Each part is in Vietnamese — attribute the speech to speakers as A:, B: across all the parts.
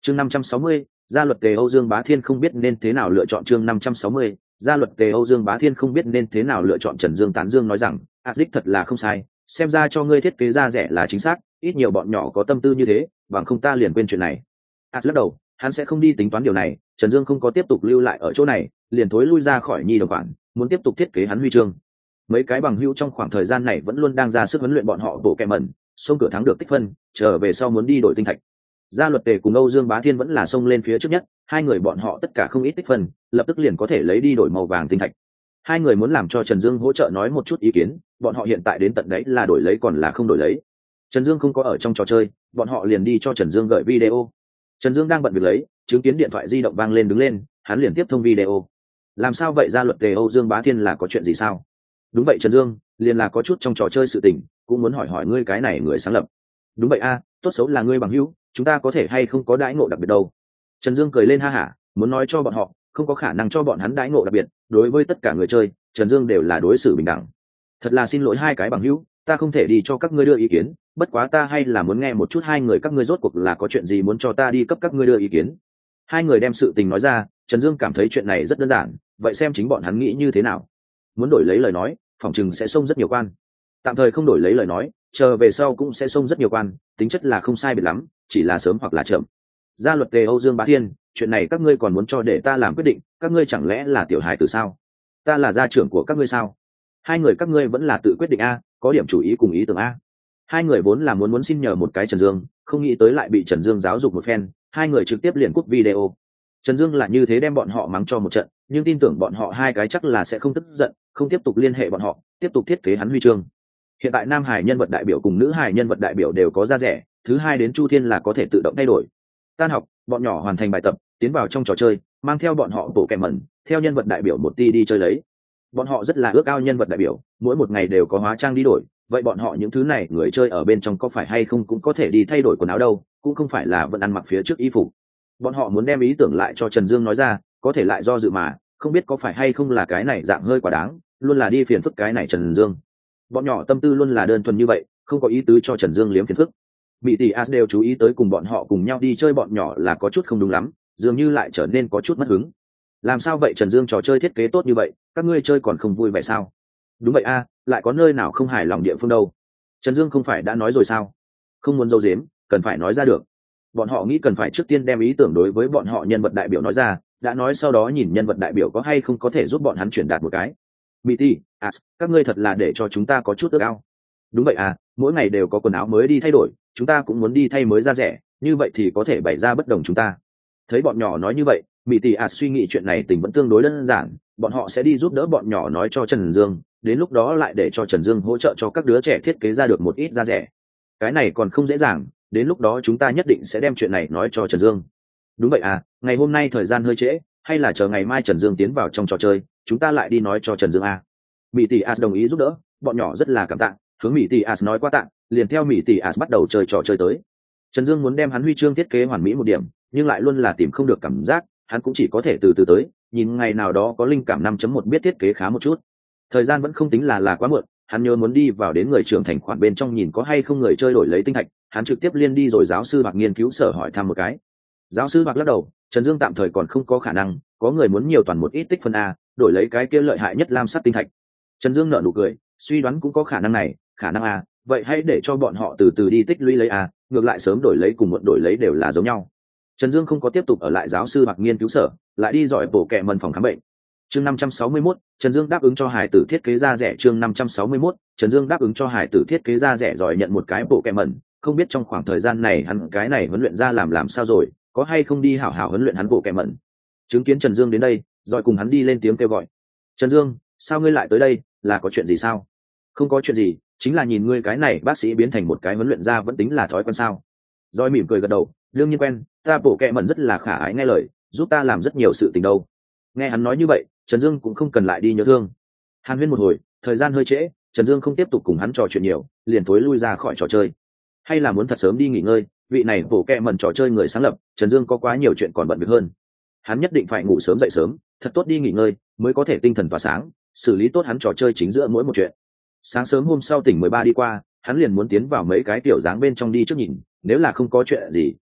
A: Chương 560, gia luật Tề Âu Dương Bá Thiên không biết nên thế nào lựa chọn. Chương 560, gia luật Tề Âu Dương Bá Thiên không biết nên thế nào lựa chọn. Trần Dương tán dương nói rằng, Atlic thật là không sai, xem ra cho ngươi thiết kế ra rẻ là chính xác, ít nhiều bọn nhỏ có tâm tư như thế, bằng không ta liền quên chuyện này. Atlic lắc đầu, hắn sẽ không đi tính toán điều này. Trần Dương không có tiếp tục lưu lại ở chỗ này, liền thối lui ra khỏi nhi đồng quản, muốn tiếp tục thiết kế hắn huy chương. Mấy cái bằng hữu trong khoảng thời gian này vẫn luôn đang ra sức huấn luyện bọn họ bổ kẹ mẩn, xông cửa thắng được tích phân, trở về sau muốn đi đổi tinh thạch. Gia luật Tề cùng Âu Dương Bá Thiên vẫn là xông lên phía trước nhất, hai người bọn họ tất cả không ít tích phân, lập tức liền có thể lấy đi đổi màu vàng tinh thạch. Hai người muốn làm cho Trần Dương hỗ trợ nói một chút ý kiến, bọn họ hiện tại đến tận đấy là đổi lấy còn là không đổi lấy. Trần Dương không có ở trong trò chơi, bọn họ liền đi cho Trần Dương gửi video. Trần Dương đang bận việc lấy, chứng kiến điện thoại di động vang lên đứng lên, hắn liền tiếp thông video. Làm sao vậy Gia luật Tề Âu Dương Bá Thiên, là có chuyện gì sao? Đúng vậy Trần Dương, liền là có chút trong trò chơi sự tình, cũng muốn hỏi hỏi ngươi cái này người sáng lập. Đúng vậy a, tốt xấu là ngươi bằng hữu, chúng ta có thể hay không có đãi ngộ đặc biệt đâu. Trần Dương cười lên ha hả, muốn nói cho bọn họ không có khả năng cho bọn hắn đãi ngộ đặc biệt, đối với tất cả người chơi Trần Dương đều là đối xử bình đẳng. Thật là xin lỗi hai cái bằng hữu, ta không thể đi cho các ngươi đưa ý kiến, bất quá ta hay là muốn nghe một chút hai người các ngươi rốt cuộc là có chuyện gì muốn cho ta đi cấp các ngươi đưa ý kiến. Hai người đem sự tình nói ra, Trần Dương cảm thấy chuyện này rất đơn giản, vậy xem chính bọn hắn nghĩ như thế nào. Muốn đổi lấy lời nói, phỏng chừng sẽ xông rất nhiều quan. Tạm thời không đổi lấy lời nói, chờ về sau cũng sẽ xông rất nhiều quan, tính chất là không sai biệt lắm, chỉ là sớm hoặc là chậm. Gia luật Tề Âu Dương Bá Thiên, chuyện này các ngươi còn muốn cho để ta làm quyết định, các ngươi chẳng lẽ là tiểu hài tử sao? Ta là gia trưởng của các ngươi sao? Hai người các ngươi vẫn là tự quyết định a, có điểm chủ ý cùng ý tưởng a. Hai người vốn là muốn xin nhờ một cái Trần Dương, không nghĩ tới lại bị Trần Dương giáo dục một phen, hai người trực tiếp liền cúp video. Trần Dương là như thế đem bọn họ mắng cho một trận, nhưng tin tưởng bọn họ hai cái chắc là sẽ không tức giận, không tiếp tục liên hệ bọn họ, tiếp tục thiết kế hắn huy chương. Hiện tại nam hải nhân vật đại biểu cùng nữ hải nhân vật đại biểu đều có giá rẻ, thứ hai đến Chu Thiên là có thể tự động thay đổi. Tan học, bọn nhỏ hoàn thành bài tập, tiến vào trong trò chơi, mang theo bọn họ bộ kèm mẩn, theo nhân vật đại biểu một ti đi chơi lấy. Bọn họ rất là ước ao nhân vật đại biểu, mỗi một ngày đều có hóa trang đi đổi, vậy bọn họ những thứ này người chơi ở bên trong có phải hay không cũng có thể đi thay đổi quần áo đâu, cũng không phải là vẫn ăn mặc phía trước y phục. Bọn họ muốn đem ý tưởng lại cho Trần Dương nói ra, có thể lại do dự mà, không biết có phải hay không là cái này dạng hơi quá đáng, luôn là đi phiền phức cái này Trần Dương. Bọn nhỏ tâm tư luôn là đơn thuần như vậy, không có ý tứ cho Trần Dương liếm phiền phức. Bị tỷ As đều chú ý tới cùng bọn họ cùng nhau đi chơi bọn nhỏ là có chút không đúng lắm, dường như lại trở nên có chút mất hứng. Làm sao vậy Trần Dương, trò chơi thiết kế tốt như vậy, các ngươi chơi còn không vui vẻ sao? Đúng vậy a, lại có nơi nào không hài lòng địa phương đâu. Trần Dương không phải đã nói rồi sao? Không muốn giấu giếm, cần phải nói ra được. Bọn họ nghĩ cần phải trước tiên đem ý tưởng đối với bọn họ nhân vật đại biểu nói ra, đã nói sau đó nhìn nhân vật đại biểu có hay không có thể giúp bọn hắn truyền đạt một cái. Mỹ tỷ As, các ngươi thật là để cho chúng ta có chút ước ao. Đúng vậy à, mỗi ngày đều có quần áo mới đi thay đổi, chúng ta cũng muốn đi thay mới ra rẻ, như vậy thì có thể bày ra bất đồng chúng ta. Thấy bọn nhỏ nói như vậy, Mỹ tỷ As suy nghĩ chuyện này tình vẫn tương đối đơn giản, bọn họ sẽ đi giúp đỡ bọn nhỏ nói cho Trần Dương, đến lúc đó lại để cho Trần Dương hỗ trợ cho các đứa trẻ thiết kế ra được một ít ra rẻ. Cái này còn không dễ dàng, đến lúc đó chúng ta nhất định sẽ đem chuyện này nói cho Trần Dương. Đúng vậy à, ngày hôm nay thời gian hơi trễ, hay là chờ ngày mai Trần Dương tiến vào trong trò chơi, chúng ta lại đi nói cho Trần Dương à. Mỹ tỷ As đồng ý giúp đỡ, bọn nhỏ rất là cảm tạ, hướng Mỹ tỷ As nói qua tạ, liền theo Mỹ tỷ As bắt đầu chơi trò chơi tới. Trần Dương muốn đem hắn huy chương thiết kế hoàn mỹ một điểm, nhưng lại luôn là tìm không được cảm giác, hắn cũng chỉ có thể từ từ tới, nhìn ngày nào đó có linh cảm 5.1 biết thiết kế khá một chút. Thời gian vẫn không tính là quá muộn, hắn nhớ muốn đi vào đến người trưởng thành khoản bên trong nhìn có hay không người chơi đổi lấy tinh thạch, hắn trực tiếp liên đi rồi giáo sư Bạc nghiên cứu sở hỏi thăm một cái. Giáo sư Bạc lắc đầu, Trần Dương tạm thời còn không có khả năng, có người muốn nhiều toàn một ít tích phân a, đổi lấy cái kia lợi hại nhất lam sắt tinh thạch. Trần Dương nở nụ cười, suy đoán cũng có khả năng này, khả năng a, vậy hãy để cho bọn họ từ từ đi tích lũy lấy a, ngược lại sớm đổi lấy cùng muộn đổi lấy đều là giống nhau. Trần Dương không có tiếp tục ở lại giáo sư Bạc nghiên cứu sở, lại đi dọi bổ kẹ mần phòng khám bệnh. Chương 561, Trần Dương đáp ứng cho hải tử thiết kế ra rẻ. Chương 561, Trần Dương đáp ứng cho hải tử thiết kế ra rẻ rồi nhận một cái bộ kẹ mẩn, không biết trong khoảng thời gian này hắn cái này huấn luyện ra làm sao rồi, có hay không đi hảo hảo huấn luyện hắn bộ kẹ mẩn. Chứng kiến Trần Dương đến đây, rồi cùng hắn đi lên tiếng kêu gọi. Trần Dương, sao ngươi lại tới đây, là có chuyện gì sao? Không có chuyện gì, chính là nhìn ngươi cái này bác sĩ biến thành một cái huấn luyện ra vẫn tính là thói quen sao? Rồi mỉm cười gật đầu, đương nhiên quen, ta bộ kẹ mẩn rất là khả ái nghe lời, giúp ta làm rất nhiều sự tình đâu. Nghe hắn nói như vậy, Trần Dương cũng không cần lại đi nhớ thương. Hàn huyên một hồi, thời gian hơi trễ, Trần Dương không tiếp tục cùng hắn trò chuyện nhiều, liền tối lui ra khỏi trò chơi. Hay là muốn thật sớm đi nghỉ ngơi, vị này bổ kẹ mẩn trò chơi người sáng lập, Trần Dương có quá nhiều chuyện còn bận việc hơn. Hắn nhất định phải ngủ sớm dậy sớm, thật tốt đi nghỉ ngơi, mới có thể tinh thần tỏa sáng, xử lý tốt hắn trò chơi chính giữa mỗi một chuyện. Sáng sớm hôm sau tỉnh 13 đi qua, hắn liền muốn tiến vào mấy cái tiểu dáng bên trong đi trước nhìn, nếu là không có chuyện gì,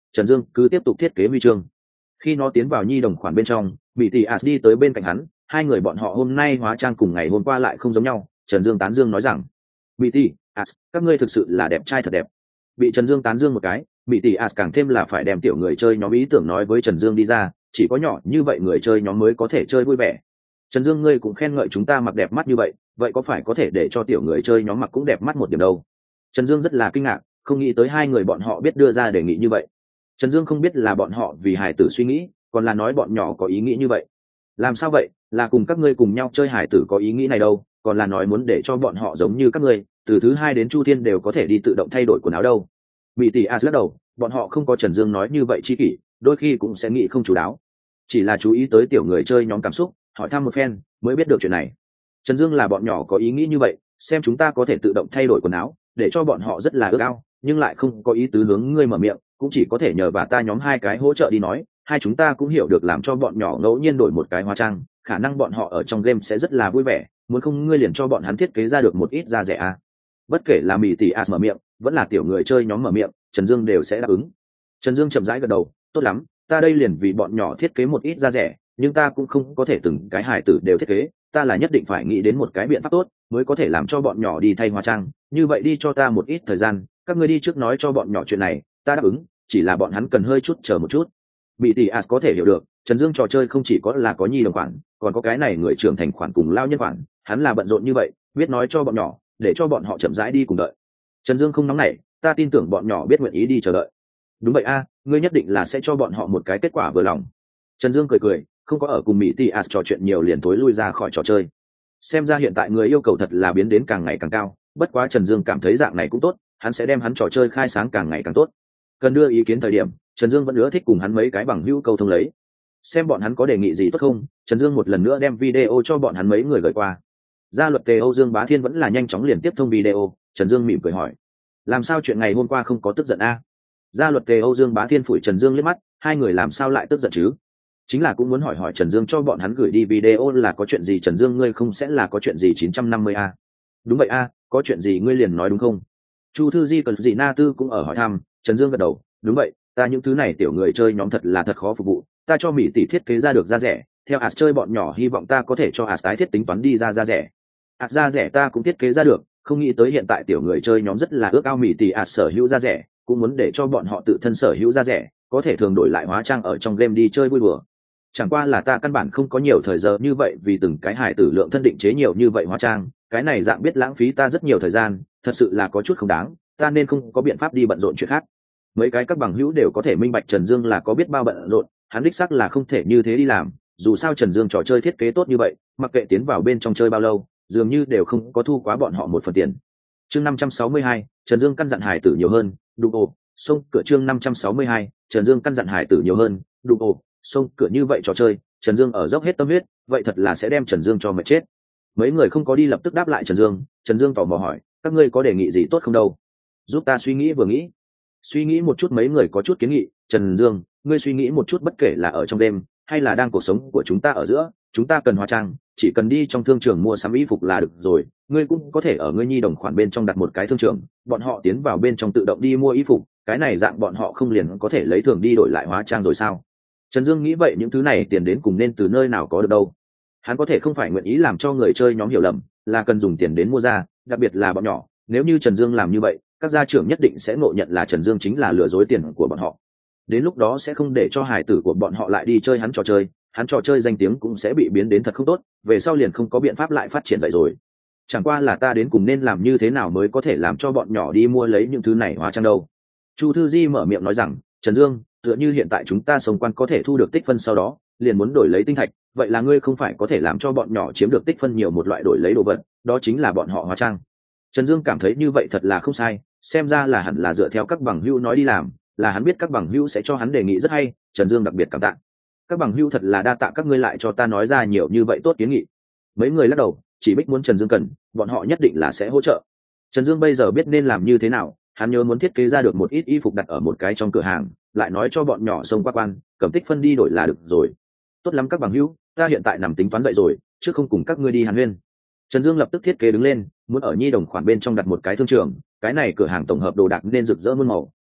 A: Trần Dương cứ tiếp tục thiết kế huy chương. Khi nó tiến vào nhi đồng khoản bên trong, bị tỷ as đi tới bên cạnh hắn, hai người bọn họ hôm nay hóa trang cùng ngày hôm qua lại không giống nhau. Trần Dương tán dương nói rằng, bị tỷ as, các ngươi thực sự là đẹp trai thật đẹp. Bị Trần Dương tán dương một cái, bị tỷ as càng thêm là phải đem tiểu người chơi nhóm ý tưởng nói với Trần Dương đi ra, chỉ có nhỏ như vậy người chơi nhóm mới có thể chơi vui vẻ. Trần Dương, ngươi cũng khen ngợi chúng ta mặc đẹp mắt như vậy, vậy có phải có thể để cho tiểu người chơi nhóm mặc cũng đẹp mắt một điểm đâu? Trần Dương rất là kinh ngạc, không nghĩ tới hai người bọn họ biết đưa ra đề nghị như vậy. Trần Dương không biết là bọn họ vì hài tử suy nghĩ, còn là nói bọn nhỏ có ý nghĩ như vậy. Làm sao vậy, là cùng các ngươi cùng nhau chơi hài tử có ý nghĩ này đâu, còn là nói muốn để cho bọn họ giống như các ngươi, từ thứ hai đến Chu Thiên đều có thể đi tự động thay đổi quần áo đâu. Bị tỷ as lắc đầu, bọn họ không có Trần Dương nói như vậy chi kỷ, đôi khi cũng sẽ nghĩ không chú đáo, chỉ là chú ý tới tiểu người chơi nhóm cảm xúc, hỏi thăm một phen mới biết được chuyện này. Trần Dương là bọn nhỏ có ý nghĩ như vậy, xem chúng ta có thể tự động thay đổi quần áo, để cho bọn họ rất là ước ao, nhưng lại không có ý tứ hướng ngươi mở miệng, cũng chỉ có thể nhờ và ta nhóm hai cái hỗ trợ đi nói, hai chúng ta cũng hiểu được làm cho bọn nhỏ ngẫu nhiên đổi một cái hóa trang, khả năng bọn họ ở trong game sẽ rất là vui vẻ, muốn không ngươi liền cho bọn hắn thiết kế ra được một ít da rẻ à. Bất kể là Mị Tỷ As mở miệng, vẫn là tiểu người chơi nhóm mở miệng, Trần Dương đều sẽ đáp ứng. Trần Dương chậm rãi gật đầu, tốt lắm, ta đây liền vì bọn nhỏ thiết kế một ít da rẻ, nhưng ta cũng không có thể từng cái hài tử đều thiết kế, ta là nhất định phải nghĩ đến một cái biện pháp tốt, mới có thể làm cho bọn nhỏ đi thay hóa trang, như vậy đi cho ta một ít thời gian, các ngươi đi trước nói cho bọn nhỏ chuyện này, ta đáp ứng, chỉ là bọn hắn cần hơi chút chờ một chút. Bị tỷ as có thể hiểu được, Trần Dương trò chơi không chỉ có là có nhi đồng khoản, còn có cái này người trưởng thành khoản cùng lao nhân khoản, hắn là bận rộn như vậy, biết nói cho bọn nhỏ, để cho bọn họ chậm rãi đi cùng đợi. Trần Dương không nóng nảy, ta tin tưởng bọn nhỏ biết nguyện ý đi chờ đợi. Đúng vậy a, ngươi nhất định là sẽ cho bọn họ một cái kết quả vừa lòng. Trần Dương cười cười, không có ở cùng Mỹ Tỷ As trò chuyện nhiều liền thối lui ra khỏi trò chơi. Xem ra hiện tại người yêu cầu thật là biến đến càng ngày càng cao, bất quá Trần Dương cảm thấy dạng này cũng tốt, hắn sẽ đem hắn trò chơi khai sáng càng ngày càng tốt. Cần đưa ý kiến thời điểm, Trần Dương vẫn ưa thích cùng hắn mấy cái bằng hữu câu thông lấy. Xem bọn hắn có đề nghị gì tốt không, Trần Dương một lần nữa đem video cho bọn hắn mấy người gửi qua. Gia luật Tề Âu Dương Bá Thiên vẫn là nhanh chóng liền tiếp thông video, Trần Dương mỉm cười hỏi: làm sao chuyện ngày hôm qua không có tức giận a? Gia luật Tề Âu Dương Bá Thiên phủi Trần Dương liếc mắt, hai người làm sao lại tức giận chứ? Chính là cũng muốn hỏi hỏi Trần Dương cho bọn hắn gửi đi video là có chuyện gì. Trần Dương, ngươi không sẽ là có chuyện gì 950 a? Đúng vậy a, có chuyện gì ngươi liền nói đúng không? Chu Thư Di cần gì Na Tư cũng ở hỏi thăm. Trần Dương gật đầu, đúng vậy, ta những thứ này tiểu người chơi nhóm thật là thật khó phục vụ, ta cho Mỹ tỷ thiết kế ra được da rẻ, theo As chơi bọn nhỏ hy vọng ta có thể cho As tái thiết tính toán đi ra da rẻ. As da rẻ ta cũng thiết kế ra được, không nghĩ tới hiện tại tiểu người chơi nhóm rất là ước ao Mỹ tỷ As sở hữu da rẻ, cũng muốn để cho bọn họ tự thân sở hữu da rẻ, có thể thường đổi lại hóa trang ở trong game đi chơi vui đùa. Chẳng qua là ta căn bản không có nhiều thời giờ như vậy, vì từng cái hải tử lượng thân định chế nhiều như vậy hóa trang, cái này dạng biết lãng phí ta rất nhiều thời gian, thật sự là có chút không đáng, ta nên không có biện pháp đi bận rộn chuyện khác. Mấy cái các bằng hữu đều có thể minh bạch Trần Dương là có biết bao bận rộn, hắn đích xác là không thể như thế đi làm, dù sao Trần Dương trò chơi thiết kế tốt như vậy, mặc kệ tiến vào bên trong chơi bao lâu, dường như đều không có thu quá bọn họ một phần tiền. Chương 562, Trần Dương căn dặn hải tử nhiều hơn, đụng ồ, xông cửa. Chương 562, Trần Dương căn dặn hải tử nhiều hơn, đụng ồ, xông cửa. Như vậy trò chơi, Trần Dương ở dốc hết tâm huyết, vậy thật là sẽ đem Trần Dương cho mệt chết. Mấy người không có đi lập tức đáp lại Trần Dương tò mò hỏi, các ngươi có đề nghị gì tốt không đâu? Giúp ta suy nghĩ vừa nghĩ. Suy nghĩ một chút, mấy người có chút kiến nghị. Trần Dương, ngươi suy nghĩ một chút, bất kể là ở trong đêm hay là đang cuộc sống của chúng ta ở giữa, chúng ta cần hóa trang, chỉ cần đi trong thương trường mua sắm y phục là được rồi. Ngươi cũng có thể ở ngươi nhi đồng khoản bên trong đặt một cái thương trường, bọn họ tiến vào bên trong tự động đi mua y phục, cái này dạng bọn họ không liền có thể lấy thường đi đổi lại hóa trang rồi sao? Trần Dương nghĩ vậy những thứ này tiền đến cùng nên từ nơi nào có được đâu. Hắn có thể không phải nguyện ý làm cho người chơi nhóm hiểu lầm, là cần dùng tiền đến mua ra, đặc biệt là bọn nhỏ. Nếu như Trần Dương làm như vậy, các gia trưởng nhất định sẽ ngộ nhận là Trần Dương chính là lừa dối tiền của bọn họ. Đến lúc đó sẽ không để cho hài tử của bọn họ lại đi chơi hắn trò chơi danh tiếng cũng sẽ bị biến đến thật không tốt, về sau liền không có biện pháp lại phát triển dậy rồi. Chẳng qua là ta đến cùng nên làm như thế nào mới có thể làm cho bọn nhỏ đi mua lấy những thứ này hóa trang đâu. Chu Thư Di mở miệng nói rằng, Trần Dương, tựa như hiện tại chúng ta sống quan có thể thu được tích phân, sau đó liền muốn đổi lấy tinh thạch, vậy là ngươi không phải có thể làm cho bọn nhỏ chiếm được tích phân nhiều một loại đổi lấy đồ vật, đó chính là bọn họ hóa trang. Trần Dương cảm thấy như vậy thật là không sai, xem ra là hẳn là dựa theo các bằng hữu nói đi làm, là hắn biết các bằng hữu sẽ cho hắn đề nghị rất hay. Trần Dương đặc biệt cảm tạ. Các bằng hữu thật là đa tạ các ngươi lại cho ta nói ra nhiều như vậy tốt kiến nghị. Mấy người lắc đầu, chỉ biết muốn Trần Dương cần, bọn họ nhất định là sẽ hỗ trợ. Trần Dương bây giờ biết nên làm như thế nào, hắn nhớ muốn thiết kế ra được một ít y phục đặt ở một cái trong cửa hàng, lại nói cho bọn nhỏ xông qua quan, cầm tích phân đi đổi là được rồi. Tốt lắm các bằng hữu, ta hiện tại nằm tính toán dậy rồi, chứ không cùng các ngươi đi hàn huyên. Trần Dương lập tức thiết kế đứng lên, muốn ở nhi đồng khoản bên trong đặt một cái thương trường, cái này cửa hàng tổng hợp đồ đạc nên rực rỡ muôn màu,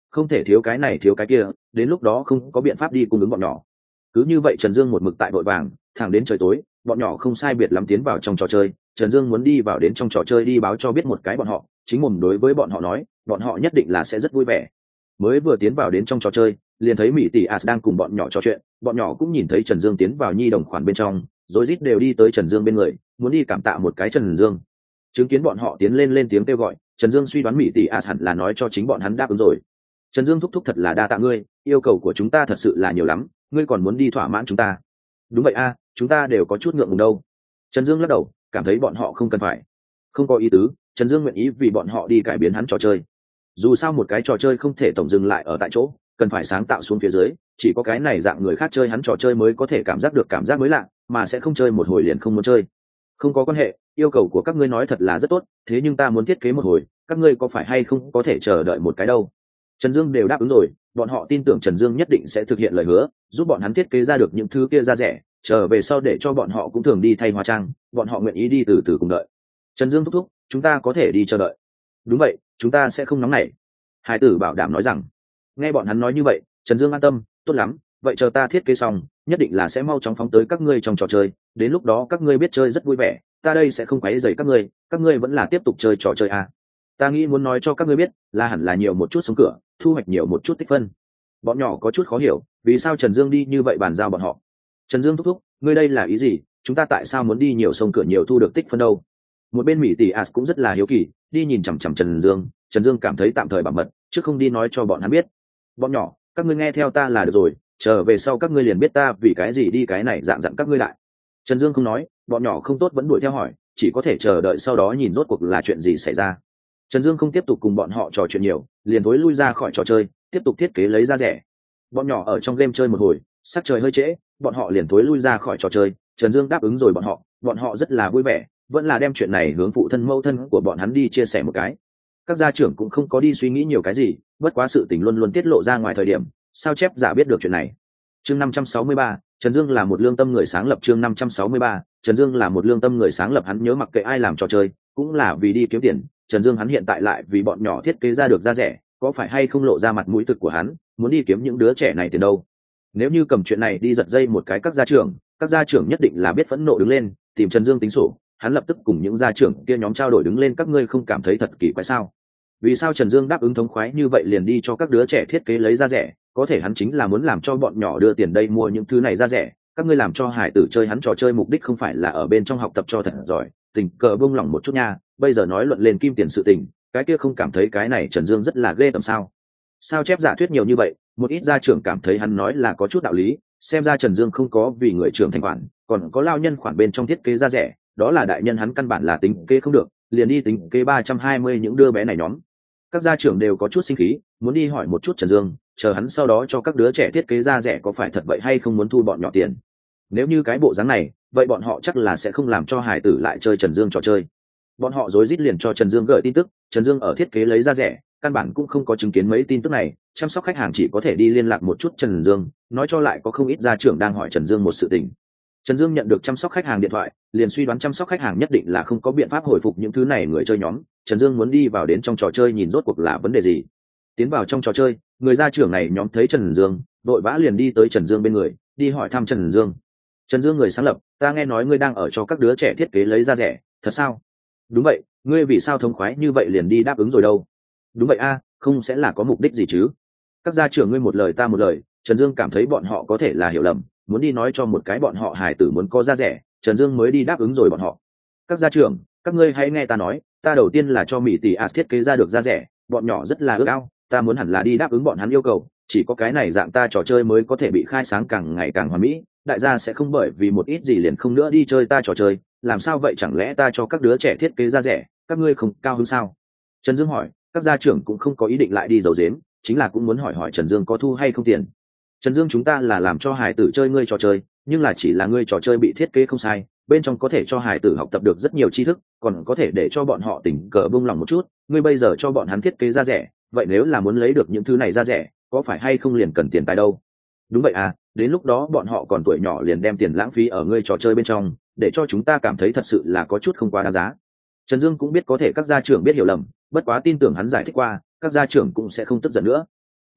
A: không thể thiếu cái này thiếu cái kia, đến lúc đó không có biện pháp đi cung ứng bọn nhỏ. Cứ như vậy Trần Dương một mực tại vội vàng, thẳng đến trời tối bọn nhỏ không sai biệt lắm tiến vào trong trò chơi. Trần Dương muốn đi vào đến trong trò chơi đi báo cho biết một cái bọn họ, chính mồm đối với bọn họ nói bọn họ nhất định là sẽ rất vui vẻ. Mới vừa tiến vào đến trong trò chơi liền thấy Mỹ tỷ As đang cùng bọn nhỏ trò chuyện, bọn nhỏ cũng nhìn thấy Trần Dương tiến vào nhi đồng khoản bên trong, rối rít đều đi tới Trần Dương bên người, muốn đi cảm tạ một cái Trần Dương. Chứng kiến bọn họ tiến lên tiếng kêu gọi, Trần Dương suy đoán Mỹ tỷ As hẳn là nói cho chính bọn hắn đáp ứng rồi. Trần Dương thúc thúc thật là đa tạ ngươi, yêu cầu của chúng ta thật sự là nhiều lắm, ngươi còn muốn đi thỏa mãn chúng ta. Đúng vậy a, chúng ta đều có chút ngượng ngùng đâu. Trần Dương lắc đầu, cảm thấy bọn họ không cần phải. Không có ý tứ, Trần Dương nguyện ý vì bọn họ đi cải biến hắn trò chơi. Dù sao một cái trò chơi không thể tổng dừng lại ở tại chỗ, cần phải sáng tạo xuống phía dưới, chỉ có cái này dạng người khác chơi hắn trò chơi mới có thể cảm giác được cảm giác mới lạ, mà sẽ không chơi một hồi liền không muốn chơi. Không có quan hệ, yêu cầu của các ngươi nói thật là rất tốt, thế nhưng ta muốn thiết kế một hồi, các ngươi có phải hay không có thể chờ đợi một cái đâu. Trần Dương đều đáp ứng rồi, bọn họ tin tưởng Trần Dương nhất định sẽ thực hiện lời hứa, giúp bọn hắn thiết kế ra được những thứ kia ra rẻ, trở về sau để cho bọn họ cũng thường đi thay hóa trang, bọn họ nguyện ý đi từ từ cùng đợi. Trần Dương thúc thúc, chúng ta có thể đi chờ đợi. Đúng vậy, chúng ta sẽ không nóng nảy. Hải tử bảo đảm nói rằng. Nghe bọn hắn nói như vậy, Trần Dương an tâm, tốt lắm, vậy chờ ta thiết kế xong, nhất định là sẽ mau chóng phóng tới các ngươi trong trò chơi, đến lúc đó các ngươi biết chơi rất vui vẻ, ta đây sẽ không quấy rầy các ngươi vẫn là tiếp tục chơi trò chơi à. Ta nghĩ muốn nói cho các ngươi biết, là hẳn là nhiều một chút sống cửa, thu hoạch nhiều một chút tích phân. Bọn nhỏ có chút khó hiểu, vì sao Trần Dương đi như vậy bàn giao bọn họ. Trần Dương thúc thúc, ngươi đây là ý gì, chúng ta tại sao muốn đi nhiều sông cửa nhiều thu được tích phân đâu. Một bên Mỹ tỷ As cũng rất là hiếu kỳ, đi nhìn chằm chằm Trần Dương cảm thấy tạm thời bảo mật, chứ không đi nói cho bọn hắn biết. Bọn nhỏ, các ngươi nghe theo ta là được rồi, trở về sau các ngươi liền biết ta vì cái gì đi cái này dạng dặn các ngươi lại. Trần Dương không nói, bọn nhỏ không tốt vẫn đuổi theo hỏi, chỉ có thể chờ đợi sau đó nhìn rốt cuộc là chuyện gì xảy ra. Trần Dương không tiếp tục cùng bọn họ trò chuyện nhiều, liền thối lui ra khỏi trò chơi, tiếp tục thiết kế lấy ra rẻ. Bọn nhỏ ở trong game chơi một hồi, sắc trời hơi trễ, bọn họ liền thối lui ra khỏi trò chơi. Trần Dương đáp ứng rồi bọn họ rất là vui vẻ, vẫn là đem chuyện này hướng phụ thân mẫu thân của bọn hắn đi chia sẻ một cái. Các gia trưởng cũng không có đi suy nghĩ nhiều cái gì, bất quá sự tình luôn luôn tiết lộ ra ngoài thời điểm, sao chép giả biết được chuyện này. Chương 563, Trần Dương là một lương tâm người sáng lập. Chương 563, Trần Dương là một lương tâm người sáng lập. Hắn nhớ mặc kệ ai làm trò chơi, cũng là vì đi kiếm tiền. Trần Dương hắn hiện tại lại vì bọn nhỏ thiết kế ra được ra rẻ, có phải hay không lộ ra mặt mũi thực của hắn, muốn đi kiếm những đứa trẻ này tiền đâu. Nếu như cầm chuyện này đi giật dây một cái các gia trưởng nhất định là biết phẫn nộ đứng lên, tìm Trần Dương tính sổ. Hắn lập tức cùng những gia trưởng kia nhóm trao đổi đứng lên, các ngươi không cảm thấy thật kỳ quái sao? Vì sao Trần Dương đáp ứng thống khoái như vậy liền đi cho các đứa trẻ thiết kế lấy ra rẻ, có thể hắn chính là muốn làm cho bọn nhỏ đưa tiền đây mua những thứ này ra rẻ. Các ngươi làm cho hải tử chơi hắn trò chơi mục đích không phải là ở bên trong học tập cho thật giỏi, tình cờ buông lỏng một chút nha, bây giờ nói luận lên kim tiền sự tình, cái kia không cảm thấy cái này Trần Dương rất là ghê tởm sao? Sao chép giả thuyết nhiều như vậy, một ít gia trưởng cảm thấy hắn nói là có chút đạo lý, xem ra Trần Dương không có vì người trưởng thành khoản, còn có lao nhân khoản bên trong thiết kế ra rẻ, đó là đại nhân hắn căn bản là tính kế không được, liền đi tính kế 320 những đứa bé này nhóm. Các gia trưởng đều có chút sinh khí, muốn đi hỏi một chút Trần Dương, chờ hắn sau đó cho các đứa trẻ thiết kế ra rẻ có phải thật vậy hay không muốn thu bọn nhỏ tiền. Nếu như cái bộ dáng này, vậy bọn họ chắc là sẽ không làm cho hải tử lại chơi Trần Dương trò chơi. Bọn họ rối rít liền cho Trần Dương gửi tin tức, Trần Dương ở thiết kế lấy ra rẻ, căn bản cũng không có chứng kiến mấy tin tức này, chăm sóc khách hàng chỉ có thể đi liên lạc một chút Trần Dương, nói cho lại có không ít gia trưởng đang hỏi Trần Dương một sự tình. Trần Dương nhận được chăm sóc khách hàng điện thoại, liền suy đoán chăm sóc khách hàng nhất định là không có biện pháp hồi phục những thứ này người chơi nhóm. Trần Dương muốn đi vào đến trong trò chơi nhìn rốt cuộc là vấn đề gì. Tiến vào trong trò chơi, người gia trưởng này nhóm thấy Trần Dương, vội vã liền đi tới Trần Dương bên người, đi hỏi thăm Trần Dương. Trần Dương người sáng lập, ta nghe nói ngươi đang ở cho các đứa trẻ thiết kế lấy ra rẻ, thật sao? Đúng vậy, ngươi vì sao thống khoái như vậy liền đi đáp ứng rồi đâu? Đúng vậy a, không sẽ là có mục đích gì chứ? Các gia trưởng ngươi một lời ta một lời, Trần Dương cảm thấy bọn họ có thể là hiểu lầm, muốn đi nói cho một cái bọn họ hài tử muốn có ra rẻ, Trần Dương mới đi đáp ứng rồi bọn họ. Các gia trưởng, các ngươi hãy nghe ta nói, ta đầu tiên là cho Mỹ tỷ As thiết kế ra được ra rẻ, bọn nhỏ rất là ước ao, ta muốn hẳn là đi đáp ứng bọn hắn yêu cầu, chỉ có cái này dạng ta trò chơi mới có thể bị khai sáng càng ngày càng hoàn mỹ, đại gia sẽ không bởi vì một ít gì liền không nữa đi chơi ta trò chơi, làm sao vậy, chẳng lẽ ta cho các đứa trẻ thiết kế ra rẻ, các ngươi không cao hứng sao? Trần Dương hỏi, các gia trưởng cũng không có ý định lại đi giấu giếm, chính là cũng muốn hỏi hỏi Trần Dương có thu hay không tiền. Trần Dương, chúng ta là làm cho hải tử chơi ngươi trò chơi, nhưng là chỉ là ngươi trò chơi bị thiết kế không sai, bên trong có thể cho hải tử học tập được rất nhiều tri thức, còn có thể để cho bọn họ tình cờ buông lòng một chút, ngươi bây giờ cho bọn hắn thiết kế ra rẻ, vậy nếu là muốn lấy được những thứ này ra rẻ, có phải hay không liền cần tiền tài đâu? Đúng vậy à, đến lúc đó bọn họ còn tuổi nhỏ liền đem tiền lãng phí ở ngươi trò chơi bên trong, để cho chúng ta cảm thấy thật sự là có chút không quá đáng giá. Trần Dương cũng biết có thể các gia trưởng biết hiểu lầm, bất quá tin tưởng hắn giải thích qua, các gia trưởng cũng sẽ không tức giận nữa.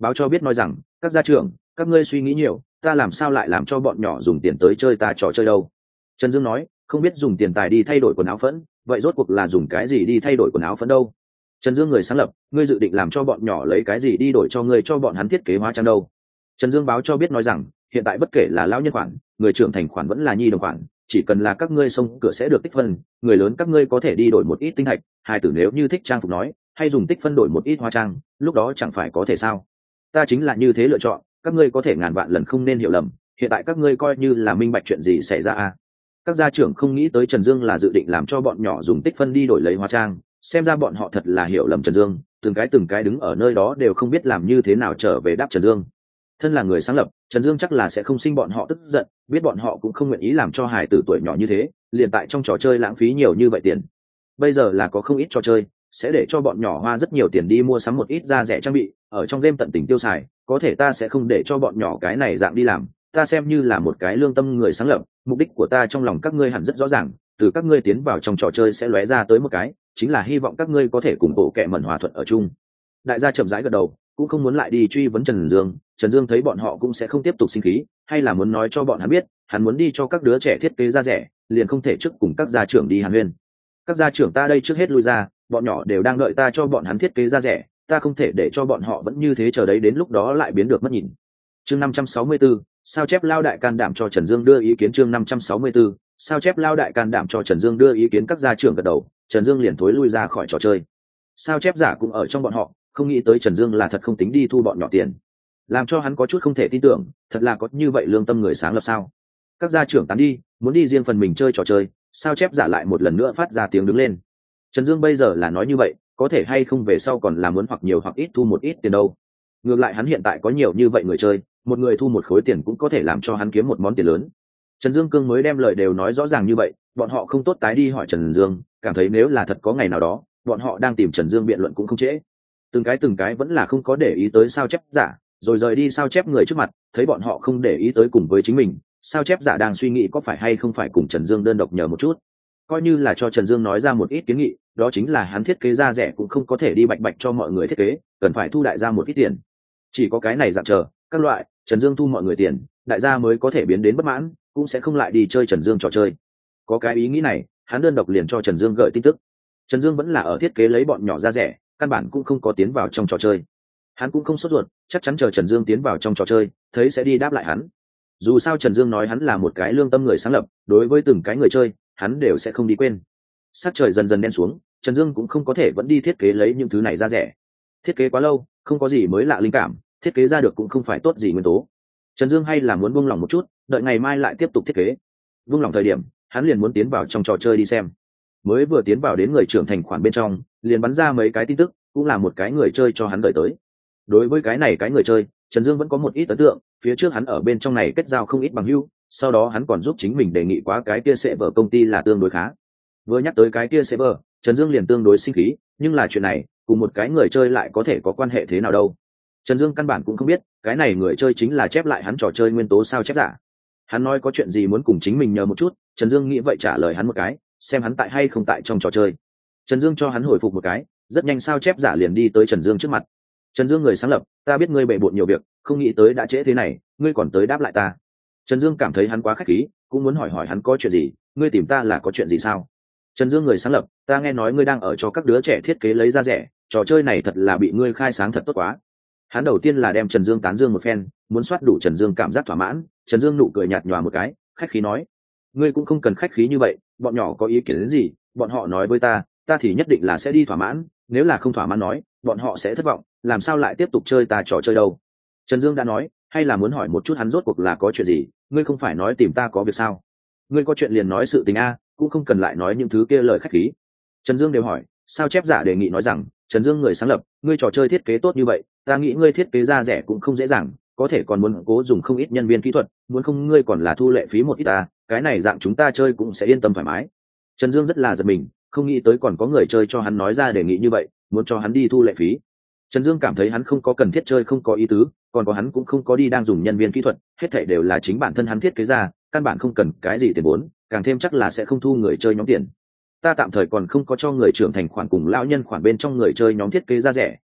A: báo cho biết nói rằng các gia trưởng, các ngươi suy nghĩ nhiều, ta làm sao lại làm cho bọn nhỏ dùng tiền tới chơi ta trò chơi đâu. Trần Dương nói, không biết dùng tiền tài đi thay đổi quần áo phẫn, vậy rốt cuộc là dùng cái gì đi thay đổi quần áo phẫn đâu? Trần Dương người sáng lập, ngươi dự định làm cho bọn nhỏ lấy cái gì đi đổi cho ngươi cho bọn hắn thiết kế hóa trang đâu? Trần Dương báo cho biết nói rằng, hiện tại bất kể là lão nhân khoản, người trưởng thành khoản vẫn là nhi đồng khoản, chỉ cần là các ngươi xông cửa sẽ được tích phân, người lớn các ngươi có thể đi đổi một ít tinh thạch, hai tử nếu như thích trang phục nói, hay dùng tích phân đổi một ít hóa trang, lúc đó chẳng phải có thể sao? Ta chính là như thế lựa chọn, các ngươi có thể ngàn vạn lần không nên hiểu lầm, hiện tại các ngươi coi như là minh bạch chuyện gì xảy ra à? Các gia trưởng không nghĩ tới Trần Dương là dự định làm cho bọn nhỏ dùng tích phân đi đổi lấy hóa trang, xem ra bọn họ thật là hiểu lầm Trần Dương, từng cái đứng ở nơi đó đều không biết làm như thế nào trở về đáp Trần Dương. Thân là người sáng lập, Trần Dương chắc là sẽ không sinh bọn họ tức giận, biết bọn họ cũng không nguyện ý làm cho hài tử tuổi nhỏ như thế, liền tại trong trò chơi lãng phí nhiều như vậy tiền. Bây giờ là có không ít trò chơi, sẽ để cho bọn nhỏ hoa rất nhiều tiền đi mua sắm một ít da rẻ trang bị, ở trong game tận tình tiêu xài, có thể ta sẽ không để cho bọn nhỏ cái này dạng đi làm, ta xem như là một cái lương tâm người sáng lập, mục đích của ta trong lòng các ngươi hẳn rất rõ ràng, từ các ngươi tiến vào trong trò chơi sẽ lóe ra tới một cái, chính là hy vọng các ngươi có thể cùng bộ kệ mẩn hòa thuận ở chung. Đại gia chậm rãi gật đầu, cũng không muốn lại đi truy vấn Trần Dương. Trần Dương thấy bọn họ cũng sẽ không tiếp tục sinh khí, hay là muốn nói cho bọn hắn biết, hắn muốn đi cho các đứa trẻ thiết kế da rẻ, liền không thể trước cùng các gia trưởng đi hàn huyên. Các gia trưởng ta đây trước hết lui ra, bọn nhỏ đều đang đợi ta cho bọn hắn thiết kế da rẻ, ta không thể để cho bọn họ vẫn như thế chờ đấy đến lúc đó lại biến được mất nhìn. Chương 564, sao chép lao đại can đảm cho Trần Dương đưa ý kiến. Chương 564, sao chép lao đại can đảm cho Trần Dương đưa ý kiến. Các gia trưởng gật đầu, Trần Dương liền thối lui ra khỏi trò chơi. Sao chép giả cũng ở trong bọn họ, không nghĩ tới Trần Dương là thật không tính đi thu bọn nhỏ tiền, làm cho hắn có chút không thể tin tưởng, thật là có như vậy lương tâm người sáng lập sao? Các gia trưởng tán đi, muốn đi riêng phần mình chơi trò chơi, sao chép giả lại một lần nữa phát ra tiếng đứng lên. Trần Dương bây giờ là nói như vậy, có thể hay không về sau còn là muốn hoặc nhiều hoặc ít thu một ít tiền đâu. Ngược lại hắn hiện tại có nhiều như vậy người chơi, một người thu một khối tiền cũng có thể làm cho hắn kiếm một món tiền lớn. Trần Dương Cương mới đem lời đều nói rõ ràng như vậy, bọn họ không tốt tái đi hỏi Trần Dương, cảm thấy nếu là thật có ngày nào đó, bọn họ đang tìm Trần Dương biện luận cũng không trễ. Từng cái vẫn là không có để ý tới sao chép giả, rồi rời đi sao chép người trước mặt, thấy bọn họ không để ý tới cùng với chính mình, sao chép giả đang suy nghĩ có phải hay không phải cùng Trần Dương đơn độc nhờ một chút, coi như là cho Trần Dương nói ra một ít kiến nghị, đó chính là hắn thiết kế ra rẻ cũng không có thể đi bạch bạch cho mọi người thiết kế, cần phải thu đại gia một ít tiền. Chỉ có cái này dạng chờ các loại Trần Dương thu mọi người tiền, đại gia mới có thể biến đến bất mãn, cũng sẽ không lại đi chơi Trần Dương trò chơi. Có cái ý nghĩ này, hắn đơn độc liền cho Trần Dương gửi tin tức. Trần Dương vẫn là ở thiết kế lấy bọn nhỏ ra rẻ, căn bản cũng không có tiến vào trong trò chơi. Hắn cũng không sốt ruột, chắc chắn chờ Trần Dương tiến vào trong trò chơi, thấy sẽ đi đáp lại hắn. Dù sao Trần Dương nói hắn là một cái lương tâm người sáng lập, đối với từng cái người chơi, hắn đều sẽ không đi quên. Sắc trời dần dần đen xuống, Trần Dương cũng không có thể vẫn đi thiết kế lấy những thứ này ra rẻ. Thiết kế quá lâu, không có gì mới lạ linh cảm, thiết kế ra được cũng không phải tốt gì nguyên tố. Trần Dương hay là muốn buông lỏng một chút, đợi ngày mai lại tiếp tục thiết kế. Buông lỏng thời điểm, hắn liền muốn tiến vào trong trò chơi đi xem. Mới vừa tiến vào đến người trưởng thành khoản bên trong, liền bắn ra mấy cái tin tức, cũng là một cái người chơi cho hắn đợi tới. Đối với cái này cái người chơi, Trần Dương vẫn có một ít ấn tượng, phía trước hắn ở bên trong này kết giao không ít bằng hữu, sau đó hắn còn giúp chính mình đề nghị quá cái kia sẽ vở công ty là tương đối khá. Vừa nhắc tới cái kia sẽ vở, Trần Dương liền tương đối sinh khí, nhưng là chuyện này, cùng một cái người chơi lại có thể có quan hệ thế nào đâu. Trần Dương căn bản cũng không biết, cái này người chơi chính là chép lại hắn trò chơi nguyên tố sao chép giả. Hắn nói có chuyện gì muốn cùng chính mình nhờ một chút, Trần Dương nghĩ vậy trả lời hắn một cái, xem hắn tại hay không tại trong trò chơi. Trần Dương cho hắn hồi phục một cái, rất nhanh sao chép giả liền đi tới Trần Dương trước mặt. Trần Dương người sáng lập, ta biết ngươi bệ bội nhiều việc, không nghĩ tới đã trễ thế này, ngươi còn tới đáp lại ta. Trần Dương cảm thấy hắn quá khách khí, cũng muốn hỏi hỏi hắn có chuyện gì, ngươi tìm ta là có chuyện gì sao? Trần Dương người sáng lập, ta nghe nói ngươi đang ở cho các đứa trẻ thiết kế lấy ra rẻ, trò chơi này thật là bị ngươi khai sáng thật tốt quá. Hắn đầu tiên là đem Trần Dương tán dương một phen, muốn soát đủ Trần Dương cảm giác thỏa mãn. Trần Dương nụ cười nhạt nhòa một cái, khách khí nói, ngươi cũng không cần khách khí như vậy, bọn nhỏ có ý kiến đến gì, bọn họ nói với ta, ta thì nhất định là sẽ đi thỏa mãn, nếu là không thỏa mãn nói, bọn họ sẽ thất vọng, làm sao lại tiếp tục chơi ta trò chơi đâu. Trần Dương đã nói, hay là muốn hỏi một chút hắn rốt cuộc là có chuyện gì, ngươi không phải nói tìm ta có việc sao? Ngươi có chuyện liền nói sự tình a, cũng không cần lại nói những thứ kia lời khách khí. Trần Dương đều hỏi, sao chép giả đề nghị nói rằng, Trần Dương người sáng lập, ngươi trò chơi thiết kế tốt như vậy, ta nghĩ ngươi thiết kế ra rẻ cũng không dễ dàng, có thể còn muốn cố dùng không ít nhân viên kỹ thuật, muốn không ngươi còn là thu lệ phí một ít ta, cái này dạng chúng ta chơi cũng sẽ yên tâm thoải mái. Trần Dương rất là giật mình, không nghĩ tới còn có người chơi cho hắn nói ra đề nghị như vậy, muốn cho hắn đi thu lệ phí. Trần Dương cảm thấy hắn không có cần thiết chơi không có ý tứ, còn có hắn cũng không có đi đang dùng nhân viên kỹ thuật, hết thảy đều là chính bản thân hắn thiết kế ra, căn bản không cần cái gì tiền vốn, càng thêm chắc là sẽ không thu người chơi nhóm tiền. Ta tạm thời còn không có cho người trưởng thành khoản cùng lão nhân khoản bên trong người chơi nhóm thiết kế ra rẻ,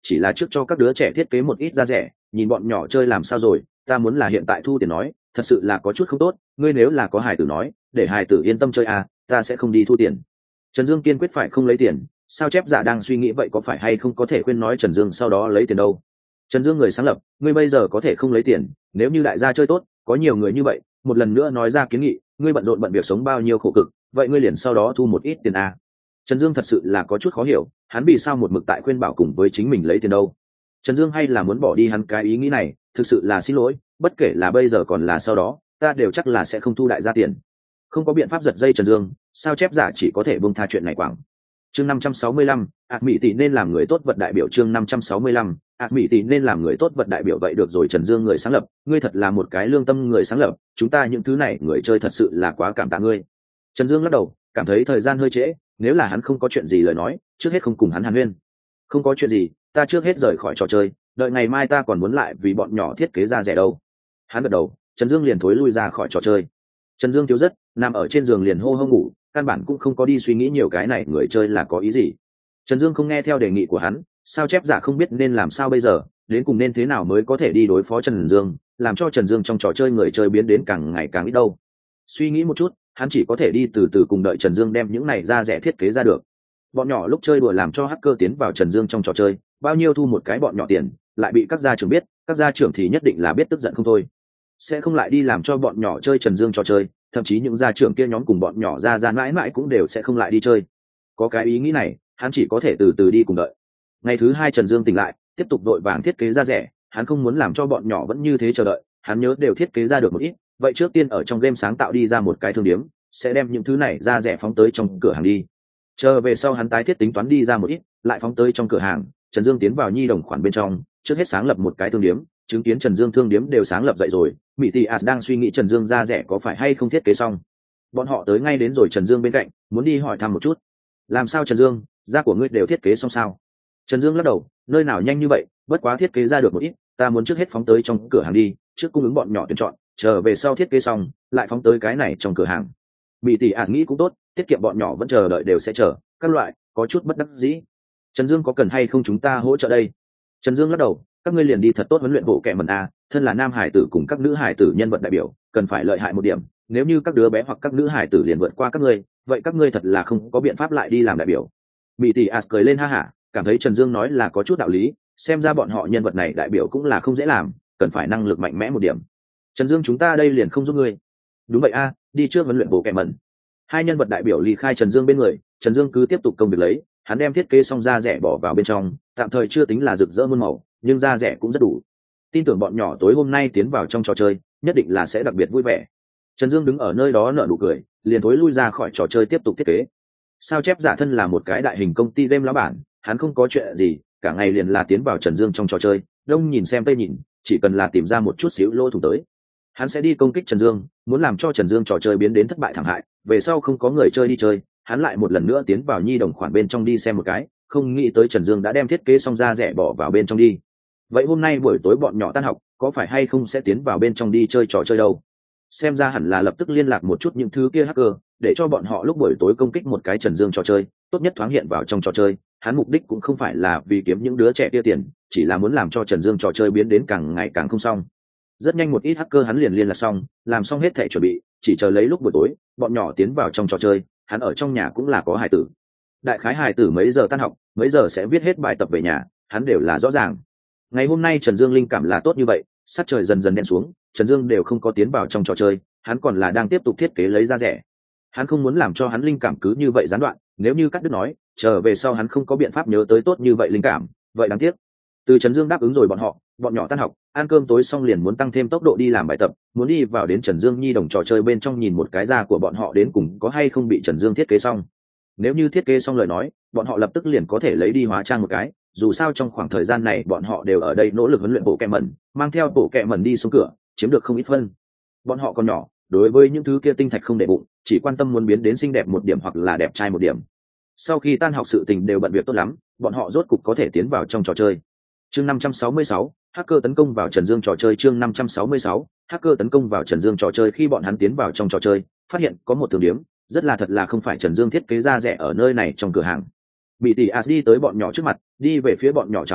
A: chỉ là trước cho các đứa trẻ thiết kế một ít da rẻ, nhìn bọn nhỏ chơi làm sao rồi, ta muốn là hiện tại thu tiền nói, thật sự là có chút không tốt, ngươi nếu là có hài tử nói, để hài tử yên tâm chơi à, ta sẽ không đi thu tiền. Trần Dương kiên quyết phải không lấy tiền, sao chép giả đang suy nghĩ vậy có phải hay không có thể khuyên nói Trần Dương sau đó lấy tiền đâu. Trần Dương người sáng lập, ngươi bây giờ có thể không lấy tiền, nếu như đại gia chơi tốt, có nhiều người như vậy, một lần nữa nói ra kiến nghị, ngươi bận rộn bận việc sống bao nhiêu khổ cực, vậy ngươi liền sau đó thu một ít tiền à. Trần Dương thật sự là có chút khó hiểu, hắn vì sao một mực tại khuyên bảo cùng với chính mình lấy tiền đâu. Trần Dương hay là muốn bỏ đi hắn cái ý nghĩ này, thực sự là xin lỗi, bất kể là bây giờ còn là sau đó, ta đều chắc là sẽ không thu đại gia tiền. Không có biện pháp giật dây Trần Dương, sao chép giả chỉ có thể buông tha chuyện này quảng. Chương 565, Mỹ tỷ nên làm người tốt vật đại biểu. Chương 565, Mỹ tỷ nên làm người tốt vật đại biểu. Vậy được rồi Trần Dương người sáng lập, ngươi thật là một cái lương tâm người sáng lập, chúng ta những thứ này người chơi thật sự là quá cảm tạ ngươi. Trần Dương lắc đầu, cảm thấy thời gian hơi trễ, nếu là hắn không có chuyện gì lời nói, trước hết không cùng hắn hàn huyên. Không có chuyện gì, ta trước hết rời khỏi trò chơi, đợi ngày mai ta còn muốn lại vì bọn nhỏ thiết kế ra rẻ đâu. Hắn gật đầu, Trần Dương liền thối lui ra khỏi trò chơi. Trần Dương thiếu rất, nằm ở trên giường liền hô hô ngủ, căn bản cũng không có đi suy nghĩ nhiều cái này người chơi là có ý gì. Trần Dương không nghe theo đề nghị của hắn, sao chép giả không biết nên làm sao bây giờ, đến cùng nên thế nào mới có thể đi đối phó Trần Dương, làm cho Trần Dương trong trò chơi người chơi biến đến càng ngày càng ít đâu. Suy nghĩ một chút, hắn chỉ có thể đi từ từ cùng đợi Trần Dương đem những này ra rẻ thiết kế ra được. Bọn nhỏ lúc chơi đùa làm cho hacker tiến vào Trần Dương trong trò chơi, bao nhiêu thu một cái bọn nhỏ tiền, lại bị các gia trưởng biết, các gia trưởng thì nhất định là biết tức giận không thôi, sẽ không lại đi làm cho bọn nhỏ chơi Trần Dương trò chơi, thậm chí những gia trưởng kia nhóm cùng bọn nhỏ ra mãi mãi cũng đều sẽ không lại đi chơi. Có cái ý nghĩ này, hắn chỉ có thể từ từ đi cùng đợi. Ngày thứ hai Trần Dương tỉnh lại, tiếp tục đội vàng thiết kế ra rẻ, hắn không muốn làm cho bọn nhỏ vẫn như thế chờ đợi, hắn nhớ đều thiết kế ra được một ít, vậy trước tiên ở trong game sáng tạo đi ra một cái thương điếm, sẽ đem những thứ này ra rẻ phóng tới trong cửa hàng đi. Chờ về sau hắn tái thiết tính toán đi ra một ít, lại phóng tới trong cửa hàng. Trần Dương tiến vào nhi đồng khoản bên trong, trước hết sáng lập một cái thương điếm, chứng kiến Trần Dương thương điếm đều sáng lập dậy rồi, Mỹ Tỷ As đang suy nghĩ Trần Dương ra rẻ có phải hay không thiết kế xong. Bọn họ tới ngay đến rồi Trần Dương bên cạnh, muốn đi hỏi thăm một chút. Làm sao Trần Dương, da của ngươi đều thiết kế xong sao? Trần Dương lắc đầu, nơi nào nhanh như vậy, bất quá thiết kế ra được một ít, ta muốn trước hết phóng tới trong cửa hàng đi, trước cung ứng bọn nhỏ tuyển chọn, chờ về sau thiết kế xong, lại phóng tới cái này trong cửa hàng. Mỹ Tỷ As nghĩ cũng tốt, tiết kiệm bọn nhỏ vẫn chờ đợi đều sẽ chờ, các loại, có chút bất đắc dĩ. Trần Dương có cần hay không chúng ta hỗ trợ đây? Trần Dương lắc đầu, các ngươi liền đi thật tốt huấn luyện bộ kệ mẩn a, thân là nam hải tử cùng các nữ hải tử nhân vật đại biểu, cần phải lợi hại một điểm, nếu như các đứa bé hoặc các nữ hải tử liền vượt qua các ngươi, vậy các ngươi thật là không có biện pháp lại đi làm đại biểu. Mỹ Tỷ As cười lên ha hả, cảm thấy Trần Dương nói là có chút đạo lý, xem ra bọn họ nhân vật này đại biểu cũng là không dễ làm, cần phải năng lực mạnh mẽ một điểm. Trần Dương chúng ta đây liền không giúp ngươi. Đúng vậy a, đi trước huấn luyện bộ kệ mẩn. Hai nhân vật đại biểu ly khai Trần Dương bên người, Trần Dương cứ tiếp tục công việc lấy, hắn đem thiết kế xong da rẻ bỏ vào bên trong, tạm thời chưa tính là rực rỡ muôn màu, nhưng da rẻ cũng rất đủ. Tin tưởng bọn nhỏ tối hôm nay tiến vào trong trò chơi, nhất định là sẽ đặc biệt vui vẻ. Trần Dương đứng ở nơi đó nở nụ cười, liền thối lui ra khỏi trò chơi tiếp tục thiết kế. Sao chép giả thân là một cái đại hình công ty game lão bản, hắn không có chuyện gì, cả ngày liền là tiến vào Trần Dương trong trò chơi, đông nhìn xem tây nhìn, chỉ cần là tìm ra một chút xíu lỗ thủng tới, hắn sẽ đi công kích Trần Dương, muốn làm cho Trần Dương trò chơi biến đến thất bại thảm hại, về sau không có người chơi đi chơi, hắn lại một lần nữa tiến vào nhi đồng khoản bên trong đi xem một cái, không nghĩ tới Trần Dương đã đem thiết kế xong da rẻ bỏ vào bên trong đi. Vậy hôm nay buổi tối bọn nhỏ tan học, có phải hay không sẽ tiến vào bên trong đi chơi trò chơi đâu? Xem ra hẳn là lập tức liên lạc một chút những thứ kia hacker, để cho bọn họ lúc buổi tối công kích một cái Trần Dương trò chơi, tốt nhất thoáng hiện vào trong trò chơi. Hắn mục đích cũng không phải là vì kiếm những đứa trẻ kia tiền, chỉ là muốn làm cho Trần Dương trò chơi biến đến càng ngày càng không xong. Rất nhanh một ít hacker hắn liền liên lạc xong, làm xong hết thảy chuẩn bị, chỉ chờ lấy lúc buổi tối, bọn nhỏ tiến vào trong trò chơi, hắn ở trong nhà cũng là có hài tử. Đại khái hài tử mấy giờ tan học, mấy giờ sẽ viết hết bài tập về nhà, hắn đều là rõ ràng. Ngày hôm nay Trần Dương linh cảm là tốt như vậy, sát trời dần dần đen xuống, Trần Dương đều không có tiến vào trong trò chơi, hắn còn là đang tiếp tục thiết kế lấy ra rẻ. Hắn không muốn làm cho hắn linh cảm cứ như vậy gián đoạn, nếu như cắt đứt nói, trở về sau hắn không có biện pháp nhớ tới tốt như vậy linh cảm, vậy đáng tiếc. Từ Trần Dương đáp ứng rồi bọn nhỏ tan học, ăn cơm tối xong liền muốn tăng thêm tốc độ đi làm bài tập, muốn đi vào đến Trần Dương nhi đồng trò chơi bên trong nhìn một cái da của bọn họ đến cùng có hay không bị Trần Dương thiết kế xong. Nếu như thiết kế xong lời nói, bọn họ lập tức liền có thể lấy đi hóa trang một cái, dù sao trong khoảng thời gian này bọn họ đều ở đây nỗ lực huấn luyện bộ kẹ mẩn, mang theo bộ kẹ mẩn đi xuống cửa, chiếm được không ít phân. Bọn họ còn nhỏ, đối với những thứ kia tinh thạch không để bụng, chỉ quan tâm muốn biến đến xinh đẹp một điểm hoặc là đẹp trai một điểm. Sau khi tan học sự tình đều bận việc tốt lắm, bọn họ rốt cục có thể tiến vào trong trò chơi. Chương 566, hacker tấn công vào Trần Dương trò chơi. Chương 566, hacker tấn công vào Trần Dương trò chơi. Khi bọn hắn tiến vào trong trò chơi, phát hiện có một thương điếm, rất là thật là không phải Trần Dương thiết kế ra rẻ ở nơi này trong cửa hàng. Mỹ Tỷ As đi tới bọn nhỏ trước mặt, đi về phía bọn nhỏ chào hỏi,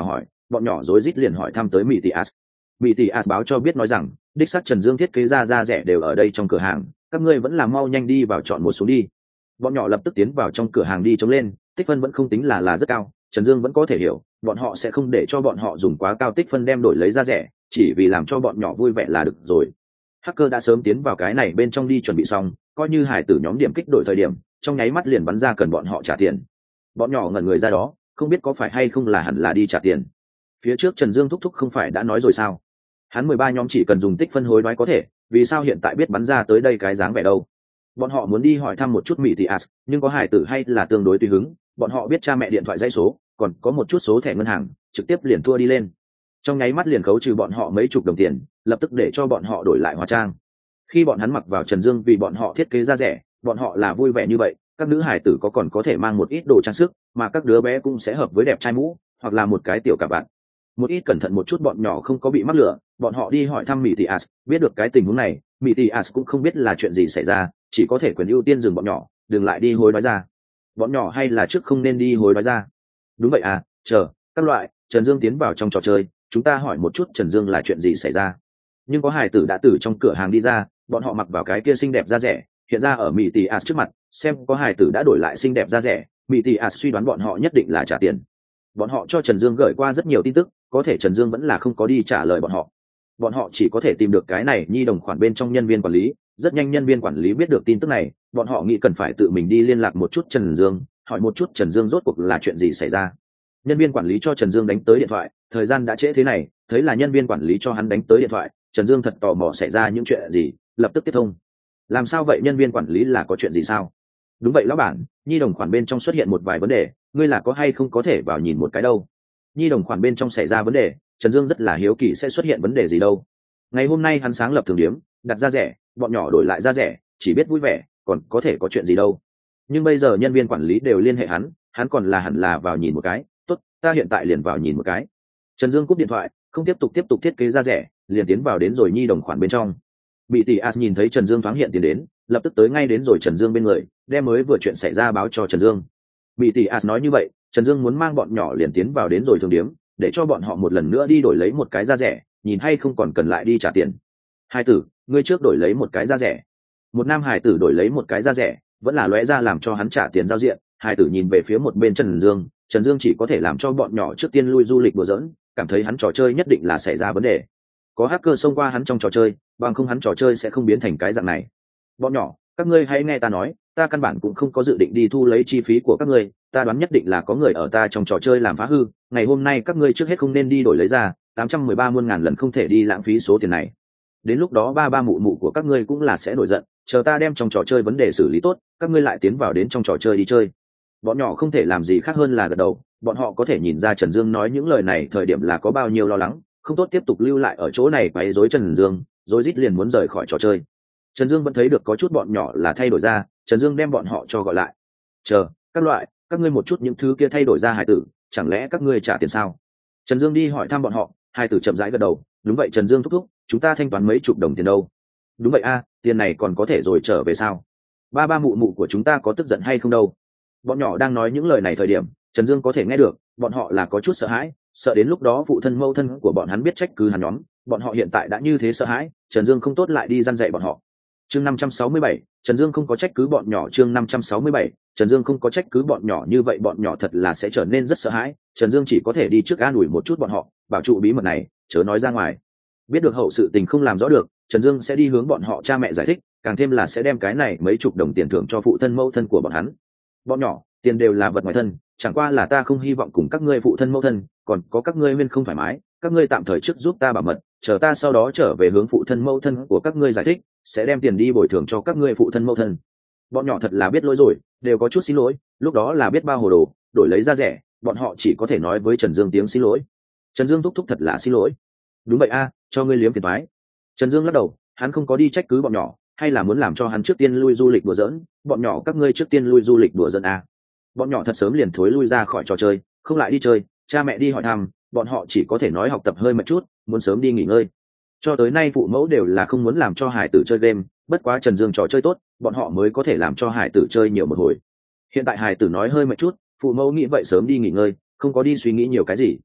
A: bọn nhỏ rối rít liền hỏi thăm tới Mỹ Tỷ As. Mỹ Tỷ As báo cho biết nói rằng đích xác Trần Dương thiết kế ra da rẻ đều ở đây trong cửa hàng, các ngươi vẫn là mau nhanh đi vào chọn một số đi. Bọn nhỏ lập tức tiến vào trong cửa hàng đi chống lên, tích phân vẫn không tính là rất cao, Trần Dương vẫn có thể hiểu bọn họ sẽ không để cho bọn họ dùng quá cao tích phân đem đổi lấy da rẻ, chỉ vì làm cho bọn nhỏ vui vẻ là được rồi. Hacker đã sớm tiến vào cái này bên trong đi chuẩn bị xong, coi như hải tử nhóm điểm kích đổi thời điểm, trong nháy mắt liền bắn ra cần bọn họ trả tiền. Bọn nhỏ ngẩn người ra đó, không biết có phải hay không là hẳn là đi trả tiền. Phía trước Trần Dương thúc thúc không phải đã nói rồi sao? Hắn 13 nhóm chỉ cần dùng tích phân hối đoái có thể, vì sao hiện tại biết bắn ra tới đây cái dáng vẻ đâu? Bọn họ muốn đi hỏi thăm một chút Mỹ Tỷ As, nhưng có hải tử hay là tương đối tùy hứng, bọn họ biết cha mẹ điện thoại dãy số, còn có một chút số thẻ ngân hàng, trực tiếp liền thua đi lên. Trong nháy mắt liền khấu trừ bọn họ mấy chục đồng tiền, lập tức để cho bọn họ đổi lại hóa trang. Khi bọn hắn mặc vào Trần Dương vì bọn họ thiết kế ra rẻ, bọn họ là vui vẻ như vậy, các nữ hải tử còn có thể mang một ít đồ trang sức, mà các đứa bé cũng sẽ hợp với đẹp trai mũ, hoặc là một cái tiểu cả bạn. Một ít cẩn thận một chút bọn nhỏ không có bị mắc lửa, bọn họ đi hỏi thăm Mỹ Tỷ As, biết được cái tình huống này, Mỹ Tỷ As cũng không biết là chuyện gì xảy ra, chỉ có thể quyền ưu tiên dừng bọn nhỏ, đừng lại đi hối đoái ra. Bọn nhỏ hay là trước không nên đi hối đoái ra. Đúng vậy à, chờ, các loại, Trần Dương tiến vào trong trò chơi, chúng ta hỏi một chút Trần Dương là chuyện gì xảy ra. Nhưng có hài tử đã từ trong cửa hàng đi ra, bọn họ mặc vào cái kia xinh đẹp da rẻ, hiện ra ở Mỹ Tỷ As trước mặt, xem có hài tử đã đổi lại xinh đẹp da rẻ, Mỹ Tỷ As suy đoán bọn họ nhất định là trả tiền. Bọn họ cho Trần Dương gửi qua rất nhiều tin tức, có thể Trần Dương vẫn là không có đi trả lời bọn họ. Bọn họ chỉ có thể tìm được cái này nhi đồng khoản bên trong nhân viên quản lý, rất nhanh nhân viên quản lý biết được tin tức này, bọn họ nghĩ cần phải tự mình đi liên lạc một chút Trần Dương, hỏi một chút Trần Dương rốt cuộc là chuyện gì xảy ra. Nhân viên quản lý cho Trần Dương đánh tới điện thoại, thời gian đã trễ thế này, thấy là nhân viên quản lý cho hắn đánh tới điện thoại, Trần Dương thật tò mò xảy ra những chuyện gì, lập tức tiếp thông. Làm sao vậy, nhân viên quản lý là có chuyện gì sao? Đúng vậy lão bản, nhi đồng khoản bên trong xuất hiện một vài vấn đề, ngươi là có hay không có thể vào nhìn một cái đâu. Nhi đồng khoản bên trong xảy ra vấn đề, Trần Dương rất là hiếu kỳ sẽ xuất hiện vấn đề gì đâu. Ngày hôm nay hắn sáng lập thường điếm, đặt ra rẻ, bọn nhỏ đổi lại ra rẻ, chỉ biết vui vẻ, còn có thể có chuyện gì đâu. Nhưng bây giờ nhân viên quản lý đều liên hệ hắn còn là hẳn là vào nhìn một cái. Tốt, ta hiện tại liền vào nhìn một cái. Trần Dương cúp điện thoại, không tiếp tục thiết kế ra rẻ, liền tiến vào đến rồi nhi đồng khoản bên trong. Bị Tỷ As nhìn thấy Trần Dương thoáng hiện tiến đến, lập tức tới ngay đến rồi Trần Dương bên người, đem mới vừa chuyện xảy ra báo cho Trần Dương. Bị Tỷ As nói như vậy, Trần Dương muốn mang bọn nhỏ liền tiến vào đến rồi thường điếm, để cho bọn họ một lần nữa đi đổi lấy một cái da rẻ, nhìn hay không còn cần lại đi trả tiền. Hai tử, ngươi trước đổi lấy một cái da rẻ. Một nam hải tử đổi lấy một cái da rẻ, vẫn là lóe ra làm cho hắn trả tiền giao diện. Hải tử nhìn về phía một bên Trần Dương chỉ có thể làm cho bọn nhỏ trước tiên lui du lịch đùa giỡn, cảm thấy hắn trò chơi nhất định là xảy ra vấn đề. Có hacker xông qua hắn trong trò chơi, bằng không hắn trò chơi sẽ không biến thành cái dạng này. Bọn nhỏ, các ngươi hãy nghe ta nói, ta căn bản cũng không có dự định đi thu lấy chi phí của các ngươi, ta đoán nhất định là có người ở ta trong trò chơi làm phá hư, ngày hôm nay các ngươi trước hết không nên đi đổi lấy ra, 813 muôn ngàn lần không thể đi lãng phí số tiền này. Đến lúc đó ba mụ mụ của các ngươi cũng là sẽ nổi giận, chờ ta đem trong trò chơi vấn đề xử lý tốt, các ngươi lại tiến vào đến trong trò chơi đi chơi. Bọn nhỏ không thể làm gì khác hơn là gật đầu, bọn họ có thể nhìn ra Trần Dương nói những lời này thời điểm là có bao nhiêu lo lắng, không tốt tiếp tục lưu lại ở chỗ này quấy rối Trần Dương, rối rít liền muốn rời khỏi trò chơi. Trần Dương vẫn thấy được có chút bọn nhỏ là thay đổi ra, Trần Dương đem bọn họ cho gọi lại. Chờ, các loại, các ngươi một chút những thứ kia thay đổi ra hải tử, chẳng lẽ các ngươi trả tiền sao? Trần Dương đi hỏi thăm bọn họ, hải tử chậm rãi gật đầu, đúng vậy Trần Dương thúc thúc, chúng ta thanh toán mấy chục đồng tiền đâu. Đúng vậy a, tiền này còn có thể rồi trở về sao? Ba mụ mụ của chúng ta có tức giận hay không đâu? Bọn nhỏ đang nói những lời này thời điểm, Trần Dương có thể nghe được, bọn họ là có chút sợ hãi, sợ đến lúc đó phụ thân mẫu thân của bọn hắn biết trách cứ hắn nhóm, bọn họ hiện tại đã như thế sợ hãi, Trần Dương không tốt lại đi răn dạy bọn họ. Chương 567, Trần Dương không có trách cứ bọn nhỏ. Chương 567, Trần Dương không có trách cứ bọn nhỏ, như vậy bọn nhỏ thật là sẽ trở nên rất sợ hãi, Trần Dương chỉ có thể đi trước an ủi một chút bọn họ, bảo trụ bí mật này, chớ nói ra ngoài. Biết được hậu sự tình không làm rõ được, Trần Dương sẽ đi hướng bọn họ cha mẹ giải thích, càng thêm là sẽ đem cái này mấy chục đồng tiền thưởng cho phụ thân mẫu thân của bọn hắn. Bọn nhỏ, tiền đều là vật ngoài thân, chẳng qua là ta không hy vọng cùng các ngươi phụ thân mẫu thân, còn có các ngươi nguyên không thoải mái, các ngươi tạm thời trước giúp ta bảo mật, chờ ta sau đó trở về hướng phụ thân mẫu thân của các ngươi giải thích, sẽ đem tiền đi bồi thường cho các ngươi phụ thân mẫu thân. Bọn nhỏ thật là biết lỗi rồi, đều có chút xin lỗi, lúc đó là biết bao hồ đồ, đổi lấy ra rẻ, bọn họ chỉ có thể nói với Trần Dương tiếng xin lỗi. Trần Dương thúc thúc thật là xin lỗi. Đúng vậy a, cho ngươi liếm phiền toái. Trần Dương lắc đầu, hắn không có đi trách cứ bọn nhỏ, hay là muốn làm cho hắn trước tiên lui du lịch đùa giỡn, bọn nhỏ các ngươi trước tiên lui du lịch đùa giỡn a. Bọn nhỏ thật sớm liền thối lui ra khỏi trò chơi, không lại đi chơi, cha mẹ đi hỏi thăm, bọn họ chỉ có thể nói học tập hơi một chút, muốn sớm đi nghỉ ngơi. Cho tới nay phụ mẫu đều là không muốn làm cho hải tử chơi game, bất quá Trần Dương trò chơi tốt, bọn họ mới có thể làm cho hải tử chơi nhiều một hồi. Hiện tại hải tử nói hơi một chút, phụ mẫu nghĩ vậy sớm đi nghỉ ngơi, không có đi suy nghĩ nhiều cái gì.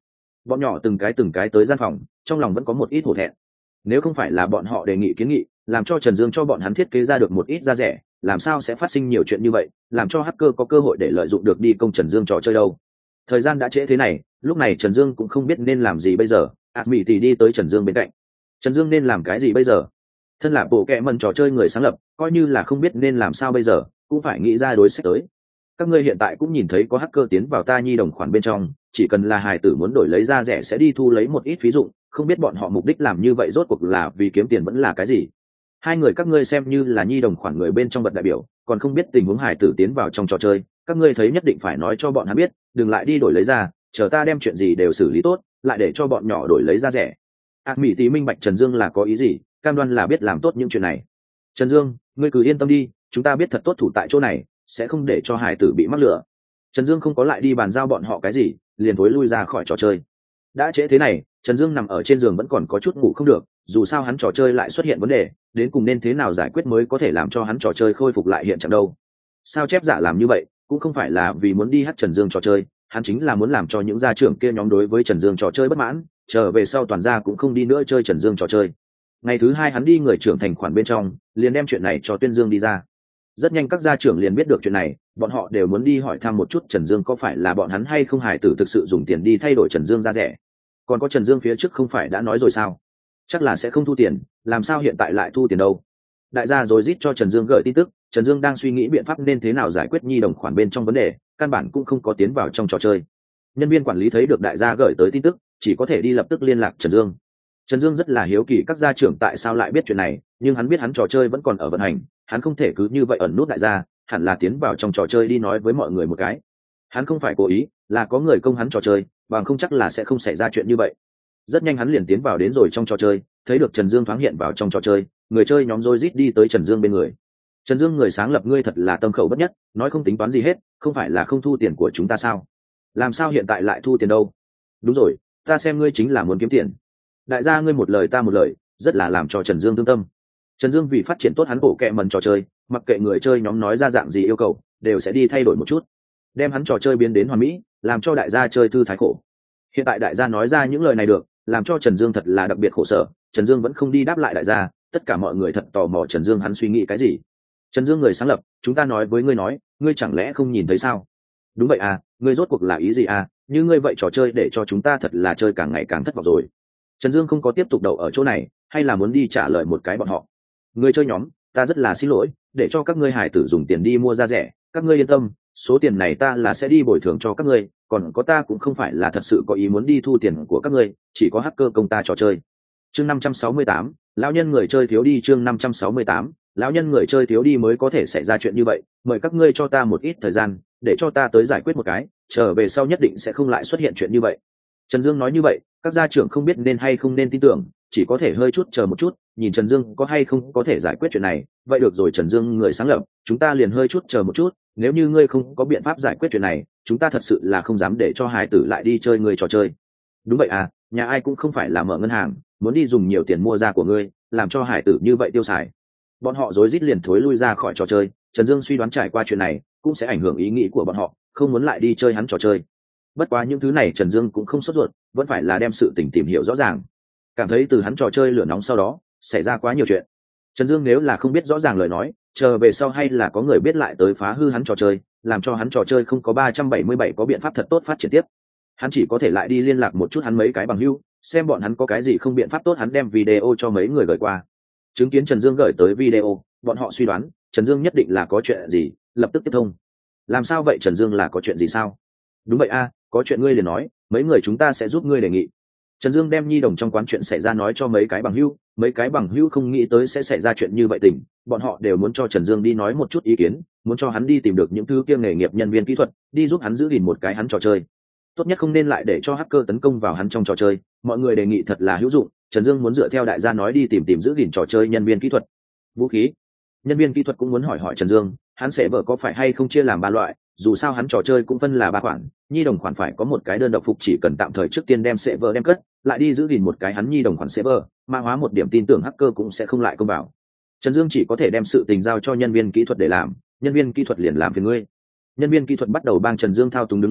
A: Bọn nhỏ từng cái tới gian phòng, trong lòng vẫn có một ít hổ thẹn. Nếu không phải là bọn họ đề nghị kiến nghị, làm cho Trần Dương cho bọn hắn thiết kế ra được một ít da rẻ, làm sao sẽ phát sinh nhiều chuyện như vậy, làm cho hacker có cơ hội để lợi dụng được đi công Trần Dương trò chơi đâu. Thời gian đã trễ thế này, lúc này Trần Dương cũng không biết nên làm gì bây giờ. Mỹ thì đi tới Trần Dương bên cạnh. Trần Dương nên làm cái gì bây giờ? Thân là bộ kệ mần trò chơi người sáng lập, coi như là không biết nên làm sao bây giờ, cũng phải nghĩ ra đối sách tới. Các ngươi hiện tại cũng nhìn thấy có hacker tiến vào ta nhi đồng khoản bên trong, chỉ cần là hài tử muốn đổi lấy da rẻ sẽ đi thu lấy một ít phí dụng, không biết bọn họ mục đích làm như vậy rốt cuộc là vì kiếm tiền vẫn là cái gì. Hai người các ngươi xem như là nhi đồng khoản người bên trong bậc đại biểu, còn không biết tình huống hài tử tiến vào trong trò chơi, các ngươi thấy nhất định phải nói cho bọn hắn biết, đừng lại đi đổi lấy ra, chờ ta đem chuyện gì đều xử lý tốt, lại để cho bọn nhỏ đổi lấy da rẻ. Mỹ tí minh bạch Trần Dương là có ý gì, cam đoan là biết làm tốt những chuyện này. Trần Dương, ngươi cứ yên tâm đi, chúng ta biết thật tốt thủ tại chỗ này, sẽ không để cho hải tử bị mắc lửa. Trần Dương không có lại đi bàn giao bọn họ cái gì, liền thối lui ra khỏi trò chơi. Đã trễ thế này, Trần Dương nằm ở trên giường vẫn còn có chút ngủ không được, dù sao hắn trò chơi lại xuất hiện vấn đề, đến cùng nên thế nào giải quyết mới có thể làm cho hắn trò chơi khôi phục lại hiện trạng đâu. Sao chép giả làm như vậy, cũng không phải là vì muốn đi hát Trần Dương trò chơi, hắn chính là muốn làm cho những gia trưởng kia nhóm đối với Trần Dương trò chơi bất mãn, trở về sau toàn gia cũng không đi nữa chơi Trần Dương trò chơi. Ngày thứ hai hắn đi người trưởng thành khoản bên trong, liền đem chuyện này cho Tuyên Dương đi ra. Rất nhanh các gia trưởng liền biết được chuyện này, bọn họ đều muốn đi hỏi thăm một chút Trần Dương có phải là bọn hắn hay không hài tử thực sự dùng tiền đi thay đổi Trần Dương ra rẻ. Còn có Trần Dương phía trước không phải đã nói rồi sao? Chắc là sẽ không thu tiền, làm sao hiện tại lại thu tiền đâu? Đại gia rồi rít cho Trần Dương gửi tin tức, Trần Dương đang suy nghĩ biện pháp nên thế nào giải quyết nhi đồng khoản bên trong vấn đề, căn bản cũng không có tiến vào trong trò chơi. Nhân viên quản lý thấy được đại gia gửi tới tin tức, chỉ có thể đi lập tức liên lạc Trần Dương. Trần Dương rất là hiếu kỳ các gia trưởng tại sao lại biết chuyện này, nhưng hắn biết hắn trò chơi vẫn còn ở vận hành, hắn không thể cứ như vậy ẩn nút đại gia, hẳn là tiến vào trong trò chơi đi nói với mọi người một cái. Hắn không phải cố ý, là có người công hắn trò chơi, bằng không chắc là sẽ không xảy ra chuyện như vậy. Rất nhanh hắn liền tiến vào đến rồi trong trò chơi, thấy được Trần Dương thoáng hiện vào trong trò chơi, người chơi nhóm rối rít đi tới Trần Dương bên người. Trần Dương người sáng lập ngươi thật là tâm khẩu bất nhất, nói không tính toán gì hết, không phải là không thu tiền của chúng ta sao? Làm sao hiện tại lại thu tiền đâu? Đúng rồi, ta xem ngươi chính là muốn kiếm tiền. Đại gia ngươi một lời ta một lời, rất là làm cho Trần Dương thương tâm. Trần Dương vì phát triển tốt hắn bộ kệ mần trò chơi, mặc kệ người chơi nhóm nói ra dạng gì yêu cầu, đều sẽ đi thay đổi một chút, đem hắn trò chơi biến đến hoàn mỹ, làm cho đại gia chơi thư thái khổ. Hiện tại đại gia nói ra những lời này được, làm cho Trần Dương thật là đặc biệt khổ sở. Trần Dương vẫn không đi đáp lại đại gia, tất cả mọi người thật tò mò Trần Dương hắn suy nghĩ cái gì. Trần Dương người sáng lập, chúng ta nói với ngươi nói, ngươi chẳng lẽ không nhìn thấy sao? Đúng vậy à, ngươi rốt cuộc là ý gì à? Như ngươi vậy trò chơi để cho chúng ta thật là chơi càng ngày càng thất vọng rồi. Trần Dương không có tiếp tục đậu ở chỗ này, hay là muốn đi trả lời một cái bọn họ. Người chơi nhóm, ta rất là xin lỗi, để cho các ngươi hải tử dùng tiền đi mua da rẻ, các ngươi yên tâm, số tiền này ta là sẽ đi bồi thường cho các ngươi, còn có ta cũng không phải là thật sự có ý muốn đi thu tiền của các ngươi, chỉ có hacker công ta trò chơi. Chương 568, lão nhân người chơi thiếu đi. Chương 568, lão nhân người chơi thiếu đi mới có thể xảy ra chuyện như vậy, mời các ngươi cho ta một ít thời gian, để cho ta tới giải quyết một cái, trở về sau nhất định sẽ không lại xuất hiện chuyện như vậy. Trần Dương nói như vậy, các gia trưởng không biết nên hay không nên tin tưởng, chỉ có thể hơi chút chờ một chút, nhìn Trần Dương có hay không có thể giải quyết chuyện này. Vậy được rồi Trần Dương người sáng lập, chúng ta liền hơi chút chờ một chút, nếu như ngươi không có biện pháp giải quyết chuyện này, chúng ta thật sự là không dám để cho hải tử lại đi chơi ngươi trò chơi. Đúng vậy à, nhà ai cũng không phải là mở ngân hàng, muốn đi dùng nhiều tiền mua da của ngươi, làm cho hải tử như vậy tiêu xài. Bọn họ rối rít liền thối lui ra khỏi trò chơi. Trần Dương suy đoán trải qua chuyện này cũng sẽ ảnh hưởng ý nghĩ của bọn họ, không muốn lại đi chơi hắn trò chơi. Bất quá những thứ này Trần Dương cũng không sốt ruột, vẫn phải là đem sự tình tìm hiểu rõ ràng. Cảm thấy từ hắn trò chơi lửa nóng sau đó xảy ra quá nhiều chuyện, Trần Dương nếu là không biết rõ ràng lời nói, chờ về sau hay là có người biết lại tới phá hư hắn trò chơi, làm cho hắn trò chơi không có 377 có biện pháp thật tốt phát triển tiếp. Hắn chỉ có thể lại đi liên lạc một chút hắn mấy cái bằng hữu, xem bọn hắn có cái gì không biện pháp tốt, hắn đem video cho mấy người gửi qua. Chứng kiến Trần Dương gửi tới video, bọn họ suy đoán Trần Dương nhất định là có chuyện gì, lập tức tiếp thông. Làm sao vậy Trần Dương, là có chuyện gì sao? Đúng vậy a, có chuyện ngươi liền nói, mấy người chúng ta sẽ giúp ngươi đề nghị. Trần Dương đem nhi đồng trong quán chuyện xảy ra nói cho mấy cái bằng hữu không nghĩ tới sẽ xảy ra chuyện như vậy tình, bọn họ đều muốn cho Trần Dương đi nói một chút ý kiến, muốn cho hắn đi tìm được những thứ kiêm nghề nghiệp nhân viên kỹ thuật, đi giúp hắn giữ gìn một cái hắn trò chơi. Tốt nhất không nên lại để cho hacker tấn công vào hắn trong trò chơi, mọi người đề nghị thật là hữu dụng. Trần Dương muốn dựa theo đại gia nói đi tìm giữ gìn trò chơi nhân viên kỹ thuật. Vũ khí, nhân viên kỹ thuật cũng muốn hỏi Trần Dương, hắn sẽ vợ có phải hay không chia làm 3 loại, dù sao hắn trò chơi cũng phân là 3 khoản, nhi đồng khoản phải có một cái đơn độc phục, chỉ cần tạm thời trước tiên đem server đem cất, lại đi giữ gìn một cái hắn nhi đồng khoản server, mã hóa một điểm, tin tưởng hacker cũng sẽ không lại công vào. Trần Dương chỉ có thể đem sự tình giao cho nhân viên kỹ thuật để làm, nhân viên kỹ thuật liền làm phiền ngươi. Nhân viên kỹ thuật bắt đầu bang Trần Dương thao túng đứng lên,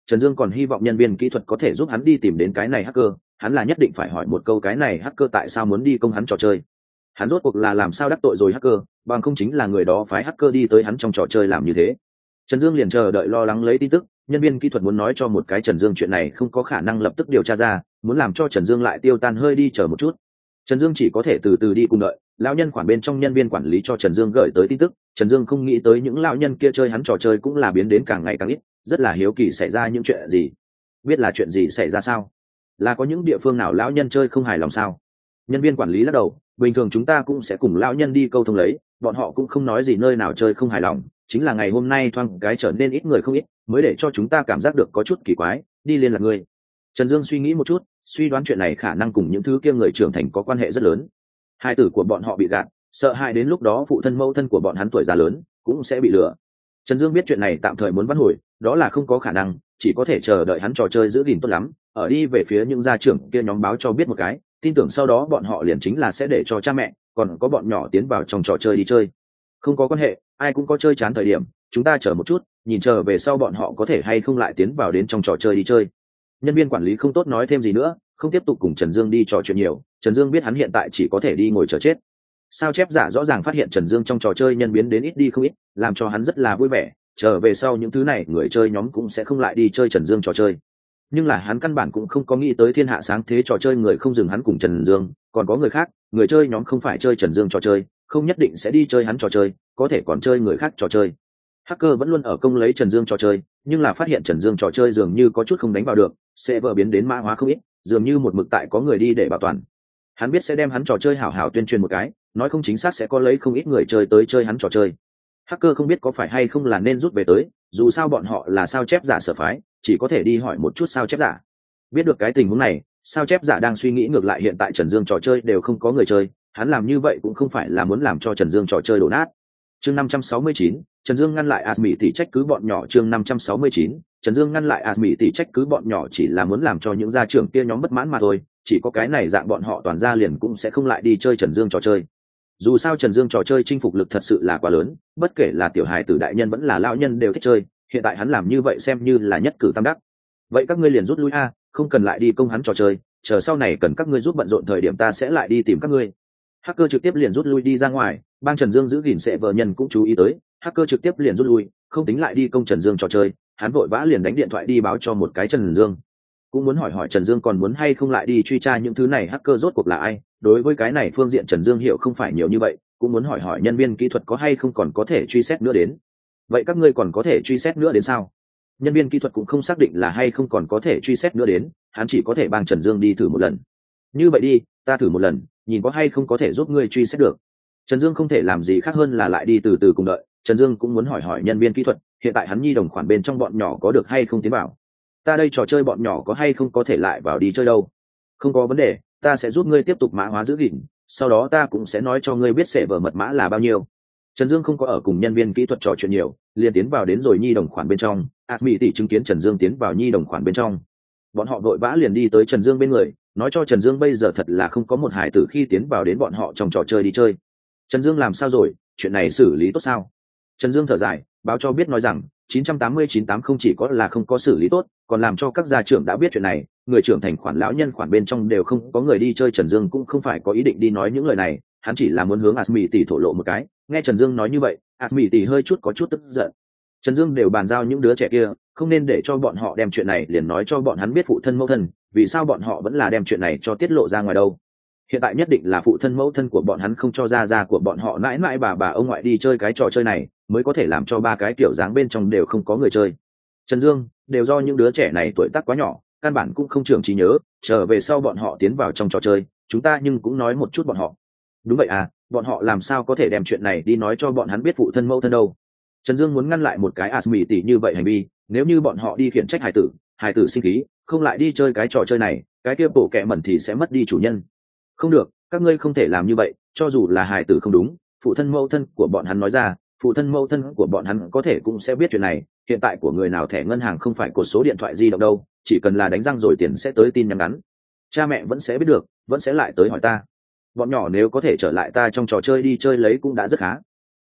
A: Trần Dương còn hy vọng nhân viên kỹ thuật có thể giúp hắn đi tìm đến cái này hacker, hắn là nhất định phải hỏi một câu cái này hacker tại sao muốn đi công hắn trò chơi. Hắn rốt cuộc là làm sao đắc tội rồi hacker, bằng không chính là người đó phái hacker đi tới hắn trong trò chơi làm như thế. Trần Dương liền chờ đợi lo lắng lấy tin tức, nhân viên kỹ thuật muốn nói cho một cái Trần Dương chuyện này không có khả năng lập tức điều tra ra, muốn làm cho Trần Dương lại tiêu tan hơi đi chờ một chút. Trần Dương chỉ có thể từ từ đi cùng đợi. Lão nhân khoản bên trong nhân viên quản lý cho Trần Dương gửi tới tin tức, Trần Dương không nghĩ tới những lão nhân kia chơi hắn trò chơi cũng là biến đến càng ngày càng ít, rất là hiếu kỳ xảy ra những chuyện gì. Biết là chuyện gì xảy ra sao? Là có những địa phương nào lão nhân chơi không hài lòng sao? Nhân viên quản lý lắc đầu, bình thường chúng ta cũng sẽ cùng lão nhân đi câu thông lấy, bọn họ cũng không nói gì nơi nào chơi không hài lòng, chính là ngày hôm nay thoáng cái trở nên ít người không ít, mới để cho chúng ta cảm giác được có chút kỳ quái, đi liên lạc người. Trần Dương suy nghĩ một chút, suy đoán chuyện này khả năng cùng những thứ kia người trưởng thành có quan hệ rất lớn. Hai tử của bọn họ bị gạt, sợ hãi đến lúc đó phụ thân mẫu thân của bọn hắn tuổi già lớn cũng sẽ bị lừa. Trần Dương biết chuyện này tạm thời muốn vãn hồi, đó là không có khả năng, chỉ có thể chờ đợi hắn trò chơi giữ gìn tốt lắm, ở đi về phía những gia trưởng kia nhóm báo cho biết một cái, tin tưởng sau đó bọn họ liền chính là sẽ để cho cha mẹ, còn có bọn nhỏ tiến vào trong trò chơi đi chơi. Không có quan hệ, ai cũng có chơi chán thời điểm, chúng ta chờ một chút, nhìn chờ về sau bọn họ có thể hay không lại tiến vào đến trong trò chơi đi chơi. Nhân viên quản lý không tốt nói thêm gì nữa, không tiếp tục cùng Trần Dương đi trò chuyện nhiều. Trần Dương biết hắn hiện tại chỉ có thể đi ngồi chờ chết. Sao chép giả rõ ràng phát hiện Trần Dương trong trò chơi nhân biến đến ít đi không ít, làm cho hắn rất là vui vẻ. Trở về sau những thứ này người chơi nhóm cũng sẽ không lại đi chơi Trần Dương trò chơi. Nhưng là hắn căn bản cũng không có nghĩ tới thiên hạ sáng thế trò chơi người không dừng hắn cùng Trần Dương, còn có người khác, người chơi nhóm không phải chơi Trần Dương trò chơi, không nhất định sẽ đi chơi hắn trò chơi, có thể còn chơi người khác trò chơi. Hacker vẫn luôn ở công lấy Trần Dương trò chơi, nhưng là phát hiện Trần Dương trò chơi dường như có chút không đánh vào được, sẽ vỡ biến đến mã hóa không ít, dường như một mực tại có người đi để bảo toàn. Hắn biết sẽ đem hắn trò chơi hảo hảo tuyên truyền một cái, nói không chính xác sẽ có lấy không ít người chơi tới chơi hắn trò chơi. Hacker không biết có phải hay không là nên rút về tới, dù sao bọn họ là sao chép giả sở phái, chỉ có thể đi hỏi một chút sao chép giả. Biết được cái tình huống này, sao chép giả đang suy nghĩ ngược lại hiện tại Trần Dương trò chơi đều không có người chơi, hắn làm như vậy cũng không phải là muốn làm cho Trần Dương trò chơi đổ nát. Chương 569, Trần Dương ngăn lại Asmi tỷ trách cứ bọn nhỏ. Chương 569, Trần Dương ngăn lại Asmi tỷ trách cứ bọn nhỏ chỉ là muốn làm cho những gia trưởng kia nhóm bất mãn mà thôi, chỉ có cái này dạng bọn họ toàn gia liền cũng sẽ không lại đi chơi Trần Dương trò chơi. Dù sao Trần Dương trò chơi chinh phục lực thật sự là quá lớn, bất kể là tiểu hài tử đại nhân vẫn là lão nhân đều thích chơi, hiện tại hắn làm như vậy xem như là nhất cử tam đắc. Vậy các ngươi liền rút lui a, không cần lại đi công hắn trò chơi, chờ sau này cần các ngươi giúp bận rộn thời điểm ta sẽ lại đi tìm các ngươi. Hacker trực tiếp liền rút lui đi ra ngoài, bang Trần Dương giữ gìn sẽ vợ nhân cũng chú ý tới, hacker trực tiếp liền rút lui, không tính lại đi công Trần Dương trò chơi, hắn vội vã liền đánh điện thoại đi báo cho một cái Trần Dương, cũng muốn hỏi Trần Dương còn muốn hay không lại đi truy tra những thứ này hacker rốt cuộc là ai. Đối với cái này phương diện Trần Dương hiểu không phải nhiều như vậy, cũng muốn hỏi nhân viên kỹ thuật có hay không còn có thể truy xét nữa đến. Vậy các ngươi còn có thể truy xét nữa đến sao? Nhân viên kỹ thuật cũng không xác định là hay không còn có thể truy xét nữa đến, hắn chỉ có thể bang Trần Dương đi thử một lần. Như vậy đi, ta thử một lần, nhìn có hay không có thể giúp ngươi truy xét được. Trần Dương không thể làm gì khác hơn là lại đi từ từ cùng đợi. Trần Dương cũng muốn hỏi nhân viên kỹ thuật, hiện tại hắn nhi đồng khoản bên trong bọn nhỏ có được hay không tiến vào. Ta đây trò chơi bọn nhỏ có hay không có thể lại vào đi chơi đâu. Không có vấn đề, ta sẽ giúp ngươi tiếp tục mã hóa giữ gìn, sau đó ta cũng sẽ nói cho ngươi biết sẽ vở mật mã là bao nhiêu. Trần Dương không có ở cùng nhân viên kỹ thuật trò chuyện nhiều, liền tiến vào đến rồi nhi đồng khoản bên trong. Asmi tỷ chứng kiến Trần Dương tiến vào nhi đồng khoản bên trong, bọn họ vội vã liền đi tới Trần Dương bên người, nói cho Trần Dương bây giờ thật là không có một hải tử khi tiến vào đến bọn họ trong trò chơi đi chơi. Trần Dương làm sao rồi, chuyện này xử lý tốt sao? Trần Dương thở dài, báo cho biết nói rằng 989-8 không chỉ có là không có xử lý tốt, còn làm cho các gia trưởng đã biết chuyện này, người trưởng thành khoản lão nhân khoản bên trong đều không có người đi chơi. Trần Dương cũng không phải có ý định đi nói những lời này, hắn chỉ là muốn hướng Asmi tỷ thổ lộ một cái. Nghe Trần Dương nói như vậy, Asmi tỷ hơi chút có chút tức giận. Trần Dương đều bàn giao những đứa trẻ kia, không nên để cho bọn họ đem chuyện này liền nói cho bọn hắn biết phụ thân mẫu thân, vì sao bọn họ vẫn là đem chuyện này cho tiết lộ ra ngoài đâu. Hiện tại nhất định là phụ thân mẫu thân của bọn hắn không cho gia của bọn họ mãi mãi bà ông ngoại đi chơi cái trò chơi này, mới có thể làm cho ba cái kiểu dáng bên trong đều không có người chơi. Trần Dương, đều do những đứa trẻ này tuổi tác quá nhỏ, căn bản cũng không trưởng trí nhớ, trở về sau bọn họ tiến vào trong trò chơi, chúng ta nhưng cũng nói một chút bọn họ. Đúng vậy à, bọn họ làm sao có thể đem chuyện này đi nói cho bọn hắn biết phụ thân mẫu thân đâu. Trần Dương muốn ngăn lại một cái Asmi tỷ như vậy hành vi, nếu như bọn họ đi khiển trách hài tử sinh khí, không lại đi chơi cái trò chơi này, cái kia bộ kệ mẩn thì sẽ mất đi chủ nhân. Không được, các ngươi không thể làm như vậy, cho dù là hài tử không đúng, phụ thân mẫu thân của bọn hắn nói ra, phụ thân mẫu thân của bọn hắn có thể cũng sẽ biết chuyện này. Hiện tại của người nào thẻ ngân hàng không phải cột số điện thoại di động đâu, chỉ cần là đánh răng rồi tiền sẽ tới tin nhắn ngắn, cha mẹ vẫn sẽ biết được, vẫn sẽ lại tới hỏi ta. Bọn nhỏ nếu có thể trở lại ta trong trò chơi đi chơi lấy cũng đã rất khá.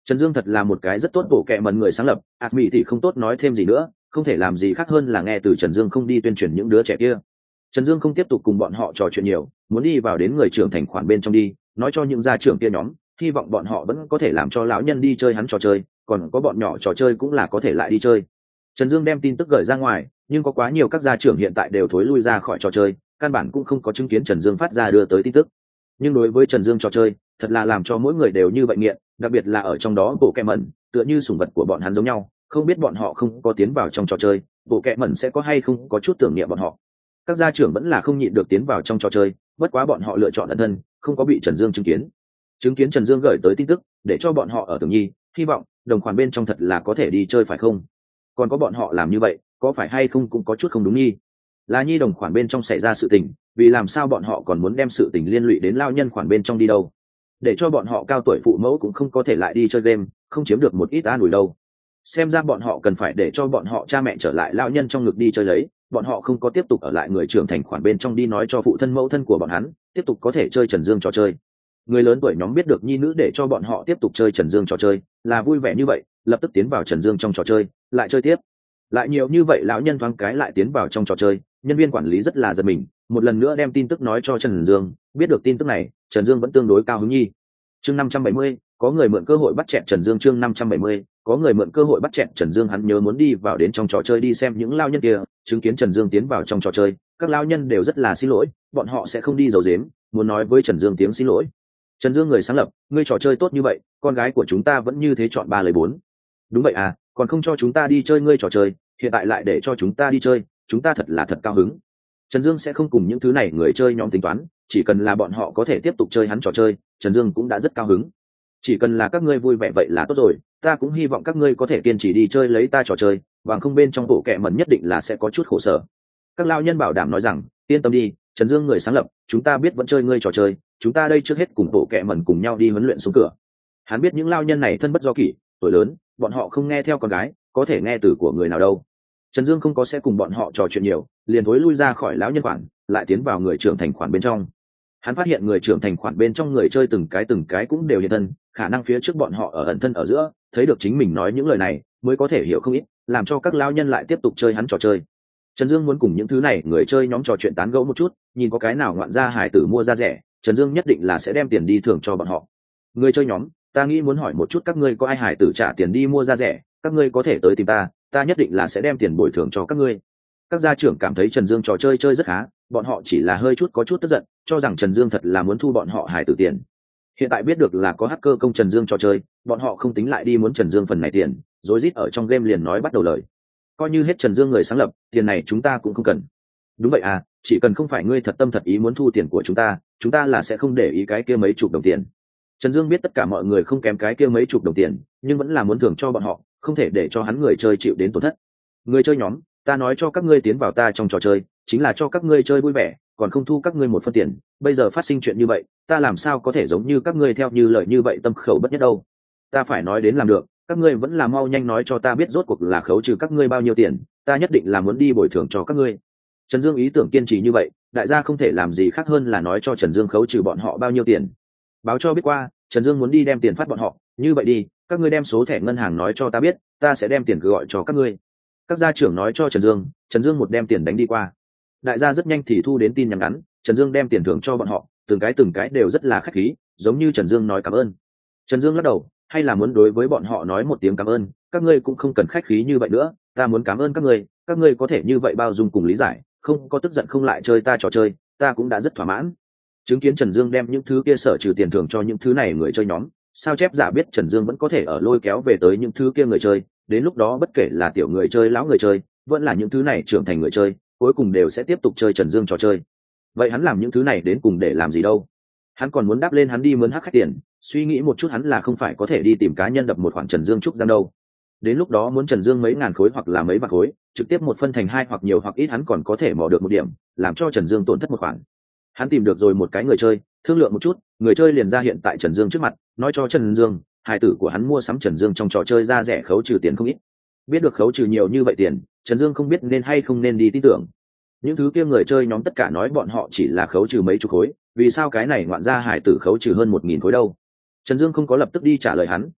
A: Trần Dương thật là một cái rất tốt bộ kệ mẩn người sáng lập, Admi thì không tốt nói thêm gì nữa, không thể làm gì khác hơn là nghe từ Trần Dương không đi tuyên truyền những đứa trẻ kia. Trần Dương không tiếp tục cùng bọn họ trò chuyện nhiều, muốn đi vào đến người trưởng thành khoản bên trong đi, nói cho những gia trưởng kia nhóm, hy vọng bọn họ vẫn có thể làm cho lão nhân đi chơi hắn trò chơi, còn có bọn nhỏ trò chơi cũng là có thể lại đi chơi. Trần Dương đem tin tức gửi ra ngoài, nhưng có quá nhiều các gia trưởng hiện tại đều thối lui ra khỏi trò chơi, căn bản cũng không có chứng kiến Trần Dương phát ra đưa tới tin tức. Nhưng đối với Trần Dương trò chơi, thật là làm cho mỗi người đều như vậy nghiện, đặc biệt là ở trong đó bộ kẹ mẩn, tựa như sủng vật của bọn hắn giống nhau, không biết bọn họ không có tiến vào trong trò chơi, bộ kẹ mẩn sẽ có hay không có chút tưởng niệm bọn họ. Các gia trưởng vẫn là không nhịn được tiến vào trong trò chơi, bất quá bọn họ lựa chọn ẩn thân, không có bị Trần Dương chứng kiến Trần Dương gửi tới tin tức, để cho bọn họ ở tưởng nhi, hy vọng đồng khoản bên trong thật là có thể đi chơi phải không? Còn có bọn họ làm như vậy, có phải hay không cũng có chút không đúng nghi. Là nhi đồng khoản bên trong xảy ra sự tình, vì làm sao bọn họ còn muốn đem sự tình liên lụy đến lao nhân khoản bên trong đi đâu? Để cho bọn họ cao tuổi phụ mẫu cũng không có thể lại đi chơi game, không chiếm được một ít an ủi đâu. Xem ra bọn họ cần phải để cho bọn họ cha mẹ trở lại lao nhân trong ngực đi chơi lấy, bọn họ không có tiếp tục ở lại người trưởng thành khoản bên trong đi nói cho phụ thân mẫu thân của bọn hắn tiếp tục có thể chơi Trần Dương trò chơi. Người lớn tuổi nhóm biết được nhi nữ để cho bọn họ tiếp tục chơi Trần Dương trò chơi là vui vẻ như vậy, lập tức tiến vào Trần Dương trong trò chơi, lại chơi tiếp. Lại nhiều như vậy lão nhân thoáng cái lại tiến vào trong trò chơi, nhân viên quản lý rất là giật mình, một lần nữa đem tin tức nói cho Trần Dương. Biết được tin tức này, Trần Dương vẫn tương đối cao hứng nhi. Chương 570, có người mượn cơ hội bắt chẹt Trần Dương. Chương 570, có người mượn cơ hội bắt chẹt Trần Dương. Hắn nhớ muốn đi vào đến trong trò chơi đi xem những lao nhân kia, chứng kiến Trần Dương tiến vào trong trò chơi, các lao nhân đều rất là xin lỗi, bọn họ sẽ không đi giấu giếm, muốn nói với Trần Dương tiếng xin lỗi. Trần Dương người sáng lập, ngươi trò chơi tốt như vậy, con gái của chúng ta vẫn như thế chọn 3 lời 4. Đúng vậy à, còn không cho chúng ta đi chơi ngươi trò chơi, hiện tại lại để cho chúng ta đi chơi, chúng ta thật là thật cao hứng. Trần Dương sẽ không cùng những thứ này người chơi nhóm tính toán, chỉ cần là bọn họ có thể tiếp tục chơi hắn trò chơi, Trần Dương cũng đã rất cao hứng. Chỉ cần là các ngươi vui vẻ vậy là tốt rồi, ta cũng hy vọng các ngươi có thể kiên trì đi chơi lấy ta trò chơi, bằng không bên trong bộ kệ mẩn nhất định là sẽ có chút khổ sở. Các lao nhân bảo đảm nói rằng, yên tâm đi, Trần Dương người sáng lập, chúng ta biết vẫn chơi ngươi trò chơi, chúng ta đây trước hết cùng bộ kệ mẩn cùng nhau đi huấn luyện xuống cửa. Hắn biết những lao nhân này thân bất do kỷ, tuổi lớn, bọn họ không nghe theo con gái, có thể nghe từ của người nào đâu. Trần Dương không có sẽ cùng bọn họ trò chuyện nhiều, liền thối lui ra khỏi lão nhân khoản, lại tiến vào người trưởng thành khoản bên trong. Hắn phát hiện người trưởng thành khoản bên trong người chơi từng cái cũng đều hiện thân, khả năng phía trước bọn họ ở ẩn thân ở giữa, thấy được chính mình nói những lời này, mới có thể hiểu không ít, làm cho các lão nhân lại tiếp tục chơi hắn trò chơi. Trần Dương muốn cùng những thứ này người chơi nhóm trò chuyện tán gẫu một chút, nhìn có cái nào ngoạn gia hải tử mua ra rẻ, Trần Dương nhất định là sẽ đem tiền đi thưởng cho bọn họ. Người chơi nhóm, ta nghĩ muốn hỏi một chút các ngươi có ai hải tử trả tiền đi mua ra rẻ, các ngươi có thể tới tìm ta, ta nhất định là sẽ đem tiền bồi thường cho các ngươi. Các gia trưởng cảm thấy Trần Dương trò chơi chơi rất khá, bọn họ chỉ là hơi chút có chút tức giận, cho rằng Trần Dương thật là muốn thu bọn họ hải tử tiền. Hiện tại biết được là có hacker công Trần Dương trò chơi, bọn họ không tính lại đi muốn Trần Dương phần này tiền, rối rít ở trong game liền nói bắt đầu lời. Coi như hết Trần Dương người sáng lập, tiền này chúng ta cũng không cần. Đúng vậy à, chỉ cần không phải ngươi thật tâm thật ý muốn thu tiền của chúng ta là sẽ không để ý cái kia mấy chục đồng tiền. Trần Dương biết tất cả mọi người không kém cái kia mấy chục đồng tiền, nhưng vẫn là muốn thưởng cho bọn họ, không thể để cho hắn người chơi chịu đến tổn thất. Người chơi nhóm, ta nói cho các ngươi tiến vào ta trong trò chơi, chính là cho các ngươi chơi vui vẻ, còn không thu các ngươi một phân tiền. Bây giờ phát sinh chuyện như vậy, ta làm sao có thể giống như các ngươi theo như lời như vậy tâm khẩu bất nhất đâu. Ta phải nói đến làm được, các ngươi vẫn là mau nhanh nói cho ta biết rốt cuộc là khấu trừ các ngươi bao nhiêu tiền, ta nhất định là muốn đi bồi thường cho các ngươi. Trần Dương ý tưởng kiên trì như vậy, đại gia không thể làm gì khác hơn là nói cho Trần Dương khấu trừ bọn họ bao nhiêu tiền. Báo cho biết qua, Trần Dương muốn đi đem tiền phát bọn họ, như vậy đi, các ngươi đem số thẻ ngân hàng nói cho ta biết, ta sẽ đem tiền gọi cho các ngươi. Các gia trưởng nói cho Trần Dương một đem tiền đánh đi qua. Đại gia rất nhanh thì thu đến tin nhắn ngắn, Trần Dương đem tiền thưởng cho bọn họ, từng cái đều rất là khách khí, giống như Trần Dương nói cảm ơn. Trần Dương lắc đầu, hay là muốn đối với bọn họ nói một tiếng cảm ơn, các ngươi cũng không cần khách khí như vậy nữa, ta muốn cảm ơn các ngươi có thể như vậy bao dung cùng lý giải, không có tức giận không lại chơi ta trò chơi, ta cũng đã rất thỏa mãn. Chứng kiến Trần Dương đem những thứ kia sở trừ tiền thưởng cho những thứ này người chơi nhóm, sao chép giả biết Trần Dương vẫn có thể ở lôi kéo về tới những thứ kia người chơi, đến lúc đó bất kể là tiểu người chơi lão người chơi, vẫn là những thứ này trưởng thành người chơi, cuối cùng đều sẽ tiếp tục chơi Trần Dương trò chơi. Vậy hắn làm những thứ này đến cùng để làm gì đâu? Hắn còn muốn đáp lên hắn đi mướn hắc khách tiền, suy nghĩ một chút hắn là không phải có thể đi tìm cá nhân đập một khoản Trần Dương trúc giang đâu. Đến lúc đó muốn Trần Dương mấy ngàn khối hoặc là mấy bạc khối, trực tiếp một phân thành hai hoặc nhiều hoặc ít hắn còn có thể mò được một điểm, làm cho Trần Dương tổn thất một khoản. Hắn tìm được rồi một cái người chơi, thương lượng một chút, người chơi liền ra hiện tại Trần Dương trước mặt, nói cho Trần Dương, hài tử của hắn mua sắm Trần Dương trong trò chơi ra rẻ khấu trừ tiền không ít. Biết được khấu trừ nhiều như vậy tiền, Trần Dương không biết nên hay không nên đi tin tưởng. Những thứ kia người chơi nhóm tất cả nói bọn họ chỉ là khấu trừ mấy chục khối, vì sao cái này ngoạn ra hài tử khấu trừ hơn 1.000 khối đâu? Trần Dương không có lập tức đi trả lời hắn,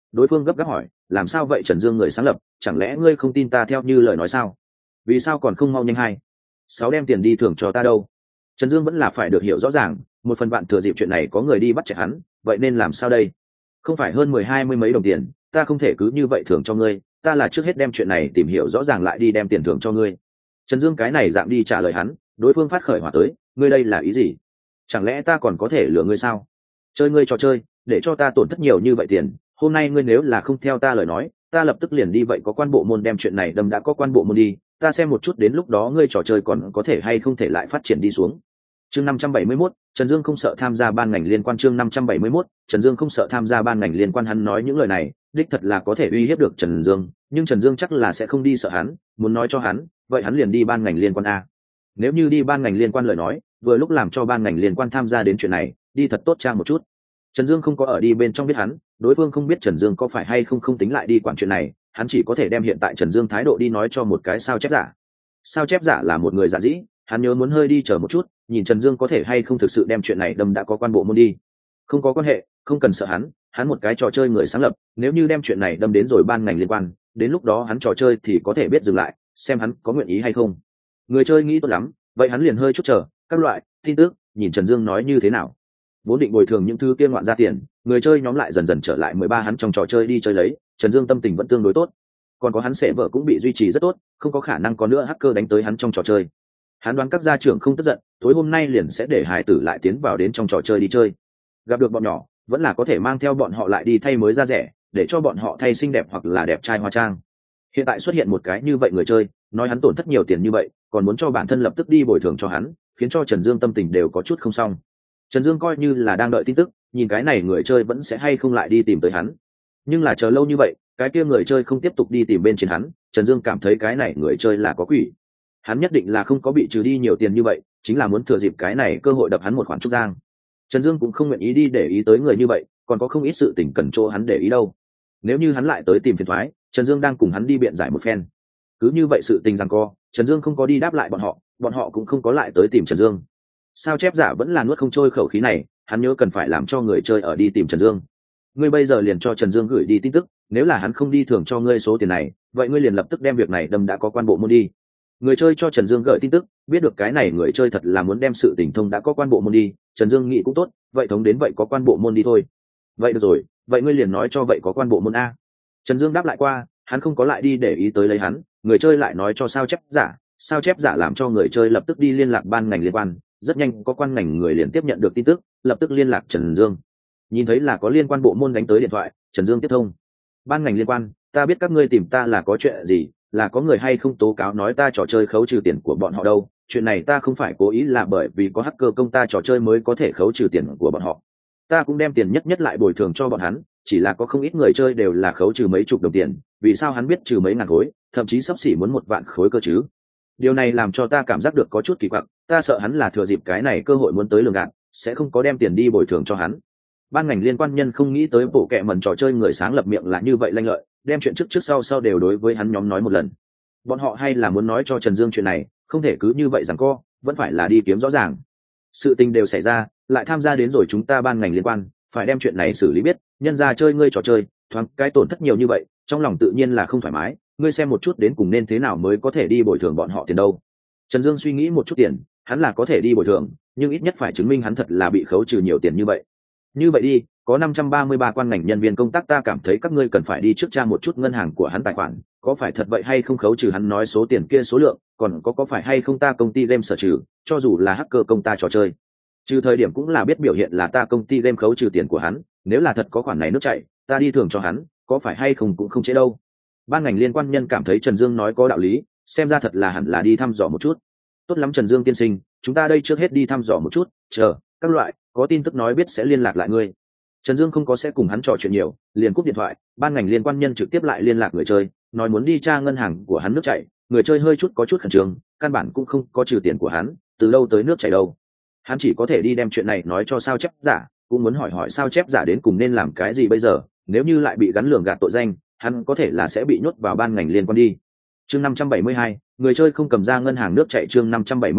A: Đối phương gấp gáp hỏi, làm sao vậy Trần Dương người sáng lập, chẳng lẽ ngươi không tin ta theo như lời nói sao? Vì sao còn không mau nhanh hai sáu đem tiền đi thưởng cho ta đâu? Trần Dương vẫn là phải được hiểu rõ ràng, một phần bạn thừa dịp chuyện này có người đi bắt chạy hắn, vậy nên làm sao đây? Không phải hơn 20 mấy đồng tiền, ta không thể cứ như vậy thưởng cho ngươi, ta là trước hết đem chuyện này tìm hiểu rõ ràng lại đi đem tiền thưởng cho ngươi. Trần Dương cái này dạng đi trả lời hắn, đối phương phát khởi hỏa tới, ngươi đây là ý gì? Chẳng lẽ ta còn có thể lừa ngươi sao? Chơi ngươi trò chơi, để cho ta tổn thất nhiều như vậy tiền, hôm nay ngươi nếu là không theo ta lời nói, ta lập tức liền đi vậy có quan bộ môn đem chuyện này đâm đã có quan bộ môn đi, ta xem một chút đến lúc đó ngươi trò chơi còn có thể hay không thể lại phát triển đi xuống. Chương 571, Trần Dương không sợ tham gia ban ngành liên quan. Chương 571, Trần Dương không sợ tham gia ban ngành liên quan. Hắn nói những lời này, đích thật là có thể uy hiếp được Trần Dương, nhưng Trần Dương chắc là sẽ không đi sợ hắn, muốn nói cho hắn, vậy hắn liền đi ban ngành liên quan a. Nếu như đi ban ngành liên quan lời nói, vừa lúc làm cho ban ngành liên quan tham gia đến chuyện này, đi thật tốt trang một chút. Trần Dương không có ở đi bên trong biết hắn, đối phương không biết Trần Dương có phải hay không tính lại đi quản chuyện này, hắn chỉ có thể đem hiện tại Trần Dương thái độ đi nói cho một cái sao chép giả. Sao chép giả là một người giả dĩ, hắn nhớ muốn hơi đi chờ một chút, nhìn Trần Dương có thể hay không thực sự đem chuyện này đâm đã có quan bộ môn đi. Không có quan hệ, không cần sợ hắn một cái trò chơi người sáng lập, nếu như đem chuyện này đâm đến rồi ban ngành liên quan, đến lúc đó hắn trò chơi thì có thể biết dừng lại, xem hắn có nguyện ý hay không. Người chơi nghĩ tốt lắm, vậy hắn liền hơi chút chờ, các loại tin tức, nhìn Trần Dương nói như thế nào. Vốn định bồi thường những thứ kia ngoạn ra tiền, người chơi nhóm lại dần dần trở lại 13 hắn trong trò chơi đi chơi lấy, Trần Dương tâm tình vẫn tương đối tốt. Còn có hắn sẽ vợ cũng bị duy trì rất tốt, không có khả năng có nữa hacker đánh tới hắn trong trò chơi. Hắn đoán các gia trưởng không tức giận, tối hôm nay liền sẽ để hải tử lại tiến vào đến trong trò chơi đi chơi. Gặp được bọn nhỏ, vẫn là có thể mang theo bọn họ lại đi thay mới ra rẻ, để cho bọn họ thay xinh đẹp hoặc là đẹp trai hóa trang. Hiện tại xuất hiện một cái như vậy người chơi, nói hắn tổn thất nhiều tiền như vậy, còn muốn cho bản thân lập tức đi bồi thường cho hắn, khiến cho Trần Dương tâm tình đều có chút không xong. Trần Dương coi như là đang đợi tin tức, nhìn cái này người chơi vẫn sẽ hay không lại đi tìm tới hắn. Nhưng là chờ lâu như vậy, cái kia người chơi không tiếp tục đi tìm bên trên hắn, Trần Dương cảm thấy cái này người chơi là có quỷ. Hắn nhất định là không có bị trừ đi nhiều tiền như vậy, chính là muốn thừa dịp cái này cơ hội đập hắn một khoản trúc giang. Trần Dương cũng không nguyện ý đi để ý tới người như vậy, còn có không ít sự tình cần chỗ hắn để ý đâu. Nếu như hắn lại tới tìm phiền toái, Trần Dương đang cùng hắn đi biện giải một phen. Cứ như vậy sự tình giằng co, Trần Dương không có đi đáp lại bọn họ cũng không có lại tới tìm Trần Dương. Sao chép giả vẫn là nuốt không trôi khẩu khí này, hắn nhớ cần phải làm cho người chơi ở đi tìm Trần Dương. Ngươi bây giờ liền cho Trần Dương gửi đi tin tức, nếu là hắn không đi thưởng cho ngươi số tiền này, vậy ngươi liền lập tức đem việc này đâm đã có quan bộ môn đi. Người chơi cho Trần Dương gửi tin tức, biết được cái này người chơi thật là muốn đem sự tình thông đã có quan bộ môn đi, Trần Dương nghĩ cũng tốt, vậy thống đến vậy có quan bộ môn đi thôi. Vậy được rồi, vậy ngươi liền nói cho vậy có quan bộ môn a. Trần Dương đáp lại qua, hắn không có lại đi để ý tới lấy hắn, người chơi lại nói cho sao chép giả làm cho người chơi lập tức đi liên lạc ban ngành liên quan, rất nhanh có quan ngành người liền tiếp nhận được tin tức, lập tức liên lạc Trần Dương. Nhìn thấy là có liên quan bộ môn đánh tới điện thoại, Trần Dương tiếp thông. Ban ngành liên quan, ta biết các ngươi tìm ta là có chuyện gì, là có người hay không tố cáo nói ta trò chơi khấu trừ tiền của bọn họ đâu, chuyện này ta không phải cố ý, là bởi vì có hacker công ta trò chơi mới có thể khấu trừ tiền của bọn họ. Ta cũng đem tiền nhất lại bồi thường cho bọn hắn, chỉ là có không ít người chơi đều là khấu trừ mấy chục đồng tiền, vì sao hắn biết trừ mấy ngàn khối, thậm chí xấp xỉ muốn 1 vạn khối cơ chứ. Điều này làm cho ta cảm giác được có chút kỳ quặc, ta sợ hắn là thừa dịp cái này cơ hội muốn tới lường gạt, sẽ không có đem tiền đi bồi thường cho hắn. Ban ngành liên quan nhân không nghĩ tới bộ kệ mẩn trò chơi người sáng lập miệng là như vậy lanh lợi, đem chuyện trước sau đều đối với hắn nhóm nói một lần. Bọn họ hay là muốn nói cho Trần Dương chuyện này, không thể cứ như vậy rằng co, vẫn phải là đi kiếm rõ ràng. Sự tình đều xảy ra, lại tham gia đến rồi chúng ta ban ngành liên quan, phải đem chuyện này xử lý biết, nhân ra chơi ngươi trò chơi, thoáng cái tổn thất nhiều như vậy, trong lòng tự nhiên là không thoải mái, ngươi xem một chút đến cùng nên thế nào mới có thể đi bồi thường bọn họ tiền đâu. Trần Dương suy nghĩ một chút tiền, hắn là có thể đi bồi thường, nhưng ít nhất phải chứng minh hắn thật là bị khấu trừ nhiều tiền như vậy. Như vậy đi, có 533 quan ngành nhân viên công tác, ta cảm thấy các ngươi cần phải đi trước tra một chút ngân hàng của hắn tài khoản, có phải thật vậy hay không khấu trừ hắn nói số tiền kia số lượng, còn có phải hay không ta công ty game sở trừ, cho dù là hacker công ta trò chơi. Trừ thời điểm cũng là biết biểu hiện là ta công ty game khấu trừ tiền của hắn, nếu là thật có khoản này nước chảy, ta đi thưởng cho hắn, có phải hay không cũng không chế đâu. Ban ngành liên quan nhân cảm thấy Trần Dương nói có đạo lý, xem ra thật là hẳn là đi thăm dò một chút. Tốt lắm Trần Dương tiên sinh, chúng ta đây trước hết đi thăm dò một chút, chờ các loại có tin tức nói biết sẽ liên lạc lại ngươi. Trần Dương không có sẽ cùng hắn trò chuyện nhiều, liền cúp điện thoại. Ban ngành liên quan nhân trực tiếp lại liên lạc người chơi, nói muốn đi tra ngân hàng của hắn nước chảy. Người chơi hơi chút có chút khẩn trương, căn bản cũng không có trừ tiền của hắn, từ đâu tới nước chảy đâu. Hắn chỉ có thể đi đem chuyện này nói cho sao chép giả, cũng muốn hỏi sao chép giả đến cùng nên làm cái gì bây giờ, nếu như lại bị gắn lường gạt tội danh, hắn có thể là sẽ bị nhốt vào ban ngành liên quan đi. Chương 572, người chơi không cầm ra ngân hàng nước chảy. Chương 572,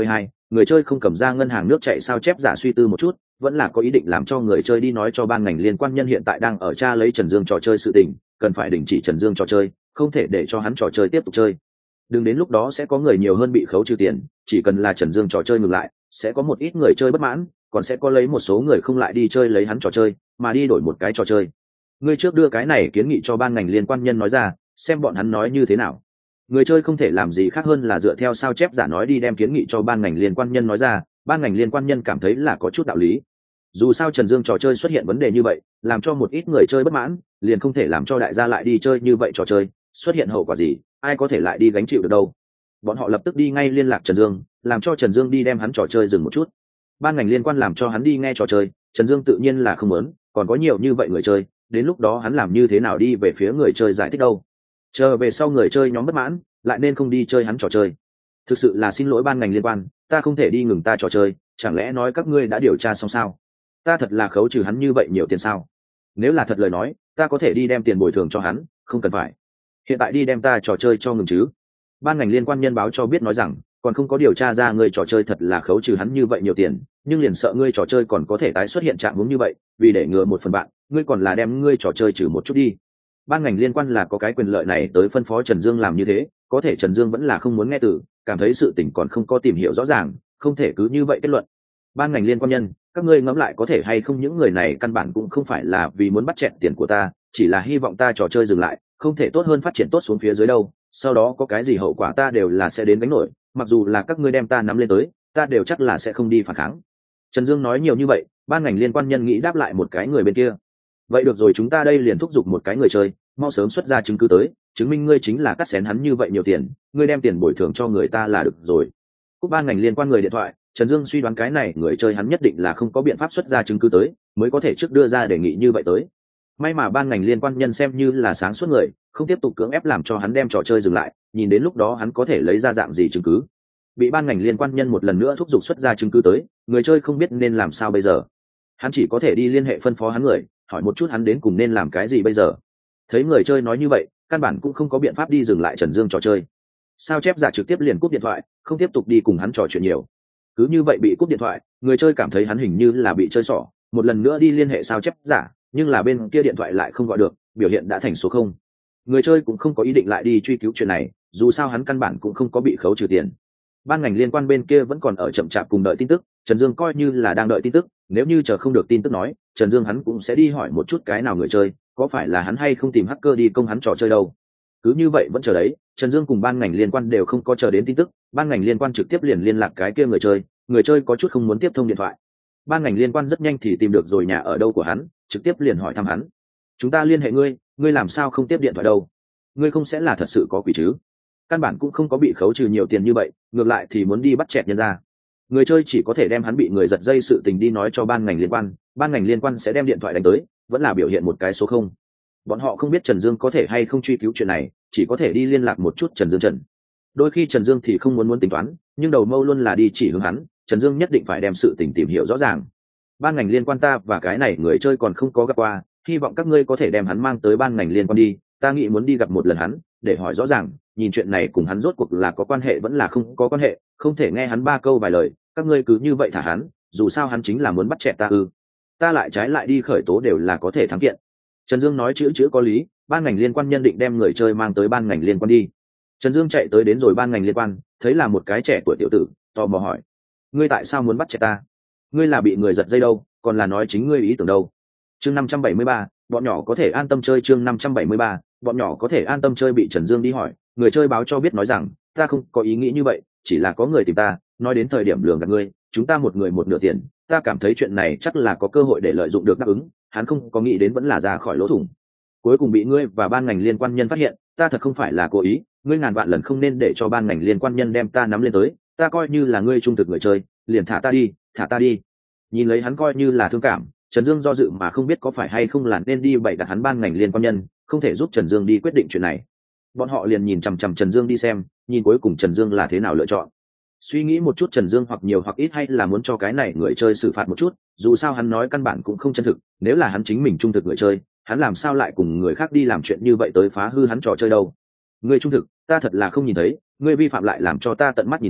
A: người chơi không cầm ra ngân hàng nước chạy sao chép giả suy tư một chút, vẫn là có ý định làm cho người chơi đi nói cho ban ngành liên quan nhân hiện tại đang ở tra lấy Trần Dương trò chơi sự tình, cần phải đình chỉ Trần Dương trò chơi, không thể để cho hắn trò chơi tiếp tục chơi. Đừng đến lúc đó sẽ có người nhiều hơn bị khấu trừ tiền, chỉ cần là Trần Dương trò chơi ngừng lại, sẽ có một ít người chơi bất mãn, còn sẽ có lấy một số người không lại đi chơi lấy hắn trò chơi, mà đi đổi một cái trò chơi. Ngươi trước đưa cái này kiến nghị cho ban ngành liên quan nhân nói ra, xem bọn hắn nói như thế nào. Người chơi không thể làm gì khác hơn là dựa theo sao chép giả nói đi đem kiến nghị cho ban ngành liên quan nhân nói ra, ban ngành liên quan nhân cảm thấy là có chút đạo lý. Dù sao Trần Dương trò chơi xuất hiện vấn đề như vậy, làm cho một ít người chơi bất mãn, liền không thể làm cho đại gia lại đi chơi như vậy trò chơi, xuất hiện hậu quả gì, ai có thể lại đi gánh chịu được đâu. Bọn họ lập tức đi ngay liên lạc Trần Dương, làm cho Trần Dương đi đem hắn trò chơi dừng một chút. Ban ngành liên quan làm cho hắn đi nghe trò chơi, Trần Dương tự nhiên là không muốn, còn có nhiều như vậy người chơi, đến lúc đó hắn làm như thế nào đi về phía người chơi giải thích đâu. Chờ về sau người chơi nhóm bất mãn, lại nên không đi chơi hắn trò chơi. Thực sự là xin lỗi ban ngành liên quan, ta không thể đi ngừng ta trò chơi, chẳng lẽ nói các ngươi đã điều tra xong sao? Ta thật là khấu trừ hắn như vậy nhiều tiền sao? Nếu là thật lời nói, ta có thể đi đem tiền bồi thường cho hắn, không cần phải. Hiện tại đi đem ta trò chơi cho ngừng chứ? Ban ngành liên quan nhân báo cho biết nói rằng, còn không có điều tra ra ngươi trò chơi thật là khấu trừ hắn như vậy nhiều tiền, nhưng liền sợ ngươi trò chơi còn có thể tái xuất hiện trạng huống như vậy, vì để ngừa một phần bạn, ngươi còn là đem ngươi trò chơi trừ một chút đi. Ban ngành liên quan là có cái quyền lợi này tới phân phó Trần Dương làm như thế, có thể Trần Dương vẫn là không muốn nghe từ, cảm thấy sự tình còn không có tìm hiểu rõ ràng, không thể cứ như vậy kết luận. Ban ngành liên quan nhân, các ngươi ngẫm lại có thể hay không, những người này căn bản cũng không phải là vì muốn bắt chẹt tiền của ta, chỉ là hy vọng ta trò chơi dừng lại, không thể tốt hơn phát triển tốt xuống phía dưới đâu, sau đó có cái gì hậu quả ta đều là sẽ đến gánh nổi, mặc dù là các ngươi đem ta nắm lên tới, ta đều chắc là sẽ không đi phản kháng. Trần Dương nói nhiều như vậy, ban ngành liên quan nhân nghĩ đáp lại một cái người bên kia. Vậy được rồi, chúng ta đây liền thúc giục một cái người chơi, mau sớm xuất ra chứng cứ tới, chứng minh ngươi chính là cắt xén hắn như vậy nhiều tiền, ngươi đem tiền bồi thường cho người ta là được rồi. Cúp ban ngành liên quan người điện thoại, Trần Dương suy đoán cái này người chơi hắn nhất định là không có biện pháp xuất ra chứng cứ tới, mới có thể trước đưa ra đề nghị như vậy tới. May mà ban ngành liên quan nhân xem như là sáng suốt người, không tiếp tục cưỡng ép làm cho hắn đem trò chơi dừng lại, nhìn đến lúc đó hắn có thể lấy ra dạng gì chứng cứ. Bị ban ngành liên quan nhân một lần nữa thúc giục xuất ra chứng cứ tới, người chơi không biết nên làm sao bây giờ. Hắn chỉ có thể đi liên hệ phân phó hắn người, hỏi một chút hắn đến cùng nên làm cái gì bây giờ. Thấy người chơi nói như vậy, căn bản cũng không có biện pháp đi dừng lại Trần Dương trò chơi. Sao chép giả trực tiếp liền cúp điện thoại, không tiếp tục đi cùng hắn trò chuyện nhiều. Cứ như vậy bị cúp điện thoại, người chơi cảm thấy hắn hình như là bị chơi xỏ, một lần nữa đi liên hệ sao chép giả, nhưng là bên kia điện thoại lại không gọi được, biểu hiện đã thành số 0. Người chơi cũng không có ý định lại đi truy cứu chuyện này, dù sao hắn căn bản cũng không có bị khấu trừ tiền. Ban ngành liên quan bên kia vẫn còn ở chậm chạp cùng đợi tin tức, Trần Dương coi như là đang đợi tin tức, nếu như chờ không được tin tức nói, Trần Dương hắn cũng sẽ đi hỏi một chút cái nào người chơi, có phải là hắn hay không tìm hacker đi công hắn trò chơi đâu. Cứ như vậy vẫn chờ đấy, Trần Dương cùng ban ngành liên quan đều không có chờ đến tin tức, ban ngành liên quan trực tiếp liền liên lạc cái kia người chơi có chút không muốn tiếp thông điện thoại. Ban ngành liên quan rất nhanh thì tìm được rồi nhà ở đâu của hắn, trực tiếp liền hỏi thăm hắn. Chúng ta liên hệ ngươi, ngươi làm sao không tiếp điện thoại đâu? Ngươi không sẽ là thật sự có quỷ chứ? Căn bản cũng không có bị khấu trừ nhiều tiền như vậy, ngược lại thì muốn đi bắt chẹt nhân ra. Người chơi chỉ có thể đem hắn bị người giật dây sự tình đi nói cho ban ngành liên quan sẽ đem điện thoại đánh tới, vẫn là biểu hiện một cái số 0. Bọn họ không biết Trần Dương có thể hay không truy cứu chuyện này, chỉ có thể đi liên lạc một chút Trần Dương. Đôi khi Trần Dương thì không muốn tính toán, nhưng đầu mâu luôn là đi chỉ hướng hắn, Trần Dương nhất định phải đem sự tình tìm hiểu rõ ràng. Ban ngành liên quan ta và cái này người chơi còn không có gặp qua, hy vọng các ngươi có thể đem hắn mang tới ban ngành liên quan đi, ta nghĩ muốn đi gặp một lần hắn, để hỏi rõ ràng, nhìn chuyện này cùng hắn rốt cuộc là có quan hệ vẫn là không có quan hệ, không thể nghe hắn 3 câu vài lời, các ngươi cứ như vậy thả hắn, dù sao hắn chính là muốn bắt chẹt ta ta lại trái lại đi khởi tố đều là có thể thắng kiện. Trần Dương nói chữ có lý, ban ngành liên quan nhân định đem người chơi mang tới ban ngành liên quan đi. Trần Dương chạy tới đến rồi ban ngành liên quan, thấy là một cái trẻ tuổi tiểu tử, tò mò hỏi: ngươi tại sao muốn bắt chẹt ta? Ngươi là bị người giật dây đâu, còn là nói chính ngươi ý tưởng đâu? Chương 573, bọn nhỏ có thể an tâm chơi. Chương 573, bọn nhỏ có thể an tâm chơi. Bị Trần Dương đi hỏi, người chơi báo cho biết nói rằng, ta không có ý nghĩ như vậy, chỉ là có người tìm ta, nói đến thời điểm lường gạt ngươi, chúng ta một người một nửa tiền, ta cảm thấy chuyện này chắc là có cơ hội để lợi dụng được đáp ứng, hắn không có nghĩ đến vẫn là ra khỏi lỗ thủng. Cuối cùng bị ngươi và ban ngành liên quan nhân phát hiện, ta thật không phải là cố ý, ngươi ngàn vạn lần không nên để cho ban ngành liên quan nhân đem ta nắm lên tới, ta coi như là ngươi trung thực người chơi, liền thả ta đi. Nhìn lấy hắn coi như là thương cảm, Trần Dương do dự mà không biết có phải hay không là nên đi bày đặt hắn ban ngành liên quan nhân, không thể giúp Trần Dương đi quyết định chuyện này. Bọn họ liền nhìn chằm chằm Trần Dương đi xem, nhìn cuối cùng Trần Dương là thế nào lựa chọn. Suy nghĩ một chút Trần Dương hoặc nhiều hoặc ít hay là muốn cho cái này người chơi xử phạt một chút, dù sao hắn nói căn bản cũng không chân thực, nếu là hắn chính mình trung thực người chơi, hắn làm sao lại cùng người khác đi làm chuyện như vậy tới phá hư hắn trò chơi đâu. Ngươi trung thực, ta thật là không nhìn thấy, ngươi vi phạm lại làm cho ta tận mắt nhìn thấy,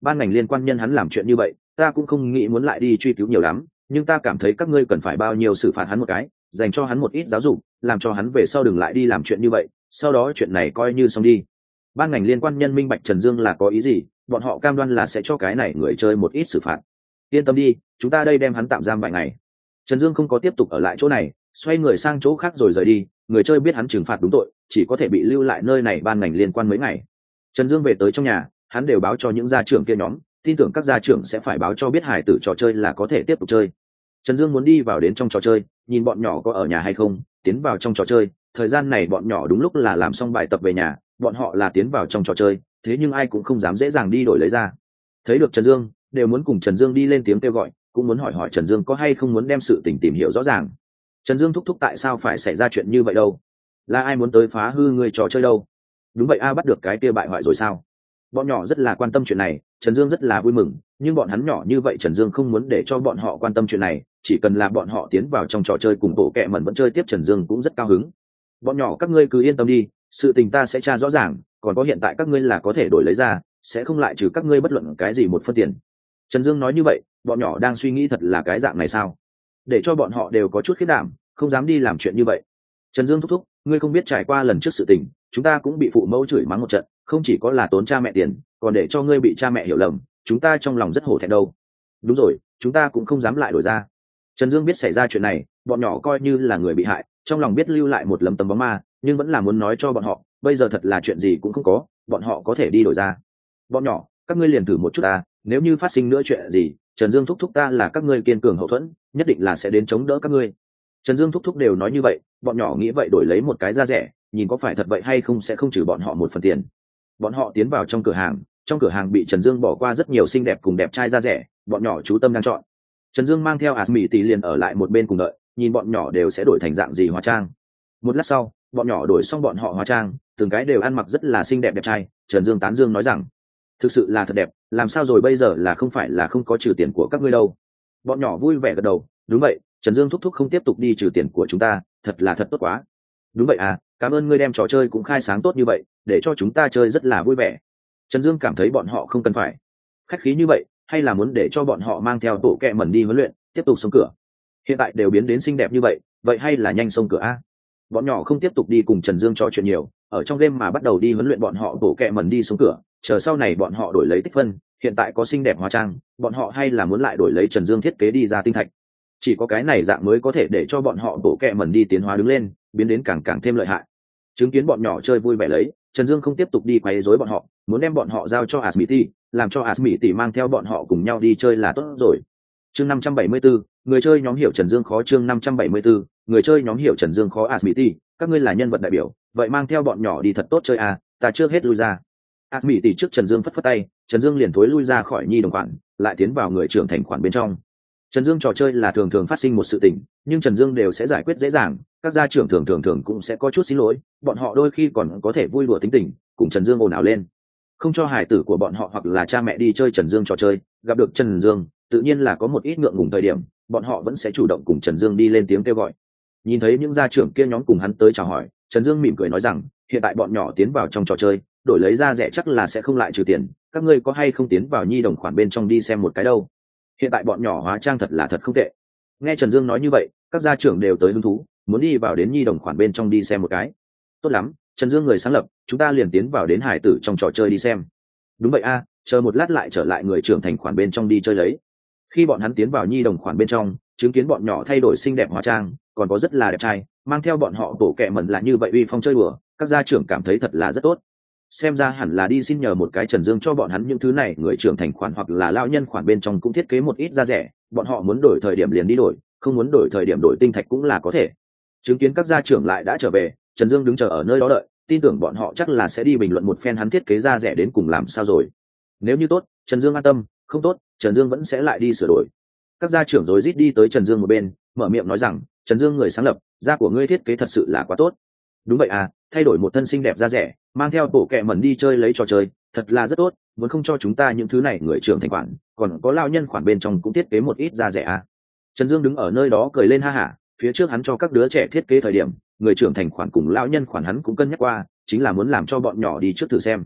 A: ban ngành liên quan nhân hắn làm chuyện như vậy, ta cũng không nghĩ muốn lại đi truy cứu nhiều lắm, nhưng ta cảm thấy các ngươi cần phải bao nhiêu xử phạt hắn một cái, dành cho hắn một ít giáo dục, làm cho hắn về sau đừng lại đi làm chuyện như vậy, sau đó chuyện này coi như xong đi. Ban ngành liên quan nhân minh bạch Trần Dương là có ý gì, bọn họ cam đoan là sẽ cho cái này người chơi một ít xử phạt. Yên tâm đi, chúng ta đây đem hắn tạm giam vài ngày. Trần Dương không có tiếp tục ở lại chỗ này, xoay người sang chỗ khác rồi rời đi. Người chơi biết hắn trừng phạt đúng tội, chỉ có thể bị lưu lại nơi này ban ngành liên quan mấy ngày. Trần Dương về tới trong nhà, hắn đều báo cho những gia trưởng kia nhóm, tin tưởng các gia trưởng sẽ phải báo cho biết hải tử trò chơi là có thể tiếp tục chơi. Trần Dương muốn đi vào đến trong trò chơi, nhìn bọn nhỏ có ở nhà hay không, tiến vào trong trò chơi. Thời gian này bọn nhỏ đúng lúc là làm xong bài tập về nhà, bọn họ là tiến vào trong trò chơi, thế nhưng ai cũng không dám dễ dàng đi đổi lấy ra. Thấy được Trần Dương, đều muốn cùng Trần Dương đi lên tiếng kêu gọi, cũng muốn hỏi hỏi Trần Dương có hay không muốn đem sự tình tìm hiểu rõ ràng. Trần Dương thúc thúc tại sao phải xảy ra chuyện như vậy đâu? Là ai muốn tới phá hư người trò chơi đâu? Đúng vậy a, bắt được cái kia bại hoại rồi sao? Bọn nhỏ rất là quan tâm chuyện này, Trần Dương rất là vui mừng, nhưng bọn hắn nhỏ như vậy Trần Dương không muốn để cho bọn họ quan tâm chuyện này, chỉ cần là bọn họ tiến vào trong trò chơi cùng bộ kẹ mẩn vẫn chơi tiếp Trần Dương cũng rất cao hứng. Bọn nhỏ các ngươi cứ yên tâm đi, sự tình ta sẽ tra rõ ràng, còn có hiện tại các ngươi là có thể đổi lấy ra, sẽ không lại trừ các ngươi bất luận cái gì một phân tiền. Trần Dương nói như vậy, bọn nhỏ đang suy nghĩ thật là cái dạng này sao? Để cho bọn họ đều có chút khiếp đảm, không dám đi làm chuyện như vậy. Trần Dương thúc thúc, ngươi không biết trải qua lần trước sự tình, chúng ta cũng bị phụ mẫu chửi mắng một trận, không chỉ có là tốn cha mẹ tiền, còn để cho ngươi bị cha mẹ hiểu lầm, chúng ta trong lòng rất hổ thẹn đâu. Đúng rồi, chúng ta cũng không dám lại đổi ra. Trần Dương biết xảy ra chuyện này, bọn nhỏ coi như là người bị hại, trong lòng biết lưu lại một lấm tấm bóng ma, nhưng vẫn là muốn nói cho bọn họ, bây giờ thật là chuyện gì cũng không có, bọn họ có thể đi đổi ra. Bọn nhỏ, các ngươi liền thử một chút nếu như phát sinh nữa chuyện gì, Trần Dương thúc thúc ta là các ngươi kiên cường hậu thuẫn, nhất định là sẽ đến chống đỡ các ngươi. Trần Dương thúc thúc đều nói như vậy, bọn nhỏ nghĩ vậy đổi lấy một cái da rẻ, nhìn có phải thật vậy hay không sẽ không trừ bọn họ một phần tiền. Bọn họ tiến vào trong cửa hàng bị Trần Dương bỏ qua rất nhiều xinh đẹp cùng đẹp trai da rẻ, bọn nhỏ chú tâm đang chọn. Trần Dương mang theo Asmi tỷ liền ở lại một bên cùng đợi, nhìn bọn nhỏ đều sẽ đổi thành dạng gì hóa trang. Một lát sau, bọn nhỏ đổi xong bọn họ hóa trang, từng cái đều ăn mặc rất là xinh đẹp đẹp trai. Trần Dương tán dương nói rằng, thực sự là thật đẹp, làm sao rồi bây giờ là không phải là không có trừ tiền của các ngươi đâu. Bọn nhỏ vui vẻ gật đầu, đúng vậy, Trần Dương thúc thúc không tiếp tục đi trừ tiền của chúng ta, thật là thật tốt quá. Đúng vậy cảm ơn ngươi đem trò chơi cũng khai sáng tốt như vậy, để cho chúng ta chơi rất là vui vẻ. Trần Dương cảm thấy bọn họ không cần phải khách khí như vậy, hay là muốn để cho bọn họ mang theo tổ kẹ mẩn đi huấn luyện, tiếp tục xông cửa. Hiện tại đều biến đến xinh đẹp như vậy hay là nhanh xông cửa Bọn nhỏ không tiếp tục đi cùng Trần Dương trò chuyện nhiều, ở trong game mà bắt đầu đi huấn luyện bọn họ tổ kẹ mẩn đi xông cửa, chờ sau này bọn họ đổi lấy tích phân, hiện tại có xinh đẹp hóa trang, bọn họ hay là muốn lại đổi lấy Trần Dương thiết kế đi ra tinh thạch. Chỉ có cái này dạng mới có thể để cho bọn họ tổ kẹ mẩn đi tiến hóa đứng lên, biến đến càng thêm lợi hại. Chứng kiến bọn nhỏ chơi vui vẻ lấy, Trần Dương không tiếp tục đi quấy rối bọn họ, muốn đem bọn họ giao cho Asmiti, làm cho Asmiti mang theo bọn họ cùng nhau đi chơi là tốt rồi. Chương 574, người chơi nhóm hiểu Trần Dương khó. Chương 574, người chơi nhóm hiểu Trần Dương khó. Asmiti, các ngươi là nhân vật đại biểu, vậy mang theo bọn nhỏ đi thật tốt chơi ta trước hết lui ra. Asmiti trước Trần Dương phất phất tay, Trần Dương liền thối lui ra khỏi nhi đồng khoản, lại tiến vào người trưởng thành khoản bên trong. Trần Dương trò chơi là thường phát sinh một sự tình, nhưng Trần Dương đều sẽ giải quyết dễ dàng, các gia trưởng thường cũng sẽ có chút xin lỗi, bọn họ đôi khi còn có thể vui đùa tính tình, cùng Trần Dương ồn ào lên. Không cho hài tử của bọn họ hoặc là cha mẹ đi chơi Trần Dương trò chơi, gặp được Trần Dương, tự nhiên là có một ít ngượng ngùng thời điểm, bọn họ vẫn sẽ chủ động cùng Trần Dương đi lên tiếng kêu gọi. Nhìn thấy những gia trưởng kia nhóm cùng hắn tới chào hỏi, Trần Dương mỉm cười nói rằng, hiện tại bọn nhỏ tiến vào trong trò chơi, đổi lấy ra rẻ chắc là sẽ không lại trừ tiền, các ngươi có hay không tiến vào nhi đồng khoản bên trong đi xem một cái đâu. Hiện tại bọn nhỏ hóa trang thật là thật không tệ. Nghe Trần Dương nói như vậy, các gia trưởng đều tới hứng thú, muốn đi vào đến nhi đồng khoản bên trong đi xem một cái. Tốt lắm, Trần Dương người sáng lập, chúng ta liền tiến vào đến hải tử trong trò chơi đi xem. Đúng vậy chờ một lát lại trở lại người trưởng thành khoản bên trong đi chơi lấy. Khi bọn hắn tiến vào nhi đồng khoản bên trong, chứng kiến bọn nhỏ thay đổi xinh đẹp hóa trang, còn có rất là đẹp trai, mang theo bọn họ tổ kẹ mẩn là như vậy uy phong chơi đùa, các gia trưởng cảm thấy thật là rất tốt. Xem ra hẳn là đi xin nhờ một cái Trần Dương cho bọn hắn những thứ này, người trưởng thành khoản hoặc là lão nhân khoản bên trong cũng thiết kế một ít da rẻ, bọn họ muốn đổi thời điểm liền đi đổi, không muốn đổi thời điểm đổi tinh thạch cũng là có thể. Chứng kiến các gia trưởng lại đã trở về, Trần Dương đứng chờ ở nơi đó đợi, tin tưởng bọn họ chắc là sẽ đi bình luận một phen hắn thiết kế da rẻ đến cùng làm sao rồi. Nếu như tốt, Trần Dương an tâm, không tốt, Trần Dương vẫn sẽ lại đi sửa đổi. Các gia trưởng rối rít đi tới Trần Dương một bên, mở miệng nói rằng, Trần Dương người sáng lập, da của ngươi thiết kế thật sự là quá tốt. Đúng vậy thay đổi một thân xinh đẹp da rẻ, mang theo bộ kẹ mẩn đi chơi lấy trò chơi, thật là rất tốt, muốn không cho chúng ta những thứ này người trưởng thành khoản, còn có lao nhân khoản bên trong cũng thiết kế một ít da rẻ Trần Dương đứng ở nơi đó cười lên ha hả, phía trước hắn cho các đứa trẻ thiết kế thời điểm, người trưởng thành khoản cùng lao nhân khoản hắn cũng cân nhắc qua, chính là muốn làm cho bọn nhỏ đi trước thử xem.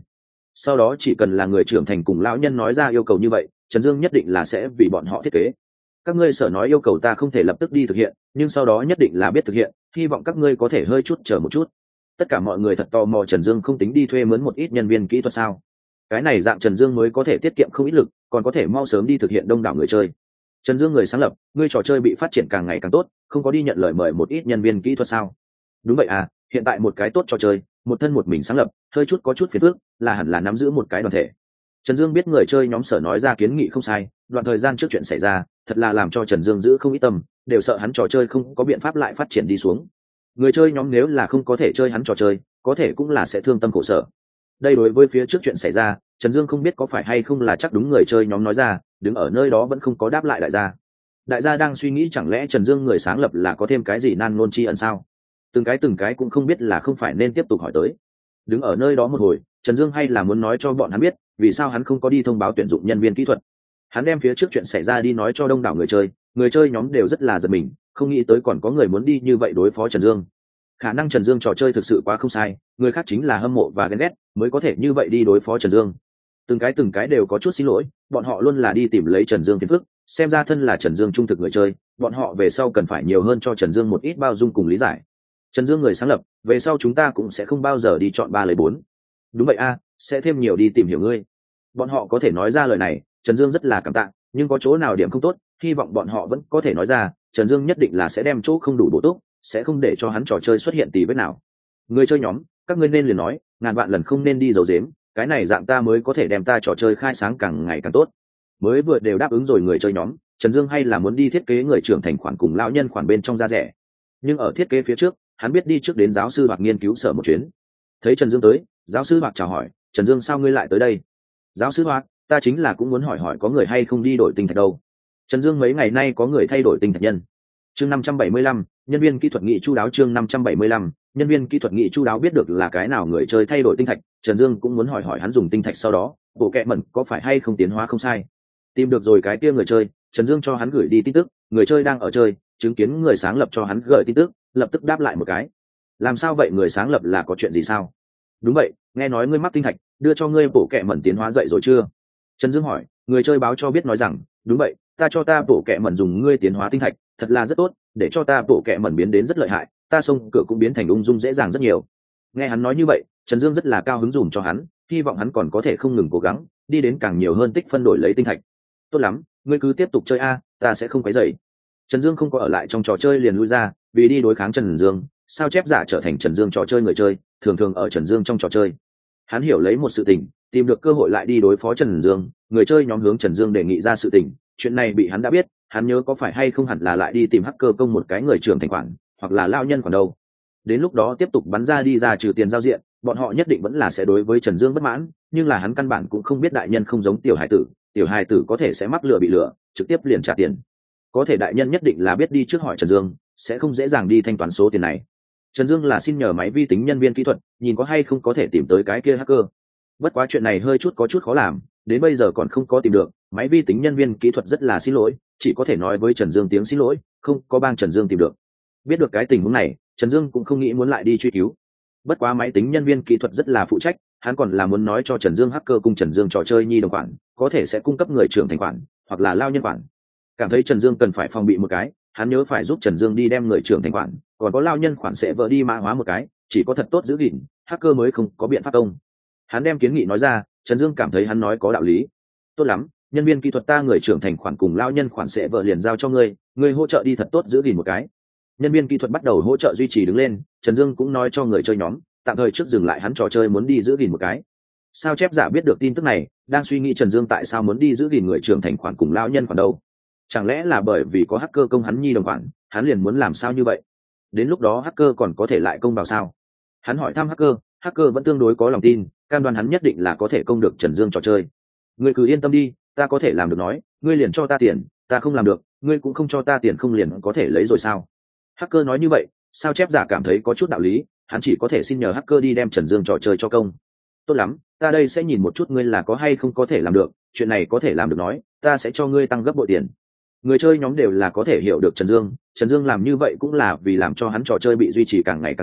A: sau đó chỉ cần là người trưởng thành cùng lão nhân nói ra yêu cầu như vậy, Trần Dương nhất định là sẽ vì bọn họ thiết kế. Các ngươi sở nói yêu cầu ta không thể lập tức đi thực hiện, nhưng sau đó nhất định là biết thực hiện, hy vọng các ngươi có thể hơi chút chờ một chút. Tất cả mọi người thật tò mò Trần Dương không tính đi thuê mướn một ít nhân viên kỹ thuật sao? Cái này dạng Trần Dương mới có thể tiết kiệm không ít lực, còn có thể mau sớm đi thực hiện đông đảo người chơi. Trần Dương người sáng lập, ngươi trò chơi bị phát triển càng ngày càng tốt, không có đi nhận lời mời một ít nhân viên kỹ thuật sao? Đúng vậy à, hiện tại một cái tốt trò chơi, một thân một mình sáng lập, hơi chút có chút phiền phức, là hẳn là nắm giữ một cái đoàn thể. Trần Dương biết người chơi nhóm sở nói ra kiến nghị không sai, đoạn thời gian trước chuyện xảy ra, thật là làm cho Trần Dương giữ không ít tâm, đều sợ hắn trò chơi không có biện pháp lại phát triển đi xuống. Người chơi nhóm nếu là không có thể chơi hắn trò chơi, có thể cũng là sẽ thương tâm khổ sở. Đây đối với phía trước chuyện xảy ra, Trần Dương không biết có phải hay không là chắc đúng người chơi nhóm nói ra, đứng ở nơi đó vẫn không có đáp lại đại gia. Đại gia đang suy nghĩ chẳng lẽ Trần Dương người sáng lập là có thêm cái gì nan nôn chi ẩn sao? Từng cái cũng không biết là không phải nên tiếp tục hỏi tới. Đứng ở nơi đó một hồi, Trần Dương hay là muốn nói cho bọn hắn biết, vì sao hắn không có đi thông báo tuyển dụng nhân viên kỹ thuật. Hắn đem phía trước chuyện xảy ra đi nói cho đông đảo người chơi nhóm đều rất là giật mình, không nghĩ tới còn có người muốn đi như vậy đối phó Trần Dương. Khả năng Trần Dương trò chơi thực sự quá không sai, người khác chính là hâm mộ và ghen ghét mới có thể như vậy đi đối phó Trần Dương. Từng cái đều có chút xin lỗi, bọn họ luôn là đi tìm lấy Trần Dương phiền phức, xem ra thân là Trần Dương trung thực người chơi, bọn họ về sau cần phải nhiều hơn cho Trần Dương một ít bao dung cùng lý giải. Trần Dương người sáng lập, về sau chúng ta cũng sẽ không bao giờ đi chọn 3 lấy 4. Đúng vậy a, sẽ thêm nhiều đi tìm hiểu ngươi. Bọn họ có thể nói ra lời này, Trần Dương rất là cảm tạ, nhưng có chỗ nào điểm không tốt, hy vọng bọn họ vẫn có thể nói ra, Trần Dương nhất định là sẽ đem chỗ không đủ bổ túc, sẽ không để cho hắn trò chơi xuất hiện tì vết nào. Người chơi nhóm, các ngươi nên liền nói, ngàn vạn lần không nên đi giấu giếm, cái này dạng ta mới có thể đem ta trò chơi khai sáng càng ngày càng tốt. Mới vừa đều đáp ứng rồi người chơi nhóm, Trần Dương hay là muốn đi thiết kế người trưởng thành khoản cùng lão nhân khoản bên trong ra rẻ. Nhưng ở thiết kế phía trước, hắn biết đi trước đến giáo sư hoặc nghiên cứu sở một chuyến. Thấy Trần Dương tới, giáo sư hoặc chào hỏi, Trần Dương sao ngươi lại tới đây? Giáo sư hoặc, ta chính là cũng muốn hỏi có người hay không đi đổi tinh thạch đâu. Trần Dương mấy ngày nay có người thay đổi tinh thạch nhân. Chương 575, nhân viên kỹ thuật nghị chu đáo. Chương 575, nhân viên kỹ thuật nghị chu đáo. Biết được là cái nào người chơi thay đổi tinh thạch, Trần Dương cũng muốn hỏi hắn dùng tinh thạch sau đó, bộ kệ mẩn có phải hay không tiến hóa không sai. Tìm được rồi cái kia người chơi, Trần Dương cho hắn gửi đi tin tức, người chơi đang ở chơi, chứng kiến người sáng lập cho hắn gửi tin tức, lập tức đáp lại một cái. Làm sao vậy, người sáng lập là có chuyện gì sao? Đúng vậy, nghe nói ngươi mắc tinh thạch, đưa cho ngươi bộ kệ mẩn tiến hóa dậy rồi chưa? Trần Dương hỏi, người chơi báo cho biết nói rằng, đúng vậy, ta cho ta bộ kệ mẩn dùng ngươi tiến hóa tinh thạch, thật là rất tốt, để cho ta bộ kệ mẩn biến đến rất lợi hại, ta xông cửa cũng biến thành ung dung dễ dàng rất nhiều. Nghe hắn nói như vậy, Trần Dương rất là cao hứng dùm cho hắn, hy vọng hắn còn có thể không ngừng cố gắng, đi đến càng nhiều hơn tích phân đổi lấy tinh thạch. Tốt lắm, ngươi cứ tiếp tục chơi a, ta sẽ không quấy rầy. Trần Dương không có ở lại trong trò chơi liền lui ra, vì đi đối kháng Trần Dương, sao chép giả trở thành Trần Dương trò chơi người chơi, thường ở Trần Dương trong trò chơi. Hắn hiểu lấy một sự tình, tìm được cơ hội lại đi đối phó Trần Dương, người chơi nhóm hướng Trần Dương đề nghị ra sự tình, chuyện này bị hắn đã biết, hắn nhớ có phải hay không hẳn là lại đi tìm hacker công một cái người trưởng thành khoản, hoặc là lao nhân khoản đâu. Đến lúc đó tiếp tục bắn ra đi ra trừ tiền giao diện, bọn họ nhất định vẫn là sẽ đối với Trần Dương bất mãn, nhưng là hắn căn bản cũng không biết đại nhân không giống tiểu hài tử có thể sẽ mắc lừa bị lừa, trực tiếp liền trả tiền. Có thể đại nhân nhất định là biết đi trước hỏi Trần Dương, sẽ không dễ dàng đi thanh toán số tiền này. Trần Dương là xin nhờ máy vi tính nhân viên kỹ thuật, nhìn có hay không có thể tìm tới cái kia hacker. Bất quá chuyện này hơi chút có chút khó làm, đến bây giờ còn không có tìm được, máy vi tính nhân viên kỹ thuật rất là xin lỗi, chỉ có thể nói với Trần Dương tiếng xin lỗi, không có bang Trần Dương tìm được. Biết được cái tình huống này, Trần Dương cũng không nghĩ muốn lại đi truy cứu. Bất quá máy tính nhân viên kỹ thuật rất là phụ trách, hắn còn là muốn nói cho Trần Dương hacker cùng Trần Dương trò chơi nhi đồng khoản, có thể sẽ cung cấp người trưởng thành khoản, hoặc là lao nhân khoản. Cảm thấy Trần Dương cần phải phòng bị một cái, hắn nhớ phải giúp Trần Dương đi đem người trưởng thành khoản, còn có lao nhân khoản sẽ vỡ đi mã hóa một cái, chỉ có thật tốt giữ gìn, hacker mới không có biện pháp công. Hắn đem kiến nghị nói ra, Trần Dương cảm thấy hắn nói có đạo lý. Tốt lắm, nhân viên kỹ thuật ta người trưởng thành khoản cùng lao nhân khoản sẽ vỡ liền giao cho ngươi, ngươi hỗ trợ đi thật tốt giữ gìn một cái. Nhân viên kỹ thuật bắt đầu hỗ trợ duy trì đứng lên, Trần Dương cũng nói cho người chơi nhóm, tạm thời trước dừng lại hắn trò chơi muốn đi giữ gìn một cái. Sao chép giả biết được tin tức này, đang suy nghĩ Trần Dương tại sao muốn đi giữ gìn người trưởng thành khoản cùng lao nhân khoản đâu? Chẳng lẽ là bởi vì có hacker công hắn nhi đồng khoản, hắn liền muốn làm sao như vậy? Đến lúc đó hacker còn có thể lại công vào sao? Hắn hỏi thăm hacker vẫn tương đối có lòng tin, cam đoan hắn nhất định là có thể công được Trần Dương trò chơi. Ngươi cứ yên tâm đi, ta có thể làm được nói, ngươi liền cho ta tiền, ta không làm được, ngươi cũng không cho ta tiền không liền có thể lấy rồi sao? Hacker nói như vậy, sao chép giả cảm thấy có chút đạo lý, hắn chỉ có thể xin nhờ hacker đi đem Trần Dương trò chơi cho công. Tốt lắm, ta đây sẽ nhìn một chút ngươi là có hay không có thể làm được, chuyện này có thể làm được nói, ta sẽ cho ngươi tăng gấp bội tiền. Người chơi nhóm đều là có thể hiểu được Trần Dương làm như vậy cũng là vì làm cho hắn trò chơi bị duy trì càng ngày càng tốt,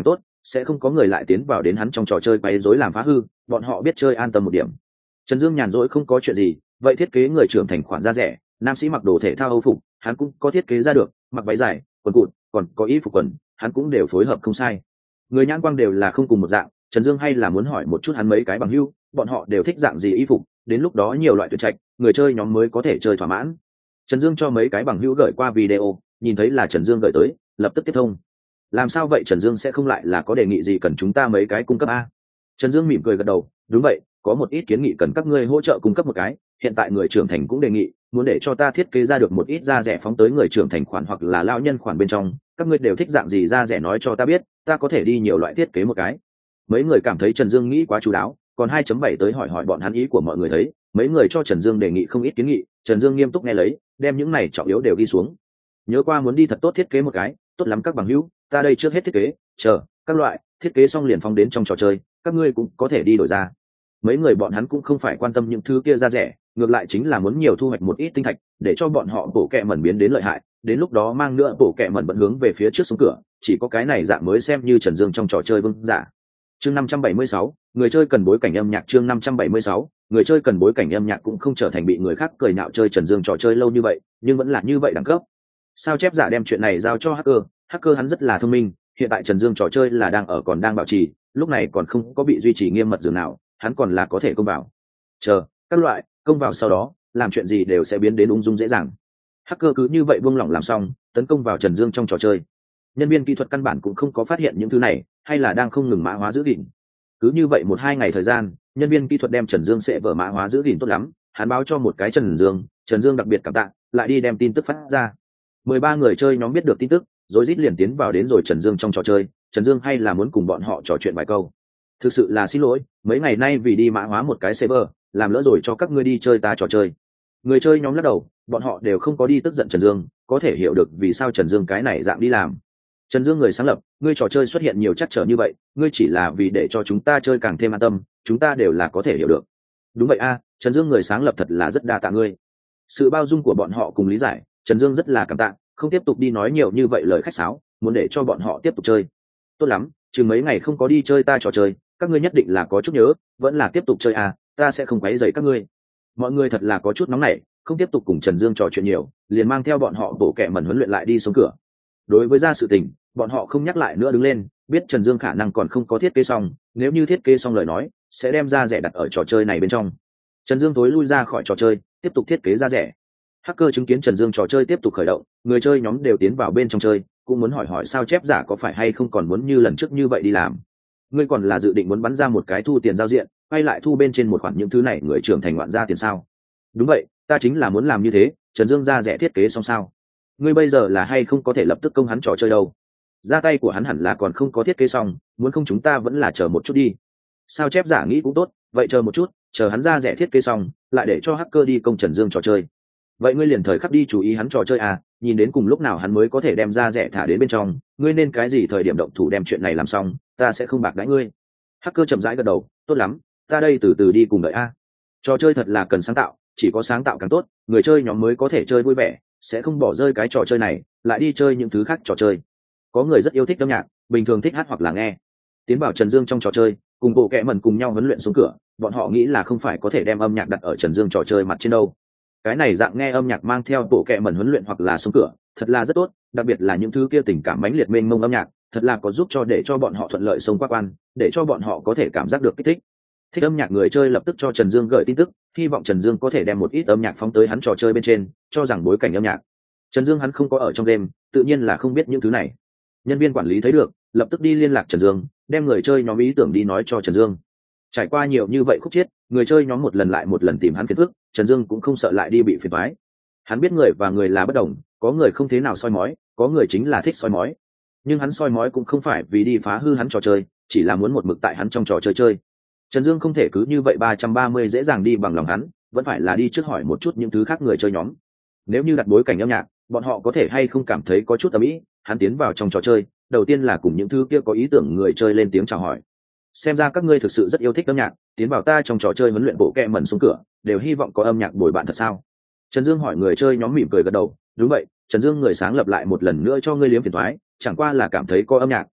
A: sẽ không có người lại tiến vào đến hắn trong trò chơi quấy rối làm phá hư, bọn họ biết chơi an tâm một điểm. Trần Dương nhàn rỗi không có chuyện gì, vậy thiết kế người trưởng thành khoản da rẻ, nam sĩ mặc đồ thể thao Âu phục, hắn cũng có thiết kế ra được, mặc váy dài, quần cụt, còn có y phục quần, hắn cũng đều phối hợp không sai. Người nhãn quang đều là không cùng một dạng, Trần Dương hay là muốn hỏi một chút hắn mấy cái bằng hữu, bọn họ đều thích dạng gì y phục, đến lúc đó nhiều loại tuyển trạch, người chơi nhóm mới có thể chơi thỏa mãn. Trần Dương cho mấy cái bằng hữu gửi qua video, nhìn thấy là Trần Dương gửi tới, lập tức tiếp thông. Làm sao vậy, Trần Dương sẽ không lại là có đề nghị gì cần chúng ta mấy cái cung cấp a? Trần Dương mỉm cười gật đầu, đúng vậy, có một ít kiến nghị cần các ngươi hỗ trợ cung cấp một cái, hiện tại người trưởng thành cũng đề nghị muốn để cho ta thiết kế ra được một ít da rẻ phóng tới người trưởng thành khoản hoặc là lão nhân khoản bên trong, các ngươi đều thích dạng gì da rẻ nói cho ta biết, ta có thể đi nhiều loại thiết kế một cái. Mấy người cảm thấy Trần Dương nghĩ quá chú đáo, còn 2.7 tới hỏi bọn hắn ý của mọi người thấy, mấy người cho Trần Dương đề nghị không ít kiến nghị, Trần Dương nghiêm túc nghe lấy, đem những này trọng yếu đều ghi xuống. Nhớ qua muốn đi thật tốt thiết kế một cái, tốt lắm các bằng hữu, ta đây trước hết thiết kế, chờ các loại thiết kế xong liền phóng đến trong trò chơi, các ngươi cũng có thể đi đổi ra. Mấy người bọn hắn cũng không phải quan tâm những thứ kia ra rẻ, ngược lại chính là muốn nhiều thu hoạch một ít tinh thạch, để cho bọn họ bổ kẹ mẩn biến đến lợi hại, đến lúc đó mang nữa bổ kẹ mẩn bận hướng về phía trước xuống cửa, chỉ có cái này dạng mới xem như Trần Dương trong trò chơi vương giả. Chương 576, người chơi cần bối cảnh âm nhạc. Chương 576, người chơi cần bối cảnh âm nhạc cũng không trở thành bị người khác cười nhạo chơi Trần Dương trò chơi lâu như vậy, nhưng vẫn là như vậy đẳng cấp. Sao chép giả đem chuyện này giao cho hacker hắn rất là thông minh, hiện tại Trần Dương trò chơi là còn đang bảo trì, lúc này còn không có bị duy trì nghiêm mật dường nào, hắn còn là có thể công vào. Chờ các loại công vào sau đó, làm chuyện gì đều sẽ biến đến ung dung dễ dàng. Hacker cứ như vậy buông lỏng làm xong, tấn công vào Trần Dương trong trò chơi. Nhân viên kỹ thuật căn bản cũng không có phát hiện những thứ này, hay là đang không ngừng mã hóa giữ gìn. Cứ như vậy 1-2 ngày thời gian, nhân viên kỹ thuật đem Trần Dương sẽ vở mã hóa giữ gìn tốt lắm, hắn báo cho một cái Trần Dương đặc biệt cảm tạ, lại đi đem tin tức phát ra. 13 người chơi nhóm biết được tin tức, rồi rít liền tiến vào đến rồi Trần Dương trong trò chơi. Trần Dương hay là muốn cùng bọn họ trò chuyện vài câu. Thực sự là xin lỗi, mấy ngày nay vì đi mã hóa một cái server, làm lỡ rồi cho các ngươi đi chơi ta trò chơi. Người chơi nhóm lắc đầu, bọn họ đều không có đi tức giận Trần Dương, có thể hiểu được vì sao Trần Dương cái này dạng đi làm. Trần Dương người sáng lập, ngươi trò chơi xuất hiện nhiều trắc trở như vậy, ngươi chỉ là vì để cho chúng ta chơi càng thêm an tâm, chúng ta đều là có thể hiểu được. Đúng vậy a, Trần Dương người sáng lập thật là rất đa tạ ngươi. Sự bao dung của bọn họ cùng lý giải, Trần Dương rất là cảm tạ, không tiếp tục đi nói nhiều như vậy lời khách sáo, muốn để cho bọn họ tiếp tục chơi. Tốt lắm, chừng mấy ngày không có đi chơi ta trò chơi, các ngươi nhất định là có chút nhớ, vẫn là tiếp tục chơi à, ta sẽ không quấy rầy các ngươi. Mọi người thật là có chút nóng nảy, không tiếp tục cùng Trần Dương trò chuyện nhiều, liền mang theo bọn họ bổ kẹ mẩn huấn luyện lại đi xuống cửa. Đối với ra sự tình, bọn họ không nhắc lại nữa đứng lên, biết Trần Dương khả năng còn không có thiết kế xong, nếu như thiết kế xong lời nói, sẽ đem ra rẻ đặt ở trò chơi này bên trong. Trần Dương tối lui ra khỏi trò chơi, tiếp tục thiết kế ra rẻ. Hacker chứng kiến Trần Dương trò chơi tiếp tục khởi động, người chơi nhóm đều tiến vào bên trong chơi, cũng muốn hỏi sao chép giả có phải hay không còn muốn như lần trước như vậy đi làm. Ngươi còn là dự định muốn bắn ra một cái thu tiền giao diện, hay lại thu bên trên một khoản những thứ này người trưởng thành ngoạn ra tiền sao? Đúng vậy, ta chính là muốn làm như thế. Trần Dương ra rẻ thiết kế xong sao? Ngươi bây giờ là hay không có thể lập tức công hắn trò chơi đâu? Ra tay của hắn hẳn là còn không có thiết kế xong, muốn không chúng ta vẫn là chờ một chút đi. Sao chép giả nghĩ cũng tốt, vậy chờ một chút, chờ hắn ra rẻ thiết kế xong, lại để cho hacker đi công Trần Dương trò chơi. Vậy ngươi liền thời khắc đi chú ý hắn trò chơi à, nhìn đến cùng lúc nào hắn mới có thể đem ra rẻ thả đến bên trong, ngươi nên cái gì thời điểm động thủ đem chuyện này làm xong, ta sẽ không bạc đãi ngươi. Hacker chậm rãi gật đầu, tốt lắm, ta đây từ từ đi cùng đợi a. Trò chơi thật là cần sáng tạo, chỉ có sáng tạo càng tốt, người chơi nhóm mới có thể chơi vui vẻ, sẽ không bỏ rơi cái trò chơi này, lại đi chơi những thứ khác trò chơi. Có người rất yêu thích âm nhạc, bình thường thích hát hoặc là nghe. Tiến vào Trần Dương trong trò chơi, cùng bộ kệ mẩn cùng nhau huấn luyện xuống cửa, bọn họ nghĩ là không phải có thể đem âm nhạc đặt ở Trần Dương trò chơi mặt trên đâu. Cái này dạng nghe âm nhạc mang theo bộ kệ mẩn huấn luyện hoặc là xuống cửa, thật là rất tốt, đặc biệt là những thứ kia tình cảm mãnh liệt mênh mông âm nhạc, thật là có giúp cho để cho bọn họ thuận lợi sống qua quan, để cho bọn họ có thể cảm giác được kích thích. Thích âm nhạc người chơi lập tức cho Trần Dương gửi tin tức, hy vọng Trần Dương có thể đem một ít âm nhạc phóng tới hắn trò chơi bên trên, cho rằng bối cảnh âm nhạc. Trần Dương hắn không có ở trong game, tự nhiên là không biết những thứ này. Nhân viên quản lý thấy được, lập tức đi liên lạc Trần Dương, đem người chơi nhóm ý tưởng đi nói cho Trần Dương. Trải qua nhiều như vậy khúc chiết, người chơi nhóm một lần lại một lần tìm hắn phiền phức, Trần Dương cũng không sợ lại đi bị phiền toái. Hắn biết người và người là bất đồng, có người không thế nào soi mói, có người chính là thích soi mói. Nhưng hắn soi mói cũng không phải vì đi phá hư hắn trò chơi, chỉ là muốn một mực tại hắn trong trò chơi chơi. Trần Dương không thể cứ như vậy 330 dễ dàng đi bằng lòng hắn, vẫn phải là đi trước hỏi một chút những thứ khác người chơi nhóm. Nếu như đặt bối cảnh âm nhạc, bọn họ có thể hay không cảm thấy có chút ầm ĩ. Hắn tiến vào trong trò chơi, đầu tiên là cùng những thứ kia có ý tưởng người chơi lên tiếng chào hỏi. Xem ra các ngươi thực sự rất yêu thích âm nhạc, tiến vào ta trong trò chơi huấn luyện bộ kẹ mẩn xuống cửa, đều hy vọng có âm nhạc bồi bạn thật sao? Trần Dương hỏi người chơi nhóm mỉm cười gật đầu, đúng vậy, Trần Dương người sáng lập lại một lần nữa cho ngươi liếm phiền toái, chẳng qua là cảm thấy có âm nhạc,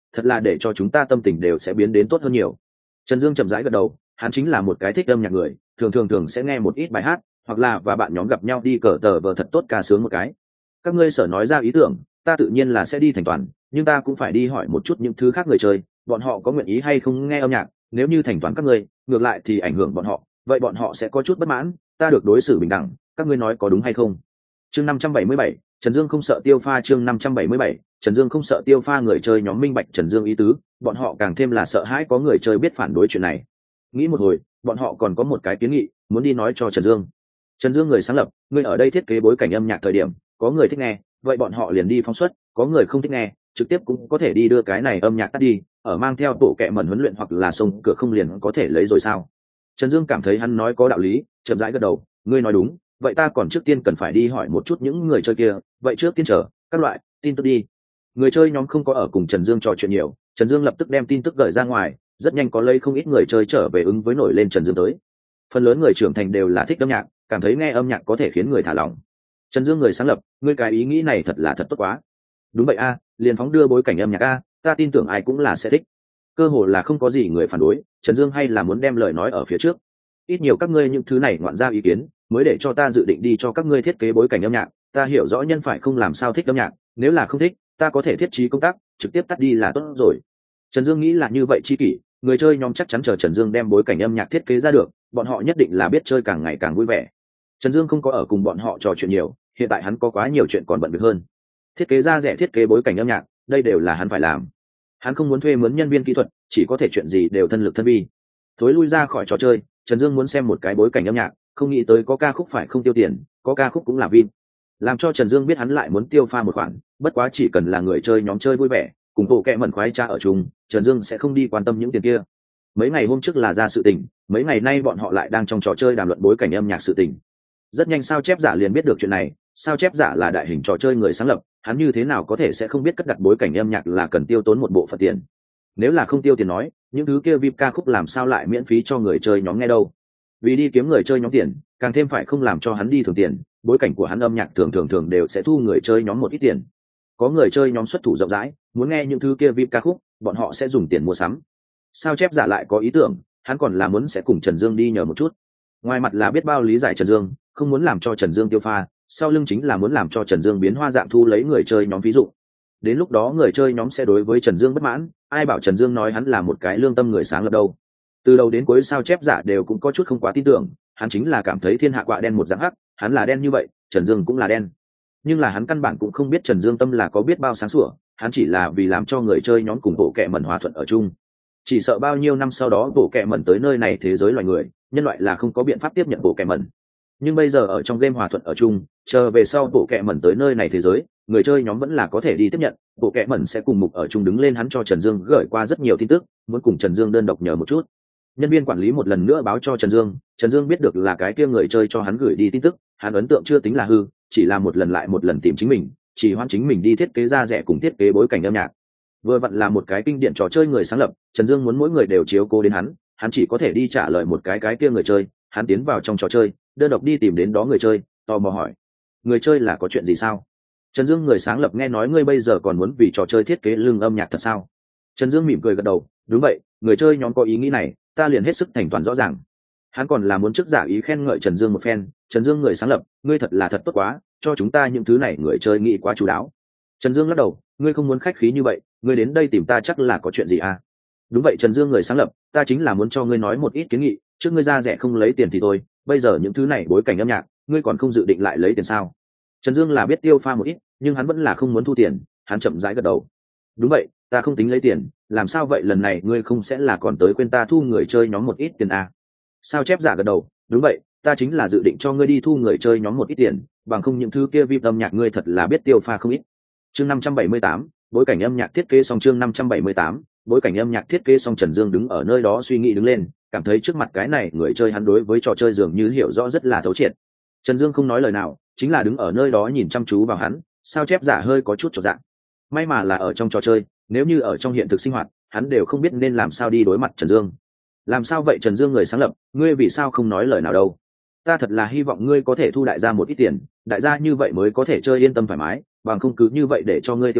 A: thật là để cho chúng ta tâm tình đều sẽ biến đến tốt hơn nhiều. Trần Dương chậm rãi gật đầu, hắn chính là một cái thích âm nhạc người, thường sẽ nghe một ít bài hát, hoặc là và bạn nhóm gặp nhau đi cờ tờ vờ thật tốt ca sướng một cái. Các ngươi sở nói ra ý tưởng, ta tự nhiên là sẽ đi thành toàn, nhưng ta cũng phải đi hỏi một chút những thứ khác người chơi, bọn họ có nguyện ý hay không nghe âm nhạc, nếu như thành toàn các ngươi, ngược lại thì ảnh hưởng bọn họ, vậy bọn họ sẽ có chút bất mãn, ta được đối xử bình đẳng, các ngươi nói có đúng hay không? Chương 577, Trần Dương không sợ tiêu pha. Chương 577, Trần Dương không sợ tiêu pha. Người chơi nhóm minh bạch Trần Dương ý tứ, bọn họ càng thêm là sợ hãi có người chơi biết phản đối chuyện này. Nghĩ một hồi, bọn họ còn có một cái kiến nghị, muốn đi nói cho Trần Dương. Trần Dương người sáng lập, người ở đây thiết kế bối cảnh âm nhạc thời điểm, có người thích nghe, vậy bọn họ liền đi phóng xuất, có người không thích nghe, trực tiếp cũng có thể đi đưa cái này âm nhạc tắt đi, ở mang theo bộ kệ mẩn huấn luyện hoặc là sông cửa không liền có thể lấy rồi sao? Trần Dương cảm thấy hắn nói có đạo lý, chậm rãi gật đầu, ngươi nói đúng, vậy ta còn trước tiên cần phải đi hỏi một chút những người chơi kia, vậy trước tiên chờ các loại tin tức đi. Người chơi nhóm không có ở cùng Trần Dương trò chuyện nhiều, Trần Dương lập tức đem tin tức gửi ra ngoài, rất nhanh có lấy không ít người chơi trở về ứng với nổi lên Trần Dương tới. Phần lớn người trưởng thành đều là thích âm nhạc, cảm thấy nghe âm nhạc có thể khiến người thả lỏng. Trần Dương người sáng lập, ngươi cái ý nghĩ này thật là thật tốt quá. Đúng vậy a, liền phóng đưa bối cảnh âm nhạc a, ta tin tưởng ai cũng là sẽ thích. Cơ hồ là không có gì người phản đối, Trần Dương hay là muốn đem lời nói ở phía trước. Ít nhiều các ngươi những thứ này ngoạn ra ý kiến, mới để cho ta dự định đi cho các ngươi thiết kế bối cảnh âm nhạc, ta hiểu rõ nhân phải không làm sao thích âm nhạc, nếu là không thích, ta có thể thiết trí công tác, trực tiếp tắt đi là tốt rồi. Trần Dương nghĩ là như vậy chi kỷ, người chơi nhóm chắc chắn chờ Trần Dương đem bối cảnh âm nhạc thiết kế ra được, bọn họ nhất định là biết chơi càng ngày càng vui vẻ. Trần Dương không có ở cùng bọn họ trò chuyện nhiều, hiện tại hắn có quá nhiều chuyện còn bận việc hơn. Thiết kế ra rẻ thiết kế bối cảnh âm nhạc, đây đều là hắn phải làm. Hắn không muốn thuê mướn nhân viên kỹ thuật, chỉ có thể chuyện gì đều thân lực thân vi. Thối lui ra khỏi trò chơi, Trần Dương muốn xem một cái bối cảnh âm nhạc, không nghĩ tới có ca khúc phải không tiêu tiền, có ca khúc cũng là vin. Làm cho Trần Dương biết hắn lại muốn tiêu pha một khoản, bất quá chỉ cần là người chơi nhóm chơi vui vẻ, cùng bộ kệ mẩn khoái tra ở chung, Trần Dương sẽ không đi quan tâm những tiền kia. Mấy ngày hôm trước là ra sự tình, mấy ngày nay bọn họ lại đang trong trò chơi đàm luận bối cảnh âm nhạc sự tình. Rất nhanh sao chép giả liền biết được chuyện này, sao chép giả là đại hình trò chơi người sáng lập, hắn như thế nào có thể sẽ không biết cất đặt bối cảnh âm nhạc là cần tiêu tốn một bộ phận tiền. Nếu là không tiêu tiền nói, những thứ kia VIP ca khúc làm sao lại miễn phí cho người chơi nhóm nghe đâu. Vì đi kiếm người chơi nhóm tiền, càng thêm phải không làm cho hắn đi thường tiền, bối cảnh của hắn âm nhạc thường đều sẽ thu người chơi nhóm một ít tiền. Có người chơi nhóm xuất thủ rộng rãi, muốn nghe những thứ kia VIP ca khúc, bọn họ sẽ dùng tiền mua sắm. Sao chép giả lại có ý tưởng, hắn còn là muốn sẽ cùng Trần Dương đi nhờ một chút. Ngoài mặt là biết bao lý giải Trần Dương, không muốn làm cho Trần Dương tiêu pha, sau lưng chính là muốn làm cho Trần Dương biến hoa dạng thu lấy người chơi nhóm ví dụ. Đến lúc đó người chơi nhóm sẽ đối với Trần Dương bất mãn, ai bảo Trần Dương nói hắn là một cái lương tâm người sáng lập đâu. Từ đầu đến cuối sao chép giả đều cũng có chút không quá tin tưởng, hắn chính là cảm thấy thiên hạ quạ đen một dạng hắc, hắn là đen như vậy, Trần Dương cũng là đen. Nhưng là hắn căn bản cũng không biết Trần Dương tâm là có biết bao sáng sủa, hắn chỉ là vì làm cho người chơi nhóm cùng bộ kệ mẩn hòa thuận ở chung. Chỉ sợ bao nhiêu năm sau đó bộ kệ mẩn tới nơi này thế giới loài người, nhân loại là không có biện pháp tiếp nhận bộ kệ mẩn. Nhưng bây giờ ở trong game hòa thuận ở chung, chờ về sau bộ kệ mẩn tới nơi này thế giới, người chơi nhóm vẫn là có thể đi tiếp nhận, bộ kệ mẩn sẽ cùng mục ở chung đứng lên. Hắn cho Trần Dương gửi qua rất nhiều tin tức, muốn cùng Trần Dương đơn độc nhờ một chút. Nhân viên quản lý một lần nữa báo cho Trần Dương biết được là cái kia người chơi cho hắn gửi đi tin tức, hắn ấn tượng chưa tính là hư, chỉ là một lần lại một lần tìm chính mình, chỉ hoan chính mình đi thiết kế ra rẻ cùng thiết kế bối cảnh âm nhạc. Vừa vặn là một cái kinh điển trò chơi người sáng lập, Trần Dương muốn mỗi người đều chiếu cố đến hắn chỉ có thể đi trả lời một cái kia người chơi. Hắn tiến vào trong trò chơi, đơn độc đi tìm đến đó người chơi, tò mò hỏi, người chơi là có chuyện gì sao? Trần Dương người sáng lập nghe nói ngươi bây giờ còn muốn vì trò chơi thiết kế lưng âm nhạc thật sao? Trần Dương mỉm cười gật đầu, đúng vậy, người chơi nhóm có ý nghĩ này, ta liền hết sức thành toàn rõ ràng. Hắn còn là muốn trước giả ý khen ngợi Trần Dương một phen, Trần Dương người sáng lập, ngươi thật là thật tốt quá, cho chúng ta những thứ này người chơi nghĩ quá chú đáo. Trần Dương lắc đầu, ngươi không muốn khách khí như vậy, ngươi đến đây tìm ta chắc là có chuyện gì à? Đúng vậy Trần Dương người sáng lập, ta chính là muốn cho ngươi nói một ít kiến nghị, trước ngươi ra rẻ không lấy tiền thì thôi, bây giờ những thứ này bối cảnh âm nhạc, ngươi còn không dự định lại lấy tiền sao? Trần Dương là biết tiêu pha một ít, nhưng hắn vẫn là không muốn thu tiền, hắn chậm rãi gật đầu. Đúng vậy, ta không tính lấy tiền, làm sao vậy lần này ngươi không sẽ là còn tới quên ta thu người chơi nhóm một ít tiền à? Sao chép giả gật đầu, đúng vậy, ta chính là dự định cho ngươi đi thu người chơi nhóm một ít tiền, bằng không những thứ kia VIP âm nhạc ngươi thật là biết tiêu pha không ít. Chương 578, bối cảnh âm nhạc thiết kế xong. Chương 578, bối cảnh âm nhạc thiết kế xong. Trần Dương đứng ở nơi đó suy nghĩ đứng lên, cảm thấy trước mặt cái này người chơi hắn đối với trò chơi dường như hiểu rõ rất là thấu triệt. Trần Dương không nói lời nào, chính là đứng ở nơi đó nhìn chăm chú vào hắn. Sao chép giả hơi có chút chột dạ. May mà là ở trong trò chơi, nếu như ở trong hiện thực sinh hoạt, hắn đều không biết nên làm sao đi đối mặt Trần Dương. Làm sao vậy Trần Dương người sáng lập, ngươi vì sao không nói lời nào đâu? Ta thật là hy vọng ngươi có thể thu đại gia một ít tiền, đại gia như vậy mới có thể chơi yên tâm thoải mái, bằng không cứ như vậy để cho ngươi tiêu pha,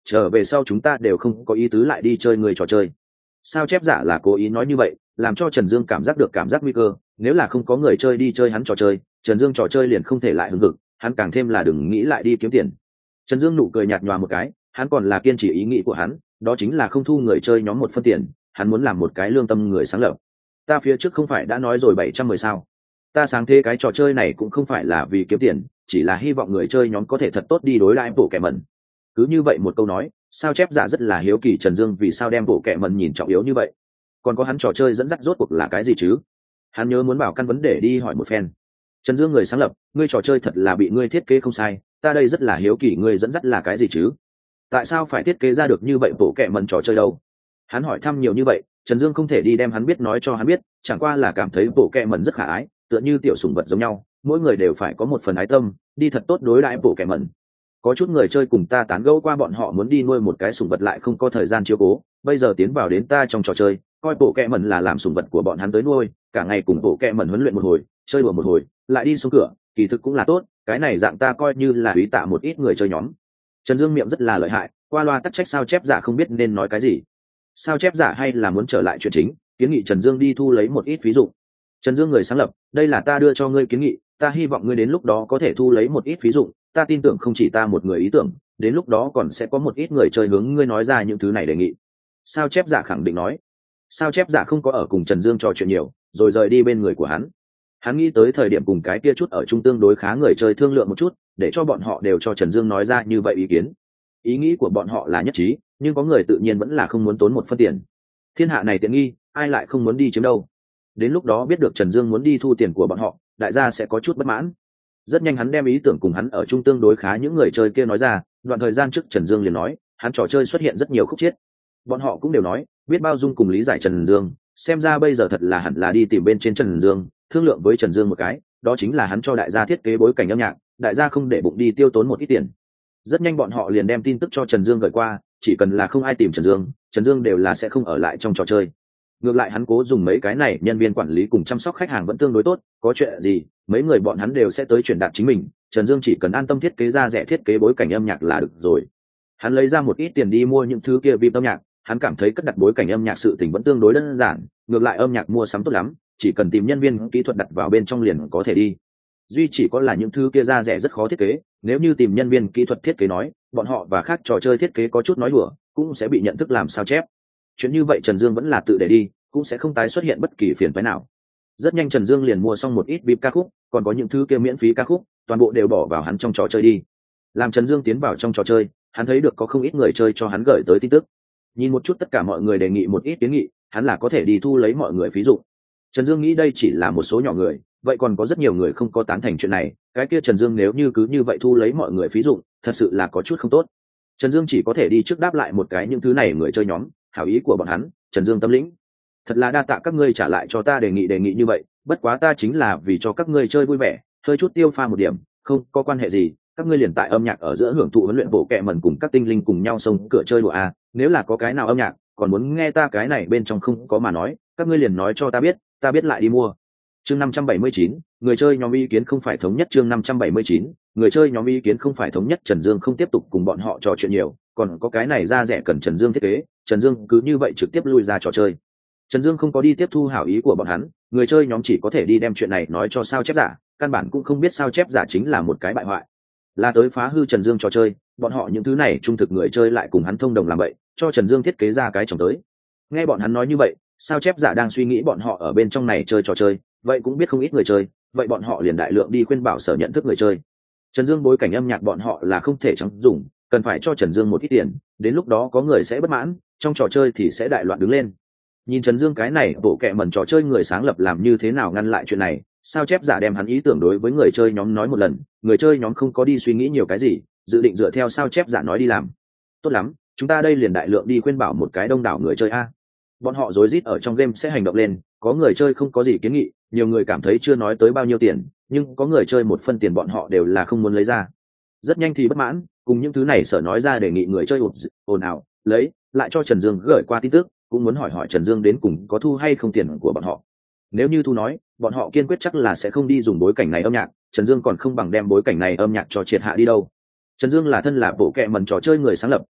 A: trở về sau chúng ta đều không có ý tứ lại đi chơi người trò chơi. Sao chép giả là cố ý nói như vậy, làm cho Trần Dương cảm giác được cảm giác nguy cơ, nếu là không có người chơi đi chơi hắn trò chơi, Trần Dương trò chơi liền không thể lại hứng hực, hắn càng thêm là đừng nghĩ lại đi kiếm tiền. Trần Dương nụ cười nhạt nhòa một cái, hắn còn là kiên trì ý nghĩ của hắn, đó chính là không thu người chơi nhóm một phân tiền, hắn muốn làm một cái lương tâm người sáng lập. Ta phía trước không phải đã nói rồi 710 sao? Ta sáng thế cái trò chơi này cũng không phải là vì kiếm tiền, chỉ là hy vọng người chơi nhóm có thể thật tốt đi đối lại bộ kẻ mẩn. Cứ như vậy một câu nói, sao chép giả rất là hiếu kỳ Trần Dương vì sao đem bộ kẻ mẩn nhìn trọng yếu như vậy. Còn có hắn trò chơi dẫn dắt rốt cuộc là cái gì chứ? Hắn nhớ muốn bảo căn vấn đề đi hỏi một phen. Trần Dương người sáng lập, ngươi trò chơi thật là bị ngươi thiết kế không sai, ta đây rất là hiếu kỳ ngươi dẫn dắt là cái gì chứ? Tại sao phải thiết kế ra được như vậy bộ kẻ mẩn trò chơi đâu? Hắn hỏi thăm nhiều như vậy, Trần Dương không thể đi đem hắn biết nói cho hắn biết, chẳng qua là cảm thấy bộ kẻ mẩn rất khả ái, tựa như tiểu sủng vật giống nhau, mỗi người đều phải có một phần ái tâm, đi thật tốt đối đãi bộ kẻ mẩn. Có chút người chơi cùng ta tán gẫu qua, bọn họ muốn đi nuôi một cái sủng vật lại không có thời gian chiếu cố, bây giờ tiến vào đến ta trong trò chơi, coi bộ kẻ mẩn là làm sủng vật của bọn hắn tới nuôi, cả ngày cùng bộ kẻ mẩn huấn luyện một hồi, chơi đùa một hồi, lại đi xuống cửa, kỳ thực cũng là tốt, cái này dạng ta coi như là úy tạ một ít người chơi nhóm. Trần Dương miệng rất là lợi hại, qua loa tắc trách sao chép giả không biết nên nói cái gì. Sao chép giả hay là muốn trở lại chuyện chính, kiến nghị Trần Dương đi thu lấy một ít ví dụ. Trần Dương người sáng lập, đây là ta đưa cho ngươi kiến nghị, ta hy vọng ngươi đến lúc đó có thể thu lấy một ít ví dụ, ta tin tưởng không chỉ ta một người ý tưởng, đến lúc đó còn sẽ có một ít người chơi hướng ngươi nói ra những thứ này đề nghị. Sao chép giả khẳng định nói. Sao chép giả không có ở cùng Trần Dương trò chuyện nhiều, rồi rời đi bên người của hắn. Hắn nghĩ tới thời điểm cùng cái kia chút ở chung tương đối khá người chơi thương lượng một chút, để cho bọn họ đều cho Trần Dương nói ra như vậy ý kiến. Ý nghĩ của bọn họ là nhất trí, nhưng có người tự nhiên vẫn là không muốn tốn một phân tiền. Thiên hạ này tiện nghi, ai lại không muốn đi chiếm đâu. Đến lúc đó biết được Trần Dương muốn đi thu tiền của bọn họ, đại gia sẽ có chút bất mãn. Rất nhanh hắn đem ý tưởng cùng hắn ở chung tương đối khá những người chơi kia nói ra, đoạn thời gian trước Trần Dương liền nói, hắn trò chơi xuất hiện rất nhiều khúc chiết. Bọn họ cũng đều nói, biết bao dung cùng lý giải Trần Dương, xem ra bây giờ thật là hẳn là đi tìm bên trên Trần Dương, thương lượng với Trần Dương một cái, đó chính là hắn cho đại gia thiết kế bối cảnh âm nhạc, đại gia không để bụng đi tiêu tốn một ít tiền. Rất nhanh bọn họ liền đem tin tức cho Trần Dương gửi qua, chỉ cần là không ai tìm Trần Dương đều là sẽ không ở lại trong trò chơi. Ngược lại hắn cố dùng mấy cái này, nhân viên quản lý cùng chăm sóc khách hàng vẫn tương đối tốt, có chuyện gì mấy người bọn hắn đều sẽ tới truyền đạt chính mình, Trần Dương chỉ cần an tâm thiết kế ra rẻ thiết kế bối cảnh âm nhạc là được rồi. Hắn lấy ra một ít tiền đi mua những thứ kia VIP âm nhạc, hắn cảm thấy cất đặt bối cảnh âm nhạc sự tình vẫn tương đối đơn giản, ngược lại âm nhạc mua sắm tốt lắm, chỉ cần tìm nhân viên kỹ thuật đặt vào bên trong liền có thể đi. Duy chỉ có là những thứ kia ra rẻ rất khó thiết kế, nếu như tìm nhân viên kỹ thuật thiết kế nói, bọn họ và khác trò chơi thiết kế có chút nói đùa, cũng sẽ bị nhận thức làm sao chép. Chuyện như vậy Trần Dương vẫn là tự để đi, cũng sẽ không tái xuất hiện bất kỳ phiền phức nào. Rất nhanh Trần Dương liền mua xong một ít VIP ca khúc, còn có những thứ kia miễn phí ca khúc, toàn bộ đều bỏ vào hắn trong trò chơi đi. Làm Trần Dương tiến vào trong trò chơi, hắn thấy được có không ít người chơi cho hắn gửi tới tin tức. Nhìn một chút tất cả mọi người đề nghị một ít kiến nghị, hắn là có thể đi thu lấy mọi người ví dụ. Trần Dương nghĩ đây chỉ là một số nhỏ người, vậy còn có rất nhiều người không có tán thành chuyện này, cái kia Trần Dương nếu như cứ như vậy thu lấy mọi người ví dụ, thật sự là có chút không tốt. Trần Dương chỉ có thể đi trước đáp lại một cái những thứ này người chơi nhóm, hảo ý của bọn hắn, Trần Dương tâm lĩnh. Thật là đa tạ các ngươi trả lại cho ta đề nghị như vậy, bất quá ta chính là vì cho các ngươi chơi vui vẻ, hơi chút tiêu pha một điểm, không có quan hệ gì, các ngươi liền tại âm nhạc ở giữa hưởng thụ huấn luyện bộ kệ mẩn cùng các tinh linh cùng nhau xông cửa chơi đùa à, nếu là có cái nào âm nhạc còn muốn nghe ta cái này bên trong không có mà nói, các ngươi liền nói cho ta biết lại đi mua. Chương 579, người chơi nhóm ý kiến không phải thống nhất. Chương 579, người chơi nhóm ý kiến không phải thống nhất. Trần Dương không tiếp tục cùng bọn họ trò chuyện nhiều, còn có cái này ra rẻ cần Trần Dương thiết kế, Trần Dương cứ như vậy trực tiếp lui ra trò chơi. Trần Dương không có đi tiếp thu hảo ý của bọn hắn, người chơi nhóm chỉ có thể đi đem chuyện này nói cho sao chép giả, căn bản cũng không biết sao chép giả chính là một cái bại hoại, là tới phá hư Trần Dương trò chơi. Bọn họ những thứ này trung thực người chơi lại cùng hắn thông đồng làm vậy, cho Trần Dương thiết kế ra cái chồng tới. Nghe bọn hắn nói như vậy, sao chép giả đang suy nghĩ bọn họ ở bên trong này chơi trò chơi, vậy cũng biết không ít người chơi, vậy bọn họ liền đại lượng đi khuyên bảo sở nhận thức người chơi. Trần Dương bối cảnh âm nhạc bọn họ là không thể trắng dùng, cần phải cho Trần Dương một ít tiền, đến lúc đó có người sẽ bất mãn, trong trò chơi thì sẽ đại loạn đứng lên. Nhìn Trần Dương cái này bộ kệ mẩn trò chơi người sáng lập làm như thế nào ngăn lại chuyện này, sao chép giả đem hắn ý tưởng đối với người chơi nhóm nói một lần, người chơi nhóm không có đi suy nghĩ nhiều cái gì, dự định dựa theo sao chép giả nói đi làm. Tốt lắm, chúng ta đây liền đại lượng đi khuyên bảo một cái đông đảo người chơi a. Bọn họ rối rít ở trong game sẽ hành động lên, có người chơi không có gì kiến nghị, nhiều người cảm thấy chưa nói tới bao nhiêu tiền, nhưng có người chơi một phân tiền bọn họ đều là không muốn lấy ra. Rất nhanh thì bất mãn, cùng những thứ này sở nói ra đề nghị người chơi ồn ào, lấy lại cho Trần Dương gửi qua tin tức, cũng muốn hỏi Trần Dương đến cùng có thu hay không tiền của bọn họ. Nếu như thu nói, bọn họ kiên quyết chắc là sẽ không đi dùng bối cảnh này âm nhạc, Trần Dương còn không bằng đem bối cảnh này âm nhạc cho triệt hạ đi đâu. Trần Dương là thân là bộ kệ mẩn trò chơi người sáng lập,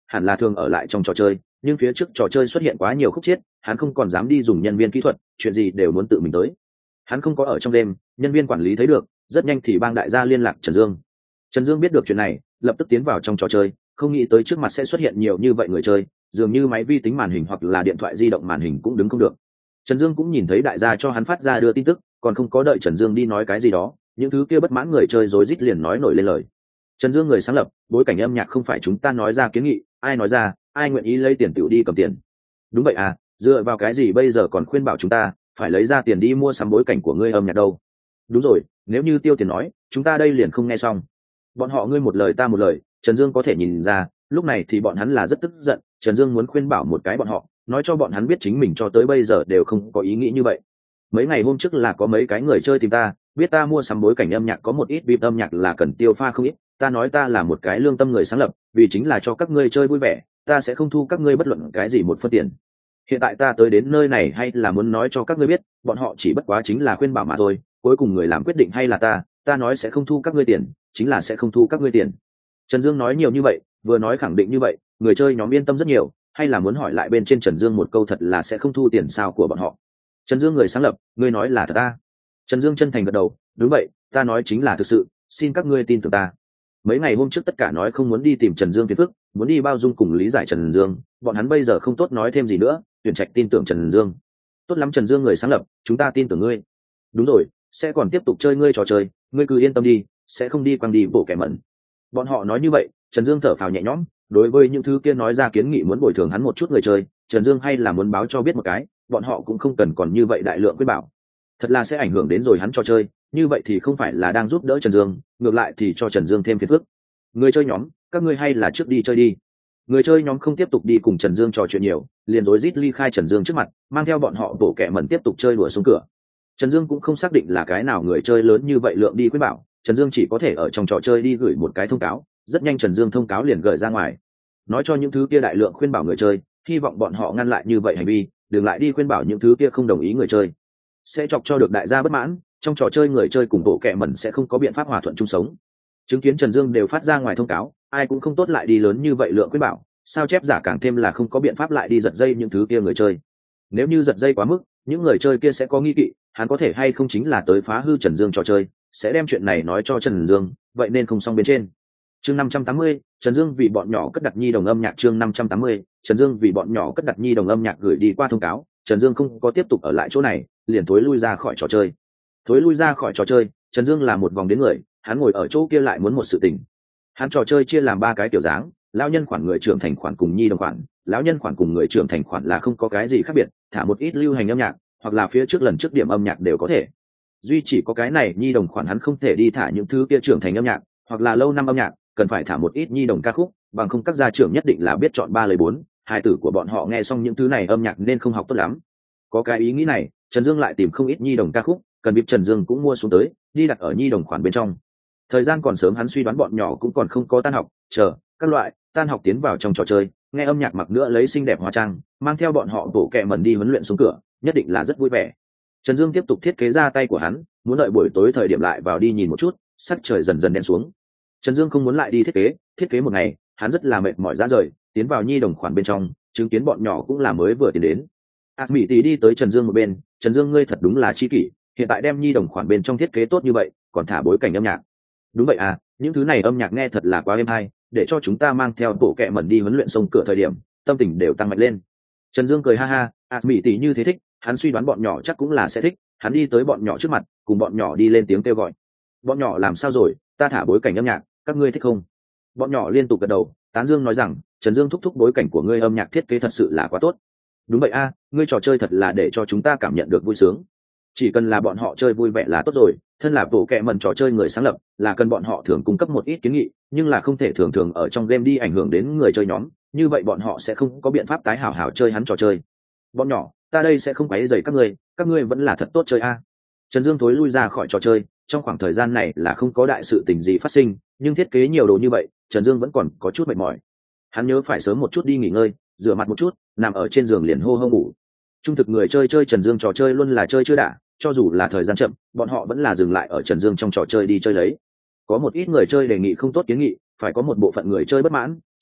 A: hẳn là thường ở lại trong trò chơi, nhưng phía trước trò chơi xuất hiện quá nhiều khúc chiết, hắn không còn dám đi dùng nhân viên kỹ thuật, chuyện gì đều muốn tự mình tới. Hắn không có ở trong đêm, nhân viên quản lý thấy được, rất nhanh thì bang đại gia liên lạc Trần Dương. Trần Dương biết được chuyện này, lập tức tiến vào trong trò chơi, không nghĩ tới trước mặt sẽ xuất hiện nhiều như vậy người chơi, dường như máy vi tính màn hình hoặc là điện thoại di động màn hình cũng đứng không được. Trần Dương cũng nhìn thấy đại gia cho hắn phát ra đưa tin tức, còn không có đợi Trần Dương đi nói cái gì đó, những thứ kia bất mãn người chơi rối rít liền nói nổi lên lời. Trần Dương người sáng lập, bối cảnh âm nhạc không phải chúng ta nói ra kiến nghị, ai nói ra, ai nguyện ý lấy tiền tiểu đi cầm tiền. Đúng vậy à, dựa vào cái gì bây giờ còn khuyên bảo chúng ta phải lấy ra tiền đi mua sắm bối cảnh của ngươi âm nhạc đâu? Đúng rồi, nếu như tiêu tiền nói, chúng ta đây liền không nghe xong. Bọn họ ngươi một lời ta một lời, Trần Dương có thể nhìn ra, lúc này thì bọn hắn là rất tức giận. Trần Dương muốn khuyên bảo một cái bọn họ, nói cho bọn hắn biết chính mình cho tới bây giờ đều không có ý nghĩ như vậy. Mấy ngày hôm trước là có mấy cái người chơi tìm ta, biết ta mua sắm bối cảnh âm nhạc có một ít bịp âm nhạc là cần tiêu pha không ít, ta nói ta là một cái lương tâm người sáng lập, vì chính là cho các ngươi chơi vui vẻ, ta sẽ không thu các ngươi bất luận cái gì một phân tiền. Hiện tại ta tới đến nơi này hay là muốn nói cho các ngươi biết, bọn họ chỉ bất quá chính là khuyên bảo mà thôi, cuối cùng người làm quyết định hay là ta nói sẽ không thu các ngươi tiền, chính là sẽ không thu các ngươi tiền. Trần Dương nói nhiều như vậy, vừa nói khẳng định như vậy, người chơi nhóm yên tâm rất nhiều, hay là muốn hỏi lại bên trên Trần Dương một câu thật là sẽ không thu tiền sao của bọn họ. Trần Dương người sáng lập, ngươi nói là thật ta? Trần Dương chân thành gật đầu, đúng vậy, ta nói chính là thực sự, xin các ngươi tin tưởng ta. Mấy ngày hôm trước tất cả nói không muốn đi tìm Trần Dương phiền phức, muốn đi bao dung cùng lý giải Trần Dương, bọn hắn bây giờ không tốt nói thêm gì nữa, tuyển trạch tin tưởng Trần Dương. Tốt lắm Trần Dương người sáng lập, chúng ta tin tưởng ngươi. Đúng rồi, sẽ còn tiếp tục chơi ngươi trò chơi, ngươi cứ yên tâm đi, sẽ không đi quăng đi bộ kẻ mẩn. Bọn họ nói như vậy, Trần Dương thở phào nhẹ nhõm, đối với những thứ kia nói ra kiến nghị muốn bồi thường hắn một chút người chơi, Trần Dương hay là muốn báo cho biết một cái, bọn họ cũng không cần còn như vậy đại lượng quyết bảo. Thật là sẽ ảnh hưởng đến rồi hắn trò chơi, như vậy thì không phải là đang giúp đỡ Trần Dương, ngược lại thì cho Trần Dương thêm phiền phức. Người chơi nhóm, các ngươi hay là trước đi chơi đi. Người chơi nhóm không tiếp tục đi cùng Trần Dương trò chuyện nhiều, liền rối rít ly khai Trần Dương trước mặt, mang theo bọn họ bộ kẻ mẩn tiếp tục chơi đùa xuống cửa. Trần Dương cũng không xác định là cái nào người chơi lớn như vậy lượng đi khuyên bảo, Trần Dương chỉ có thể ở trong trò chơi đi gửi một cái thông cáo, rất nhanh Trần Dương thông cáo liền gửi ra ngoài, nói cho những thứ kia đại lượng khuyên bảo người chơi, hy vọng bọn họ ngăn lại như vậy hành vi, đừng lại đi khuyên bảo những thứ kia không đồng ý người chơi, sẽ chọc cho được đại gia bất mãn, trong trò chơi người chơi cùng bộ kẻ mẩn sẽ không có biện pháp hòa thuận chung sống. Chứng kiến Trần Dương đều phát ra ngoài thông cáo, ai cũng không tốt lại đi lớn như vậy lượng khuyên bảo, sao chép giả càng thêm là không có biện pháp lại đi giật dây những thứ kia người chơi. Nếu như giật dây quá mức, những người chơi kia sẽ có nghi kỵ, hắn có thể hay không chính là tới phá hư Trần Dương trò chơi, sẽ đem chuyện này nói cho Trần Dương, vậy nên không xong bên trên. Chương 580, Trần Dương vì bọn nhỏ cất đặt nhi đồng âm nhạc. Chương 580, Trần Dương vì bọn nhỏ cất đặt nhi đồng âm nhạc gửi đi qua thông cáo, Trần Dương không có tiếp tục ở lại chỗ này, liền thối lui ra khỏi trò chơi. Thối lui ra khỏi trò chơi, Trần Dương là một vòng đến người, hắn ngồi ở chỗ kia lại muốn một sự tình. Hắn trò chơi chia làm ba cái kiểu dáng, lão nhân khoản, người trưởng thành khoản cùng nhi đồng khoản. Lão nhân khoản cùng người trưởng thành khoản là không có cái gì khác biệt, thả một ít lưu hành âm nhạc, hoặc là phía trước lần trước điểm âm nhạc đều có thể. Duy chỉ có cái này nhi đồng khoản hắn không thể đi thả những thứ kia trưởng thành âm nhạc, hoặc là lâu năm âm nhạc, cần phải thả một ít nhi đồng ca khúc, bằng không các gia trưởng nhất định là biết chọn 3 lời 4, hài tử của bọn họ nghe xong những thứ này âm nhạc nên không học tốt lắm. Có cái ý nghĩ này, Trần Dương lại tìm không ít nhi đồng ca khúc, cần bịp Trần Dương cũng mua xuống tới, đi đặt ở nhi đồng khoản bên trong. Thời gian còn sớm, hắn suy đoán bọn nhỏ cũng còn không có tan học, chờ các loại tan học tiến vào trong trò chơi, nghe âm nhạc mặc nữa lấy xinh đẹp hóa trang, mang theo bọn họ bộ kẹ mẩn đi huấn luyện xuống cửa, nhất định là rất vui vẻ. Trần Dương tiếp tục thiết kế ra tay của hắn, muốn đợi buổi tối thời điểm lại vào đi nhìn một chút, sắc trời dần dần đen xuống. Trần Dương không muốn lại đi thiết kế một ngày, hắn rất là mệt mỏi ra rời, tiến vào nhi đồng khoản bên trong, chứng kiến bọn nhỏ cũng là mới vừa tiến đến. Mỹ Tỷ đi tới Trần Dương một bên, Trần Dương ngươi thật đúng là chi kỷ, hiện tại đem nhi đồng khoản bên trong thiết kế tốt như vậy, còn thả bối cảnh âm nhạc. Đúng vậy à, những thứ này âm nhạc nghe thật là quá êm hay, để cho chúng ta mang theo bộ kẹ mẩn đi huấn luyện sông cửa thời điểm, tâm tình đều tăng mạnh lên. Trần Dương cười ha ha, Mỹ Tỷ như thế thích, hắn suy đoán bọn nhỏ chắc cũng là sẽ thích, hắn đi tới bọn nhỏ trước mặt, cùng bọn nhỏ đi lên tiếng kêu gọi. Bọn nhỏ làm sao rồi, ta thả bối cảnh âm nhạc, các ngươi thích không? Bọn nhỏ liên tục gật đầu, tán dương nói rằng, Trần Dương thúc thúc bối cảnh của ngươi âm nhạc thiết kế thật sự là quá tốt. Đúng vậy a, ngươi trò chơi thật là để cho chúng ta cảm nhận được vui sướng. Chỉ cần là bọn họ chơi vui vẻ là tốt rồi, thân là bộ kệ mẩn trò chơi người sáng lập, là cần bọn họ thường cung cấp một ít kiến nghị, nhưng là không thể thường thường ở trong game đi ảnh hưởng đến người chơi nhóm, như vậy bọn họ sẽ không có biện pháp tái hảo hảo chơi hắn trò chơi. Bọn nhỏ, ta đây sẽ không quấy rầy các ngươi vẫn là thật tốt chơi a. Trần Dương thối lui ra khỏi trò chơi, trong khoảng thời gian này là không có đại sự tình gì phát sinh, nhưng thiết kế nhiều đồ như vậy, Trần Dương vẫn còn có chút mệt mỏi. Hắn nhớ phải sớm một chút đi nghỉ ngơi, rửa mặt một chút, nằm ở trên giường liền hô hô ngủ. Trung thực người chơi Trần Dương trò chơi luôn là chơi chưa đã, cho dù là thời gian chậm, bọn họ vẫn là dừng lại ở Trần Dương trong trò chơi đi chơi lấy. Có một ít người chơi đề nghị không tốt kiến nghị, phải có một bộ phận người chơi bất mãn,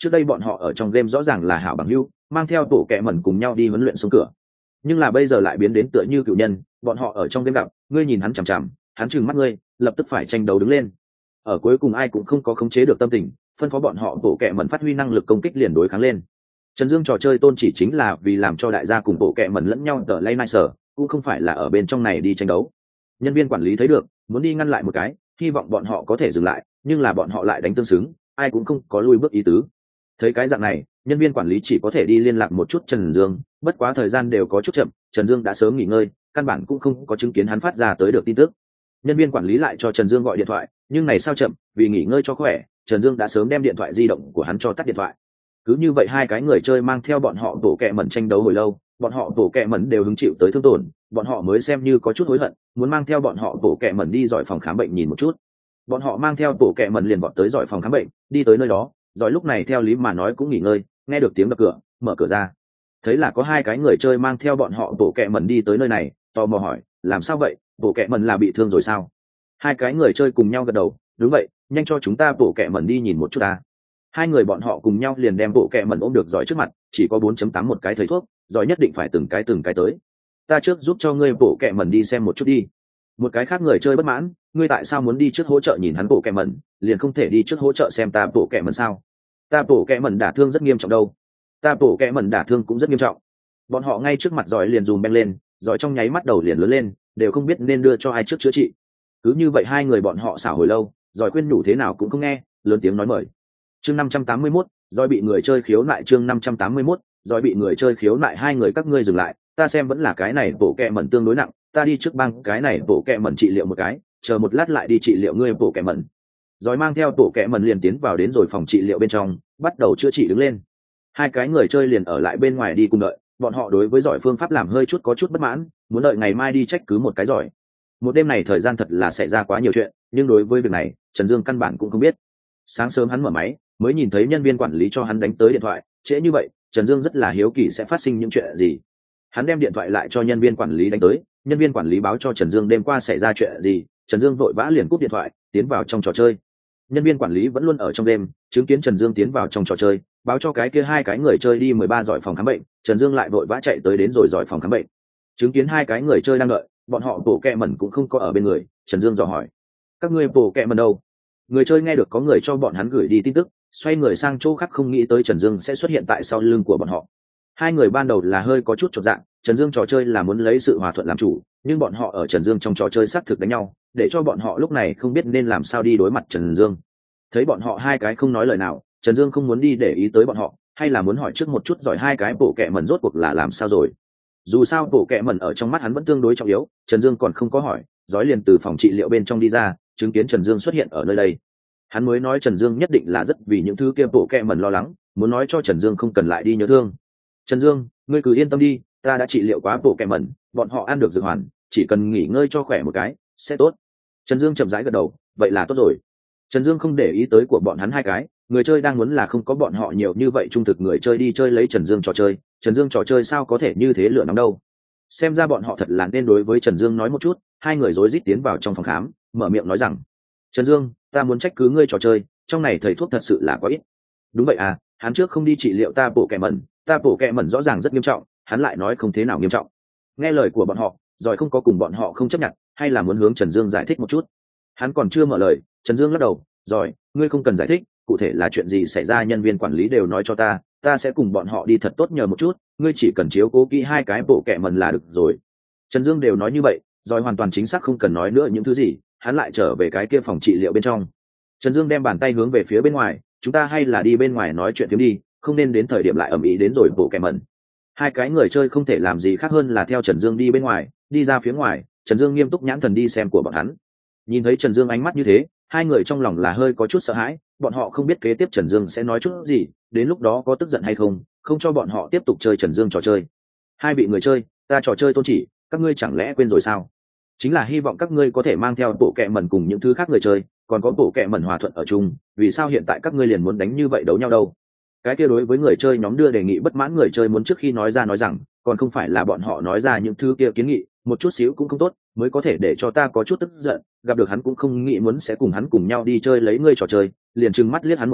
A: Trước đây bọn họ ở trong game rõ ràng là hảo bằng hữu, mang theo bộ kẹ mẩn cùng nhau đi huấn luyện xuống cửa, nhưng là bây giờ lại biến đến tựa như cựu nhân. Bọn họ ở trong game gặp, ngươi nhìn hắn chằm chằm, hắn trừng mắt ngươi, lập tức phải tranh đấu đứng lên. Ở cuối cùng ai cũng không có khống chế được tâm tình, phân phó bọn họ bộ kẹ mẩn phát huy năng lực công kích liền đối kháng lên. Trần Dương trò chơi tôn chỉ chính là vì làm cho đại gia cùng bộ kẹ mẩn lẫn nhau tờ lay nai sở, cũng không phải là ở bên trong này đi tranh đấu. Nhân viên quản lý thấy được, muốn đi ngăn lại một cái, hy vọng bọn họ có thể dừng lại, nhưng là bọn họ lại đánh tương xứng, ai cũng không có lui bước ý tứ. Thấy cái dạng này, nhân viên quản lý chỉ có thể đi liên lạc một chút Trần Dương, bất quá thời gian đều có chút chậm, Trần Dương đã sớm nghỉ ngơi, căn bản cũng không có chứng kiến hắn phát ra tới được tin tức. Nhân viên quản lý lại cho Trần Dương gọi điện thoại, nhưng này sao chậm, vì nghỉ ngơi cho khỏe, Trần Dương đã sớm đem điện thoại di động của hắn cho tắt điện thoại. Cứ như vậy hai cái người chơi mang theo bọn họ tổ kẹ mẩn tranh đấu hồi lâu, bọn họ tổ kẹ mẩn đều hứng chịu tới thương tổn, bọn họ mới xem như có chút hối hận, muốn mang theo bọn họ tổ kẹ mẩn đi dọi phòng khám bệnh nhìn một chút. Bọn họ mang theo tổ kẹ mẩn liền bọn tới dọi phòng khám bệnh, đi tới nơi đó, rồi lúc này theo lý mà nói cũng nghỉ ngơi, nghe được tiếng đập cửa, mở cửa ra, thấy là có hai cái người chơi mang theo bọn họ tổ kẹ mẩn đi tới nơi này, tò mò hỏi, làm sao vậy, tổ kẹ mẩn là bị thương rồi sao? Hai cái người chơi cùng nhau gật đầu, đúng vậy, nhanh cho chúng ta tổ kẹ mẩn đi nhìn một chút ta. Hai người bọn họ cùng nhau liền đem bộ kẹ mẩn ôm được giỏi trước mặt, chỉ có 4.8 một cái thầy thuốc, giỏi nhất định phải từng cái tới. Ta trước giúp cho ngươi bộ kẹ mẩn đi xem một chút đi. Một cái khác người chơi bất mãn, ngươi tại sao muốn đi trước hỗ trợ nhìn hắn bộ kẹ mẩn, liền không thể đi trước hỗ trợ xem ta bộ kẹ mẩn sao? Ta bộ kẹ mẩn đả thương rất nghiêm trọng đâu. Ta bộ kẹ mẩn đả thương cũng rất nghiêm trọng. Bọn họ ngay trước mặt giỏi liền dùm beng lên, giỏi trong nháy mắt đầu liền lớn lên, đều không biết nên đưa cho ai trước chữa trị. Cứ như vậy hai người bọn họ xảo hồi lâu, giỏi khuyên nhủ thế nào cũng không nghe, lớn tiếng nói mời. Chương 581, Doi bị người chơi khiếu nại. Chương 581, Doi bị người chơi khiếu nại. Hai người các ngươi dừng lại, ta xem vẫn là cái này bộ kẹ mẩn tương đối nặng, ta đi trước băng cái này bộ kẹ mẩn trị liệu một cái, chờ một lát lại đi trị liệu ngươi bộ kẹ mẩn. Doi mang theo bộ kẹ mẩn liền tiến vào đến rồi phòng trị liệu bên trong, bắt đầu chữa trị đứng lên. Hai cái người chơi liền ở lại bên ngoài đi cùng đợi, bọn họ đối với giỏi phương pháp làm hơi chút có chút bất mãn, muốn đợi ngày mai đi trách cứ một cái giỏi. Một đêm này thời gian thật là xảy ra quá nhiều chuyện, nhưng đối với việc này, Trần Dương căn bản cũng không biết. Sáng sớm hắn mở máy, mới nhìn thấy nhân viên quản lý cho hắn đánh tới điện thoại, trễ như vậy, Trần Dương rất là hiếu kỳ sẽ phát sinh những chuyện gì. Hắn đem điện thoại lại cho nhân viên quản lý đánh tới, nhân viên quản lý báo cho Trần Dương đêm qua xảy ra chuyện gì, Trần Dương vội vã liền cúp điện thoại, tiến vào trong trò chơi. Nhân viên quản lý vẫn luôn ở trong đêm, chứng kiến Trần Dương tiến vào trong trò chơi, báo cho cái kia hai cái người chơi đi 13 dọi phòng khám bệnh, Trần Dương lại vội vã chạy tới đến rồi dọi phòng khám bệnh. Chứng kiến hai cái người chơi đang đợi, bọn họ bộ kẹ mẩn cũng không có ở bên người, Trần Dương dò hỏi, các ngươi bộ kẹ mẩn đâu? Người chơi nghe được có người cho bọn hắn gửi đi tin tức, xoay người sang chỗ khác, không nghĩ tới Trần Dương sẽ xuất hiện tại sau lưng của bọn họ. Hai người ban đầu là hơi có chút chột dạ, Trần Dương trò chơi là muốn lấy sự hòa thuận làm chủ, nhưng bọn họ ở Trần Dương trong trò chơi xác thực đánh nhau, để cho bọn họ lúc này không biết nên làm sao đi đối mặt Trần Dương. Thấy bọn họ hai cái không nói lời nào, Trần Dương không muốn đi để ý tới bọn họ, hay là muốn hỏi trước một chút giỏi hai cái bộ kẹ mẩn rốt cuộc là làm sao rồi. Dù sao bộ kẹ mẩn ở trong mắt hắn vẫn tương đối trọng yếu, Trần Dương còn không có hỏi, giỏi liền từ phòng trị liệu bên trong đi ra, chứng kiến Trần Dương xuất hiện ở nơi đây. Hắn mới nói Trần Dương nhất định là rất vì những thứ kia bộ kẹ mẩn lo lắng, muốn nói cho Trần Dương không cần lại đi nhớ thương. Trần Dương, ngươi cứ yên tâm đi, ta đã trị liệu quá bộ kẹ mẩn, bọn họ ăn được dược hoàn, chỉ cần nghỉ ngơi cho khỏe một cái, sẽ tốt. Trần Dương chậm rãi gật đầu, vậy là tốt rồi. Trần Dương không để ý tới của bọn hắn hai cái, người chơi đang muốn là không có bọn họ nhiều như vậy trung thực người chơi đi chơi lấy Trần Dương trò chơi, Trần Dương trò chơi sao có thể như thế lửa nóng đâu. Xem ra bọn họ thật là nên đối với Trần Dương nói một chút. Hai người rối rít tiến vào trong phòng khám, mở miệng nói rằng, Trần Dương, ta muốn trách cứ ngươi trò chơi, trong này thầy thuốc thật sự là quá ít. Đúng vậy à, hắn trước không đi trị liệu ta bộ kẹ mẩn rõ ràng rất nghiêm trọng, hắn lại nói không thế nào nghiêm trọng. Nghe lời của bọn họ, rồi không có cùng bọn họ không chấp nhận, hay là muốn hướng Trần Dương giải thích một chút. Hắn còn chưa mở lời, Trần Dương lắc đầu, rồi, ngươi không cần giải thích, cụ thể là chuyện gì xảy ra nhân viên quản lý đều nói cho ta, ta sẽ cùng bọn họ đi thật tốt nhờ một chút, ngươi chỉ cần chiếu cố kỹ hai cái bộ kẹ mẩn là được rồi. Trần Dương đều nói như vậy, rồi hoàn toàn chính xác không cần nói nữa những thứ gì, hắn lại trở về cái kia phòng trị liệu bên trong. Trần Dương đem bàn tay hướng về phía bên ngoài, chúng ta hay là đi bên ngoài nói chuyện phiếm đi, không nên đến thời điểm lại ầm ĩ đến rồi bộ kẹ mẩn. Hai cái người chơi không thể làm gì khác hơn là theo Trần Dương đi bên ngoài, đi ra phía ngoài, Trần Dương nghiêm túc nhãn thần đi xem của bọn hắn. Nhìn thấy Trần Dương ánh mắt như thế, hai người trong lòng là hơi có chút sợ hãi, bọn họ không biết kế tiếp Trần Dương sẽ nói chút gì, đến lúc đó có tức giận hay không, không cho bọn họ tiếp tục chơi Trần Dương trò chơi. Hai vị người chơi, ta trò chơi tôn chỉ, các ngươi chẳng lẽ quên rồi sao? Chính là hy vọng các ngươi có thể mang theo bộ kẹ mẩn cùng những thứ khác người chơi, còn có bộ kẹ mẩn hòa thuận ở chung, vì sao hiện tại các ngươi liền muốn đánh như vậy đấu nhau đâu? Cái kia đối với người chơi nhóm đưa đề nghị bất mãn người chơi muốn trước khi nói rằng, còn không phải là bọn họ nói ra những thứ kia kiến nghị, một chút xíu cũng không tốt, mới có thể để cho ta có chút tức giận, gặp được hắn cũng không nghĩ muốn sẽ cùng hắn cùng nhau đi chơi lấy ngươi trò chơi, liền trừng mắt liếc hắn một cái,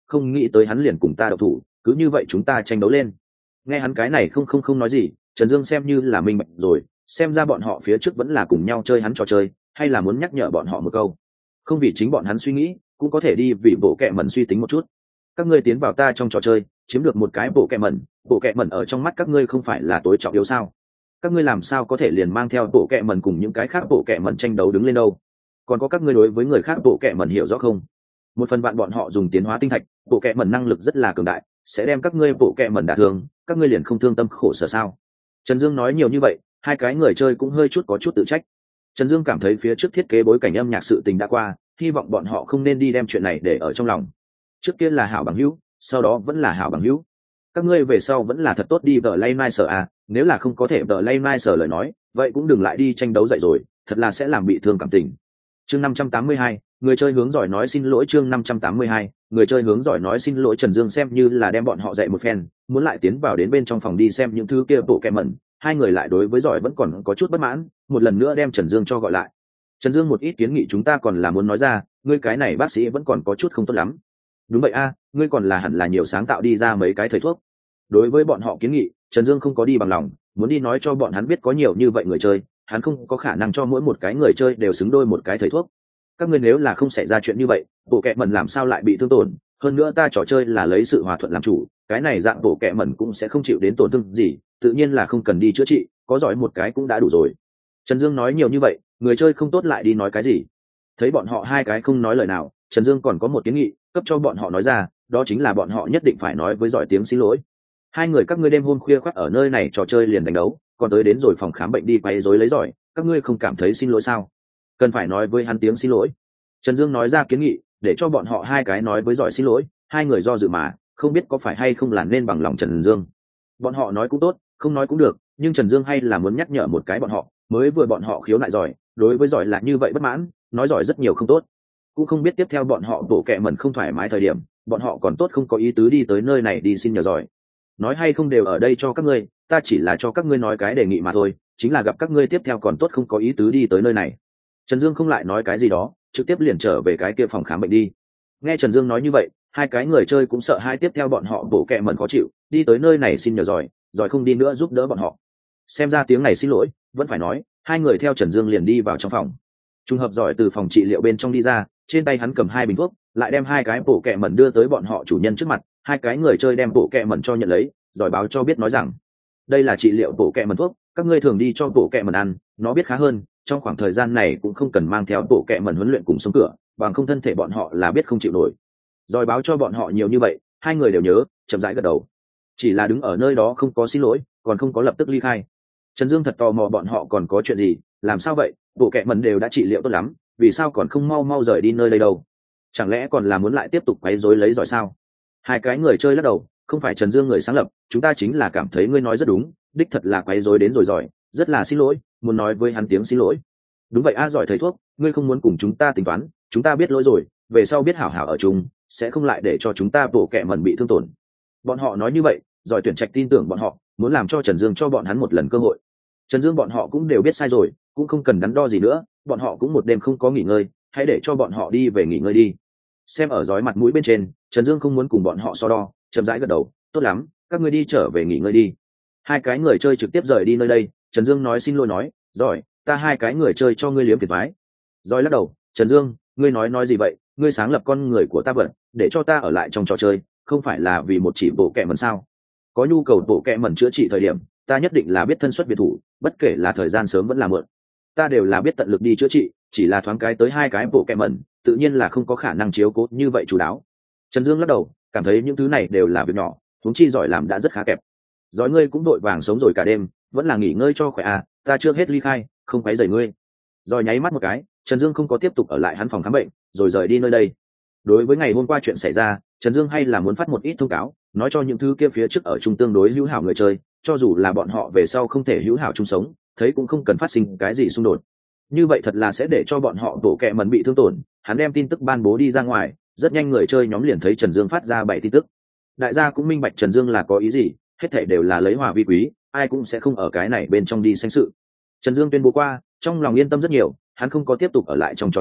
A: không nghĩ tới hắn liền cùng ta đậu thủ, cứ như vậy chúng ta tranh đấu lên. Nghe hắn cái này không nói gì, Trần Dương xem như là minh bạch rồi, xem ra bọn họ phía trước vẫn là cùng nhau chơi hắn trò chơi, hay là muốn nhắc nhở bọn họ một câu. Không vì chính bọn hắn suy nghĩ, cũng có thể đi vì bộ kệ mẩn suy tính một chút. Các ngươi tiến vào ta trong trò chơi, chiếm được một cái bộ kệ mẩn ở trong mắt các ngươi không phải là tối trọng yếu sao? Các ngươi làm sao có thể liền mang theo bộ kệ mẩn cùng những cái khác bộ kệ mẩn tranh đấu đứng lên đâu? Còn có các ngươi đối với người khác bộ kệ mẩn hiểu rõ không? Một phần bạn bọn họ dùng tiến hóa tinh thạch, bộ kệ mẩn năng lực rất là cường đại, sẽ đem các ngươi bộ kệ mẩn đả thương, các ngươi liền không thương tâm khổ sở sao? Trần Dương nói nhiều như vậy, hai cái người chơi cũng hơi có chút tự trách. Trần Dương cảm thấy phía trước thiết kế bối cảnh âm nhạc sự tình đã qua, hy vọng bọn họ không nên đi đem chuyện này để ở trong lòng. Trước kia là hảo bằng hữu, sau đó vẫn là hảo bằng hữu. Các ngươi về sau vẫn là thật tốt đi vợ lay mai sở à, nếu là không có thể vợ lay mai sở lời nói, vậy cũng đừng lại đi tranh đấu dậy rồi, thật là sẽ làm bị thương cảm tình. Chương 582, người chơi hướng giỏi nói xin lỗi. Chương 582, người chơi hướng giỏi nói xin lỗi. Trần Dương xem như là đem bọn họ dạy một phen, muốn lại tiến vào đến bên trong phòng đi xem những thứ kia bộ kẹ mẩn. Hai người lại đối với giỏi vẫn còn có chút bất mãn, một lần nữa đem Trần Dương cho gọi lại. Trần Dương một ít kiến nghị chúng ta còn là muốn nói ra, ngươi cái này bác sĩ vẫn còn có chút không tốt lắm. Đúng vậy a, ngươi còn là hẳn là nhiều sáng tạo đi ra mấy cái thầy thuốc. Đối với bọn họ kiến nghị, Trần Dương không có đi bằng lòng, muốn đi nói cho bọn hắn biết có nhiều như vậy người chơi, hắn không có khả năng cho mỗi một cái người chơi đều xứng đôi một cái thầy thuốc. Các ngươi nếu là không xảy ra chuyện như vậy, bộ kệ mẩn làm sao lại bị thương tổn? Hơn nữa ta trò chơi là lấy sự hòa thuận làm chủ, cái này dạng bộ kệ mẩn cũng sẽ không chịu đến tổn thương gì, tự nhiên là không cần đi chữa trị, có giỏi một cái cũng đã đủ rồi. Trần Dương nói nhiều như vậy, người chơi không tốt lại đi nói cái gì? Thấy bọn họ hai cái không nói lời nào, Trần Dương còn có một kiến nghị, cấp cho bọn họ nói ra, đó chính là bọn họ nhất định phải nói với giỏi tiếng xin lỗi. Hai người các ngươi đêm hôm khuya khoắt ở nơi này trò chơi liền đánh đấu, còn tới đến rồi phòng khám bệnh đi quay rối lấy giỏi, các ngươi không cảm thấy xin lỗi sao? Cần phải nói với hắn tiếng xin lỗi. Trần Dương nói ra kiến nghị, để cho bọn họ hai cái nói với giỏi xin lỗi, hai người do dự mà, không biết có phải hay không là nên bằng lòng Trần Dương. Bọn họ nói cũng tốt, không nói cũng được, nhưng Trần Dương hay là muốn nhắc nhở một cái bọn họ, mới vừa bọn họ khiếu nại giỏi, đối với giỏi là như vậy bất mãn, nói giỏi rất nhiều không tốt. Cũng không biết tiếp theo bọn họ bổ kẹ mẩn không thoải mái thời điểm, bọn họ còn tốt không có ý tứ đi tới nơi này đi xin nhờ giỏi. Nói hay không đều ở đây cho các ngươi, ta chỉ là cho các ngươi nói cái đề nghị mà thôi, chính là gặp các ngươi tiếp theo còn tốt không có ý tứ đi tới nơi này. Trần Dương không lại nói cái gì đó, trực tiếp liền trở về cái kia phòng khám bệnh đi. Nghe Trần Dương nói như vậy, hai cái người chơi cũng sợ hai tiếp theo bọn họ bổ kẹ mẩn khó chịu, đi tới nơi này xin nhờ giỏi, giỏi không đi nữa giúp đỡ bọn họ. Xem ra tiếng này xin lỗi, vẫn phải nói, hai người theo Trần Dương liền đi vào trong phòng. Trùng hợp giỏi từ phòng trị liệu bên trong đi ra, trên tay hắn cầm hai bình thuốc, lại đem hai cái bổ kẹ mẩn đưa tới bọn họ chủ nhân trước mặt, hai cái người chơi đem bổ kẹ mẩn cho nhận lấy, giỏi báo cho biết nói rằng, đây là trị liệu bổ kẹ mẩn thuốc, các ngươi thường đi cho bổ kẹ mẩn ăn, nó biết khá hơn, trong khoảng thời gian này cũng không cần mang theo bổ kẹ mẩn huấn luyện cùng sống cửa, bằng không thân thể bọn họ là biết không chịu nổi. Giỏi báo cho bọn họ nhiều như vậy, hai người đều nhớ, chậm rãi gật đầu. Chỉ là đứng ở nơi đó không có xin lỗi, còn không có lập tức ly khai. Trần Dương thật tò mò bọn họ còn có chuyện gì, làm sao vậy, bộ kệ mẩn đều đã trị liệu tốt lắm, vì sao còn không mau rời đi nơi đây đâu? Chẳng lẽ còn là muốn lại tiếp tục quấy rối lấy giỏi sao? Hai cái người chơi lắc đầu, không phải Trần Dương người sáng lập, chúng ta chính là cảm thấy ngươi nói rất đúng, đích thật là quấy rối đến rồi giỏi, rất là xin lỗi, muốn nói với hắn tiếng xin lỗi. Đúng vậy a, giỏi thầy thuốc, ngươi không muốn cùng chúng ta tính toán, chúng ta biết lỗi rồi, về sau biết hảo hảo ở chung, sẽ không lại để cho chúng ta bộ kệ mẩn bị thương tổn. Bọn họ nói như vậy, giỏi tuyển trạch tin tưởng bọn họ, muốn làm cho Trần Dương cho bọn hắn một lần cơ hội. Trần Dương bọn họ cũng đều biết sai rồi, cũng không cần đắn đo gì nữa, bọn họ cũng một đêm không có nghỉ ngơi, hãy để cho bọn họ đi về nghỉ ngơi đi. Xem ở giói mặt mũi bên trên, Trần Dương không muốn cùng bọn họ so đo, chậm rãi gật đầu, tốt lắm, các ngươi đi trở về nghỉ ngơi đi. Hai cái người chơi trực tiếp rời đi nơi đây, Trần Dương nói xin lỗi nói, giỏi, ta hai cái người chơi cho ngươi liếm thiệt mái. Giỏi lắc đầu, Trần Dương, ngươi nói gì vậy, ngươi sáng lập con người của ta vận, để cho ta ở lại trong trò chơi, không phải là vì một chỉ bộ kẹ mẩn sao? Có nhu cầu bộ kẹ mẩn chữa trị thời điểm, ta nhất định là biết thân xuất biệt thủ, bất kể là thời gian sớm vẫn là muộn, ta đều là biết tận lực đi chữa trị, chỉ là thoáng cái tới hai cái bộ kẹ mẩn, tự nhiên là không có khả năng chiếu cố như vậy chú đáo. Trần Dương lắc đầu, cảm thấy những thứ này đều là việc nhỏ, huống chi giỏi làm đã rất khá kẹp. Giỏi ngươi cũng đội vàng sống rồi cả đêm, vẫn là nghỉ ngơi cho khỏe à, ta chưa hết ly khai, không quấy rầy ngươi. Giỏi nháy mắt một cái, Trần Dương không có tiếp tục ở lại hắn phòng khám bệnh, rồi rời đi nơi đây. Đối với ngày hôm qua chuyện xảy ra, Trần Dương hay là muốn phát một ít thông cáo, nói cho những thứ kia phía trước ở chung tương đối hữu hảo người chơi, cho dù là bọn họ về sau không thể hữu hảo chung sống, thấy cũng không cần phát sinh cái gì xung đột. Như vậy thật là sẽ để cho bọn họ tổ kẹ mẩn bị thương tổn. Hắn đem tin tức ban bố đi ra ngoài, rất nhanh người chơi nhóm liền thấy Trần Dương phát ra 7 tin tức. Đại gia cũng minh bạch Trần Dương là có ý gì, hết thảy đều là lấy hòa vi quý, ai cũng sẽ không ở cái này bên trong đi sanh sự. Trần Dương tuyên bố qua, trong lòng yên tâm rất nhiều, hắn không có tiếp tục ở lại trong trò chơi,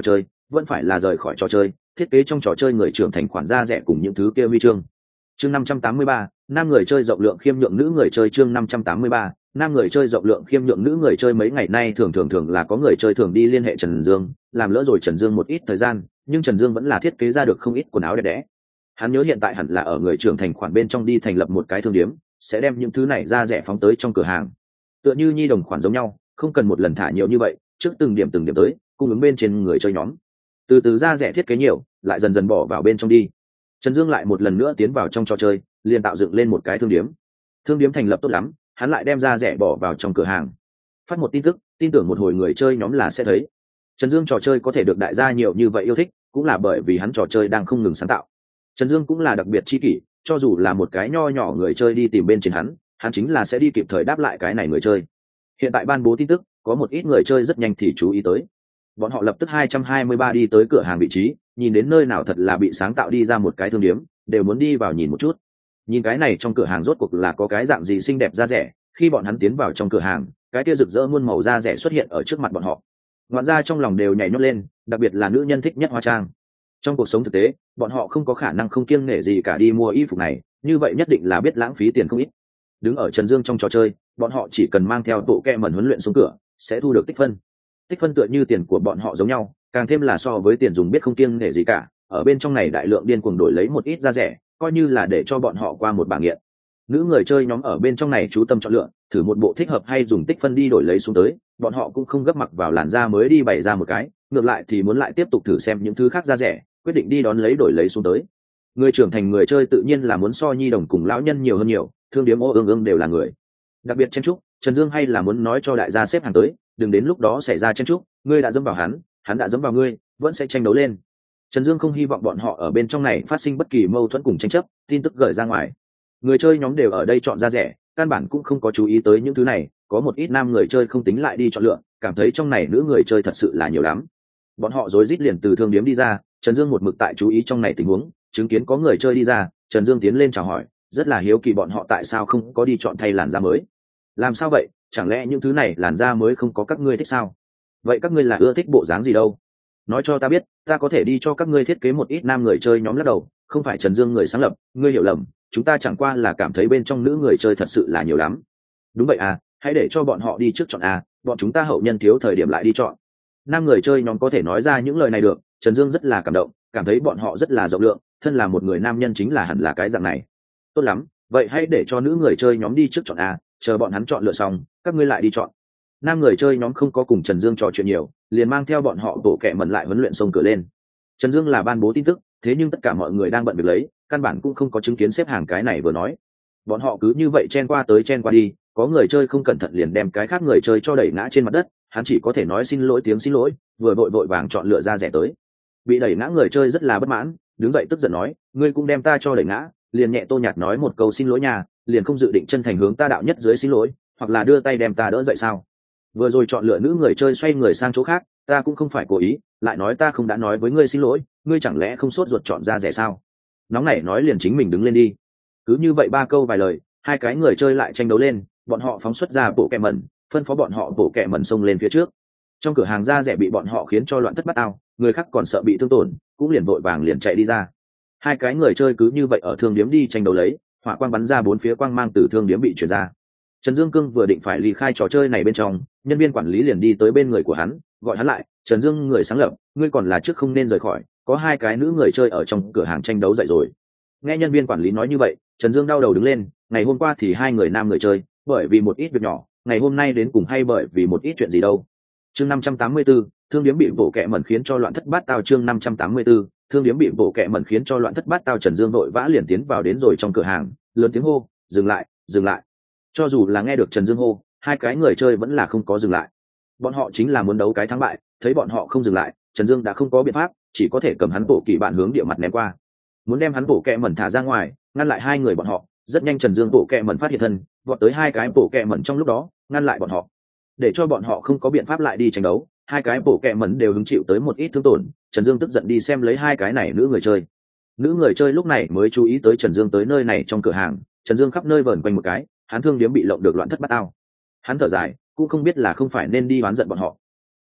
A: vẫn phải là rời khỏi trò chơi, thiết kế trong trò chơi người trưởng thành khoản da rẻ cùng những thứ kia huy chương. Chương 583, nam người chơi rộng lượng khiêm nhượng nữ người chơi. Chương 583, nam người chơi rộng lượng khiêm nhượng nữ người chơi. Mấy ngày nay thường là có người chơi thường đi liên hệ Trần Dương, làm lỡ rồi Trần Dương một ít thời gian, nhưng Trần Dương vẫn là thiết kế ra được không ít quần áo đẹp đẽ. Hắn nhớ hiện tại hẳn là ở người trưởng thành khoản bên trong đi thành lập một cái thương điếm, sẽ đem những thứ này ra rẻ phóng tới trong cửa hàng. Tựa như nhi đồng khoản giống nhau, không cần một lần thả nhiều như vậy, trước từng điểm tới, cung ứng bên trên người chơi nhóm. Từ từ ra rẻ thiết kế nhiều, lại dần dần bỏ vào bên trong đi. Trần Dương lại một lần nữa tiến vào trong trò chơi, liền tạo dựng lên một cái thương điếm. Thương điếm thành lập tốt lắm, hắn lại đem ra rẻ bỏ vào trong cửa hàng. Phát một tin tức, tin tưởng một hồi người chơi nhóm là sẽ thấy. Trần Dương trò chơi có thể được đại gia nhiều như vậy yêu thích, cũng là bởi vì hắn trò chơi đang không ngừng sáng tạo. Trần Dương cũng là đặc biệt chi kỷ, cho dù là một cái nho nhỏ người chơi đi tìm bên trên hắn chính là sẽ đi kịp thời đáp lại cái này người chơi. Hiện tại ban bố tin tức, có một ít người chơi rất nhanh thì chú ý tới. Bọn họ lập tức 223 đi tới cửa hàng vị trí, nhìn đến nơi nào thật là bị sáng tạo đi ra một cái thương điếm, đều muốn đi vào nhìn một chút. Nhìn cái này trong cửa hàng rốt cuộc là có cái dạng gì xinh đẹp da rẻ, khi bọn hắn tiến vào trong cửa hàng, cái kia rực rỡ muôn màu da rẻ xuất hiện ở trước mặt bọn họ. Ngoạn ra trong lòng đều nhảy nhót lên, đặc biệt là nữ nhân thích nhất hóa trang. Trong cuộc sống thực tế, bọn họ không có khả năng không kiêng nể gì cả đi mua y phục này, như vậy nhất định là biết lãng phí tiền không ít. Đứng ở Trần Dương trong trò chơi, bọn họ chỉ cần mang theo bộ kẹ mẩn huấn luyện xuống cửa, sẽ thu được tích phân. Tích phân tựa như tiền của bọn họ giống nhau, càng thêm là so với tiền dùng biết không kiêng nể gì cả, ở bên trong này đại lượng điên cuồng đổi lấy một ít da rẻ, coi như là để cho bọn họ qua một bảng nghiện. Nữ người chơi nhóm ở bên trong này chú tâm chọn lựa, thử một bộ thích hợp hay dùng tích phân đi đổi lấy xuống tới, bọn họ cũng không gấp mặc vào làn da mới đi bày ra một cái, ngược lại thì muốn lại tiếp tục thử xem những thứ khác da rẻ, quyết định đi đón lấy đổi lấy xuống tới. Người trưởng thành người chơi tự nhiên là muốn so nhi đồng cùng lão nhân nhiều hơn nhiều, thương điếm ô ương đều là người. Đặc biệt chen trúc, Trần Dương hay là muốn nói cho đại gia xếp hàng tới, đừng đến lúc đó xảy ra chen trúc, ngươi đã dẫm vào hắn đã dẫm vào ngươi, vẫn sẽ tranh đấu lên. Trần Dương không hy vọng bọn họ ở bên trong này phát sinh bất kỳ mâu thuẫn cùng tranh chấp, tin tức gửi ra ngoài. Người chơi nhóm đều ở đây chọn ra rẻ, căn bản cũng không có chú ý tới những thứ này, có một ít nam người chơi không tính lại đi chọn lựa, cảm thấy trong này nữ người chơi thật sự là nhiều lắm. Bọn họ rối rít liền từ thương điếm đi ra, Trần Dương một mực tại chú ý trong này tình huống, chứng kiến có người chơi đi ra, Trần Dương tiến lên chào hỏi, rất là hiếu kỳ bọn họ tại sao không có đi chọn thay làn da mới. Làm sao vậy, chẳng lẽ những thứ này làn da mới không có các ngươi thích sao? Vậy các ngươi là ưa thích bộ dáng gì đâu? Nói cho ta biết, ta có thể đi cho các ngươi thiết kế một ít nam người chơi nhóm lắc đầu, không phải Trần Dương người sáng lập, ngươi hiểu lầm, chúng ta chẳng qua là cảm thấy bên trong nữ người chơi thật sự là nhiều lắm. Đúng vậy à, hãy để cho bọn họ đi trước chọn à, bọn chúng ta hậu nhân thiếu thời điểm lại đi chọn. Nam người chơi nhóm có thể nói ra những lời này được, Trần Dương rất là cảm động, cảm thấy bọn họ rất là rộng lượng, thân là một người nam nhân chính là hẳn là cái dạng này. Tốt lắm, vậy hãy để cho nữ người chơi nhóm đi trước chọn à, chờ bọn hắn chọn lựa xong, các ngươi lại đi chọn. Nam người chơi nhóm không có cùng Trần Dương trò chuyện nhiều, liền mang theo bọn họ bộ kệ mẩn lại huấn luyện xông cửa lên. Trần Dương là ban bố tin tức, thế nhưng tất cả mọi người đang bận việc lấy, căn bản cũng không có chứng kiến xếp hàng cái này vừa nói. Bọn họ cứ như vậy chen qua tới chen qua đi, có người chơi không cẩn thận liền đem cái khác người chơi cho đẩy ngã trên mặt đất, hắn chỉ có thể nói xin lỗi tiếng xin lỗi, vừa vội vàng chọn lựa ra rẻ tới. Bị đẩy ngã người chơi rất là bất mãn, đứng dậy tức giận nói, ngươi cũng đem ta cho đẩy ngã, liền nhẹ tô nhạt nói một câu xin lỗi nhà, liền không dự định chân thành hướng ta đạo nhất dưới xin lỗi, hoặc là đưa tay đem ta đỡ dậy sao? Vừa rồi chọn lựa nữ người chơi xoay người sang chỗ khác, ta cũng không phải cố ý, lại nói ta không đã nói với ngươi xin lỗi, ngươi chẳng lẽ không sốt ruột chọn ra rẻ sao? Nóng này nói liền chính mình đứng lên đi. Cứ như vậy ba câu vài lời, hai cái người chơi lại tranh đấu lên, bọn họ phóng xuất ra bộ kẹ mẩn, phân phó bọn họ bộ kẹ mẩn xông lên phía trước. Trong cửa hàng da rẻ bị bọn họ khiến cho loạn thất bát ao, người khác còn sợ bị thương tổn, cũng liền vội vàng liền chạy đi ra. Hai cái người chơi cứ như vậy ở thương điếm đi tranh đấu lấy, hỏa quang bắn ra bốn phía, quang mang từ thương điếm bị truyền ra. Trần Dương Cương vừa định phải ly khai trò chơi này bên trong, nhân viên quản lý liền đi tới bên người của hắn, gọi hắn lại, Trần Dương người sáng lập, ngươi còn là trước không nên rời khỏi, có hai cái nữ người chơi ở trong cửa hàng tranh đấu dậy rồi. Nghe nhân viên quản lý nói như vậy, Trần Dương đau đầu đứng lên, ngày hôm qua thì hai người nam người chơi, bởi vì một ít việc nhỏ, ngày hôm nay đến cùng hay bởi vì một ít chuyện gì đâu. Chương 584, thương điếm bị bộ kẹ mẩn khiến cho loạn thất bát tao. Chương 584, thương điếm bị bộ kẹ mẩn khiến cho loạn thất bát tao. Trần Dương vội vã liền tiến vào đến rồi trong cửa hàng, lớn tiếng hô, dừng lại, dừng lại. Cho dù là nghe được Trần Dương hô, hai cái người chơi vẫn là không có dừng lại. Bọn họ chính là muốn đấu cái thắng bại, thấy bọn họ không dừng lại, Trần Dương đã không có biện pháp, chỉ có thể cầm hắn bộ kỳ bạn hướng địa mặt ném qua, muốn đem hắn bộ kẹ mẩn thả ra ngoài, ngăn lại hai người bọn họ. Rất nhanh Trần Dương bộ kẹ mẩn phát hiện thân, vọt tới hai cái bộ kẹ mẩn trong lúc đó, ngăn lại bọn họ, để cho bọn họ không có biện pháp lại đi tranh đấu. Hai cái bộ kẹ mẩn đều hứng chịu tới một ít thương tổn. Trần Dương tức giận đi xem lấy hai cái này nữ người chơi. Nữ người chơi lúc này mới chú ý tới Trần Dương tới nơi này trong cửa hàng. Trần Dương khắp nơi vờn quanh một cái, hắn thương điếm bị lộng được loạn thất bát ao. Hắn thở dài, cũng không biết là không phải nên đi oán giận bọn họ.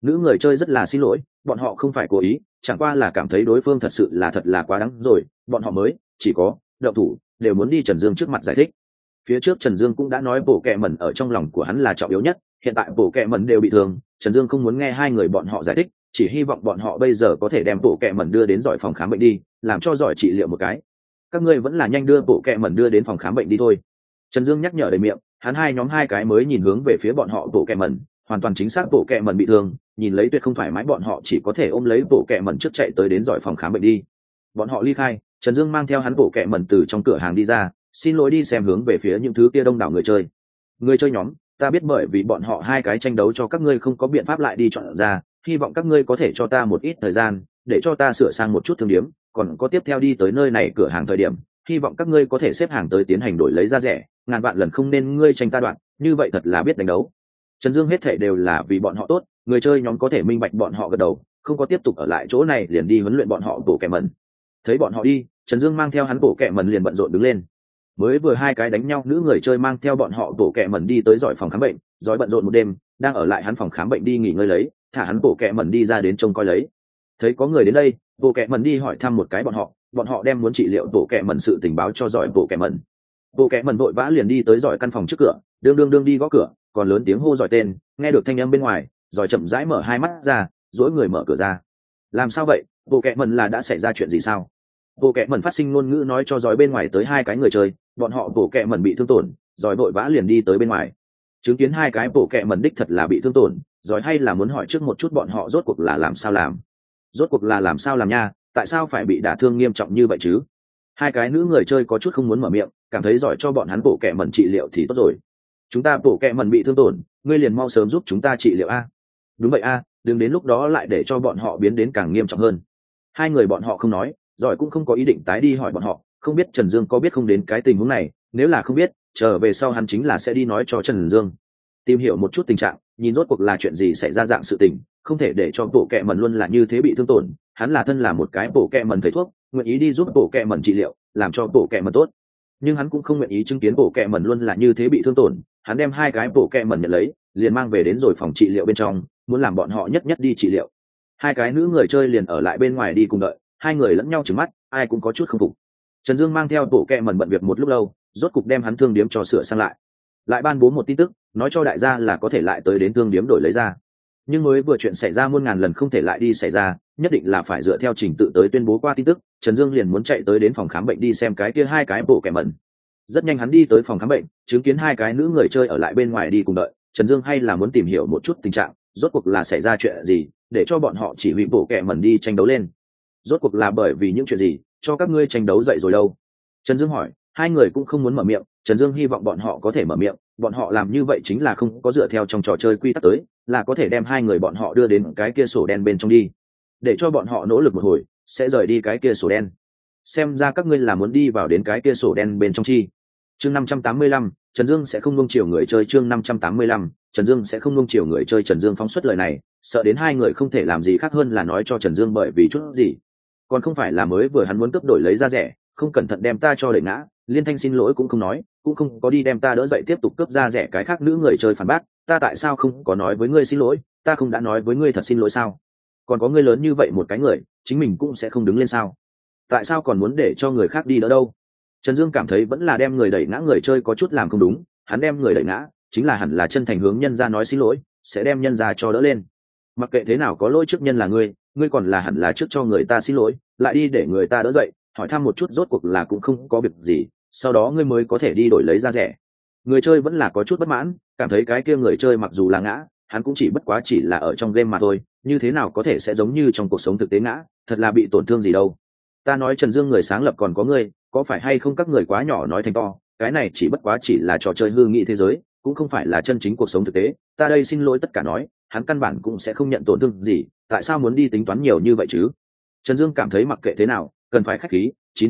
A: Nữ người chơi rất là xin lỗi, bọn họ không phải cố ý, chẳng qua là cảm thấy đối phương thật sự là thật là quá đáng rồi, bọn họ mới chỉ có động thủ, đều muốn đi Trần Dương trước mặt giải thích. Phía trước Trần Dương cũng đã nói bộ kệ mẩn ở trong lòng của hắn là trọng yếu nhất, hiện tại bộ kệ mẩn đều bị thương, Trần Dương không muốn nghe hai người bọn họ giải thích, chỉ hy vọng bọn họ bây giờ có thể đem bộ kệ mẩn đưa đến giỏi phòng khám bệnh đi, làm cho giỏi trị liệu một cái. Các ngươi vẫn là nhanh đưa bộ kệ mẩn đưa đến phòng khám bệnh đi thôi. Trần Dương nhắc nhở đầy miệng, hắn hai cái mới nhìn hướng về phía bọn họ bộ kệ mẩn, hoàn toàn chính xác bộ kệ mẩn bị thương, nhìn lấy tuyệt không thoải mái bọn họ chỉ có thể ôm lấy bộ kệ mẩn trước chạy tới đến giỏi phòng khám bệnh đi. Bọn họ ly khai, Trần Dương mang theo hắn bộ kệ mẩn từ trong cửa hàng đi ra, xin lỗi đi xem hướng về phía những thứ kia đông đảo người chơi. Người chơi nhóm, ta biết bởi vì bọn họ hai cái tranh đấu cho các ngươi không có biện pháp lại đi chọn ra, hy vọng các ngươi có thể cho ta một ít thời gian để cho ta sửa sang một chút thương điếm, còn có tiếp theo đi tới nơi này cửa hàng thời điểm, hy vọng các ngươi có thể xếp hàng tới tiến hành đổi lấy ra rẻ, ngàn vạn lần không nên ngươi tranh ta đoạn, như vậy thật là biết đánh đấu. Trần Dương hết thể đều là vì bọn họ tốt, người chơi nhóm có thể minh bạch bọn họ gật đầu, không có tiếp tục ở lại chỗ này liền đi huấn luyện bọn họ bộ kệ mẩn. Thấy bọn họ đi, Trần Dương mang theo hắn bộ kệ mẩn liền bận rộn đứng lên. Mới vừa hai cái đánh nhau nữ người chơi mang theo bọn họ bộ kệ mẩn đi tới giỏi phòng khám bệnh, giỏi bận rộn một đêm, đang ở lại hắn phòng khám bệnh đi nghỉ ngơi lấy, thả hắn bộ kệ mẩn đi ra đến trông coi lấy. Thấy có người đến đây, bộ kệ mẩn đi hỏi thăm một cái bọn họ đem muốn trị liệu bộ kệ mẩn sự tình báo cho giỏi bộ kệ mẩn. Bộ kệ mẩn vội vã liền đi tới giỏi căn phòng trước cửa, đương đi gõ cửa, còn lớn tiếng hô giỏi tên, nghe được thanh âm bên ngoài, giỏi chậm rãi mở hai mắt ra, dỗi người mở cửa ra. Làm sao vậy? Bộ kệ mẩn là đã xảy ra chuyện gì sao? Bộ kệ mẩn phát sinh ngôn ngữ nói cho giỏi bên ngoài tới hai cái người chơi, bọn họ bộ kệ mẩn bị thương tổn, giỏi vội vã liền đi tới bên ngoài. Chứng kiến hai cái bộ kệ mẩn đích thật là bị thương tổn, giỏi hay là muốn hỏi trước một chút bọn họ rốt cuộc là làm sao làm. Rốt cuộc là làm sao làm nha, tại sao phải bị đả thương nghiêm trọng như vậy chứ? Hai cái nữ người chơi có chút không muốn mở miệng, cảm thấy giỏi cho bọn hắn bộ kệ mẩn trị liệu thì tốt rồi. Chúng ta bộ kệ mẩn bị thương tổn, ngươi liền mau sớm giúp chúng ta trị liệu a. Đúng vậy a, đừng đến lúc đó lại để cho bọn họ biến đến càng nghiêm trọng hơn. Hai người bọn họ không nói, giỏi cũng không có ý định tái đi hỏi bọn họ, không biết Trần Dương có biết không đến cái tình huống này, nếu là không biết, trở về sau hắn chính là sẽ đi nói cho Trần Dương, tìm hiểu một chút tình trạng, nhìn rốt cuộc là chuyện gì xảy ra dạng sự tình, không thể để cho bộ kệ mẩn luôn là như thế bị thương tổn. Hắn là thân là một cái bộ kệ mẩn thầy thuốc, nguyện ý đi giúp bộ kệ mẩn trị liệu, làm cho bộ kệ mẩn tốt, nhưng hắn cũng không nguyện ý chứng kiến bộ kệ mẩn luôn là như thế bị thương tổn. Hắn đem hai cái bộ kệ mẩn nhận lấy, liền mang về đến rồi phòng trị liệu bên trong, muốn làm bọn họ nhất đi trị liệu. Hai cái nữ người chơi liền ở lại bên ngoài đi cùng đợi, hai người lẫn nhau trừng mắt, ai cũng có chút không phục. Trần Dương mang theo bộ kệ mẩn bận việc một lúc lâu, rốt cục đem hắn thương điếm cho sửa sang lại ban bố một tin tức, nói cho đại gia là có thể lại tới đến thương điếm đổi lấy ra. Nhưng mới vừa chuyện xảy ra muôn ngàn lần không thể lại đi xảy ra, nhất định là phải dựa theo trình tự tới tuyên bố qua tin tức. Trần Dương liền muốn chạy tới đến phòng khám bệnh đi xem cái kia hai cái bộ kệ mẩn. Rất nhanh hắn đi tới phòng khám bệnh, chứng kiến hai cái nữ người chơi ở lại bên ngoài đi cùng đợi. Trần Dương hay là muốn tìm hiểu một chút tình trạng, rốt cuộc là xảy ra chuyện gì, để cho bọn họ chỉ huy bộ kệ mẩn đi tranh đấu lên. Rốt cuộc là bởi vì những chuyện gì cho các ngươi tranh đấu dậy rồi đâu? Trần Dương hỏi. Hai người cũng không muốn mở miệng, Trần Dương hy vọng bọn họ có thể mở miệng, bọn họ làm như vậy chính là không có dựa theo trong trò chơi quy tắc tới, là có thể đem hai người bọn họ đưa đến cái kia sổ đen bên trong đi, để cho bọn họ nỗ lực một hồi sẽ rời đi cái kia sổ đen. Xem ra các ngươi là muốn đi vào đến cái kia sổ đen bên trong chi. Chương 585, Trần Dương sẽ không nuông chiều người chơi. Chương 585, Trần Dương sẽ không nuông chiều người chơi. Trần Dương phóng xuất lời này, sợ đến hai người không thể làm gì khác hơn là nói cho Trần Dương bởi vì chút gì, còn không phải là mới vừa hắn muốn cướp đổi lấy ra rẻ, không cẩn thận đem ta cho đẩy ngã, liên thanh xin lỗi cũng không nói, cũng không có đi đem ta đỡ dậy tiếp tục cướp ra rẻ. Cái khác nữ người chơi phản bác, ta tại sao không có nói với ngươi xin lỗi, ta không đã nói với ngươi thật xin lỗi sao? Còn có ngươi lớn như vậy một cái người, chính mình cũng sẽ không đứng lên sao? Tại sao còn muốn để cho người khác đi đỡ đâu? Trần Dương cảm thấy vẫn là đem người đẩy ngã người chơi có chút làm không đúng, hắn đem người đẩy ngã chính là hẳn là chân thành hướng nhân ra nói xin lỗi, sẽ đem nhân ra cho đỡ lên. Mặc kệ thế nào có lỗi trước nhân là ngươi còn là hẳn là trước cho người ta xin lỗi, lại đi để người ta đỡ dậy, hỏi thăm một chút rốt cuộc là cũng không có việc gì, sau đó ngươi mới có thể đi đổi lấy ra rẻ. Người chơi vẫn là có chút bất mãn, cảm thấy cái kia người chơi mặc dù là ngã, hắn cũng chỉ bất quá chỉ là ở trong game mà thôi, như thế nào có thể sẽ giống như trong cuộc sống thực tế ngã, thật là bị tổn thương gì đâu. Ta nói Trần Dương người sáng lập còn có ngươi, có phải hay không các người quá nhỏ nói thành to, cái này chỉ bất quá chỉ là trò chơi hư nghị thế giới, cũng không phải là chân chính cuộc sống thực tế. Ta đây xin lỗi tất cả nói, hắn căn bản cũng sẽ không nhận tổn thương gì, tại sao muốn đi tính toán nhiều như vậy chứ? Trần Dương cảm thấy mặc kệ thế nào, cần phải khách khí.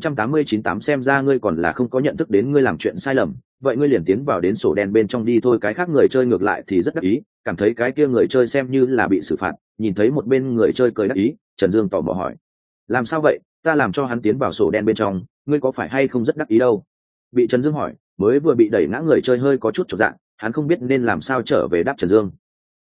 A: 989 xem ra ngươi còn là không có nhận thức đến ngươi làm chuyện sai lầm, vậy ngươi liền tiến vào đến sổ đen bên trong đi thôi. Cái khác người chơi ngược lại thì rất đắc ý, cảm thấy cái kia người chơi xem như là bị xử phạt, nhìn thấy một bên người chơi cười đắc ý, Trần Dương tò mò hỏi, làm sao vậy, ta làm cho hắn tiến vào sổ đen bên trong, ngươi có phải hay không rất đắc ý đâu? Bị Trần Dương hỏi, mới vừa bị đẩy ngã người chơi hơi có chút chột dạ, hắn không biết nên làm sao trở về đáp Trần Dương.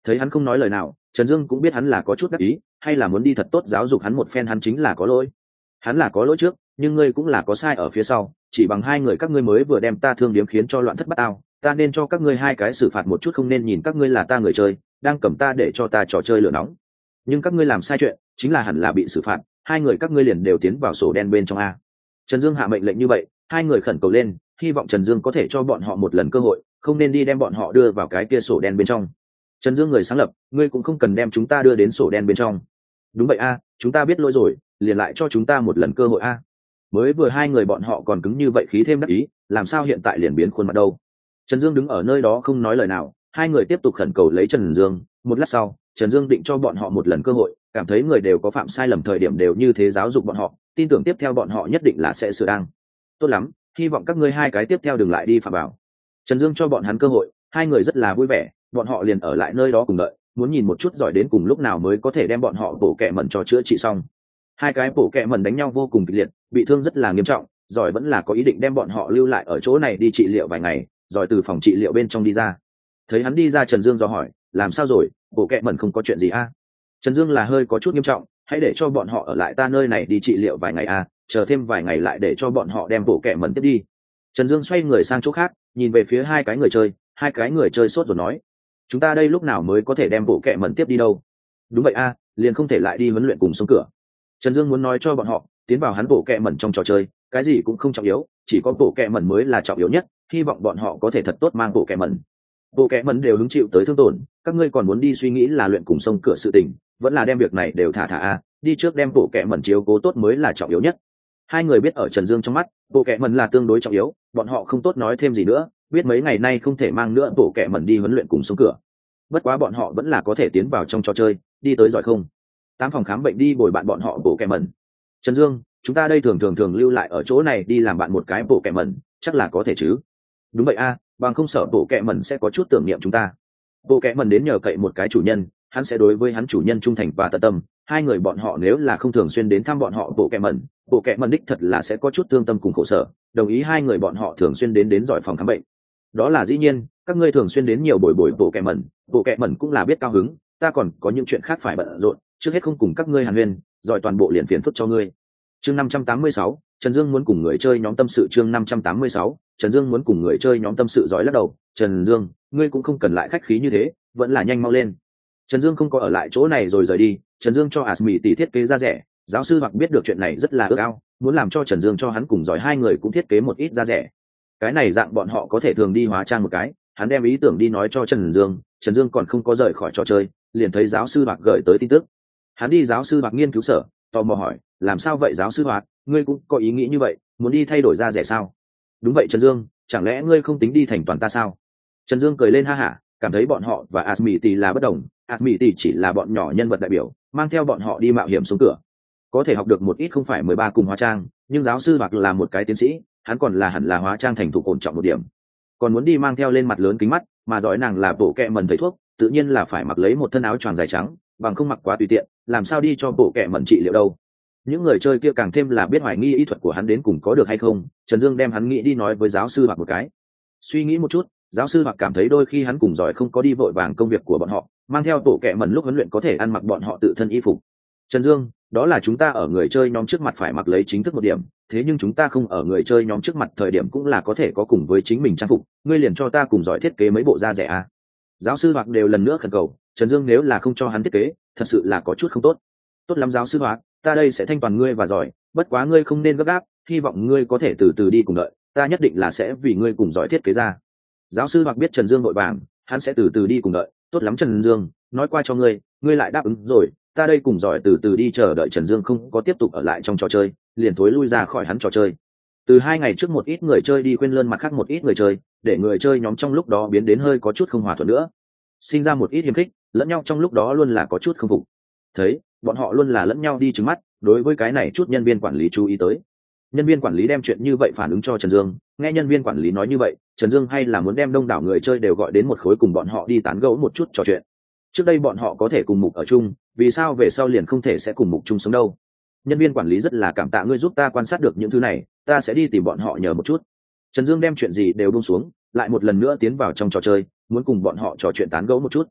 A: Thấy hắn không nói lời nào, Trần Dương cũng biết hắn là có chút đắc ý, hay là muốn đi thật tốt giáo dục hắn một phen. Hắn chính là có lỗi, hắn là có lỗi trước, nhưng ngươi cũng là có sai ở phía sau. Chỉ bằng hai người các ngươi mới vừa đem ta thương điếm khiến cho loạn thất bát ao, ta nên cho các ngươi hai cái xử phạt một chút, không nên nhìn các ngươi là ta người chơi đang cầm ta để cho ta trò chơi lửa nóng. Nhưng các ngươi làm sai chuyện, chính là hẳn là bị xử phạt. Hai người các ngươi liền đều tiến vào sổ đen bên trong a. Trần Dương hạ mệnh lệnh như vậy, hai người khẩn cầu lên, hy vọng Trần Dương có thể cho bọn họ một lần cơ hội, không nên đi đem bọn họ đưa vào cái kia sổ đen bên trong. Trần Dương người sáng lập, ngươi cũng không cần đem chúng ta đưa đến sổ đen bên trong. Đúng vậy a, chúng ta biết lỗi rồi, liền lại cho chúng ta một lần cơ hội a. Mới vừa hai người bọn họ còn cứng như vậy khí thêm đắc ý, làm sao hiện tại liền biến khuôn mặt đâu? Trần Dương đứng ở nơi đó không nói lời nào, hai người tiếp tục khẩn cầu lấy Trần Dương. Một lát sau, Trần Dương định cho bọn họ một lần cơ hội, cảm thấy người đều có phạm sai lầm thời điểm đều như thế giáo dục bọn họ, tin tưởng tiếp theo bọn họ nhất định là sẽ sửa đang. Tốt lắm, hy vọng các ngươi hai cái tiếp theo đừng lại đi phạm vào. Trần Dương cho bọn hắn cơ hội, hai người rất là vui vẻ, bọn họ liền ở lại nơi đó cùng đợi, muốn nhìn một chút giỏi đến cùng lúc nào mới có thể đem bọn họ bổ kẹ mẩn cho chữa trị xong. Hai cái bổ kẹ mẩn đánh nhau vô cùng kịch liệt, bị thương rất là nghiêm trọng, giỏi vẫn là có ý định đem bọn họ lưu lại ở chỗ này đi trị liệu vài ngày. Giỏi từ phòng trị liệu bên trong đi ra, thấy hắn đi ra, Trần Dương dò hỏi, làm sao rồi, bổ kẹ mẩn không có chuyện gì a? Trần Dương là hơi có chút nghiêm trọng, hãy để cho bọn họ ở lại ta nơi này đi trị liệu vài ngày a, chờ thêm vài ngày lại để cho bọn họ đem bổ kẹ mẩn tiếp đi. Trần Dương xoay người sang chỗ khác, nhìn về phía hai cái người chơi, hai cái người chơi sốt rồi nói, chúng ta đây lúc nào mới có thể đem bổ kẹ mẩn tiếp đi đâu? Đúng vậy a, liền không thể lại đi huấn luyện cùng sông cửa. Trần Dương muốn nói cho bọn họ, tiến vào hắn bổ kẹ mẩn trong trò chơi, cái gì cũng không trọng yếu, chỉ có bổ kẹ mẩn mới là trọng yếu nhất, hy vọng bọn họ có thể thật tốt mang bổ kẹ mẩn. Bộ kẻ mẩn đều hứng chịu tới thương tổn, các ngươi còn muốn đi suy nghĩ là luyện cùng sông cửa sự tình, vẫn là đem việc này đều thả a, đi trước đem bộ kẻ mẩn chiếu cố tốt mới là trọng yếu nhất. Hai người biết ở Trần Dương trong mắt, bộ kẻ mẩn là tương đối trọng yếu, bọn họ không tốt nói thêm gì nữa, biết mấy ngày nay không thể mang nữa bộ kẻ mẩn đi huấn luyện cùng sông cửa. Bất quá bọn họ vẫn là có thể tiến vào trong trò chơi, đi tới giỏi không? 8 phòng khám bệnh đi bồi bạn bọn họ bộ kẻ mẩn. Trần Dương, chúng ta đây thường lưu lại ở chỗ này đi làm bạn một cái bộ kẻ mẩn, chắc là có thể chứ? Đúng vậy a, bằng không sợ bộ kẹ mẩn sẽ có chút tưởng niệm chúng ta. Bộ kẹ mẩn đến nhờ cậy một cái chủ nhân, hắn sẽ đối với hắn chủ nhân trung thành và tận tâm. Hai người bọn họ nếu là không thường xuyên đến thăm bọn họ bộ kẹ mẩn đích thật là sẽ có chút thương tâm cùng khổ sở. Đồng ý hai người bọn họ thường xuyên đến giỏi phòng khám bệnh. Đó là dĩ nhiên, các ngươi thường xuyên đến nhiều buổi bộ kẹ mẩn cũng là biết cao hứng. Ta còn có những chuyện khác phải bận rộn, trước hết không cùng các ngươi hàn huyên, giỏi toàn bộ liền phiền phức cho ngươi. Chương 586, Trần Dương muốn cùng người chơi nhóm tâm sự. Chương 586, Trần Dương muốn cùng người chơi nhóm tâm sự. Giỏi lắc đầu, Trần Dương, ngươi cũng không cần lại khách khí như thế, vẫn là nhanh mau lên. Trần Dương không có ở lại chỗ này rồi rời đi. Trần Dương cho Asmi tỷ thiết kế ra rẻ, giáo sư hoặc biết được chuyện này rất là ước ao, muốn làm cho Trần Dương cho hắn cùng giỏi hai người cũng thiết kế một ít ra rẻ. Cái này dạng bọn họ có thể thường đi hóa trang một cái. Hắn đem ý tưởng đi nói cho Trần Dương còn không có rời khỏi trò chơi, liền thấy giáo sư hoặc gửi tới tin tức. Hắn đi giáo sư hoặc nghiên cứu sở, tò mò hỏi, làm sao vậy giáo sư hoặc, ngươi cũng có ý nghĩ như vậy, muốn đi thay đổi ra rẻ sao? Đúng vậy Trần Dương, chẳng lẽ ngươi không tính đi thành toàn ta sao? Trần Dương cười lên ha hả, cảm thấy bọn họ và Asmiti là bất đồng. Asmiti chỉ là bọn nhỏ nhân vật đại biểu, mang theo bọn họ đi mạo hiểm xuống cửa, có thể học được một ít không phải 13 cùng hóa trang, nhưng giáo sư hoặc là một cái tiến sĩ, hắn còn là hẳn là hóa trang thành thục ổn trọng một điểm, còn muốn đi mang theo lên mặt lớn kính mắt, mà giỏi nàng là bộ kẹ mẩn thầy thuốc, tự nhiên là phải mặc lấy một thân áo choàng dài trắng, bằng không mặc quá tùy tiện, làm sao đi cho bộ kẹ mẩn trị liệu đâu. Những người chơi kia càng thêm là biết hoài nghi ý thuật của hắn đến cùng có được hay không. Trần Dương đem hắn nghĩ đi nói với giáo sư hoặc một cái. Suy nghĩ một chút, giáo sư hoặc cảm thấy đôi khi hắn cùng giỏi không có đi vội vàng công việc của bọn họ, mang theo bộ kẹ mẩn lúc huấn luyện có thể ăn mặc bọn họ tự thân y phục. Trần Dương, đó là chúng ta ở người chơi nhóm trước mặt phải mặc lấy chính thức một điểm, thế nhưng chúng ta không ở người chơi nhóm trước mặt thời điểm cũng là có thể có cùng với chính mình trang phục, ngươi liền cho ta cùng giỏi thiết kế mấy bộ da rẻ à. Giáo sư hoặc đều lần nữa khẩn cầu, Trần Dương nếu là không cho hắn thiết kế, thật sự là có chút không tốt. Tốt lắm giáo sư hoặc, ta đây sẽ thanh toàn ngươi và giỏi, bất quá ngươi không nên gấp gáp, hy vọng ngươi có thể từ từ đi cùng đợi, ta nhất định là sẽ vì ngươi cùng giỏi thiết kế ra. Giáo sư hoặc biết Trần Dương vội vàng, hắn sẽ từ từ đi cùng đợi. Tốt lắm Trần Dương, nói qua cho ngươi, ngươi lại đáp ứng rồi, ta đây cùng giỏi từ từ đi chờ đợi. Trần Dương không có tiếp tục ở lại trong trò chơi, liền thối lui ra khỏi hắn trò chơi. Từ 2 ngày trước một ít người chơi đi khuyên lơn mặt khác một ít người chơi, để người chơi nhóm trong lúc đó biến đến hơi có chút không hòa thuận nữa, sinh ra một ít hiềm khích, lẫn nhau trong lúc đó luôn là có chút không phục. Thấy bọn họ luôn là lẫn nhau đi trừng mắt, đối với cái này chút nhân viên quản lý chú ý tới. Nhân viên quản lý đem chuyện như vậy phản ứng cho Trần Dương, nghe nhân viên quản lý nói như vậy, Trần Dương hay là muốn đem đông đảo người chơi đều gọi đến một khối cùng bọn họ đi tán gẫu một chút trò chuyện. Trước đây bọn họ có thể cùng mục ở chung, vì sao về sau liền không thể sẽ cùng mục chung sống đâu? Nhân viên quản lý rất là cảm tạ ngươi giúp ta quan sát được những thứ này, ta sẽ đi tìm bọn họ nhờ một chút. Trần Dương đem chuyện gì đều buông xuống, lại một lần nữa tiến vào trong trò chơi, muốn cùng bọn họ trò chuyện tán gẫu một chút.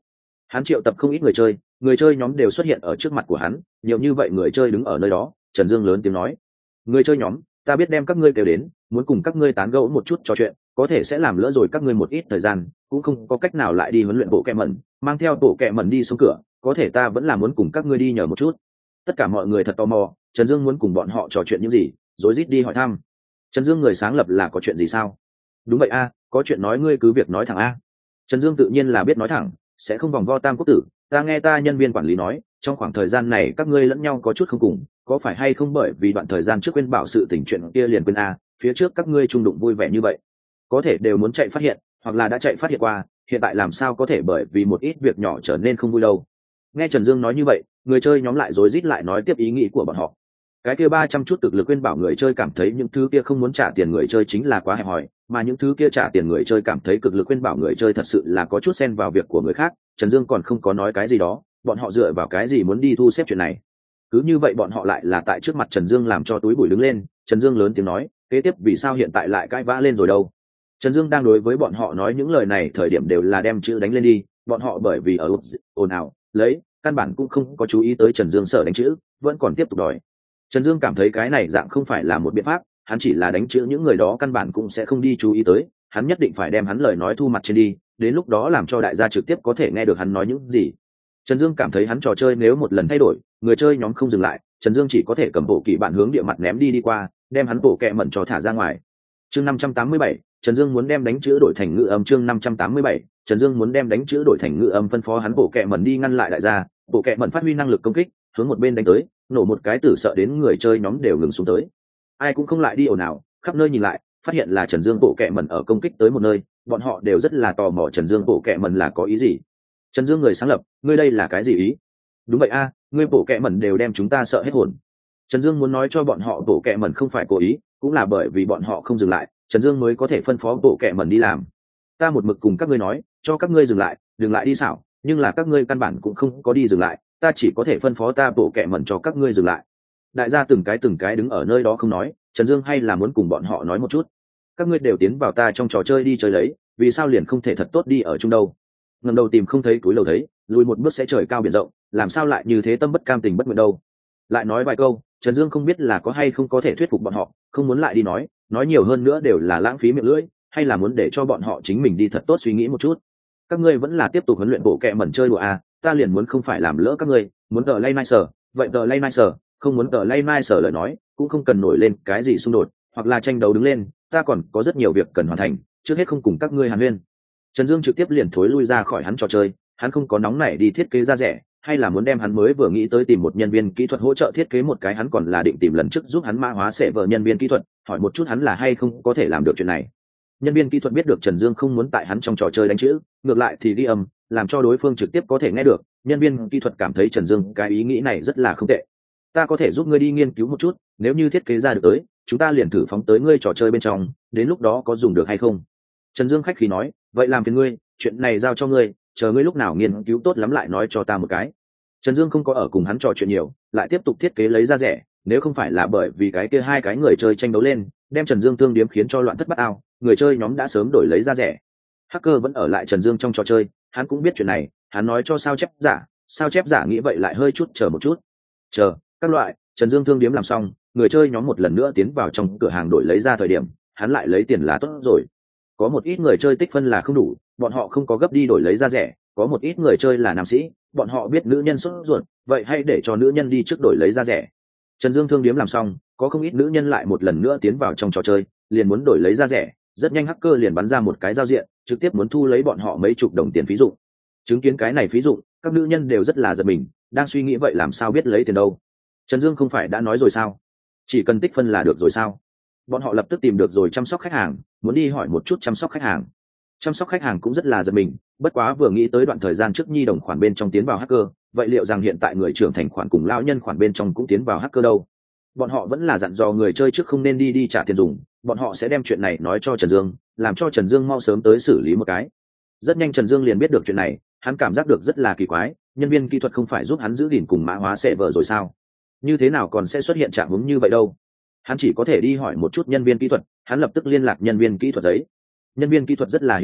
A: Hắn triệu tập không ít người chơi nhóm đều xuất hiện ở trước mặt của hắn, nhiều như vậy người chơi đứng ở nơi đó. Trần Dương lớn tiếng nói: người chơi nhóm, ta biết đem các ngươi kêu đến, muốn cùng các ngươi tán gẫu một chút trò chuyện, có thể sẽ làm lỡ rồi các ngươi một ít thời gian, cũng không có cách nào lại đi huấn luyện bộ kẹ mẩn, mang theo bộ kẹ mẩn đi xuống cửa, có thể ta vẫn là muốn cùng các ngươi đi nhờ một chút. Tất cả mọi người thật tò mò, Trần Dương muốn cùng bọn họ trò chuyện những gì, rối rít đi hỏi thăm. Trần Dương người sáng lập là có chuyện gì sao? Đúng vậy a, có chuyện nói ngươi cứ việc nói thẳng a. Trần Dương tự nhiên là biết nói thẳng, sẽ không vòng vo tam quốc tử. Ta nghe ta nhân viên quản lý nói, trong khoảng thời gian này các ngươi lẫn nhau có chút không cùng, có phải hay không bởi vì đoạn thời gian trước quên bảo sự tình chuyện kia liền quên a, phía trước các ngươi trung đụng vui vẻ như vậy, có thể đều muốn chạy phát hiện, hoặc là đã chạy phát hiện qua, hiện tại làm sao có thể bởi vì một ít việc nhỏ trở nên không vui đâu. Nghe Trần Dương nói như vậy, người chơi nhóm lại rối rít lại nói tiếp ý nghĩ của bọn họ. Cái kia 300 chút thực lực quên bảo người chơi cảm thấy những thứ kia không muốn trả tiền người chơi chính là quá hẹp hòi, mà những thứ kia trả tiền người chơi cảm thấy cực lực quên bảo người chơi thật sự là có chút xen vào việc của người khác. Trần Dương còn không có nói cái gì đó, bọn họ dựa vào cái gì muốn đi thu xếp chuyện này. Cứ như vậy bọn họ lại là tại trước mặt Trần Dương làm cho túi bụi đứng lên. Trần Dương lớn tiếng nói: kế tiếp vì sao hiện tại lại cãi vã lên rồi đâu? Trần Dương đang đối với bọn họ nói những lời này thời điểm đều là đem chữ đánh lên đi, bọn họ bởi vì ở ồn ào lấy, căn bản cũng không có chú ý tới Trần Dương sợ đánh chữ, vẫn còn tiếp tục đòi. Trần Dương cảm thấy cái này dạng không phải là một biện pháp, hắn chỉ là đánh chữ những người đó căn bản cũng sẽ không đi chú ý tới, hắn nhất định phải đem hắn lời nói thu mặt trên đi, đến lúc đó làm cho đại gia trực tiếp có thể nghe được hắn nói những gì. Trần Dương cảm thấy hắn trò chơi nếu một lần thay đổi, người chơi nhóm không dừng lại, Trần Dương chỉ có thể cầm bộ kỳ bạn hướng địa mặt ném đi qua, đem hắn bộ kẹ mẩn cho thả ra ngoài. Chương 587, Trần Dương muốn đem đánh chữ đổi thành ngữ âm. Chương 587, Trần Dương muốn đem đánh chữ đổi thành ngữ âm, phân phó hắn bộ kẹ mẩn đi ngăn lại đại gia, bộ kẹ mẩn phát huy năng lực công kích, hướng một bên đánh tới, nổ một cái tử sợ đến người chơi nhóm đều ngừng xuống tới. Ai cũng không lại đi ồn ào, khắp nơi nhìn lại, phát hiện là Trần Dương bộ kẹ mẩn ở công kích tới một nơi, bọn họ đều rất là tò mò Trần Dương bộ kẹ mẩn là có ý gì. Trần Dương người sáng lập, ngươi đây là cái gì ý? Đúng vậy a, ngươi bộ kẹ mẩn đều đem chúng ta sợ hết hồn. Trần Dương muốn nói cho bọn họ bộ kẹ mẩn không phải cố ý, cũng là bởi vì bọn họ không dừng lại, Trần Dương mới có thể phân phó bộ kẹ mẩn đi làm. Ta một mực cùng các ngươi nói, cho các ngươi dừng lại, đừng lại đi xảo, nhưng là các ngươi căn bản cũng không có đi dừng lại, ta chỉ có thể phân phó ta bộ kẹ mẩn cho các ngươi dừng lại. Đại gia từng cái đứng ở nơi đó không nói, Trần Dương hay là muốn cùng bọn họ nói một chút. Các ngươi đều tiến vào ta trong trò chơi đi chơi lấy, vì sao liền không thể thật tốt đi ở chung đâu? Ngẩng đầu tìm không thấy túi lầu thấy, lùi một bước sẽ trời cao biển rộng, làm sao lại như thế tâm bất cam tình bất nguyện đâu? Lại nói vài câu, Trần Dương không biết là có hay không có thể thuyết phục bọn họ, không muốn lại đi nói nhiều hơn nữa đều là lãng phí miệng lưỡi, hay là muốn để cho bọn họ chính mình đi thật tốt suy nghĩ một chút. Các ngươi vẫn là tiếp tục huấn luyện bộ kẹ mẩn chơi đùa à, ta liền muốn không phải làm lỡ các ngươi, muốn tờ lay nice, vậy tờ lay nice, không muốn tờ lay nice lời nói, cũng không cần nổi lên cái gì xung đột, hoặc là tranh đấu đứng lên, ta còn có rất nhiều việc cần hoàn thành, trước hết không cùng các ngươi hàn huyên. Trần Dương trực tiếp liền thối lui ra khỏi hắn trò chơi, hắn không có nóng nảy đi thiết kế ra rẻ, hay là muốn đem hắn mới vừa nghĩ tới tìm một nhân viên kỹ thuật hỗ trợ thiết kế một cái, hắn còn là định tìm lần trước giúp hắn mã hóa sẽ vợ nhân viên kỹ thuật, hỏi một chút hắn là hay không có thể làm được chuyện này. Nhân viên kỹ thuật biết được Trần Dương không muốn tại hắn trong trò chơi đánh chữ, ngược lại thì ghi âm, làm cho đối phương trực tiếp có thể nghe được. Nhân viên kỹ thuật cảm thấy Trần Dương cái ý nghĩ này rất là không tệ. Ta có thể giúp ngươi đi nghiên cứu một chút, nếu như thiết kế ra được tới, chúng ta liền thử phóng tới ngươi trò chơi bên trong, đến lúc đó có dùng được hay không? Trần Dương khách khí nói, vậy làm phiền ngươi, chuyện này giao cho ngươi, chờ ngươi lúc nào nghiên cứu tốt lắm lại nói cho ta một cái. Trần Dương không có ở cùng hắn trò chuyện nhiều, lại tiếp tục thiết kế lấy ra rẻ, nếu không phải là bởi vì cái kia hai cái người chơi tranh đấu lên, đem Trần Dương thương điếm khiến cho loạn thất bát ao, người chơi nhóm đã sớm đổi lấy ra rẻ. Hacker vẫn ở lại Trần Dương trong trò chơi, hắn cũng biết chuyện này, hắn nói cho sao chép giả nghĩ vậy lại hơi chút chờ một chút. Chờ, các loại, Trần Dương thương điếm làm xong, người chơi nhóm một lần nữa tiến vào trong cửa hàng đổi lấy ra thời điểm, hắn lại lấy tiền là tốt rồi. Có một ít người chơi tích phân là không đủ, bọn họ không có gấp đi đổi lấy ra rẻ, có một ít người chơi là nam sĩ, bọn họ biết nữ nhân sốt ruột, vậy hay để cho nữ nhân đi trước đổi lấy ra rẻ. Trần Dương thương điếm làm xong, có không ít nữ nhân lại một lần nữa tiến vào trong trò chơi, liền muốn đổi lấy ra rẻ, rất nhanh hacker liền bắn ra một cái giao diện, trực tiếp muốn thu lấy bọn họ mấy chục đồng tiền phí dụng. Chứng kiến cái này phí dụng, các nữ nhân đều rất là giật mình, đang suy nghĩ vậy làm sao biết lấy tiền đâu. Trần Dương không phải đã nói rồi sao? Chỉ cần tích phân là được rồi sao? Bọn họ lập tức tìm được rồi chăm sóc khách hàng, muốn đi hỏi một chút chăm sóc khách hàng. Chăm sóc khách hàng cũng rất là giật mình, bất quá vừa nghĩ tới đoạn thời gian trước nhi đồng khoản bên trong tiến vào hacker, vậy liệu rằng hiện tại người trưởng thành khoản cùng lão nhân khoản bên trong cũng tiến vào hacker đâu? Bọn họ vẫn là dặn dò người chơi trước không nên đi trả tiền dùng, bọn họ sẽ đem chuyện này nói cho Trần Dương, làm cho Trần Dương mau sớm tới xử lý một cái. Rất nhanh Trần Dương liền biết được chuyện này, hắn cảm giác được rất là kỳ quái, nhân viên kỹ thuật không phải giúp hắn giữ gìn cùng mã hóa server rồi sao? Như thế nào còn sẽ xuất hiện trạng huống như vậy đâu? Hắn chỉ có thể đi hỏi một chút nhân viên kỹ thuật, hắn lập tức liên lạc nhân viên kỹ thuật giấy. Nhân viên kỹ thuật rất là hiếu kỳ,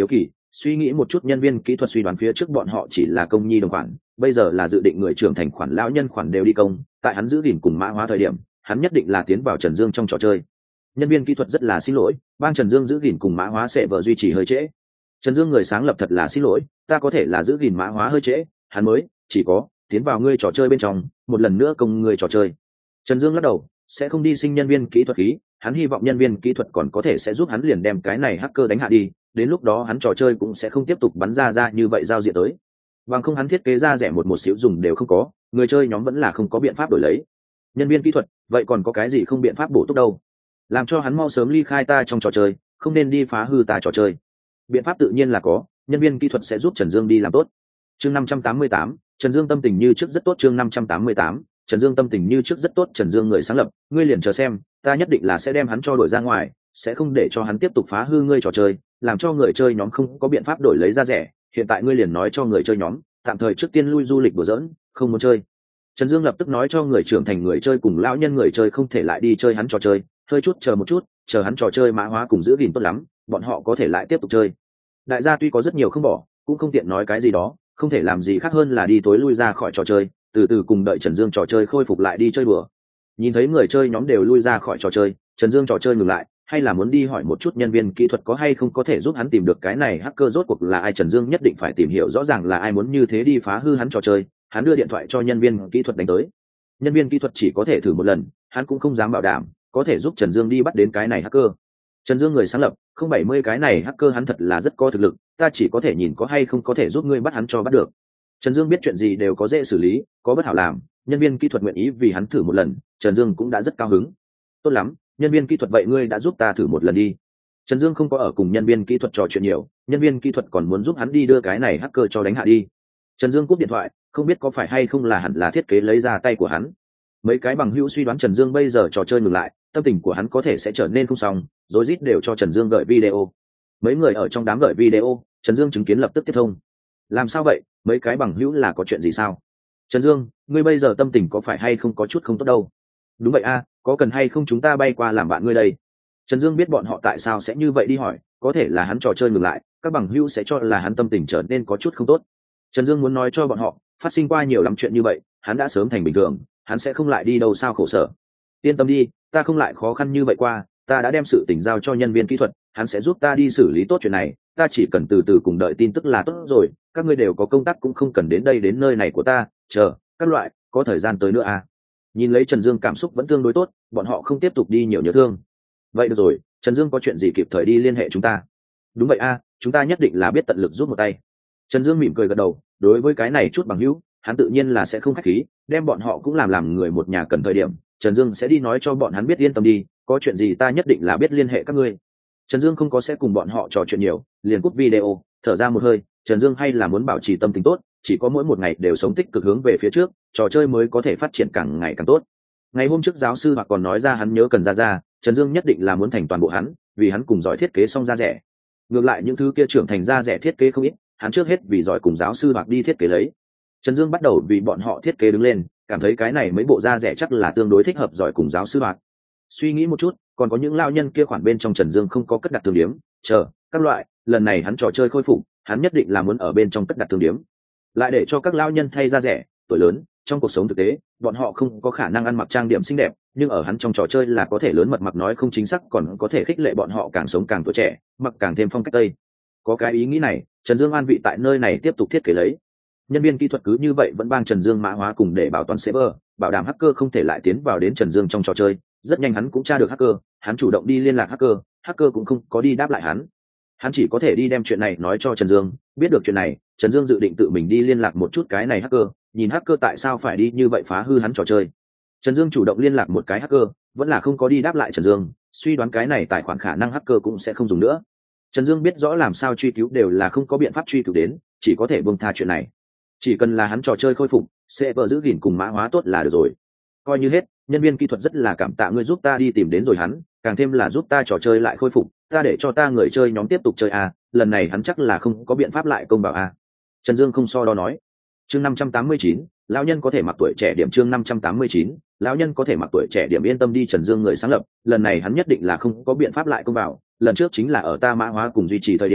A: Suy nghĩ một chút, nhân viên kỹ thuật suy đoán phía trước bọn họ chỉ là công nhi đồng khoản, bây giờ là dự định người trưởng thành khoản, lão nhân khoản đều đi công, tại hắn giữ gìn cùng mã hóa thời điểm, hắn nhất định là tiến vào Trần Dương trong trò chơi. Nhân viên kỹ thuật rất là xin lỗi, bang Trần Dương giữ gìn cùng mã hóa sẽ vợ duy trì hơi trễ. Trần Dương người sáng lập thật là xin lỗi, ta có thể là giữ gìn mã hóa hơi trễ, hắn mới chỉ có tiến vào ngươi trò chơi bên trong, một lần nữa công ngươi trò chơi. Trần Dương lắc đầu, sẽ không đi sinh nhân viên kỹ thuật khí, hắn hy vọng nhân viên kỹ thuật còn có thể sẽ giúp hắn liền đem cái này hacker đánh hạ đi, đến lúc đó hắn trò chơi cũng sẽ không tiếp tục bắn ra như vậy giao diện tới. Bằng không hắn thiết kế ra rẻ một xíu dùng đều không có, người chơi nhóm vẫn là không có biện pháp đổi lấy. Nhân viên kỹ thuật, vậy còn có cái gì không biện pháp bổ túc đâu? Làm cho hắn mau sớm ly khai ta trong trò chơi, không nên đi phá hư ta trò chơi. Biện pháp tự nhiên là có, nhân viên kỹ thuật sẽ giúp Trần Dương đi làm tốt. Chương 588, Trần Dương tâm tình như trước rất tốt. Chương 588, Trần Dương tâm tình như trước rất tốt. Trần Dương người sáng lập, ngươi liền chờ xem, ta nhất định là sẽ đem hắn cho đổi ra ngoài, sẽ không để cho hắn tiếp tục phá hư ngươi trò chơi, làm cho người chơi nhóm không có biện pháp đổi lấy ra rẻ. Hiện tại ngươi liền nói cho người chơi nhóm, tạm thời trước tiên lui du lịch đùa giỡn, không muốn chơi. Trần Dương lập tức nói cho người trưởng thành người chơi cùng lão nhân người chơi không thể lại đi chơi hắn trò chơi, hơi chút chờ một chút, chờ hắn trò chơi mã hóa cùng giữ gìn tốt lắm, bọn họ có thể lại tiếp tục chơi. Đại gia tuy có rất nhiều không bỏ, cũng không tiện nói cái gì đó, không thể làm gì khác hơn là đi tối lui ra khỏi trò chơi, từ từ cùng đợi Trần Dương trò chơi khôi phục lại đi chơi đùa. Nhìn thấy người chơi nhóm đều lui ra khỏi trò chơi, Trần Dương trò chơi ngừng lại, hay là muốn đi hỏi một chút nhân viên kỹ thuật có hay không có thể giúp hắn tìm được cái này hacker rốt cuộc là ai. Trần Dương nhất định phải tìm hiểu rõ ràng là ai muốn như thế đi phá hư hắn trò chơi. Hắn đưa điện thoại cho nhân viên kỹ thuật đánh tới. Nhân viên kỹ thuật chỉ có thể thử một lần, hắn cũng không dám bảo đảm có thể giúp Trần Dương đi bắt đến cái này hacker. Trần Dương người sáng lập, không 70 cái này hacker hắn thật là rất có thực lực, ta chỉ có thể nhìn có hay không có thể giúp ngươi bắt hắn cho bắt được. Trần Dương biết chuyện gì đều có dễ xử lý, có bất hảo làm, nhân viên kỹ thuật nguyện ý vì hắn thử một lần, Trần Dương cũng đã rất cao hứng. Tốt lắm, nhân viên kỹ thuật, vậy ngươi đã giúp ta thử một lần đi. Trần Dương không có ở cùng nhân viên kỹ thuật trò chuyện nhiều, nhân viên kỹ thuật còn muốn giúp hắn đi đưa cái này hacker cho đánh hạ đi. Trần Dương cúp điện thoại, không biết có phải hay không là hẳn là thiết kế lấy ra tay của hắn. Mấy cái bằng hữu suy đoán Trần Dương bây giờ trò chơi ngừng lại, tâm tình của hắn có thể sẽ trở nên không xong, rối rít đều cho Trần Dương gửi video. Mấy người ở trong đám gửi video, Trần Dương chứng kiến lập tức tiếp thông. Làm sao vậy, mấy cái bằng hữu là có chuyện gì sao? Trần Dương, ngươi bây giờ tâm tình có phải hay không có chút không tốt đâu? Đúng vậy a, có cần hay không chúng ta bay qua làm bạn ngươi đây? Trần Dương biết bọn họ tại sao sẽ như vậy đi hỏi, có thể là hắn trò chơi ngừng lại, các bằng hữu sẽ cho là hắn tâm tình trở nên có chút không tốt. Trần Dương muốn nói cho bọn họ, phát sinh qua nhiều lắm chuyện như vậy, hắn đã sớm thành bình thường, hắn sẽ không lại đi đâu sao khổ sở. Yên tâm đi, ta không lại khó khăn như vậy qua, ta đã đem sự tình giao cho nhân viên kỹ thuật, hắn sẽ giúp ta đi xử lý tốt chuyện này, ta chỉ cần từ từ cùng đợi tin tức là tốt rồi, các ngươi đều có công tác cũng không cần đến đây đến nơi này của ta, chờ, các loại, có thời gian tới nữa à. Nhìn lấy Trần Dương cảm xúc vẫn tương đối tốt, bọn họ không tiếp tục đi nhiều nhớ thương. Vậy được rồi, Trần Dương có chuyện gì kịp thời đi liên hệ chúng ta. Đúng vậy a, chúng ta nhất định là biết tận lực giúp một tay. Trần Dương mỉm cười gật đầu, đối với cái này chút bằng hữu, hắn tự nhiên là sẽ không khách khí, đem bọn họ cũng làm người một nhà cần thời điểm, Trần Dương sẽ đi nói cho bọn hắn biết yên tâm đi, có chuyện gì ta nhất định là biết liên hệ các ngươi. Trần Dương không có sẽ cùng bọn họ trò chuyện nhiều, liền cúp video, thở ra một hơi, Trần Dương hay là muốn bảo trì tâm tình tốt, chỉ có mỗi một ngày đều sống tích cực hướng về phía trước, trò chơi mới có thể phát triển càng ngày càng tốt. Ngày hôm trước giáo sư hoặc còn nói ra hắn nhớ cần ra, Trần Dương nhất định là muốn thành toàn bộ hắn, vì hắn cùng giỏi thiết kế xong ra rẻ. Ngược lại những thứ kia trưởng thành ra rẻ thiết kế không ít, hắn trước hết vì giỏi cùng giáo sư hoặc đi thiết kế lấy. Trần Dương bắt đầu vì bọn họ thiết kế đứng lên, cảm thấy cái này mấy bộ da rẻ chắc là tương đối thích hợp giỏi cùng giáo sư hoặc. Suy nghĩ một chút, còn có những lao nhân kia khoản bên trong Trần Dương không có cất đặt thương điếm, chờ các loại, lần này hắn trò chơi khôi phục, hắn nhất định là muốn ở bên trong cất đặt thương điếm, lại để cho các lao nhân thay da rẻ, tuổi lớn, trong cuộc sống thực tế, bọn họ không có khả năng ăn mặc trang điểm xinh đẹp, nhưng ở hắn trong trò chơi là có thể lớn mật mặc nói không chính xác, còn có thể khích lệ bọn họ càng sống càng tuổi trẻ, mặc càng thêm phong cách tây. Có cái ý nghĩ này, Trần Dương an vị tại nơi này tiếp tục thiết kế lấy. Nhân viên kỹ thuật cứ như vậy vẫn bang Trần Dương mã hóa cùng để bảo toàn server, bảo đảm hacker không thể lại tiến vào đến Trần Dương trong trò chơi. Rất nhanh hắn cũng tra được hacker, hắn chủ động đi liên lạc hacker, hacker cũng không có đi đáp lại hắn. Hắn chỉ có thể đi đem chuyện này nói cho Trần Dương. Biết được chuyện này, Trần Dương dự định tự mình đi liên lạc một chút cái này hacker, nhìn hacker tại sao phải đi như vậy phá hư hắn trò chơi. Trần Dương chủ động liên lạc một cái hacker, vẫn là không có đi đáp lại Trần Dương, suy đoán cái này tài khoản khả năng hacker cũng sẽ không dùng nữa. Trần Dương biết rõ làm sao truy cứu đều là không có biện pháp truy cứu đến, chỉ có thể buông tha chuyện này. Chỉ cần là hắn trò chơi khôi phục, sẽ vợ giữ gìn cùng mã hóa tốt là được rồi. Coi như hết, nhân viên kỹ thuật rất là cảm tạ ngươi giúp ta đi tìm đến rồi hắn, càng thêm là giúp ta trò chơi lại khôi phục, ta để cho ta người chơi nhóm tiếp tục chơi a, lần này hắn chắc là không có biện pháp lại công bảo a. Trần Dương không so đo nói. Chương 589, lão nhân có thể mặc tuổi trẻ điểm. Chương 589, lão nhân có thể mặc tuổi trẻ điểm. Yên tâm đi, Trần Dương người sáng lập, lần này hắn nhất định là không có biện pháp lại công bảo, lần trước chính là ở ta mã hóa cùng duy trì thời điểm,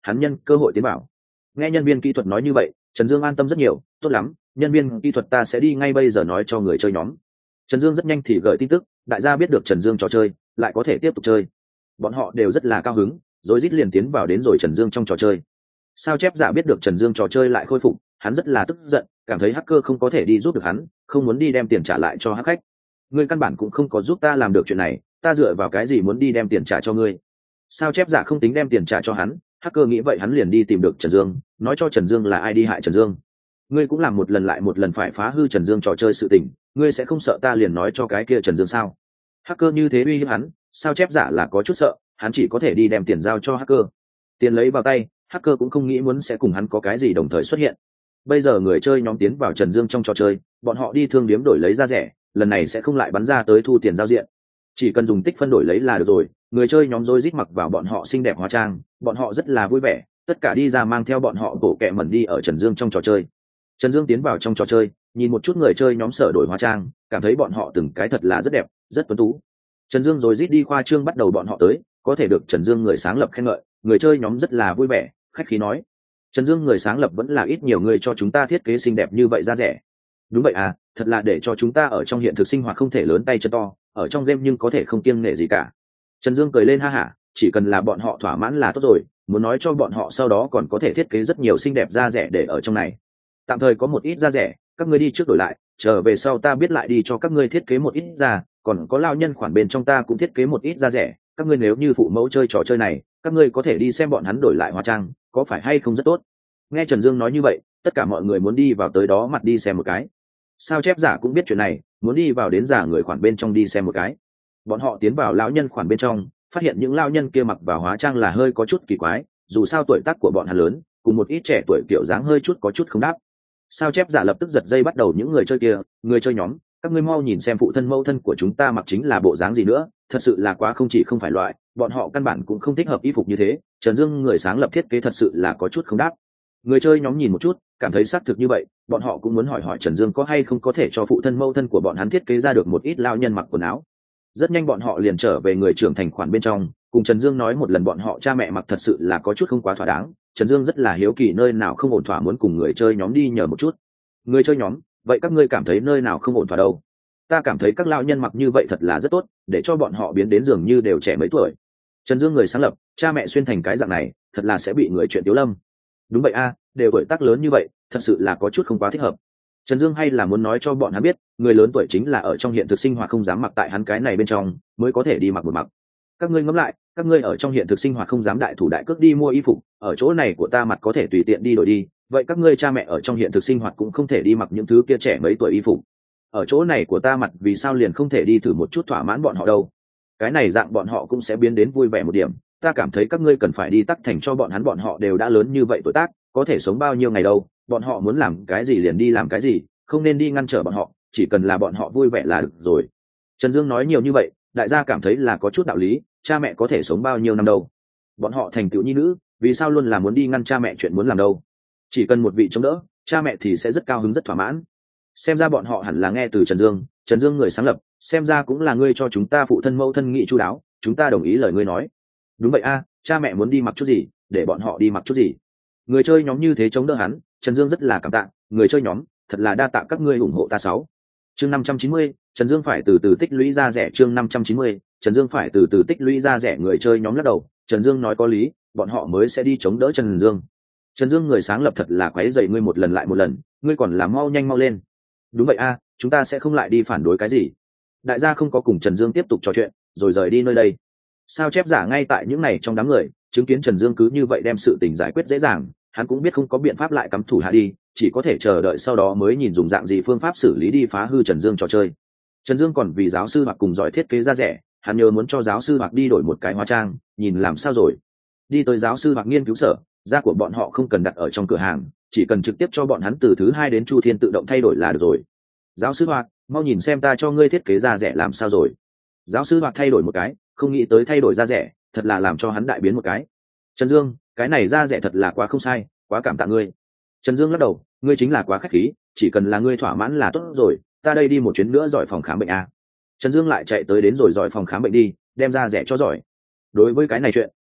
A: hắn nhân cơ hội tiến bảo. Nghe nhân viên kỹ thuật nói như vậy, Trần Dương an tâm rất nhiều. Tốt lắm, nhân viên kỹ thuật ta sẽ đi ngay bây giờ nói cho người chơi nhóm. Trần Dương rất nhanh thì gửi tin tức, đại gia biết được Trần Dương trò chơi lại có thể tiếp tục chơi, bọn họ đều rất là cao hứng, rồi rít liền tiến vào đến rồi Trần Dương trong trò chơi. Sao chép giả biết được Trần Dương trò chơi lại khôi phục, hắn rất là tức giận, cảm thấy hacker không có thể đi giúp được hắn, không muốn đi đem tiền trả lại cho hắc khách. Ngươi căn bản cũng không có giúp ta làm được chuyện này, ta dựa vào cái gì muốn đi đem tiền trả cho ngươi? Sao chép giả không tính đem tiền trả cho hắn, hacker nghĩ vậy hắn liền đi tìm được Trần Dương, nói cho Trần Dương là ai đi hại Trần Dương. Ngươi cũng làm một lần lại một lần phải phá hư Trần Dương trò chơi sự tình, ngươi sẽ không sợ ta liền nói cho cái kia Trần Dương sao? Hacker như thế uy hiếp hắn, sao chép giả là có chút sợ, hắn chỉ có thể đi đem tiền giao cho hacker. Tiền lấy vào tay, hacker cũng không nghĩ muốn sẽ cùng hắn có cái gì đồng thời xuất hiện. Bây giờ người chơi nhóm tiến vào Trần Dương trong trò chơi, bọn họ đi thương điếm đổi lấy ra rẻ, lần này sẽ không lại bắn ra tới thu tiền giao diện, chỉ cần dùng tích phân đổi lấy là được rồi. Người chơi nhóm rối rít mặc vào bọn họ xinh đẹp hóa trang, bọn họ rất là vui vẻ, tất cả đi ra mang theo bọn họ bộ kẹ mẩn đi ở Trần Dương trong trò chơi. Trần Dương tiến vào trong trò chơi, nhìn một chút người chơi nhóm sở đổi hóa trang, cảm thấy bọn họ từng cái thật là rất đẹp, rất tuấn tú. Trần Dương rồi rít đi khoa trương bắt đầu bọn họ tới, có thể được Trần Dương người sáng lập khen ngợi, người chơi nhóm rất là vui vẻ, khách khí nói: Trần Dương người sáng lập vẫn là ít nhiều người cho chúng ta thiết kế xinh đẹp như vậy ra rẻ. Đúng vậy à, thật là để cho chúng ta ở trong hiện thực sinh hoạt không thể lớn tay chân to, ở trong game nhưng có thể không kiêng nể gì cả. Trần Dương cười lên ha hả, chỉ cần là bọn họ thỏa mãn là tốt rồi, muốn nói cho bọn họ sau đó còn có thể thiết kế rất nhiều xinh đẹp da rẻ để ở trong này. Tạm thời có một ít da rẻ, các ngươi đi trước đổi lại, trở về sau ta biết lại đi cho các ngươi thiết kế một ít da, còn có lao nhân khoản bên trong ta cũng thiết kế một ít da rẻ, các ngươi nếu như phụ mẫu chơi trò chơi này, các ngươi có thể đi xem bọn hắn đổi lại hóa trang, có phải hay không rất tốt. Nghe Trần Dương nói như vậy, tất cả mọi người muốn đi vào tới đó mặt đi xem một cái. Sao chép giả cũng biết chuyện này, muốn đi vào đến giả người khoản bên trong đi xem một cái. Bọn họ tiến vào lão nhân khoản bên trong, phát hiện những lão nhân kia mặc vào hóa trang là hơi có chút kỳ quái, dù sao tuổi tác của bọn hắn lớn, cùng một ít trẻ tuổi kiểu dáng hơi chút có chút không đáp. Sao chép giả lập tức giật dây bắt đầu những người chơi kia, người chơi nhóm, các ngươi mau nhìn xem phụ thân mẫu thân của chúng ta mặc chính là bộ dáng gì nữa, thật sự là quá không chỉ không phải loại, bọn họ căn bản cũng không thích hợp y phục như thế. Trần Dương người sáng lập thiết kế thật sự là có chút không đáp. Người chơi nhóm nhìn một chút, cảm thấy xác thực như vậy, bọn họ cũng muốn hỏi hỏi Trần Dương có hay không có thể cho phụ thân mẫu thân của bọn hắn thiết kế ra được một ít lao nhân mặc quần áo. Rất nhanh bọn họ liền trở về người trưởng thành khoản bên trong, cùng Trần Dương nói một lần bọn họ cha mẹ mặc thật sự là có chút không quá thỏa đáng. Trần Dương rất là hiếu kỳ nơi nào không ổn thỏa, muốn cùng người chơi nhóm đi nhờ một chút. Người chơi nhóm, vậy các ngươi cảm thấy nơi nào không ổn thỏa đâu? Ta cảm thấy các lao nhân mặc như vậy thật là rất tốt, để cho bọn họ biến đến dường như đều trẻ mấy tuổi. Trần Dương người sáng lập, cha mẹ xuyên thành cái dạng này, thật là sẽ bị người chuyện tiếu lâm. Đúng vậy a, đều tuổi tác lớn như vậy, thật sự là có chút không quá thích hợp. Trần Dương hay là muốn nói cho bọn hắn biết, người lớn tuổi chính là ở trong hiện thực sinh hoạt không dám mặc tại hắn cái này bên trong, mới có thể đi mặc một mặc. Các ngươi ngẫm lại, các ngươi ở trong hiện thực sinh hoạt không dám đại thủ đại cước đi mua y phục, ở chỗ này của ta mặt có thể tùy tiện đi đổi đi, vậy các ngươi cha mẹ ở trong hiện thực sinh hoạt cũng không thể đi mặc những thứ kia trẻ mấy tuổi y phục. Ở chỗ này của ta mặt vì sao liền không thể đi thử một chút thỏa mãn bọn họ đâu? Cái này dạng bọn họ cũng sẽ biến đến vui vẻ một điểm. Ta cảm thấy các ngươi cần phải đi tắc thành cho bọn hắn, bọn họ đều đã lớn như vậy tuổi tác, có thể sống bao nhiêu ngày đâu, bọn họ muốn làm cái gì liền đi làm cái gì, không nên đi ngăn trở bọn họ, chỉ cần là bọn họ vui vẻ là được rồi. Trần Dương nói nhiều như vậy, đại gia cảm thấy là có chút đạo lý, cha mẹ có thể sống bao nhiêu năm đâu. Bọn họ thành tựu nhi nữ, vì sao luôn là muốn đi ngăn cha mẹ chuyện muốn làm đâu. Chỉ cần một vị chống đỡ, cha mẹ thì sẽ rất cao hứng rất thỏa mãn. Xem ra bọn họ hẳn là nghe từ Trần Dương người sáng lập, xem ra cũng là ngươi cho chúng ta phụ thân mẫu thân nghị chu đáo, chúng ta đồng ý lời ngươi nói. Đúng vậy a, cha mẹ muốn đi mặc chút gì, để bọn họ đi mặc chút gì. Người chơi nhóm như thế chống đỡ hắn, Trần Dương rất là cảm tạ, người chơi nhóm, thật là đa tạ các ngươi ủng hộ ta. 6. Chương 590, Trần Dương phải từ từ tích lũy ra rẻ. Chương 590, Trần Dương phải từ từ tích lũy ra rẻ. Người chơi nhóm lắc đầu, Trần Dương nói có lý, bọn họ mới sẽ đi chống đỡ Trần Dương. Trần Dương người sáng lập thật là quấy rầy ngươi một lần lại một lần, ngươi còn là mau nhanh mau lên. Đúng vậy a, chúng ta sẽ không lại đi phản đối cái gì. Đại gia không có cùng Trần Dương tiếp tục trò chuyện, rồi rời đi nơi đây. Sao chép giả ngay tại những này trong đám người, chứng kiến Trần Dương cứ như vậy đem sự tình giải quyết dễ dàng, hắn cũng biết không có biện pháp lại cắm thủ hạ đi, chỉ có thể chờ đợi sau đó mới nhìn dùng dạng gì phương pháp xử lý đi phá hư Trần Dương trò chơi. Trần Dương còn vì giáo sư Mạc cùng giỏi thiết kế ra rẻ, hắn nhớ muốn cho giáo sư Mạc đi đổi một cái hóa trang, nhìn làm sao rồi. Đi tới giáo sư Mạc nghiên cứu sở, da của bọn họ không cần đặt ở trong cửa hàng, chỉ cần trực tiếp cho bọn hắn từ thứ 2 đến Chu Thiên tự động thay đổi là được rồi. Giáo sư Mạc, mau nhìn xem ta cho ngươi thiết kế ra rẻ làm sao rồi. Giáo sư Mạc thay đổi một cái, không nghĩ tới thay đổi ra rẻ, thật là làm cho hắn đại biến một cái. Trần Dương, cái này ra rẻ thật là quá không sai, quá cảm tạ ngươi. Trần Dương lắc đầu, ngươi chính là quá khách khí, chỉ cần là ngươi thỏa mãn là tốt rồi, ta đây đi một chuyến nữa giỏi phòng khám bệnh a. Trần Dương lại chạy tới đến rồi giỏi phòng khám bệnh đi, đem ra rẻ cho giỏi. Đối với cái này chuyện,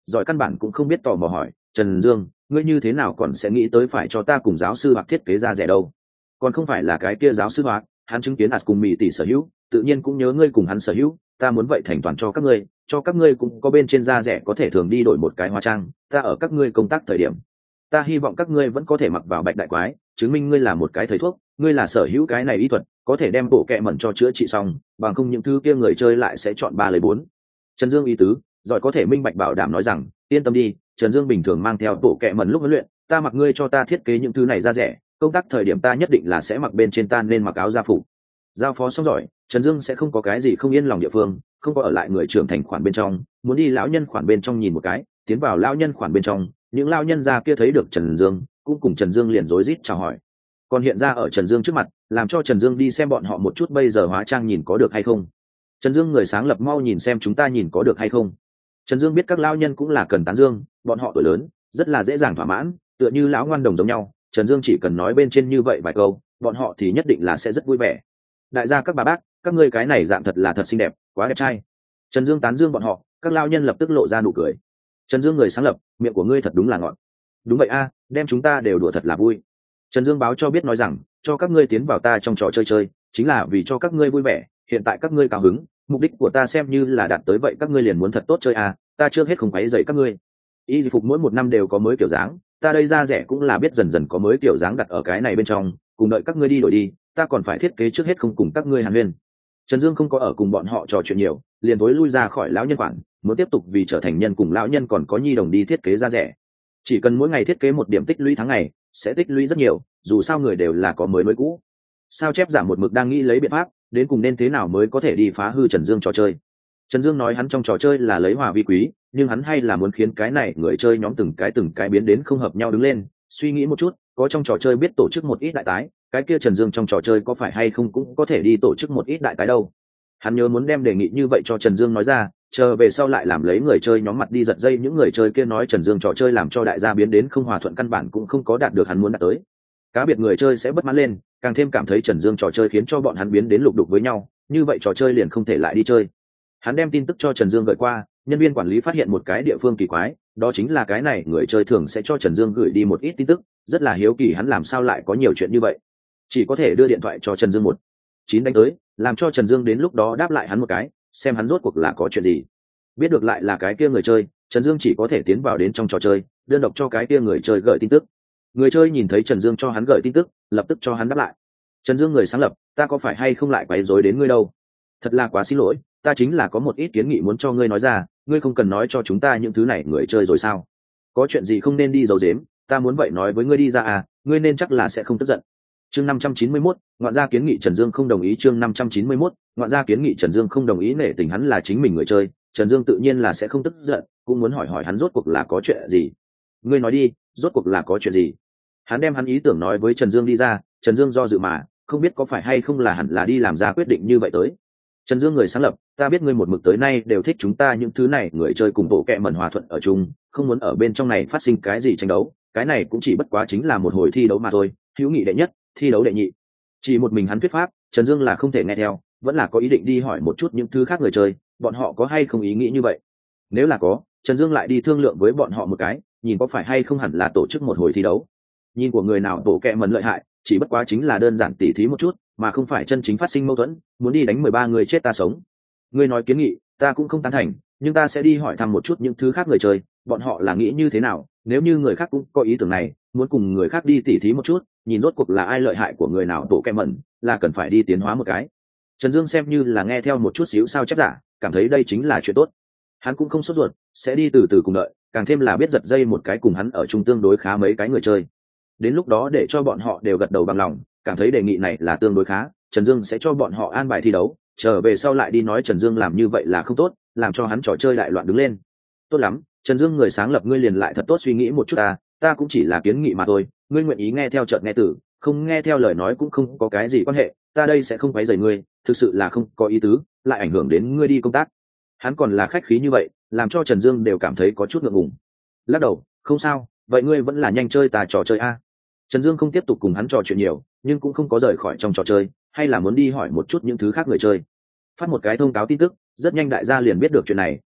A: giỏi căn bản cũng không biết tò mò hỏi Trần Dương, ngươi như thế nào còn sẽ nghĩ tới phải cho ta cùng giáo sư hoặc thiết kế ra rẻ đâu? Còn không phải là cái kia giáo sư hoặc, hắn chứng kiến ạt cùng mỹ tỷ sở hữu, tự nhiên cũng nhớ ngươi cùng hắn sở hữu, ta muốn vậy thành toàn cho các ngươi cũng có bên trên da rẻ có thể thường đi đổi một cái hóa trang, ta ở các ngươi công tác thời điểm, ta hy vọng các ngươi vẫn có thể mặc vào bạch đại quái, chứng minh ngươi là một cái thầy thuốc, ngươi là sở hữu cái này y thuật, có thể đem bộ kệ mẩn cho chữa trị xong, bằng không những thứ kia người chơi lại sẽ chọn 3 lời 4. Trần Dương ý tứ, giỏi có thể minh bạch bảo đảm nói rằng, yên tâm đi, Trần Dương bình thường mang theo bộ kệ mẩn lúc huấn luyện, ta mặc ngươi cho ta thiết kế những thứ này ra rẻ, công tác thời điểm ta nhất định là sẽ mặc bên trên ta nên mặc áo gia phục. Giao phó xong rồi, Trần Dương sẽ không có cái gì không yên lòng địa phương, không có ở lại người trưởng thành khoản bên trong, muốn đi lão nhân khoản bên trong nhìn một cái, tiến vào lão nhân khoản bên trong, những lão nhân gia kia thấy được Trần Dương, cũng cùng Trần Dương liền rối rít chào hỏi. Còn hiện ra ở Trần Dương trước mặt, làm cho Trần Dương đi xem bọn họ một chút bây giờ hóa trang nhìn có được hay không. Trần Dương người sáng lập mau nhìn xem chúng ta nhìn có được hay không. Trần Dương biết các lão nhân cũng là cần tán dương, bọn họ tuổi lớn, rất là dễ dàng thỏa mãn, tựa như lão ngoan đồng giống nhau, Trần Dương chỉ cần nói bên trên như vậy vài câu, bọn họ thì nhất định là sẽ rất vui vẻ. Đại gia các bà bác, các ngươi cái này dạng thật là thật xinh đẹp, quá đẹp trai. Trần Dương tán dương bọn họ, các lão nhân lập tức lộ ra nụ cười. Trần Dương người sáng lập, miệng của ngươi thật đúng là ngọt. Đúng vậy a, đem chúng ta đều đùa thật là vui. Trần Dương báo cho biết nói rằng, cho các ngươi tiến vào ta trong trò chơi, chính là vì cho các ngươi vui vẻ, hiện tại các ngươi cao hứng, mục đích của ta xem như là đạt tới vậy, các ngươi liền muốn thật tốt chơi à, ta trước hết không quấy rầy các ngươi. Y phục mỗi một năm đều có mới kiểu dáng, ta đây ra rẻ cũng là biết dần dần có mới kiểu dáng đặt ở cái này bên trong, cùng đợi các ngươi đi đổi đi, ta còn phải thiết kế trước hết không cùng các ngươi hàn huyên. Trần Dương không có ở cùng bọn họ trò chuyện nhiều, liền tối lui ra khỏi lão nhân khoản, muốn tiếp tục vì trở thành nhân cùng lão nhân còn có nhi đồng đi thiết kế ra rẻ. Chỉ cần mỗi ngày thiết kế một điểm tích lũy tháng ngày, sẽ tích lũy rất nhiều, dù sao người đều là có mới nối cũ. Sao chép giảm một mực đang nghĩ lấy biện pháp, đến cùng nên thế nào mới có thể đi phá hư Trần Dương trò chơi. Trần Dương nói hắn trong trò chơi là lấy hòa vi quý, nhưng hắn hay là muốn khiến cái này người chơi nhóm từng cái biến đến không hợp nhau đứng lên, suy nghĩ một chút, có trong trò chơi biết tổ chức một ít đại tái, cái kia Trần Dương trong trò chơi có phải hay không cũng có thể đi tổ chức một ít đại tái đâu. Hắn nhớ muốn đem đề nghị như vậy cho Trần Dương nói ra, chờ về sau lại làm lấy người chơi nhóm mặt đi giật dây những người chơi kia nói Trần Dương trò chơi làm cho đại gia biến đến không hòa thuận, căn bản cũng không có đạt được hắn muốn đạt tới. Cá biệt người chơi sẽ bất mãn lên, càng thêm cảm thấy Trần Dương trò chơi khiến cho bọn hắn biến đến lục đục với nhau, như vậy trò chơi liền không thể lại đi chơi. Hắn đem tin tức cho Trần Dương gửi qua, nhân viên quản lý phát hiện một cái địa phương kỳ quái, đó chính là cái này người chơi thường sẽ cho Trần Dương gửi đi một ít tin tức, rất là hiếu kỳ hắn làm sao lại có nhiều chuyện như vậy. Chỉ có thể đưa điện thoại cho Trần Dương 19 đánh tới, làm cho Trần Dương đến lúc đó đáp lại hắn một cái, xem hắn rốt cuộc là có chuyện gì. Biết được lại là cái kia người chơi, Trần Dương chỉ có thể tiến vào đến trong trò chơi, đơn độc cho cái kia người chơi gửi tin tức. Người chơi nhìn thấy Trần Dương cho hắn gửi tin tức, lập tức cho hắn đáp lại. Trần Dương người sáng lập, ta có phải hay không lại quấy rối đến ngươi đâu? Thật là quá xin lỗi, ta chính là có một ít kiến nghị muốn cho ngươi nói ra, ngươi không cần nói cho chúng ta những thứ này người chơi rồi sao? Có chuyện gì không nên đi giấu giếm, ta muốn vậy nói với ngươi đi ra à, ngươi nên chắc là sẽ không tức giận. Chương 591, ngoạn gia kiến nghị Trần Dương không đồng ý. Chương 591, ngoạn gia kiến nghị Trần Dương không đồng ý, nể tình hắn là chính mình người chơi, Trần Dương tự nhiên là sẽ không tức giận, cũng muốn hỏi hắn rốt cuộc là có chuyện gì. Ngươi nói đi, rốt cuộc là có chuyện gì? Hắn đem hắn ý tưởng nói với Trần Dương đi ra, Trần Dương do dự mà, không biết có phải hay không là hẳn là đi làm ra quyết định như vậy tới. Trần Dương người sáng lập, ta biết ngươi một mực tới nay đều thích chúng ta những thứ này người chơi cùng bộ kệ mẩn hòa thuận ở chung, không muốn ở bên trong này phát sinh cái gì tranh đấu, cái này cũng chỉ bất quá chính là một hồi thi đấu mà thôi, hữu nghị đệ nhất, thi đấu đệ nhị. Chỉ một mình hắn thuyết pháp, Trần Dương là không thể nghe theo, vẫn là có ý định đi hỏi một chút những thứ khác người chơi, bọn họ có hay không ý nghĩ như vậy. Nếu là có, Trần Dương lại đi thương lượng với bọn họ một cái, nhìn có phải hay không hẳn là tổ chức một hồi thi đấu. Nhìn của người nào bộ kệ mẩn lợi hại, chỉ bất quá chính là đơn giản tỉ thí một chút, mà không phải chân chính phát sinh mâu thuẫn, muốn đi đánh 13 người chết ta sống. Ngươi nói kiến nghị, ta cũng không tán thành, nhưng ta sẽ đi hỏi thăm một chút những thứ khác người chơi, bọn họ là nghĩ như thế nào, nếu như người khác cũng có ý tưởng này, muốn cùng người khác đi tỉ thí một chút, nhìn rốt cuộc là ai lợi hại của người nào bộ kệ mẩn, là cần phải đi tiến hóa một cái. Trần Dương xem như là nghe theo một chút xíu sao chép giả, cảm thấy đây chính là chuyện tốt. Hắn cũng không sốt ruột, sẽ đi từ từ cùng đợi, càng thêm là biết giật dây một cái cùng hắn ở chung tương đối khá mấy cái người chơi. Đến lúc đó để cho bọn họ đều gật đầu bằng lòng, cảm thấy đề nghị này là tương đối khá, Trần Dương sẽ cho bọn họ an bài thi đấu, trở về sau lại đi nói Trần Dương làm như vậy là không tốt, làm cho hắn trò chơi đại loạn đứng lên. Tốt lắm, Trần Dương người sáng lập, ngươi liền lại thật tốt suy nghĩ một chút ta cũng chỉ là kiến nghị mà thôi, ngươi nguyện ý nghe theo chợt nghe tử, không nghe theo lời nói cũng không có cái gì quan hệ, ta đây sẽ không quấy rầy ngươi, thực sự là không có ý tứ, lại ảnh hưởng đến ngươi đi công tác. Hắn còn là khách khí như vậy, làm cho Trần Dương đều cảm thấy có chút ngượng ngùng. Lắc đầu, không sao, vậy ngươi vẫn là nhanh chơi trò chơi a. Trần Dương không tiếp tục cùng hắn trò chuyện nhiều, nhưng cũng không có rời khỏi trong trò chơi, hay là muốn đi hỏi một chút những thứ khác người chơi. Phát một cái thông cáo tin tức, rất nhanh đại gia liền biết được chuyện này,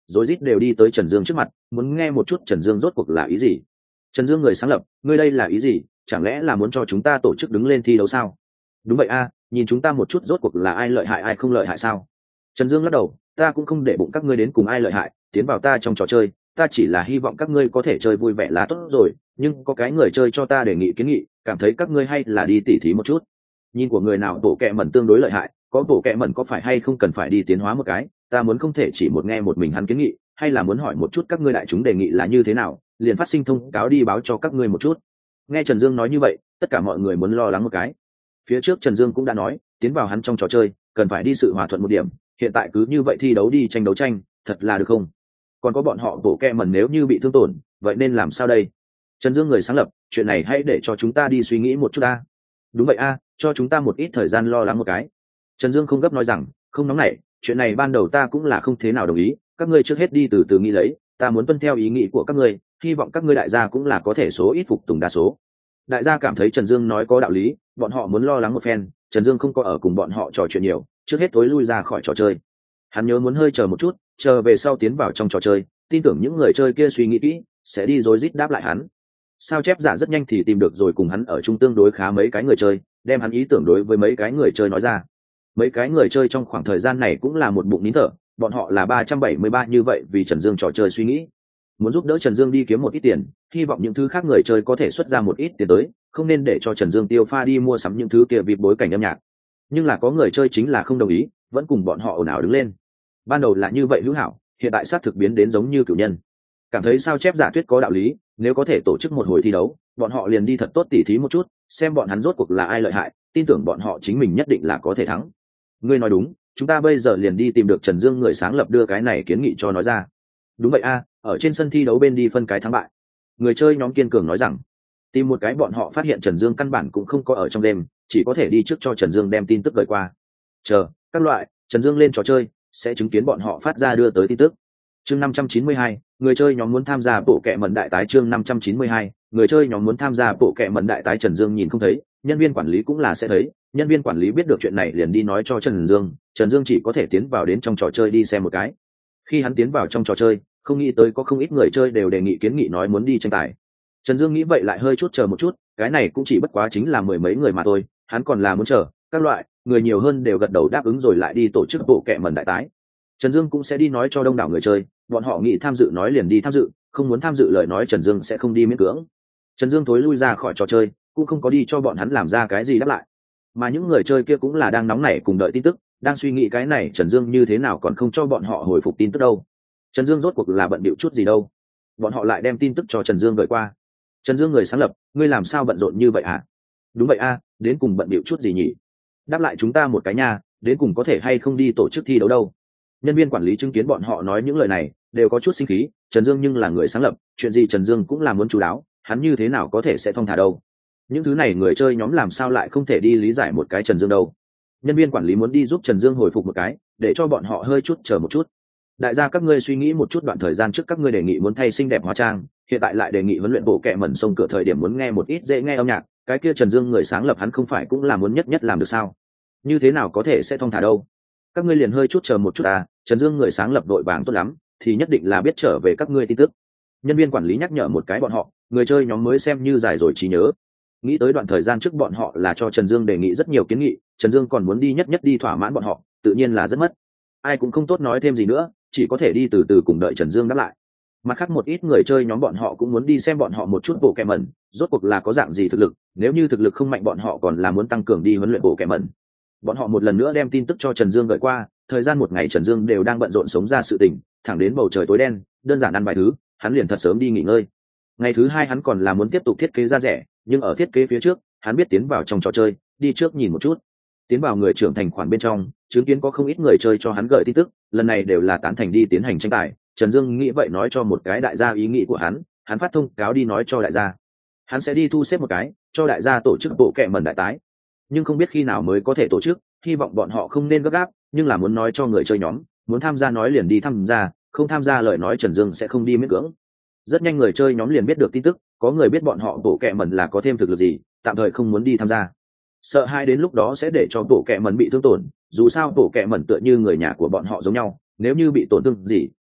A: rối rít đều đi tới Trần Dương trước mặt, muốn nghe một chút Trần Dương rốt cuộc là ý gì. Trần Dương người sáng lập, ngươi đây là ý gì? Chẳng lẽ là muốn cho chúng ta tổ chức đứng lên thi đấu sao? Đúng vậy a, nhìn chúng ta một chút rốt cuộc là ai lợi hại ai không lợi hại sao? Trần Dương lắc đầu, ta cũng không để bụng các ngươi đến cùng ai lợi hại, tiến vào ta trong trò chơi, ta chỉ là hy vọng các ngươi có thể chơi vui vẻ là tốt rồi, nhưng có cái người chơi cho ta đề nghị kiến nghị, cảm thấy các ngươi hay là đi tỉ thí một chút. Nhìn của người nào bộ kệ mẩn tương đối lợi hại, có bộ kệ mẩn có phải hay không cần phải đi tiến hóa một cái, ta muốn không thể chỉ một nghe một mình hắn kiến nghị, hay là muốn hỏi một chút các ngươi đại chúng đề nghị là như thế nào, liền phát sinh thông cáo đi báo cho các ngươi một chút. Nghe Trần Dương nói như vậy, tất cả mọi người muốn lo lắng một cái. Phía trước Trần Dương cũng đã nói, tiến vào hắn trong trò chơi, cần phải đi sự hòa thuận một điểm, hiện tại cứ như vậy thi đấu đi tranh đấu tranh, thật là được không? Còn có bọn họ bộ kệ mẩn nếu như bị thương tổn, vậy nên làm sao đây? Trần Dương người sáng lập, chuyện này hãy để cho chúng ta đi suy nghĩ một chút ta. Đúng vậy a, cho chúng ta một ít thời gian lo lắng một cái. Trần Dương không gấp nói rằng, không nóng nảy, chuyện này ban đầu ta cũng là không thế nào đồng ý, các ngươi trước hết đi từ từ nghĩ lấy, ta muốn tuân theo ý nghĩ của các ngươi, hy vọng các ngươi đại gia cũng là có thể số ít phục tùng đa số. Đại gia cảm thấy Trần Dương nói có đạo lý, bọn họ muốn lo lắng một phen, Trần Dương không có ở cùng bọn họ trò chuyện nhiều, trước hết tối lui ra khỏi trò chơi. Hắn nhớ muốn hơi chờ một chút, chờ về sau tiến vào trong trò chơi, tin tưởng những người chơi kia suy nghĩ kỹ, sẽ đi rối rít đáp lại hắn. Sao chép giả rất nhanh thì tìm được rồi cùng hắn ở chung tương đối khá mấy cái người chơi, đem hắn ý tưởng đối với mấy cái người chơi nói ra. Mấy cái người chơi trong khoảng thời gian này cũng là một bụng nín thở, bọn họ là 373 như vậy vì Trần Dương trò chơi suy nghĩ. Muốn giúp đỡ Trần Dương đi kiếm một ít tiền, hy vọng những thứ khác người chơi có thể xuất ra một ít tiền tới, không nên để cho Trần Dương tiêu pha đi mua sắm những thứ kia vì bối cảnh âm nhạc. Nhưng là có người chơi chính là không đồng ý, vẫn cùng bọn họ ồn ào đứng lên. Ban đầu là như vậy hữu hảo, hiện tại xác thực biến đến giống như cửu nhân. Cảm thấy sao chép giả thuyết có đạo lý, nếu có thể tổ chức một hồi thi đấu, bọn họ liền đi thật tốt tỉ thí một chút, xem bọn hắn rốt cuộc là ai lợi hại, tin tưởng bọn họ chính mình nhất định là có thể thắng. Ngươi nói đúng, chúng ta bây giờ liền đi tìm được Trần Dương người sáng lập đưa cái này kiến nghị cho nói ra. Đúng vậy a, ở trên sân thi đấu bên đi phân cái thắng bại. Người chơi nhóm kiên cường nói rằng, tìm một cái bọn họ phát hiện Trần Dương căn bản cũng không có ở trong đêm, chỉ có thể đi trước cho Trần Dương đem tin tức gửi qua. Chờ, các loại, Trần Dương lên trò chơi, sẽ chứng kiến bọn họ phát ra đưa tới tin tức. Chương 592, người chơi nhóm muốn tham gia bộ kệ mẩn đại tái. Chương 592, người chơi nhóm muốn tham gia bộ kệ mẩn đại tái. Trần Dương nhìn không thấy, nhân viên quản lý cũng là sẽ thấy, nhân viên quản lý biết được chuyện này liền đi nói cho Trần Dương, Trần Dương chỉ có thể tiến vào đến trong trò chơi đi xem một cái. Khi hắn tiến vào trong trò chơi, không nghĩ tới có không ít người chơi đều đề nghị kiến nghị nói muốn đi tranh tài. Trần Dương nghĩ vậy lại hơi chút chờ một chút, cái này cũng chỉ bất quá chính là mười mấy người mà thôi, hắn còn là muốn chờ, các loại, người nhiều hơn đều gật đầu đáp ứng rồi lại đi tổ chức bộ kệ mẩn đại tái. Trần Dương cũng sẽ đi nói cho đông đảo người chơi, bọn họ nghĩ tham dự nói liền đi tham dự, không muốn tham dự lời nói Trần Dương sẽ không đi miễn cưỡng. Trần Dương thối lui ra khỏi trò chơi, cũng không có đi cho bọn hắn làm ra cái gì đáp lại. Mà những người chơi kia cũng là đang nóng nảy cùng đợi tin tức, đang suy nghĩ cái này Trần Dương như thế nào còn không cho bọn họ hồi phục tin tức đâu. Trần Dương rốt cuộc là bận bịu chút gì đâu. Bọn họ lại đem tin tức cho Trần Dương gửi qua. Trần Dương người sáng lập, ngươi làm sao bận rộn như vậy hả? Đúng vậy a, đến cùng bận bịu chút gì nhỉ? Đáp lại chúng ta một cái nha, đến cùng có thể hay không đi tổ chức thi đấu đâu. Nhân viên quản lý chứng kiến bọn họ nói những lời này, đều có chút sinh khí, Trần Dương nhưng là người sáng lập, chuyện gì Trần Dương cũng là muốn chú đáo, hắn như thế nào có thể sẽ thong thả đâu. Những thứ này người chơi nhóm làm sao lại không thể đi lý giải một cái Trần Dương đâu. Nhân viên quản lý muốn đi giúp Trần Dương hồi phục một cái, để cho bọn họ hơi chút chờ một chút. Đại gia các ngươi suy nghĩ một chút, đoạn thời gian trước các ngươi đề nghị muốn thay xinh đẹp hóa trang, hiện tại lại đề nghị huấn luyện bộ kệ mẩn sông cửa thời điểm muốn nghe một ít dễ nghe âm nhạc, cái kia Trần Dương người sáng lập hắn không phải cũng là muốn nhất nhất làm được sao? Như thế nào có thể sẽ thong thả đâu? Các ngươi liền hơi chút chờ một chút à, Trần Dương người sáng lập đội vàng tốt lắm, thì nhất định là biết trở về các ngươi tin tức. Nhân viên quản lý nhắc nhở một cái bọn họ, người chơi nhóm mới xem như giải rồi trí nhớ. Nghĩ tới đoạn thời gian trước bọn họ là cho Trần Dương đề nghị rất nhiều kiến nghị, Trần Dương còn muốn đi nhất nhất đi thỏa mãn bọn họ, tự nhiên là rất mất. Ai cũng không tốt nói thêm gì nữa, chỉ có thể đi từ từ cùng đợi Trần Dương đáp lại. Mặt khác một ít người chơi nhóm bọn họ cũng muốn đi xem bọn họ một chút bộ kệ mẩn, rốt cuộc là có dạng gì thực lực, nếu như thực lực không mạnh bọn họ còn là muốn tăng cường đi huấn luyện bộ kệ mẩn. Bọn họ một lần nữa đem tin tức cho Trần Dương gửi qua, thời gian một ngày Trần Dương đều đang bận rộn sống ra sự tình, thẳng đến bầu trời tối đen, đơn giản ăn vài thứ, hắn liền thật sớm đi nghỉ ngơi. Ngày thứ hai hắn còn là muốn tiếp tục thiết kế ra rẻ, nhưng ở thiết kế phía trước, hắn biết tiến vào trong trò chơi, đi trước nhìn một chút. Tiến vào người trưởng thành khoản bên trong, chứng kiến có không ít người chơi cho hắn gửi tin tức, lần này đều là tán thành đi tiến hành tranh tài. Trần Dương nghĩ vậy nói cho một cái đại gia ý nghĩ của hắn phát thông cáo đi nói cho đại gia. Hắn sẽ đi thu xếp một cái, cho đại gia tổ chức bộ kệ mẩn đại tái. Nhưng không biết khi nào mới có thể tổ chức, hy vọng bọn họ không nên gấp gáp, nhưng là muốn nói cho người chơi nhóm, muốn tham gia nói liền đi tham gia, không tham gia lời nói Trần Dương sẽ không đi miễn cưỡng. Rất nhanh người chơi nhóm liền biết được tin tức, có người biết bọn họ bộ kệ mẩn là có thêm thực lực gì, tạm thời không muốn đi tham gia. Sợ hai đến lúc đó sẽ để cho bộ kệ mẩn bị thương tổn, dù sao bộ kệ mẩn tựa như người nhà của bọn họ giống nhau, nếu như bị tổn thương gì,